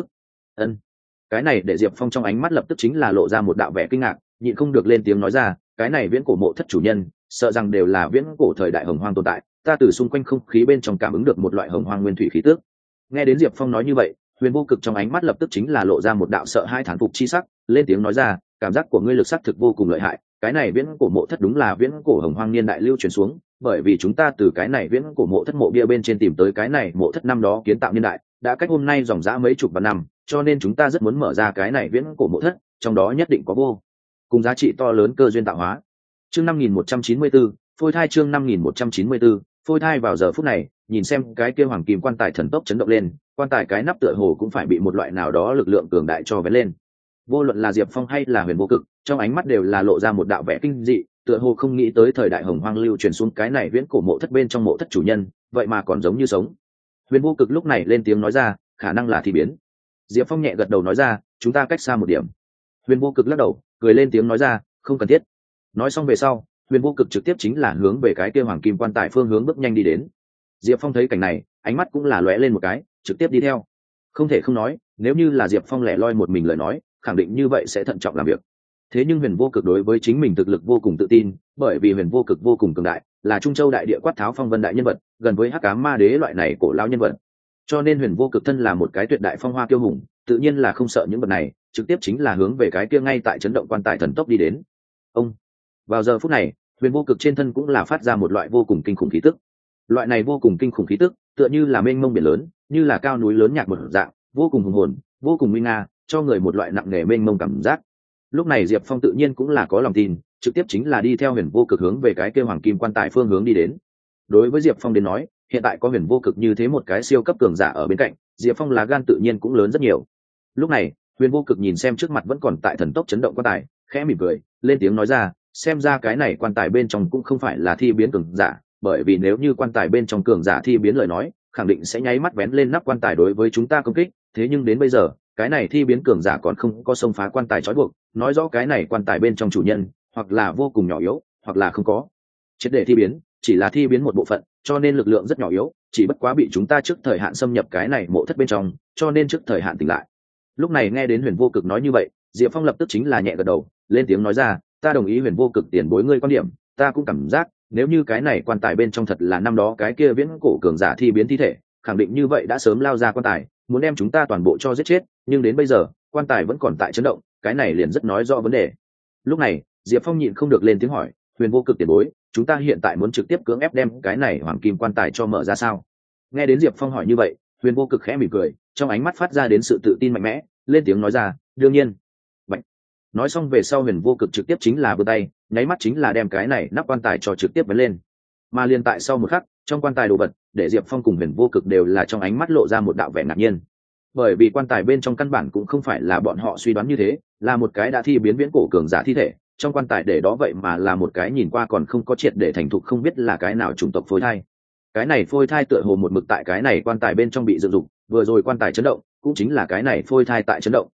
Cái này để Diệp Phong trong ánh mắt lập tức chính là lộ ra một đạo vẻ kinh ngạc, nhịn không được lên tiếng nói ra, cái này viễn cổ mộ thất chủ nhân, sợ rằng đều là viễn cổ thời đại hồng hoang tồn tại, ta từ xung quanh không khí bên trong cảm ứng được một loại hồng hoang nguyên thủy khí tức. Nghe đến Diệp Phong nói như vậy, Huyền Vô Cực trong ánh mắt lập tức chính là lộ ra một đạo sợ hai thán phục chi sắc, lên tiếng nói ra, cảm giác của ngươi lực sắc thực vô cùng lợi hại, cái này viễn cổ mộ thất đúng là viễn cổ hồng hoang niên đại lưu truyền xuống, bởi vì chúng ta từ cái này viễn cổ mộ thất mộ bia bên trên tìm tới cái này mộ thất năm đó kiến tạo niên đại, đã cách hôm nay dòng dã mấy chục vạn năm, cho nên chúng ta rất muốn mở ra cái này viễn cổ mộ thất, trong đó nhất định có vô cùng giá trị to lớn cơ duyên tạo hóa. Chương 5194, phôi thai chương 5194, phôi thai vào giờ phút này, nhìn xem cái kia hoàng kim quan tài thần tốc chấn động lên, quan tài cái nắp tựa hồ cũng phải bị một loại nào đó lực lượng cường đại cho vén lên. Vô luận là Diệp Phong hay là Huyền Vô Cực, trong ánh mắt đều là lộ ra một đạo vẻ kinh dị, tựa hồ không nghĩ tới thời đại hồng hoang lưu truyền xuống cái này viễn cổ mộ thất bên trong mộ thất chủ nhân, vậy mà còn giống như sống. Huyền Vô Cực lúc này lên tiếng nói ra, khả năng là thi biến. Diệp Phong nhẹ gật đầu nói ra, chúng ta cách xa một điểm. Huyền Vô Cực lắc đầu, cười lên tiếng nói ra, không cần thiết. Nói xong về sau, Huyền Vô Cực trực tiếp chính là hướng về cái kia hoàng kim quan tài phương hướng bước nhanh đi đến. Diệp Phong thấy cảnh này, ánh mắt cũng là lóe lên một cái, trực tiếp đi theo. Không thể không nói, nếu như là Diệp Phong lẻ loi một mình lời nói, khẳng định như vậy sẽ thận trọng làm việc. Thế nhưng Huyền Vô Cực đối với chính mình thực lực vô cùng tự tin, bởi vì Huyền Vô Cực vô cùng cường đại, là Trung Châu đại địa quát tháo phong vân đại nhân vật, gần với Hắc Ám Ma Đế loại này cổ lão nhân vật. Cho nên Huyền Vô Cực thân là một cái tuyệt đại phong hoa kiêu hùng, tự nhiên là không sợ những vật này, trực tiếp chính là hướng về cái kia ngay tại chấn động quan tài thần tốc đi đến. Ông vào giờ phút này, Huyền Vô Cực trên thân cũng là phát ra một loại vô cùng kinh khủng khí tức. Loại này vô cùng kinh khủng khí tức, tựa như là mênh mông biển lớn, như là cao núi lớn nhạc một dạng, vô cùng hùng hồn, vô cùng uy nga, cho người một loại nặng nề mênh mông cảm giác. Lúc này Diệp Phong tự nhiên cũng là có lòng tin, trực tiếp chính là đi theo Huyền Vô Cực hướng về cái kia hoàng kim quan tài phương hướng đi đến. Đối với Diệp Phong đến nói, hiện tại có Huyền Vô Cực như thế một cái siêu cấp cường giả ở bên cạnh, Diệp Phong lá gan tự nhiên cũng lớn rất nhiều. Lúc này, Huyền Vô Cực nhìn xem trước mặt vẫn còn tại thần tốc chấn động quan tài, khẽ mỉm cười, lên tiếng nói ra, xem ra cái này quan tài bên trong cũng không phải là thi biến cường giả, bởi vì nếu như quan tài bên trong cường giả thi biến lời nói, khẳng định sẽ nháy mắt vén lên nắp quan tài đối với chúng ta công kích, thế nhưng đến bây giờ, cái này thi biến cường giả còn không có xông phá quan tài trói buộc, nói rõ cái này quan tài bên trong chủ nhân, hoặc là vô cùng nhỏ yếu, hoặc là không có triệt để thi biến, chỉ là thi biến một bộ phận, cho nên lực lượng rất nhỏ yếu, chỉ bất quá bị chúng ta trước thời hạn xâm nhập cái này mộ thất bên trong, cho nên trước thời hạn tỉnh lại. Lúc này nghe đến Huyền Vô Cực nói như vậy, Diệp Phong lập tức chính là nhẹ gật đầu, lên tiếng nói ra, ta đồng ý Huyền Vô Cực tiền bối ngươi quan điểm, ta cũng cảm giác nếu như cái này quan tài bên trong thật là năm đó cái kia viễn cổ cường giả thi biến thi thể, khẳng định như vậy đã sớm lao ra quan tài, muốn đem chúng ta toàn bộ cho giết chết, nhưng đến bây giờ quan tài vẫn còn tại chấn động, cái này liền rất nói rõ vấn đề. Lúc này Diệp Phong nhịn không được lên tiếng hỏi, Huyền Vô Cực tiền bối, chúng ta hiện tại muốn trực tiếp cưỡng ép đem cái này hoàng kim quan tài cho mở ra sao? Nghe đến Diệp Phong hỏi như vậy, Huyền Vô Cực khẽ mỉm cười, trong ánh mắt phát ra đến sự tự tin mạnh mẽ, lên tiếng nói ra, đương nhiên. Bạch. Nói xong về sau Huyền Vô Cực trực tiếp chính là vươn tay, nháy mắt chính là đem cái này nắp quan tài cho trực tiếp vén lên. Mà liền tại sau một khắc, trong quan tài đồ vật, để Diệp Phong cùng Huyền Vô Cực đều là trong ánh mắt lộ ra một đạo vẻ ngạc nhiên. Bởi vì quan tài bên trong căn bản cũng không phải là bọn họ suy đoán như thế, là một cái đã thi biến viễn cổ cường giả thi thể, trong quan tài để đó vậy mà là một cái nhìn qua còn không có triệt để thành thục không biết là cái nào chủng tộc phôi thai. Cái này phôi thai tựa hồ một mực tại cái này quan tài bên trong bị dựng dục, vừa rồi quan tài chấn động, cũng chính là cái này phôi thai tại chấn động.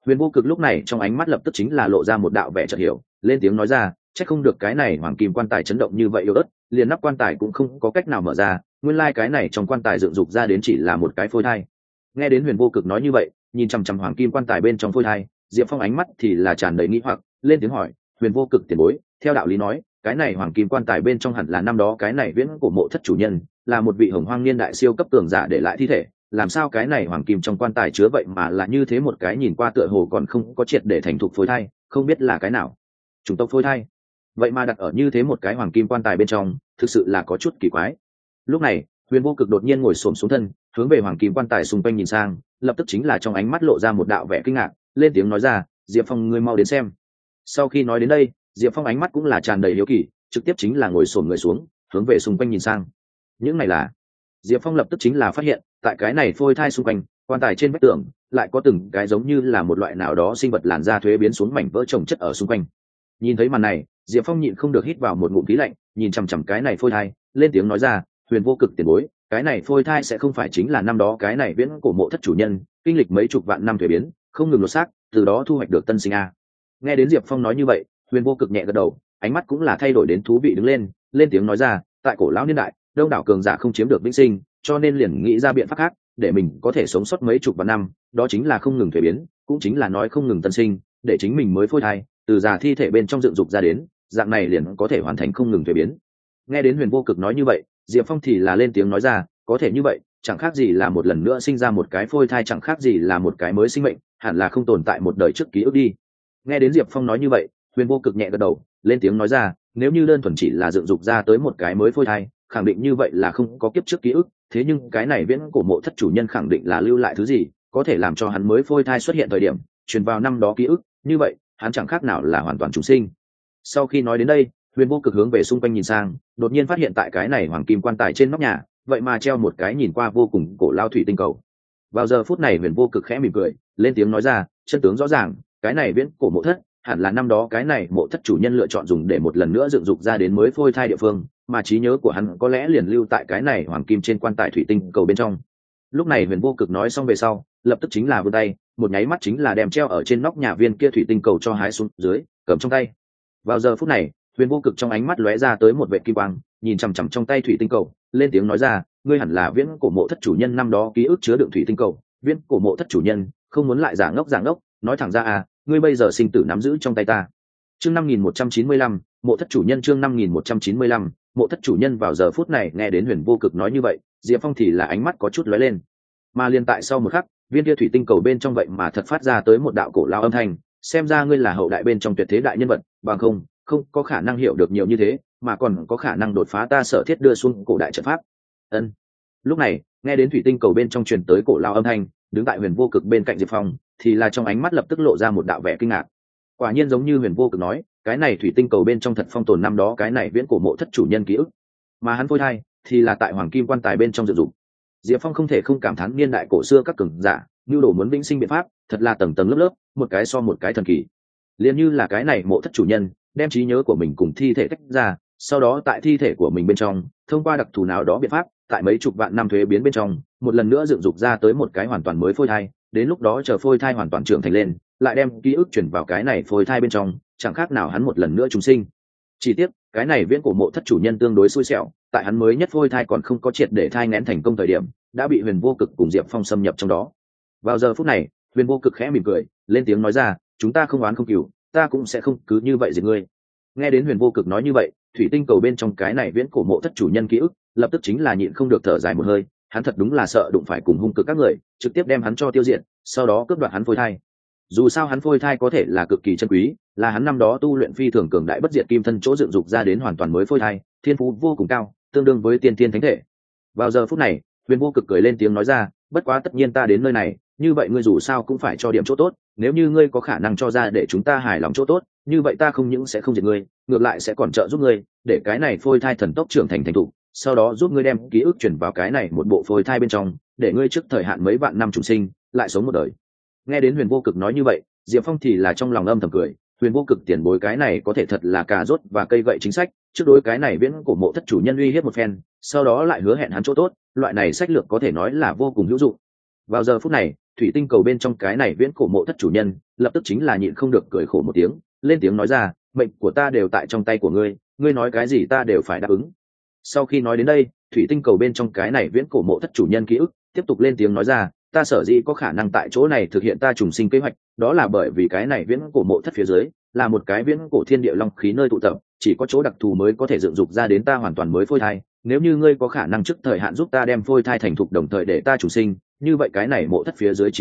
Huyền Vô Cực lúc này trong ánh mắt lập tức chính là lộ ra một đạo vẻ chợt hiểu, lên tiếng nói ra, chắc không được cái này hoàng kim quan tài chấn động như vậy yếu ớt, liền nắp quan tài cũng không có cách nào mở ra, nguyên lai cái này trong quan tài dựng dục ra đến chỉ là một cái phôi thai. Nghe đến Huyền Vô Cực nói như vậy, nhìn chằm chằm hoàng kim quan tài bên trong phôi thai, Diệp Phong ánh mắt thì là tràn đầy nghi hoặc, lên tiếng hỏi, Huyền Vô Cực tiền bối, theo đạo lý nói, cái này hoàng kim quan tài bên trong hẳn là năm đó cái này viễn cổ mộ thất chủ nhân, là một vị hồng hoang niên đại siêu cấp cường giả để lại thi thể, làm sao cái này hoàng kim trong quan tài chứa vậy mà là như thế một cái nhìn qua tựa hồ còn không có triệt để thành thục phôi thai, không biết là cái nào chủng tộc phôi thai, vậy mà đặt ở như thế một cái hoàng kim quan tài bên trong, thực sự là có chút kỳ quái. Lúc này Huyền Vô Cực đột nhiên ngồi xổm xuống thân, hướng về hoàng kim quan tài xung quanh nhìn sang, lập tức chính là trong ánh mắt lộ ra một đạo vẻ kinh ngạc, lên tiếng nói ra, Diệp Phong ngươi mau đến xem. Sau khi nói đến đây, Diệp Phong ánh mắt cũng là tràn đầy hiếu kỳ, trực tiếp chính là ngồi xổm người xuống, hướng về xung quanh nhìn sang. Những này là, Diệp Phong lập tức chính là phát hiện, tại cái này phôi thai xung quanh, quan tài trên vách tường lại có từng cái giống như là một loại nào đó sinh vật làn da thuế biến xuống mảnh vỡ chồng chất ở xung quanh. Nhìn thấy màn này, Diệp Phong nhịn không được hít vào một ngụm khí lạnh, nhìn chằm chằm cái này phôi thai, lên tiếng nói ra, Huyền Vô Cực tiền bối, cái này phôi thai sẽ không phải chính là năm đó cái này viễn cổ mộ thất chủ nhân, kinh lịch mấy chục vạn năm thuế biến, không ngừng lột xác, từ đó thu hoạch được tân sinh a. Nghe đến Diệp Phong nói như vậy, Huyền Vô Cực nhẹ gật đầu, ánh mắt cũng là thay đổi đến thú vị đứng lên, lên tiếng nói ra, tại cổ lão niên đại, đông đảo cường giả không chiếm được vĩnh sinh, cho nên liền nghĩ ra biện pháp khác để mình có thể sống sót mấy chục vạn năm, đó chính là không ngừng thuế biến, cũng chính là nói không ngừng tân sinh, để chính mình mới phôi thai từ già thi thể bên trong dựng dục ra đến, dạng này liền có thể hoàn thành không ngừng thuế biến. Nghe đến Huyền Vô Cực nói như vậy, Diệp Phong thì là lên tiếng nói ra, có thể như vậy, chẳng khác gì là một lần nữa sinh ra một cái phôi thai, chẳng khác gì là một cái mới sinh mệnh, hẳn là không tồn tại một đời trước ký ức đi. Nghe đến Diệp Phong nói như vậy, Huyền Vô Cực nhẹ gật đầu, lên tiếng nói ra, nếu như đơn thuần chỉ là dựng dục ra tới một cái mới phôi thai, khẳng định như vậy là không có kiếp trước ký ức, thế nhưng cái này viễn cổ mộ thất chủ nhân khẳng định là lưu lại thứ gì có thể làm cho hắn mới phôi thai xuất hiện thời điểm truyền vào năm đó ký ức, như vậy hắn chẳng khác nào là hoàn toàn chúng sinh. Sau khi nói đến đây, Huyền Vô Cực hướng về xung quanh nhìn sang, đột nhiên phát hiện tại cái này hoàng kim quan tài trên nóc nhà vậy mà treo một cái nhìn qua vô cùng cổ lao thủy tinh cầu. Vào giờ phút này Huyền Vô Cực khẽ mỉm cười, lên tiếng nói ra, chân tướng rõ ràng, cái này viễn cổ mộ thất hẳn là năm đó cái này mộ thất chủ nhân lựa chọn dùng để một lần nữa dựng dục ra đến mới phôi thai địa phương, mà trí nhớ của hắn có lẽ liền lưu tại cái này hoàng kim trên quan tài thủy tinh cầu bên trong. Lúc này Huyền Vô Cực nói xong về sau, lập tức chính là vươn tay, một nháy mắt chính là đem treo ở trên nóc nhà viên kia thủy tinh cầu cho hái xuống dưới, cầm trong tay. Vào giờ phút này, Huyền Vô Cực trong ánh mắt lóe ra tới một vệt kim quang, nhìn chằm chằm trong tay thủy tinh cầu, lên tiếng nói ra, ngươi hẳn là viễn cổ mộ thất chủ nhân năm đó ký ức chứa đựng thủy tinh cầu, viễn cổ mộ thất chủ nhân, không muốn lại giả ngốc, nói thẳng ra à, ngươi bây giờ sinh tử nắm giữ trong tay ta. Chương 5195, mộ thất chủ nhân, chương 5195, mộ thất chủ nhân. Vào giờ phút này nghe đến Huyền Vô Cực nói như vậy, Diệp Phong thì là ánh mắt có chút lóe lên. Mà liền tại sau một khắc, viên kia thủy tinh cầu bên trong vậy mà thật phát ra tới một đạo cổ lao âm thanh, xem ra ngươi là hậu đại bên trong tuyệt thế đại nhân vật, bằng không có khả năng hiểu được nhiều như thế, mà còn có khả năng đột phá ta sở thiết đưa xuống cổ đại trận pháp. Ân. Lúc này, nghe đến thủy tinh cầu bên trong truyền tới cổ lao âm thanh, đứng tại Huyền Vô Cực bên cạnh Diệp Phong thì là trong ánh mắt lập tức lộ ra một đạo vẻ kinh ngạc. Quả nhiên giống như Huyền Vô Cực nói, cái này thủy tinh cầu bên trong thật phong tồn năm đó cái này viễn cổ mộ thất chủ nhân ký ức, mà hắn phôi thai thì là tại hoàng kim quan tài bên trong dự dụng. Diệp Phong không thể không cảm thán niên đại cổ xưa các cường giả nhu đồ muốn vĩnh sinh biện pháp thật là tầng tầng lớp lớp, một cái so một cái thần kỳ. Liên như là cái này mộ thất chủ nhân đem trí nhớ của mình cùng thi thể tách ra, sau đó tại thi thể của mình bên trong thông qua đặc thù nào đó biện pháp, tại mấy chục vạn năm thuế biến bên trong một lần nữa dựng dục ra tới một cái hoàn toàn mới phôi thai, đến lúc đó chờ phôi thai hoàn toàn trưởng thành lên, lại đem ký ức chuyển vào cái này phôi thai bên trong, chẳng khác nào hắn một lần nữa trùng sinh. Chỉ tiếc cái này viễn cổ mộ thất chủ nhân tương đối xui xẻo, tại hắn mới nhất phôi thai còn không có triệt để thai nghén thành công thời điểm, đã bị Huyền Vô Cực cùng Diệp Phong xâm nhập trong đó. Vào giờ phút này, Huyền Vô Cực khẽ mỉm cười, lên tiếng nói ra, chúng ta không oán không cừu, ta cũng sẽ không cứ như vậy giết ngươi. Nghe đến Huyền Vô Cực nói như vậy, thủy tinh cầu bên trong cái này viễn cổ mộ thất chủ nhân ký ức lập tức chính là nhịn không được thở dài một hơi, hắn thật đúng là sợ đụng phải cùng hung cực các người, trực tiếp đem hắn cho tiêu diệt, sau đó cướp đoạt hắn phôi thai. Dù sao hắn phôi thai có thể là cực kỳ chân quý, là hắn năm đó tu luyện phi thường cường đại bất diệt kim thân chỗ dựng dục ra đến hoàn toàn mới phôi thai, thiên phú vô cùng cao, tương đương với tiên thiên thánh thể. Vào giờ phút này, Huyền Vô Cực cười lên tiếng nói ra, bất quá tất nhiên ta đến nơi này, như vậy ngươi dù sao cũng phải cho điểm chỗ tốt, nếu như ngươi có khả năng cho ra để chúng ta hài lòng chỗ tốt, như vậy ta không những sẽ không diệt ngươi, ngược lại sẽ còn trợ giúp ngươi, để cái này phôi thai thần tốc trưởng thành thành thục, sau đó giúp ngươi đem ký ức chuyển vào cái này một bộ phôi thai bên trong, để ngươi trước thời hạn mấy vạn năm trùng sinh, lại sống một đời. Nghe đến Huyền Vô Cực nói như vậy, Diệp Phong thì là trong lòng âm thầm cười, Huyền Vô Cực tiền bối cái này có thể thật là cà rốt và cây gậy chính sách, trước đối cái này viễn cổ mộ thất chủ nhân uy hiếp một phen, sau đó lại hứa hẹn hắn chỗ tốt, loại này sách lược có thể nói là vô cùng hữu dụng. Vào giờ phút này, thủy tinh cầu bên trong cái này viễn cổ mộ thất chủ nhân lập tức chính là nhịn không được cười khổ một tiếng, lên tiếng nói ra, mệnh của ta đều tại trong tay của ngươi, ngươi nói cái gì ta đều phải đáp ứng. Sau khi nói đến đây, thủy tinh cầu bên trong cái này viễn cổ mộ thất chủ nhân ký ức tiếp tục lên tiếng nói ra, ta sở dĩ có khả năng tại chỗ này thực hiện ta trùng sinh kế hoạch, đó là bởi vì cái này viễn cổ mộ thất phía dưới là một cái viễn cổ thiên địa long khí nơi tụ tập, chỉ có chỗ đặc thù mới có thể dựng dục ra đến ta hoàn toàn mới phôi thai. Nếu như ngươi có khả năng trước thời hạn giúp ta đem phôi thai thành thục đồng thời để ta trùng sinh, như vậy cái này mộ thất phía dưới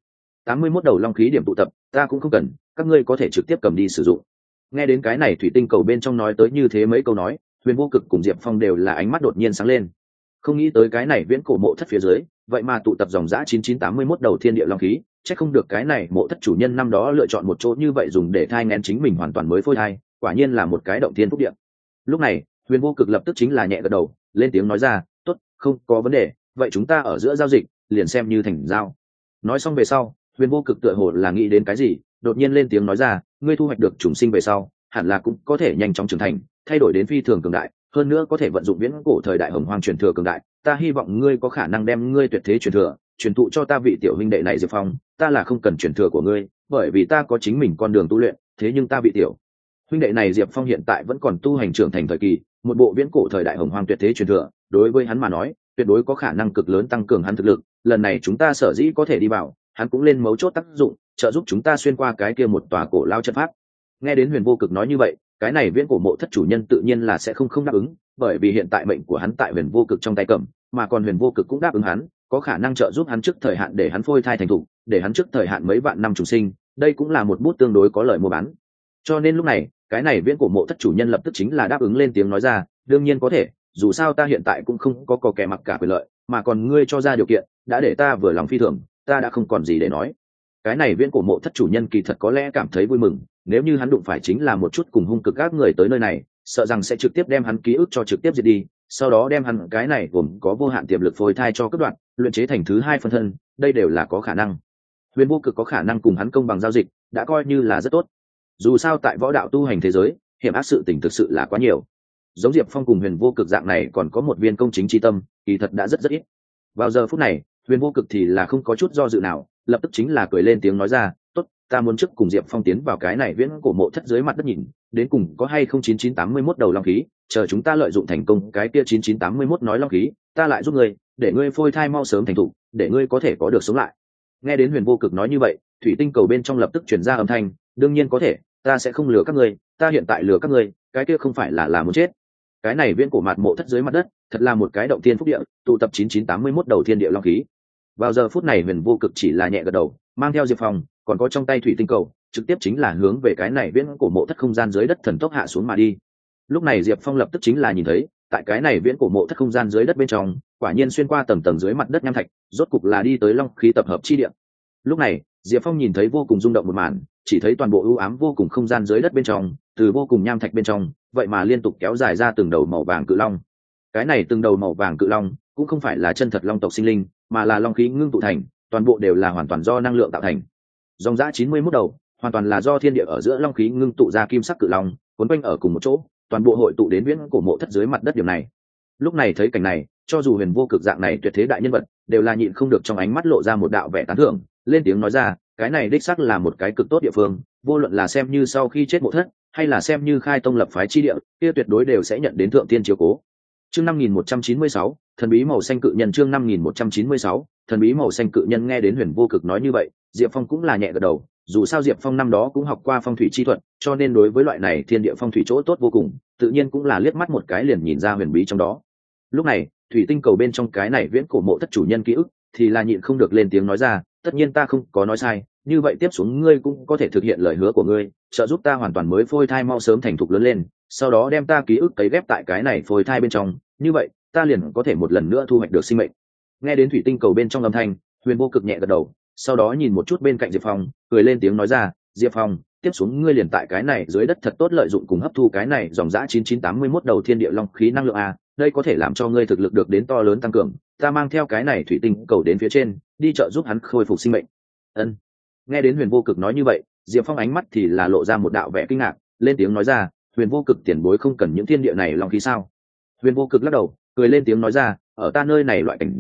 9981 đầu long khí điểm tụ tập ta cũng không cần, các ngươi có thể trực tiếp cầm đi sử dụng. Nghe đến cái này thủy tinh cầu bên trong nói tới như thế mấy câu nói, Huyền Vô Cực cùng Diệp Phong đều là ánh mắt đột nhiên sáng lên. Không nghĩ tới cái này viễn cổ mộ thất phía dưới vậy mà tụ tập dòng dã 9981 đầu thiên địa long khí, chắc không được cái này mộ thất chủ nhân năm đó lựa chọn một chỗ như vậy dùng để thai nghén chính mình hoàn toàn mới phôi thai, quả nhiên là một cái động thiên phúc địa. Lúc này Huyền Vô Cực lập tức chính là nhẹ gật đầu, lên tiếng nói ra, tốt, không có vấn đề, vậy chúng ta ở giữa giao dịch liền xem như thành giao. Nói xong về sau, Huyền Vô Cực tựa hồ là nghĩ đến cái gì, đột nhiên lên tiếng nói ra, ngươi thu hoạch được chủng sinh về sau hẳn là cũng có thể nhanh chóng trưởng thành, thay đổi đến phi thường cường đại, hơn nữa có thể vận dụng viễn cổ thời đại hồng hoang truyền thừa cường đại. Ta hy vọng ngươi có khả năng đem ngươi tuyệt thế truyền thừa truyền thụ cho ta vị tiểu huynh đệ này Diệp Phong. Ta là không cần truyền thừa của ngươi, bởi vì ta có chính mình con đường tu luyện, thế nhưng ta vị tiểu huynh đệ này Diệp Phong hiện tại vẫn còn tu hành trưởng thành thời kỳ, một bộ viễn cổ thời đại hồng hoang tuyệt thế truyền thừa đối với hắn mà nói tuyệt đối có khả năng cực lớn tăng cường hắn thực lực. Lần này chúng ta sở dĩ có thể đi vào, hắn cũng lên mấu chốt tác dụng, trợ giúp chúng ta xuyên qua cái kia một tòa cổ lao trận pháp. Nghe đến Huyền Vô Cực nói như vậy, cái này viễn cổ mộ thất chủ nhân tự nhiên là sẽ không đáp ứng, bởi vì hiện tại mệnh của hắn tại Huyền Vô Cực trong tay cầm, mà còn Huyền Vô Cực cũng đáp ứng hắn có khả năng trợ giúp hắn trước thời hạn để hắn phôi thai thành thục, để hắn trước thời hạn mấy vạn năm trùng sinh, đây cũng là một bút tương đối có lợi mua bán. Cho nên lúc này cái này viễn cổ mộ thất chủ nhân lập tức chính là đáp ứng, lên tiếng nói ra, đương nhiên có thể, dù sao ta hiện tại cũng không có kẻ mặc cả quyền lợi, mà còn ngươi cho ra điều kiện đã để ta vừa lòng phi thường, ta đã không còn gì để nói. Cái này viễn cổ mộ thất chủ nhân kỳ thật có lẽ cảm thấy vui mừng, nếu như hắn đụng phải chính là một chút cùng hung cực các người tới nơi này, sợ rằng sẽ trực tiếp đem hắn ký ức cho trực tiếp diệt đi, sau đó đem hắn cái này gồm có vô hạn tiềm lực phôi thai cho cướp đoạt, luyện chế thành thứ hai phân thân, đây đều là có khả năng. Huyền Vô Cực có khả năng cùng hắn công bằng giao dịch đã coi như là rất tốt. Dù sao tại võ đạo tu hành thế giới, hiểm ác sự tình thực sự là quá nhiều, giống Diệp Phong cùng Huyền Vô Cực dạng này còn có một viên công chính chi tâm kỳ thật đã rất ít. Vào giờ phút này Huyền Vô Cực thì là không có chút do dự nào, lập tức chính là cười lên tiếng nói ra, tốt, ta muốn trước cùng Diệp Phong tiến vào cái này viễn cổ mộ thất dưới mặt đất nhìn, đến cùng có hay không 9981 đầu long khí, chờ chúng ta lợi dụng thành công cái kia 9981 nói long khí, ta lại giúp ngươi, để ngươi phôi thai mau sớm thành thục, để ngươi có thể có được sống lại. Nghe đến Huyền Vô Cực nói như vậy, thủy tinh cầu bên trong lập tức truyền ra âm thanh, đương nhiên có thể, ta sẽ không lừa các ngươi, ta hiện tại lừa các ngươi, cái kia không phải là muốn chết. Cái này viễn cổ mạt mộ thất dưới mặt đất thật là một cái động thiên phúc địa, tụ tập 9981 đầu thiên địa long khí. Vào giờ phút này Huyền Vô Cực chỉ là nhẹ gật đầu, mang theo Diệp Phong còn có trong tay thủy tinh cầu trực tiếp chính là hướng về cái này viễn cổ mộ thất không gian dưới đất thần tốc hạ xuống mà đi. Lúc này Diệp Phong lập tức chính là nhìn thấy tại cái này viễn cổ mộ thất không gian dưới đất bên trong, quả nhiên xuyên qua tầng tầng dưới mặt đất nham thạch, rốt cục là đi tới long khí tập hợp chi địa. Lúc này Diệp Phong nhìn thấy vô cùng rung động một màn, chỉ thấy toàn bộ ưu ám vô cùng không gian dưới đất bên trong, từ vô cùng nham thạch bên trong vậy mà liên tục kéo dài ra từng đầu màu vàng cự long. Cái này từng đầu màu vàng cự long cũng không phải là chân thật long tộc sinh linh, mà là long khí ngưng tụ thành, toàn bộ đều là hoàn toàn do năng lượng tạo thành. Dòng dã 91 đầu hoàn toàn là do thiên địa ở giữa long khí ngưng tụ ra kim sắc cự long, cuốn quanh ở cùng một chỗ, toàn bộ hội tụ đến viễn cổ mộ thất dưới mặt đất điểm này. Lúc này thấy cảnh này, cho dù Huyền Vô Cực dạng này tuyệt thế đại nhân vật đều là nhịn không được trong ánh mắt lộ ra một đạo vẻ tán thưởng, lên tiếng nói ra, cái này đích xác là một cái cực tốt địa phương, vô luận là xem như sau khi chết mộ thất hay là xem như khai tông lập phái chi địa, kia tuyệt đối đều sẽ nhận đến thượng tiên chiếu cố. Chương 5196, thần bí màu xanh cự nhân. Chương 5196, thần bí màu xanh cự nhân. Nghe đến Huyền Vô Cực nói như vậy, Diệp Phong cũng là nhẹ gật đầu, dù sao Diệp Phong năm đó cũng học qua phong thủy chi thuật, cho nên đối với loại này thiên địa phong thủy chỗ tốt vô cùng, tự nhiên cũng là liếc mắt một cái liền nhìn ra huyền bí trong đó. Lúc này thủy tinh cầu bên trong cái này viễn cổ mộ thất chủ nhân ký ức thì là nhịn không được lên tiếng nói ra, tất nhiên ta không có nói sai, như vậy tiếp xuống ngươi cũng có thể thực hiện lời hứa của ngươi, trợ giúp ta hoàn toàn mới phôi thai mau sớm thành thục lớn lên, sau đó đem ta ký ức cấy ghép tại cái này phôi thai bên trong, như vậy ta liền có thể một lần nữa thu hoạch được sinh mệnh. Nghe đến thủy tinh cầu bên trong âm thanh, Huyền Vô Cực nhẹ gật đầu, sau đó nhìn một chút bên cạnh Diệp Phong, cười lên tiếng nói ra, Diệp Phong, tiếp xuống ngươi liền tại cái này dưới đất thật tốt lợi dụng cùng hấp thu cái này dòng dã 9981 đầu thiên địa long khí năng lượng a, đây có thể làm cho ngươi thực lực được đến to lớn tăng cường, ta mang theo cái này thủy tinh cầu đến phía trên, đi trợ giúp hắn khôi phục sinh mệnh. Ân. Nghe đến Huyền Vô Cực nói như vậy, Diệp Phong ánh mắt thì là lộ ra một đạo vẻ kinh ngạc, lên tiếng nói ra, Huyền Vô Cực tiền bối không cần những thiên địa này long khí sao? Huyền Vô Cực lắc đầu, cười lên tiếng nói ra, ở ta nơi này loại cảnh giới,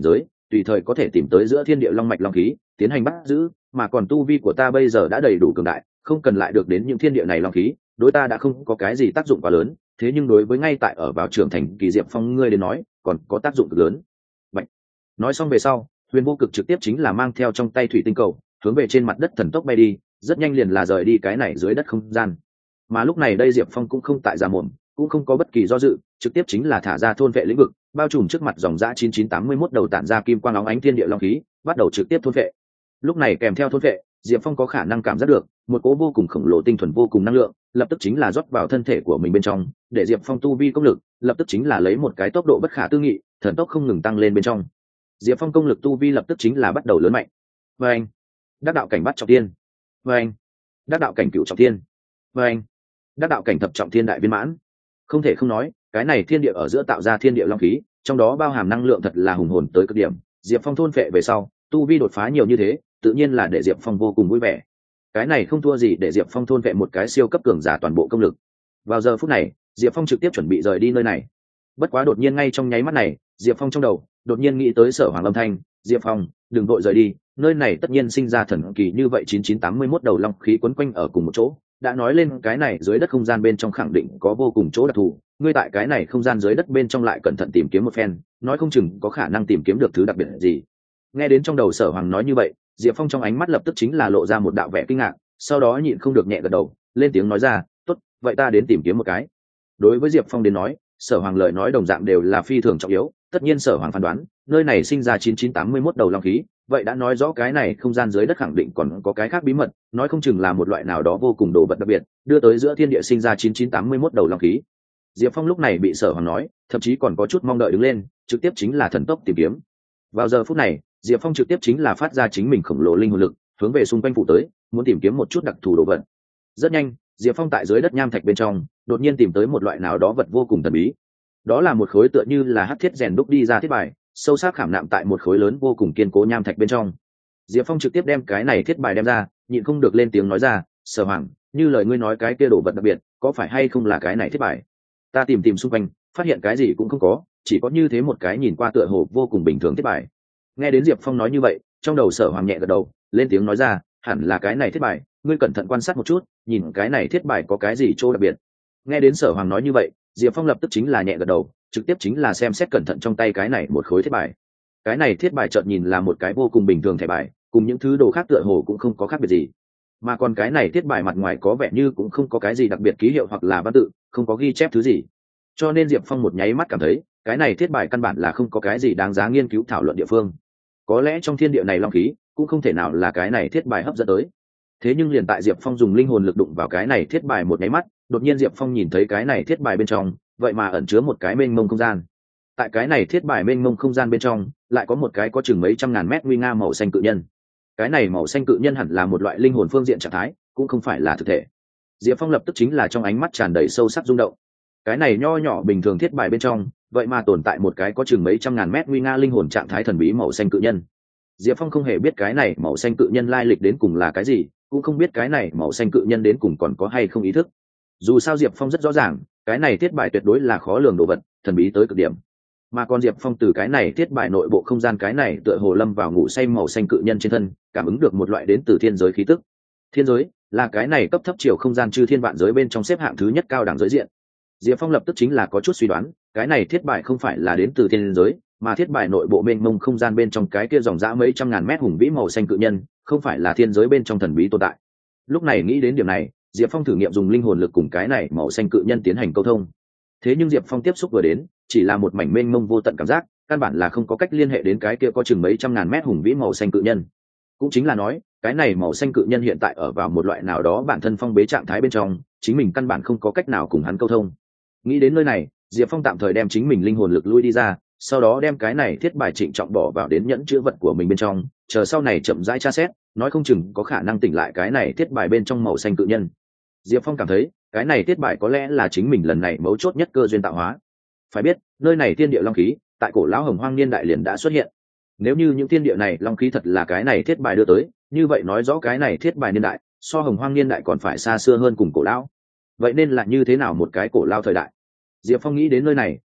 tùy thời có thể tìm tới giữa thiên địa long mạch long khí tiến hành bắt giữ, mà còn tu vi của ta bây giờ đã đầy đủ cường đại, không cần lại được đến những thiên địa này long khí, đối ta đã không có cái gì tác dụng quá lớn, thế nhưng đối với ngay tại ở vào trưởng thành kỳ Diệp Phong ngươi đến nói còn có tác dụng cực lớn. Bạch. Nói xong về sau, Huyền Vô Cực trực tiếp chính là mang theo trong tay thủy tinh cầu hướng về trên mặt đất thần tốc bay đi, rất nhanh liền là rời đi cái này dưới đất không gian. Mà lúc này đây Diệp Phong cũng không tại ra mồm, cũng không có bất kỳ do dự, trực tiếp chính là thả ra thôn vệ lĩnh vực, bao trùm trước mặt dòng dã 9981 đầu tản ra kim quang óng ánh thiên địa long khí, bắt đầu trực tiếp thôn vệ. Lúc này kèm theo thôn vệ, Diệp Phong có khả năng cảm giác được một cỗ vô cùng khổng lồ tinh thuần vô cùng năng lượng, lập tức chính là rót vào thân thể của mình bên trong, để Diệp Phong tu vi công lực lập tức chính là lấy một cái tốc độ bất khả tư nghị, thần tốc không ngừng tăng lên bên trong. Diệp Phong công lực tu vi lập tức chính là bắt đầu lớn mạnh. Và anh, đắc đạo cảnh bắt trọng thiên. Và anh, đắc đạo cảnh cửu trọng thiên. Và anh, đắc đạo cảnh thập trọng thiên đại viên mãn. Không thể không nói, cái này thiên địa ở giữa tạo ra thiên địa long khí, trong đó bao hàm năng lượng thật là hùng hồn tới cực điểm. Diệp Phong thôn phệ về sau, tu vi đột phá nhiều như thế, tự nhiên là để Diệp Phong vô cùng vui vẻ. Cái này không thua gì để Diệp Phong thôn phệ một cái siêu cấp cường giả toàn bộ công lực. Vào giờ phút này, Diệp Phong trực tiếp chuẩn bị rời đi nơi này. Bất quá đột nhiên ngay trong nháy mắt này, Diệp Phong trong đầu đột nhiên nghĩ tới Sở Hoàng âm thanh, "Diệp Phong, đừng vội rời đi, nơi này tất nhiên sinh ra thần kỳ như vậy 9981 đầu long khí quấn quanh ở cùng một chỗ, đã nói lên cái này dưới đất không gian bên trong khẳng định có vô cùng chỗ đặc thù, ngươi tại cái này không gian dưới đất bên trong lại cẩn thận tìm kiếm một phen, nói không chừng có khả năng tìm kiếm được thứ đặc biệt gì." Nghe đến trong đầu Sở Hoàng nói như vậy, Diệp Phong trong ánh mắt lập tức chính là lộ ra một đạo vẻ kinh ngạc, sau đó nhịn không được nhẹ gật đầu, lên tiếng nói ra, "Tốt, vậy ta đến tìm kiếm một cái." Đối với Diệp Phong đến nói, Sở Hoàng lời nói đồng dạng đều là phi thường trọng yếu, tất nhiên Sở Hoàng phán đoán, nơi này sinh ra 9981 đầu long khí, vậy đã nói rõ cái này không gian dưới đất khẳng định còn có cái khác bí mật, nói không chừng là một loại nào đó vô cùng đồ vật đặc biệt, đưa tới giữa thiên địa sinh ra 9981 đầu long khí. Diệp Phong lúc này bị Sở Hoàng nói, thậm chí còn có chút mong đợi đứng lên, trực tiếp chính là thần tốc tìm kiếm. Vào giờ phút này, Diệp Phong trực tiếp chính là phát ra chính mình khổng lồ linh hồn lực, hướng về xung quanh phụ tới, muốn tìm kiếm một chút đặc thù đồ vật. Rất nhanh, Diệp Phong tại dưới đất nham thạch bên trong, đột nhiên tìm tới một loại nào đó vật vô cùng thần bí. Đó là một khối tựa như là hắc thiết rèn đúc đi ra thiết bài, sâu sắc khảm nạm tại một khối lớn vô cùng kiên cố nham thạch bên trong. Diệp Phong trực tiếp đem cái này thiết bài đem ra, nhịn không được lên tiếng nói ra, "Sở Hoàng, như lời ngươi nói cái kia đồ vật đặc biệt, có phải hay không là cái này thiết bài?" Ta tìm tìm xung quanh, phát hiện cái gì cũng không có, chỉ có như thế một cái nhìn qua tựa hồ vô cùng bình thường thiết bài. Nghe đến Diệp Phong nói như vậy, trong đầu Sở Hoàng nhẹ gật đầu, lên tiếng nói ra, "Hẳn là cái này thiết bài, ngươi cẩn thận quan sát một chút, nhìn cái này thiết bài có cái gì chỗ đặc biệt." Nghe đến Sở Hoàng nói như vậy, Diệp Phong lập tức chính là nhẹ gật đầu, trực tiếp chính là xem xét cẩn thận trong tay cái này một khối thiết bài. Cái này thiết bài chợt nhìn là một cái vô cùng bình thường thẻ bài, cùng những thứ đồ khác tựa hồ cũng không có khác biệt gì. Mà còn cái này thiết bài mặt ngoài có vẻ như cũng không có cái gì đặc biệt ký hiệu hoặc là văn tự, không có ghi chép thứ gì. Cho nên Diệp Phong một nháy mắt cảm thấy, cái này thiết bài căn bản là không có cái gì đáng giá nghiên cứu thảo luận địa phương. Có lẽ trong thiên địa này long khí cũng không thể nào là cái này thiết bài hấp dẫn tới. Thế nhưng liền tại Diệp Phong dùng linh hồn lực đụng vào cái này thiết bài một nháy mắt, đột nhiên Diệp Phong nhìn thấy cái này thiết bài bên trong, vậy mà ẩn chứa một cái mênh mông không gian. Tại cái này thiết bài mênh mông không gian bên trong, lại có một cái có chừng mấy trăm ngàn mét nguy nga màu xanh cự nhân. Cái này màu xanh cự nhân hẳn là một loại linh hồn phương diện trạng thái, cũng không phải là thực thể. Diệp Phong lập tức chính là trong ánh mắt tràn đầy sâu sắc rung động. Cái này nho nhỏ bình thường thiết bài bên trong, vậy mà tồn tại một cái có chừng mấy trăm ngàn mét nguy nga linh hồn trạng thái thần bí màu xanh cự nhân. Diệp Phong không hề biết cái này màu xanh cự nhân lai lịch đến cùng là cái gì, cũng không biết cái này màu xanh cự nhân đến cùng còn có hay không ý thức. Dù sao Diệp Phong rất rõ ràng, cái này thiết bài tuyệt đối là khó lường đồ vật, thần bí tới cực điểm. Mà còn Diệp Phong từ cái này thiết bài nội bộ không gian cái này tựa hồ lâm vào ngủ say màu xanh cự nhân trên thân, cảm ứng được một loại đến từ thiên giới khí tức. Thiên giới là cái này cấp thấp chiều không gian chư thiên vạn giới bên trong xếp hạng thứ nhất cao đẳng giới diện. Diệp Phong lập tức chính là có chút suy đoán, cái này thiết bài không phải là đến từ thiên giới, mà thiết bài nội bộ mênh mông không gian bên trong cái kia dòng dã mấy trăm ngàn mét hùng vĩ màu xanh cự nhân, không phải là thiên giới bên trong thần bí tồn tại. Lúc này nghĩ đến điểm này, Diệp Phong thử nghiệm dùng linh hồn lực cùng cái này màu xanh cự nhân tiến hành câu thông. Thế nhưng Diệp Phong tiếp xúc vừa đến, chỉ là một mảnh mênh mông vô tận cảm giác, căn bản là không có cách liên hệ đến cái kia có chừng mấy trăm ngàn mét hùng vĩ màu xanh cự nhân. Cũng chính là nói, cái này màu xanh cự nhân hiện tại ở vào một loại nào đó bản thân phong bế trạng thái bên trong, chính mình căn bản không có cách nào cùng hắn câu thông. Nghĩ đến nơi này, Diệp Phong tạm thời đem chính mình linh hồn lực lui đi ra, sau đó đem cái này thiết bài trịnh trọng bỏ vào đến nhẫn chứa vật của mình bên trong, chờ sau này chậm rãi tra xét, nói không chừng có khả năng tỉnh lại cái này thiết bài bên trong màu xanh cự nhân. Diệp Phong cảm thấy, cái này thiết bài có lẽ là chính mình lần này mấu chốt nhất cơ duyên tạo hóa. Phải biết, nơi này thiên địa long khí, tại cổ lão Hồng Hoang niên đại liền đã xuất hiện. Nếu như những thiên địa này long khí thật là cái này thiết bài đưa tới, như vậy nói rõ cái này thiết bài niên đại, so Hồng Hoang niên đại còn phải xa xưa hơn cùng cổ lão. Vậy nên là như thế nào một cái cổ lão thời đại? Diệp Phong nghĩ đến nơi này,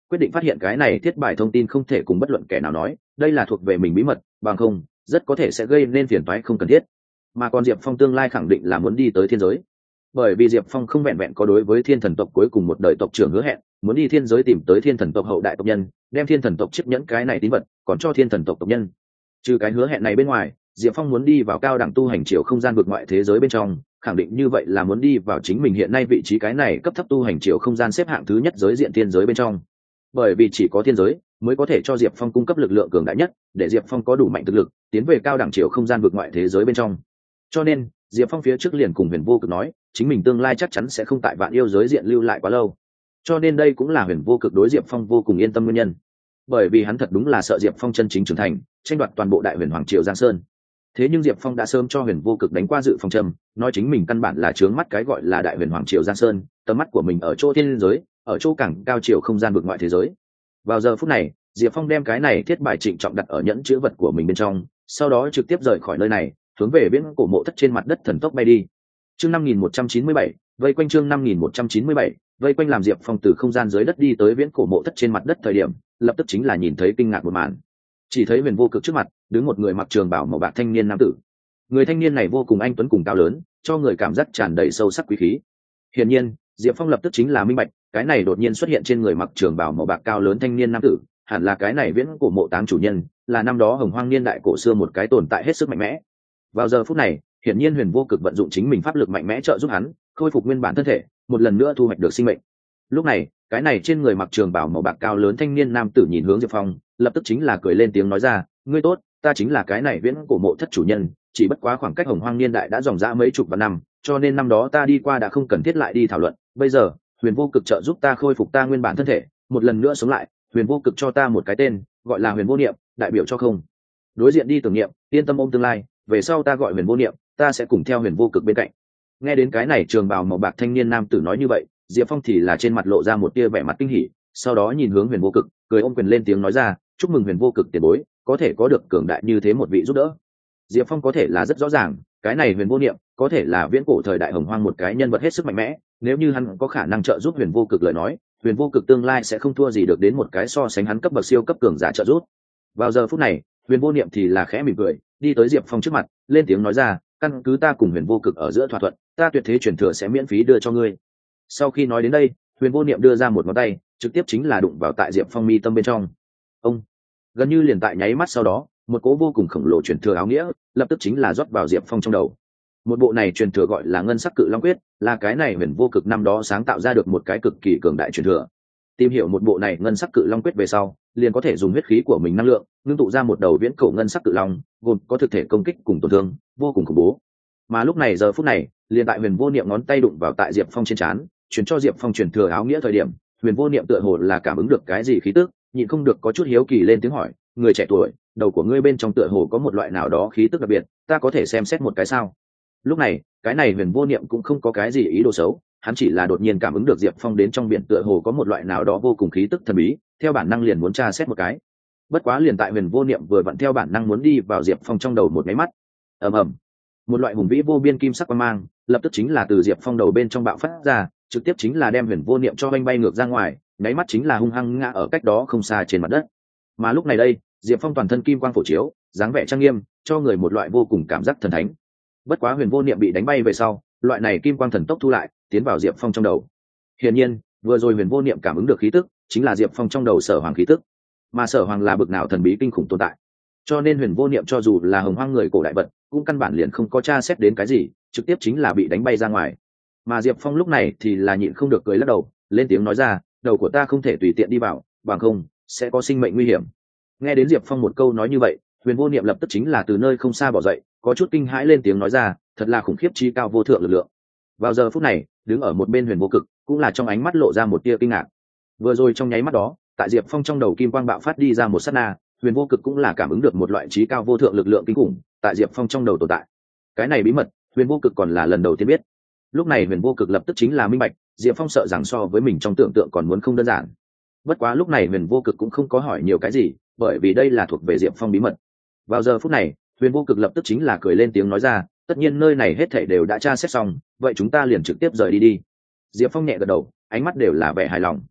quyết định phát hiện cái này thiết bài thông tin không thể cùng bất luận kẻ nào nói, đây là thuộc về mình bí mật, bằng không rất có thể sẽ gây nên phiền toái không cần thiết. Mà còn Diệp Phong tương lai khẳng định là muốn đi tới thiên giới, bởi vì Diệp Phong không vẹn vẹn có đối với thiên thần tộc cuối cùng một đời tộc trưởng hứa hẹn muốn đi thiên giới tìm tới thiên thần tộc hậu đại tộc nhân, đem thiên thần tộc chiếc nhẫn cái này tín vật còn cho thiên thần tộc tộc nhân. Trừ cái hứa hẹn này bên ngoài, Diệp Phong muốn đi vào cao đẳng tu hành chiều không gian vực ngoại thế giới bên trong, khẳng định như vậy là muốn đi vào chính mình hiện nay vị trí cái này cấp thấp tu hành chiều không gian xếp hạng thứ nhất giới diện thiên giới bên trong. Bởi vì chỉ có thiên giới mới có thể cho Diệp Phong cung cấp lực lượng cường đại nhất, để Diệp Phong có đủ mạnh thực lực tiến về cao đẳng chiều không gian vực ngoại thế giới bên trong. Cho nên Diệp Phong phía trước liền cùng Huyền Vô Cực nói, chính mình tương lai chắc chắn sẽ không tại vạn yêu giới diện lưu lại quá lâu. Cho nên đây cũng là Huyền Vô Cực đối Diệp Phong vô cùng yên tâm nguyên nhân, bởi vì hắn thật đúng là sợ Diệp Phong chân chính trưởng thành, tranh đoạt toàn bộ đại huyền hoàng triều Giang Sơn. Thế nhưng Diệp Phong đã sớm cho Huyền Vô Cực đánh qua dự phòng châm, nói chính mình căn bản là trướng mắt cái gọi là đại huyền hoàng triều Giang Sơn, tầm mắt của mình ở chỗ thiên giới, ở chỗ cảng cao chiều không gian vực ngoại thế giới. Vào giờ phút này, Diệp Phong đem cái này thiết bài trịnh trọng đặt ở nhẫn chứa vật của mình bên trong, sau đó trực tiếp rời khỏi nơi này, hướng về viễn cổ mộ thất trên mặt đất thần tốc bay đi. Chương 5197, vây quanh chương 5197, vây quanh làm Diệp Phong từ không gian dưới đất đi tới viễn cổ mộ thất trên mặt đất thời điểm, lập tức chính là nhìn thấy kinh ngạc một màn. Chỉ thấy Huyền Vô Cực trước mặt đứng một người mặc trường bào màu bạc thanh niên nam tử. Người thanh niên này vô cùng anh tuấn cùng cao lớn, cho người cảm giác tràn đầy sâu sắc quý khí. Hiển nhiên, Diệp Phong lập tức chính là minh bạch, cái này đột nhiên xuất hiện trên người mặc trường bào màu bạc cao lớn thanh niên nam tử, hẳn là cái này viễn cổ mộ táng chủ nhân, là năm đó Hồng Hoang niên đại cổ xưa một cái tồn tại hết sức mạnh mẽ. Vào giờ phút này, hiển nhiên Huyền Vô Cực vận dụng chính mình pháp lực mạnh mẽ trợ giúp hắn khôi phục nguyên bản thân thể, một lần nữa thu hoạch được sinh mệnh. Lúc này, cái này trên người mặc trường bào màu bạc cao lớn thanh niên nam tử nhìn hướng Diệp Phong, lập tức chính là cười lên tiếng nói ra, ngươi tốt, ta chính là cái này viễn cổ mộ thất chủ nhân, chỉ bất quá khoảng cách Hồng Hoang niên đại đã dòng dã mấy chục vạn năm, cho nên năm đó ta đi qua đã không cần thiết lại đi thảo luận, bây giờ Huyền Vô Cực trợ giúp ta khôi phục ta nguyên bản thân thể, một lần nữa sống lại, Huyền Vô Cực cho ta một cái tên, gọi là Huyền Vô Niệm, đại biểu cho không đối diện đi tưởng niệm, yên tâm ôm tương lai, về sau ta gọi Huyền Vô Niệm, ta sẽ cùng theo Huyền Vô Cực bên cạnh. Nghe đến cái này trường bào màu bạc thanh niên nam tử nói như vậy, Diệp Phong thì là trên mặt lộ ra một tia vẻ mặt kinh hỉ, sau đó nhìn hướng Huyền Vô Cực, cười ôm quyền lên tiếng nói ra, chúc mừng Huyền Vô Cực tiền bối, có thể có được cường đại như thế một vị giúp đỡ. Diệp Phong có thể là rất rõ ràng, cái này Huyền Vô Niệm có thể là viễn cổ thời đại Hồng Hoang một cái nhân vật hết sức mạnh mẽ, nếu như hắn có khả năng trợ giúp Huyền Vô Cực lời nói, Huyền Vô Cực tương lai sẽ không thua gì được đến một cái so sánh hắn cấp bậc siêu cấp cường giả trợ giúp. Vào giờ phút này, Huyền Vô Niệm thì là khẽ mỉm cười, đi tới Diệp Phong trước mặt, lên tiếng nói ra, căn cứ ta cùng Huyền Vô Cực ở giữa thỏa thuận, ta tuyệt thế truyền thừa sẽ miễn phí đưa cho ngươi. Sau khi nói đến đây, Huyền Vô Niệm đưa ra một ngón tay, trực tiếp chính là đụng vào tại Diệp Phong mi tâm bên trong. Ông gần như liền tại nháy mắt sau đó, một cỗ vô cùng khổng lồ truyền thừa áo nghĩa lập tức chính là rót vào Diệp Phong trong đầu. Một bộ này truyền thừa gọi là Ngân Sắc Cự Long Quyết, là cái này Huyền Vô Cực năm đó sáng tạo ra được một cái cực kỳ cường đại truyền thừa. Tìm hiểu một bộ này Ngân Sắc Cự Long Quyết về sau, liền có thể dùng huyết khí của mình năng lượng, ngưng tụ ra một đầu viễn cổ ngân sắc cự long, gồm có thực thể công kích cùng tổn thương, vô cùng khủng bố. Mà lúc này giờ phút này, liền tại Huyền Vô Niệm ngón tay đụng vào tại Diệp Phong trên trán, truyền cho Diệp Phong truyền thừa áo nghĩa thời điểm, Huyền Vô Niệm tựa hồ là cảm ứng được cái gì khí tức, nhịn không được có chút hiếu kỳ lên tiếng hỏi, người trẻ tuổi, đầu của ngươi bên trong tựa hồ có một loại nào đó khí tức đặc biệt, ta có thể xem xét một cái sao? Lúc này, cái này Huyền Vô Niệm cũng không có cái gì ý đồ xấu, hắn chỉ là đột nhiên cảm ứng được Diệp Phong đến trong biển tựa hồ có một loại nào đó vô cùng khí tức thần bí, theo bản năng liền muốn tra xét một cái. Bất quá liền tại Huyền Vô Niệm vừa vặn theo bản năng muốn đi vào Diệp Phong trong đầu một máy mắt, ầm ầm, một loại hùng vĩ vô biên kim sắc quang mang lập tức chính là từ Diệp Phong đầu bên trong bạo phát ra, trực tiếp chính là đem Huyền Vô Niệm cho bay bay ngược ra ngoài, nháy mắt chính là hung hăng ngã ở cách đó không xa trên mặt đất. Mà lúc này đây, Diệp Phong toàn thân kim quang phổ chiếu, dáng vẻ trang nghiêm, cho người một loại vô cùng cảm giác thần thánh. Bất quá Huyền Vô Niệm bị đánh bay về sau, loại này kim quang thần tốc thu lại, tiến vào Diệp Phong trong đầu. Hiển nhiên, vừa rồi Huyền Vô Niệm cảm ứng được khí tức, chính là Diệp Phong trong đầu Sở Hoàng khí tức. Mà Sở Hoàng là bực nào thần bí kinh khủng tồn tại, cho nên Huyền Vô Niệm cho dù là Hồng Hoang người cổ đại vật, cũng căn bản liền không có tra xét đến cái gì, trực tiếp chính là bị đánh bay ra ngoài. Mà Diệp Phong lúc này thì là nhịn không được cười lắc đầu, lên tiếng nói ra, đầu của ta không thể tùy tiện đi vào, bằng không sẽ có sinh mệnh nguy hiểm. Nghe đến Diệp Phong một câu nói như vậy, Huyền Vô Niệm lập tức chính là từ nơi không xa bỏ dậy, có chút kinh hãi lên tiếng nói ra, thật là khủng khiếp chi cao vô thượng lực lượng. Vào giờ phút này, đứng ở một bên Huyền Vô Cực cũng là trong ánh mắt lộ ra một tia kinh ngạc. Vừa rồi trong nháy mắt đó, tại Diệp Phong trong đầu kim quang bạo phát đi ra một sát na, Huyền Vô Cực cũng là cảm ứng được một loại trí cao vô thượng lực lượng kinh khủng tại Diệp Phong trong đầu tồn tại. Cái này bí mật, Huyền Vô Cực còn là lần đầu tiên biết. Lúc này Huyền Vô Cực lập tức chính là minh bạch, Diệp Phong sợ rằng so với mình trong tưởng tượng còn muốn không đơn giản. Bất quá lúc này Huyền Vô Cực cũng không có hỏi nhiều cái gì, bởi vì đây là thuộc về Diệp Phong bí mật. Vào giờ phút này, Huyền Vô Cực lập tức chính là cười lên tiếng nói ra, tất nhiên nơi này hết thảy đều đã tra xét xong, vậy chúng ta liền trực tiếp rời đi đi. Diệp Phong nhẹ gật đầu, ánh mắt đều là vẻ hài lòng.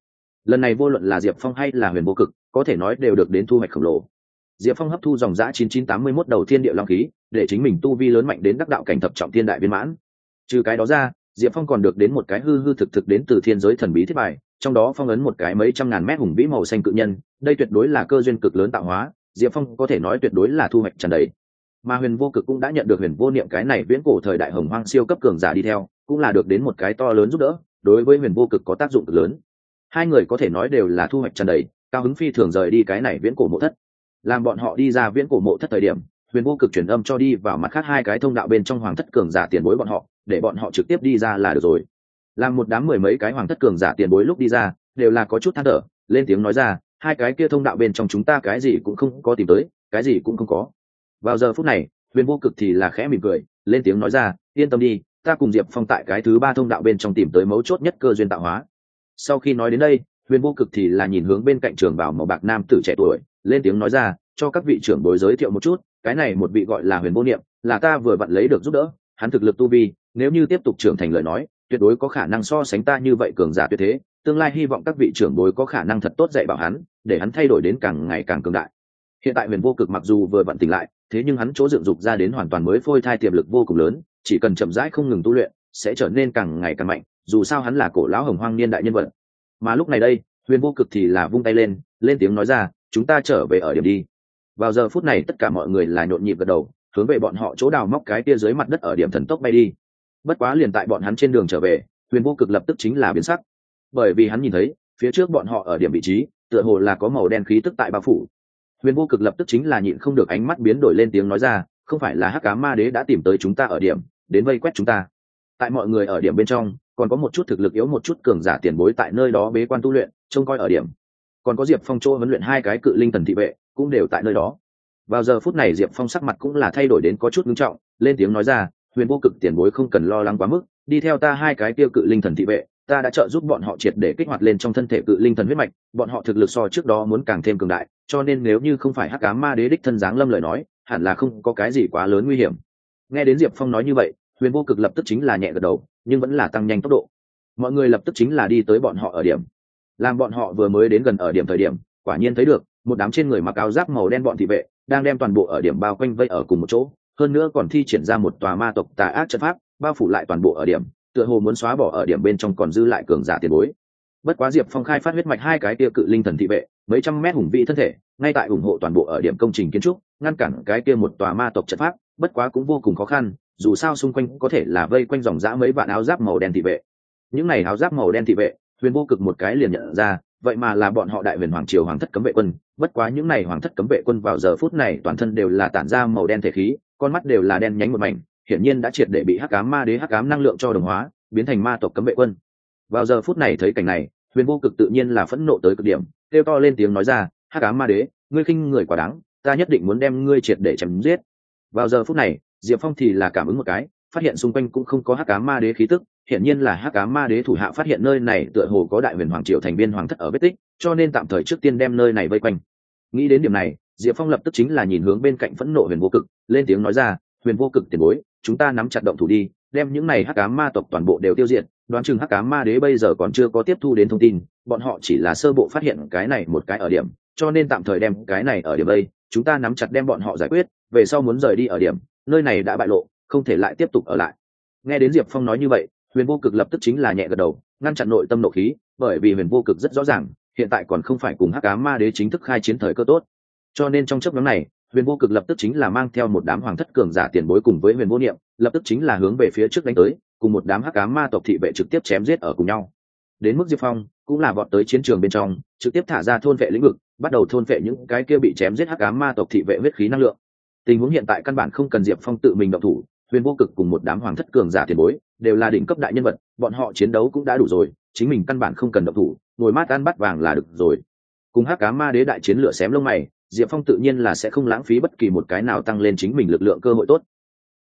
lần này vô luận là Diệp Phong hay là Huyền Vô Cực có thể nói đều được đến thu hoạch khổng lồ. Diệp Phong hấp thu dòng dã 9981 đầu thiên địa long khí, để chính mình tu vi lớn mạnh đến đắc đạo cảnh thập trọng thiên đại viên mãn. Trừ cái đó ra, Diệp Phong còn được đến một cái hư hư thực thực đến từ thiên giới thần bí thiết bài, trong đó phong ấn một cái mấy trăm ngàn mét hùng vĩ màu xanh cự nhân, đây tuyệt đối là cơ duyên cực lớn tạo hóa, Diệp Phong có thể nói tuyệt đối là thu hoạch tràn đầy. Mà Huyền Vô Cực cũng đã nhận được Huyền Vô Niệm cái này viễn cổ thời đại hồng hoang siêu cấp cường giả đi theo, cũng là được đến một cái to lớn giúp đỡ, đối với Huyền Vô Cực có tác dụng cực lớn. Hai người có thể nói đều là thu hoạch tràn đầy, cao hứng phi thường rời đi cái này viễn cổ mộ thất. Làm bọn họ đi ra viễn cổ mộ thất thời điểm, Huyền Vô Cực truyền âm cho đi vào mặt khác hai cái thông đạo bên trong hoàng thất cường giả tiền bối bọn họ, để bọn họ trực tiếp đi ra là được rồi. Làm một đám mười mấy cái hoàng thất cường giả tiền bối lúc đi ra, đều là có chút than thở, lên tiếng nói ra, hai cái kia thông đạo bên trong chúng ta cái gì cũng không có tìm tới, cái gì cũng không có. Vào giờ phút này, Huyền Vô Cực thì là khẽ mỉm cười, lên tiếng nói ra, yên tâm đi, ta cùng Diệp Phong tại cái thứ ba thông đạo bên trong tìm tới mấu chốt nhất cơ duyên tạo hóa. Sau khi nói đến đây, Huyền Vô Cực thì là nhìn hướng bên cạnh trường bảo màu bạc nam tử trẻ tuổi, lên tiếng nói ra, cho các vị trưởng bối giới thiệu một chút, cái này một vị gọi là Huyền Vô Niệm, là ta vừa vặn lấy được giúp đỡ, hắn thực lực tu vi, nếu như tiếp tục trưởng thành lời nói, tuyệt đối có khả năng so sánh ta như vậy cường giả tuyệt thế, tương lai hy vọng các vị trưởng bối có khả năng thật tốt dạy bảo hắn, để hắn thay đổi đến càng ngày càng cường đại. Hiện tại Huyền Vô Cực mặc dù vừa vặn tỉnh lại, thế nhưng hắn chỗ dựng dục ra đến hoàn toàn mới phôi thai tiềm lực vô cùng lớn, chỉ cần chậm rãi không ngừng tu luyện, sẽ trở nên càng ngày càng mạnh, dù sao hắn là cổ lão hồng hoang niên đại nhân vật. Mà lúc này đây, Huyền Vô Cực thì là vung tay lên tiếng nói ra, chúng ta trở về ở điểm đi. Vào giờ phút này tất cả mọi người là nhộn nhịp gật đầu, hướng về bọn họ chỗ đào móc cái kia dưới mặt đất ở điểm thần tốc bay đi. Bất quá liền tại bọn hắn trên đường trở về, Huyền Vô Cực lập tức chính là biến sắc, bởi vì hắn nhìn thấy phía trước bọn họ ở điểm vị trí, tựa hồ là có màu đen khí tức tại bao phủ. Huyền Vô Cực lập tức chính là nhịn không được ánh mắt biến đổi lên tiếng nói ra, không phải là Hắc Ám Ma Đế đã tìm tới chúng ta ở điểm, đến vây quét chúng ta. Tại mọi người ở điểm bên trong, còn có một chút thực lực yếu một chút cường giả tiền bối tại nơi đó bế quan tu luyện, trông coi ở điểm. Còn có Diệp Phong chỗ huấn luyện hai cái cự linh thần thị vệ, cũng đều tại nơi đó. Vào giờ phút này Diệp Phong sắc mặt cũng là thay đổi đến có chút nghiêm trọng, lên tiếng nói ra, Huyền Vô Cực tiền bối không cần lo lắng quá mức, đi theo ta hai cái tiêu cự linh thần thị vệ, ta đã trợ giúp bọn họ triệt để kích hoạt lên trong thân thể cự linh thần huyết mạch, bọn họ thực lực so trước đó muốn càng thêm cường đại, cho nên nếu như không phải Hắc Ám Ma Đế đích thân giáng lâm lời nói, hẳn là không có cái gì quá lớn nguy hiểm. Nghe đến Diệp Phong nói như vậy, Huyền Vô Cực lập tức chính là nhẹ gật đầu, nhưng vẫn là tăng nhanh tốc độ. Mọi người lập tức chính là đi tới bọn họ ở điểm. Làm bọn họ vừa mới đến gần ở điểm thời điểm, quả nhiên thấy được một đám trên người mặc áo giáp màu đen bọn thị vệ đang đem toàn bộ ở điểm bao quanh vây ở cùng một chỗ, hơn nữa còn thi triển ra một tòa ma tộc tà ác trận pháp bao phủ lại toàn bộ ở điểm, tựa hồ muốn xóa bỏ ở điểm bên trong còn dư lại cường giả tiền bối. Bất quá Diệp Phong khai phát huyết mạch hai cái kia cự linh thần thị vệ, mấy trăm mét hùng vĩ thân thể, ngay tại ủng hộ toàn bộ ở điểm công trình kiến trúc, ngăn cản cái kia một tòa ma tộc trận pháp, bất quá cũng vô cùng khó khăn, dù sao xung quanh có thể là vây quanh dòng dã mấy vạn áo giáp màu đen thị vệ. Những này áo giáp màu đen thị vệ, Huyền Vô Cực một cái liền nhận ra, vậy mà là bọn họ Đại Huyền Hoàng Triều Hoàng thất cấm vệ quân. Bất quá những này Hoàng thất cấm vệ quân vào giờ phút này toàn thân đều là tản ra màu đen thể khí, con mắt đều là đen nhánh một mảnh, hiển nhiên đã triệt để bị Hắc Ám Ma Đế hắc ám năng lượng cho đồng hóa, biến thành ma tộc cấm vệ quân. Vào giờ phút này thấy cảnh này, Huyền Vô Cực tự nhiên là phẫn nộ tới cực điểm, kêu to lên tiếng nói ra, Hắc Ám Ma Đế, ngươi khinh người quá đáng, ta nhất định muốn đem ngươi triệt để chém giết. Vào giờ phút này, Diệp Phong thì là cảm ứng một cái, phát hiện xung quanh cũng không có Hắc Ám Ma Đế khí tức, hiển nhiên là Hắc Ám Ma Đế thủ hạ phát hiện nơi này tựa hồ có Đại Huyền Hoàng Triều thành viên hoàng thất ở vết tích, cho nên tạm thời trước tiên đem nơi này vây quanh. Nghĩ đến điểm này, Diệp Phong lập tức chính là nhìn hướng bên cạnh phẫn nộ Huyền Vô Cực, lên tiếng nói ra, Huyền Vô Cực tiền bối, chúng ta nắm chặt động thủ đi, đem những này Hắc Ám ma tộc toàn bộ đều tiêu diệt. Đoán chừng Hắc Ám Ma Đế bây giờ còn chưa có tiếp thu đến thông tin, bọn họ chỉ là sơ bộ phát hiện cái này một cái ở điểm, cho nên tạm thời đem cái này ở điểm đây, chúng ta nắm chặt đem bọn họ giải quyết, về sau muốn rời đi ở điểm, nơi này đã bại lộ, không thể lại tiếp tục ở lại. Nghe đến Diệp Phong nói như vậy, Huyền Vô Cực lập tức chính là nhẹ gật đầu, ngăn chặn nội tâm nộ khí, bởi vì Huyền Vô Cực rất rõ ràng, hiện tại còn không phải cùng Hắc Ám Ma Đế chính thức khai chiến thời cơ tốt. Cho nên trong chốc ngắn này, Huyền Vô Cực lập tức chính là mang theo một đám hoàng thất cường giả tiền bối cùng với Huyền Vô Niệm, lập tức chính là hướng về phía trước đánh tới, cùng một đám Hắc Ám ma tộc thị vệ trực tiếp chém giết ở cùng nhau. Đến mức Diệp Phong cũng là vọt tới chiến trường bên trong, trực tiếp thả ra thôn vệ lĩnh vực, bắt đầu thôn vệ những cái kia bị chém giết Hắc Ám ma tộc thị vệ huyết khí năng lượng. Tình huống hiện tại căn bản không cần Diệp Phong tự mình động thủ, Huyền Vô Cực cùng một đám hoàng thất cường giả tiền bối đều là đỉnh cấp đại nhân vật, bọn họ chiến đấu cũng đã đủ rồi, chính mình căn bản không cần động thủ, ngồi mát ăn bắt vàng là được rồi. Cùng Hắc Ám Ma Đế đại chiến lửa xém lông mày, Diệp Phong tự nhiên là sẽ không lãng phí bất kỳ một cái nào tăng lên chính mình lực lượng cơ hội tốt.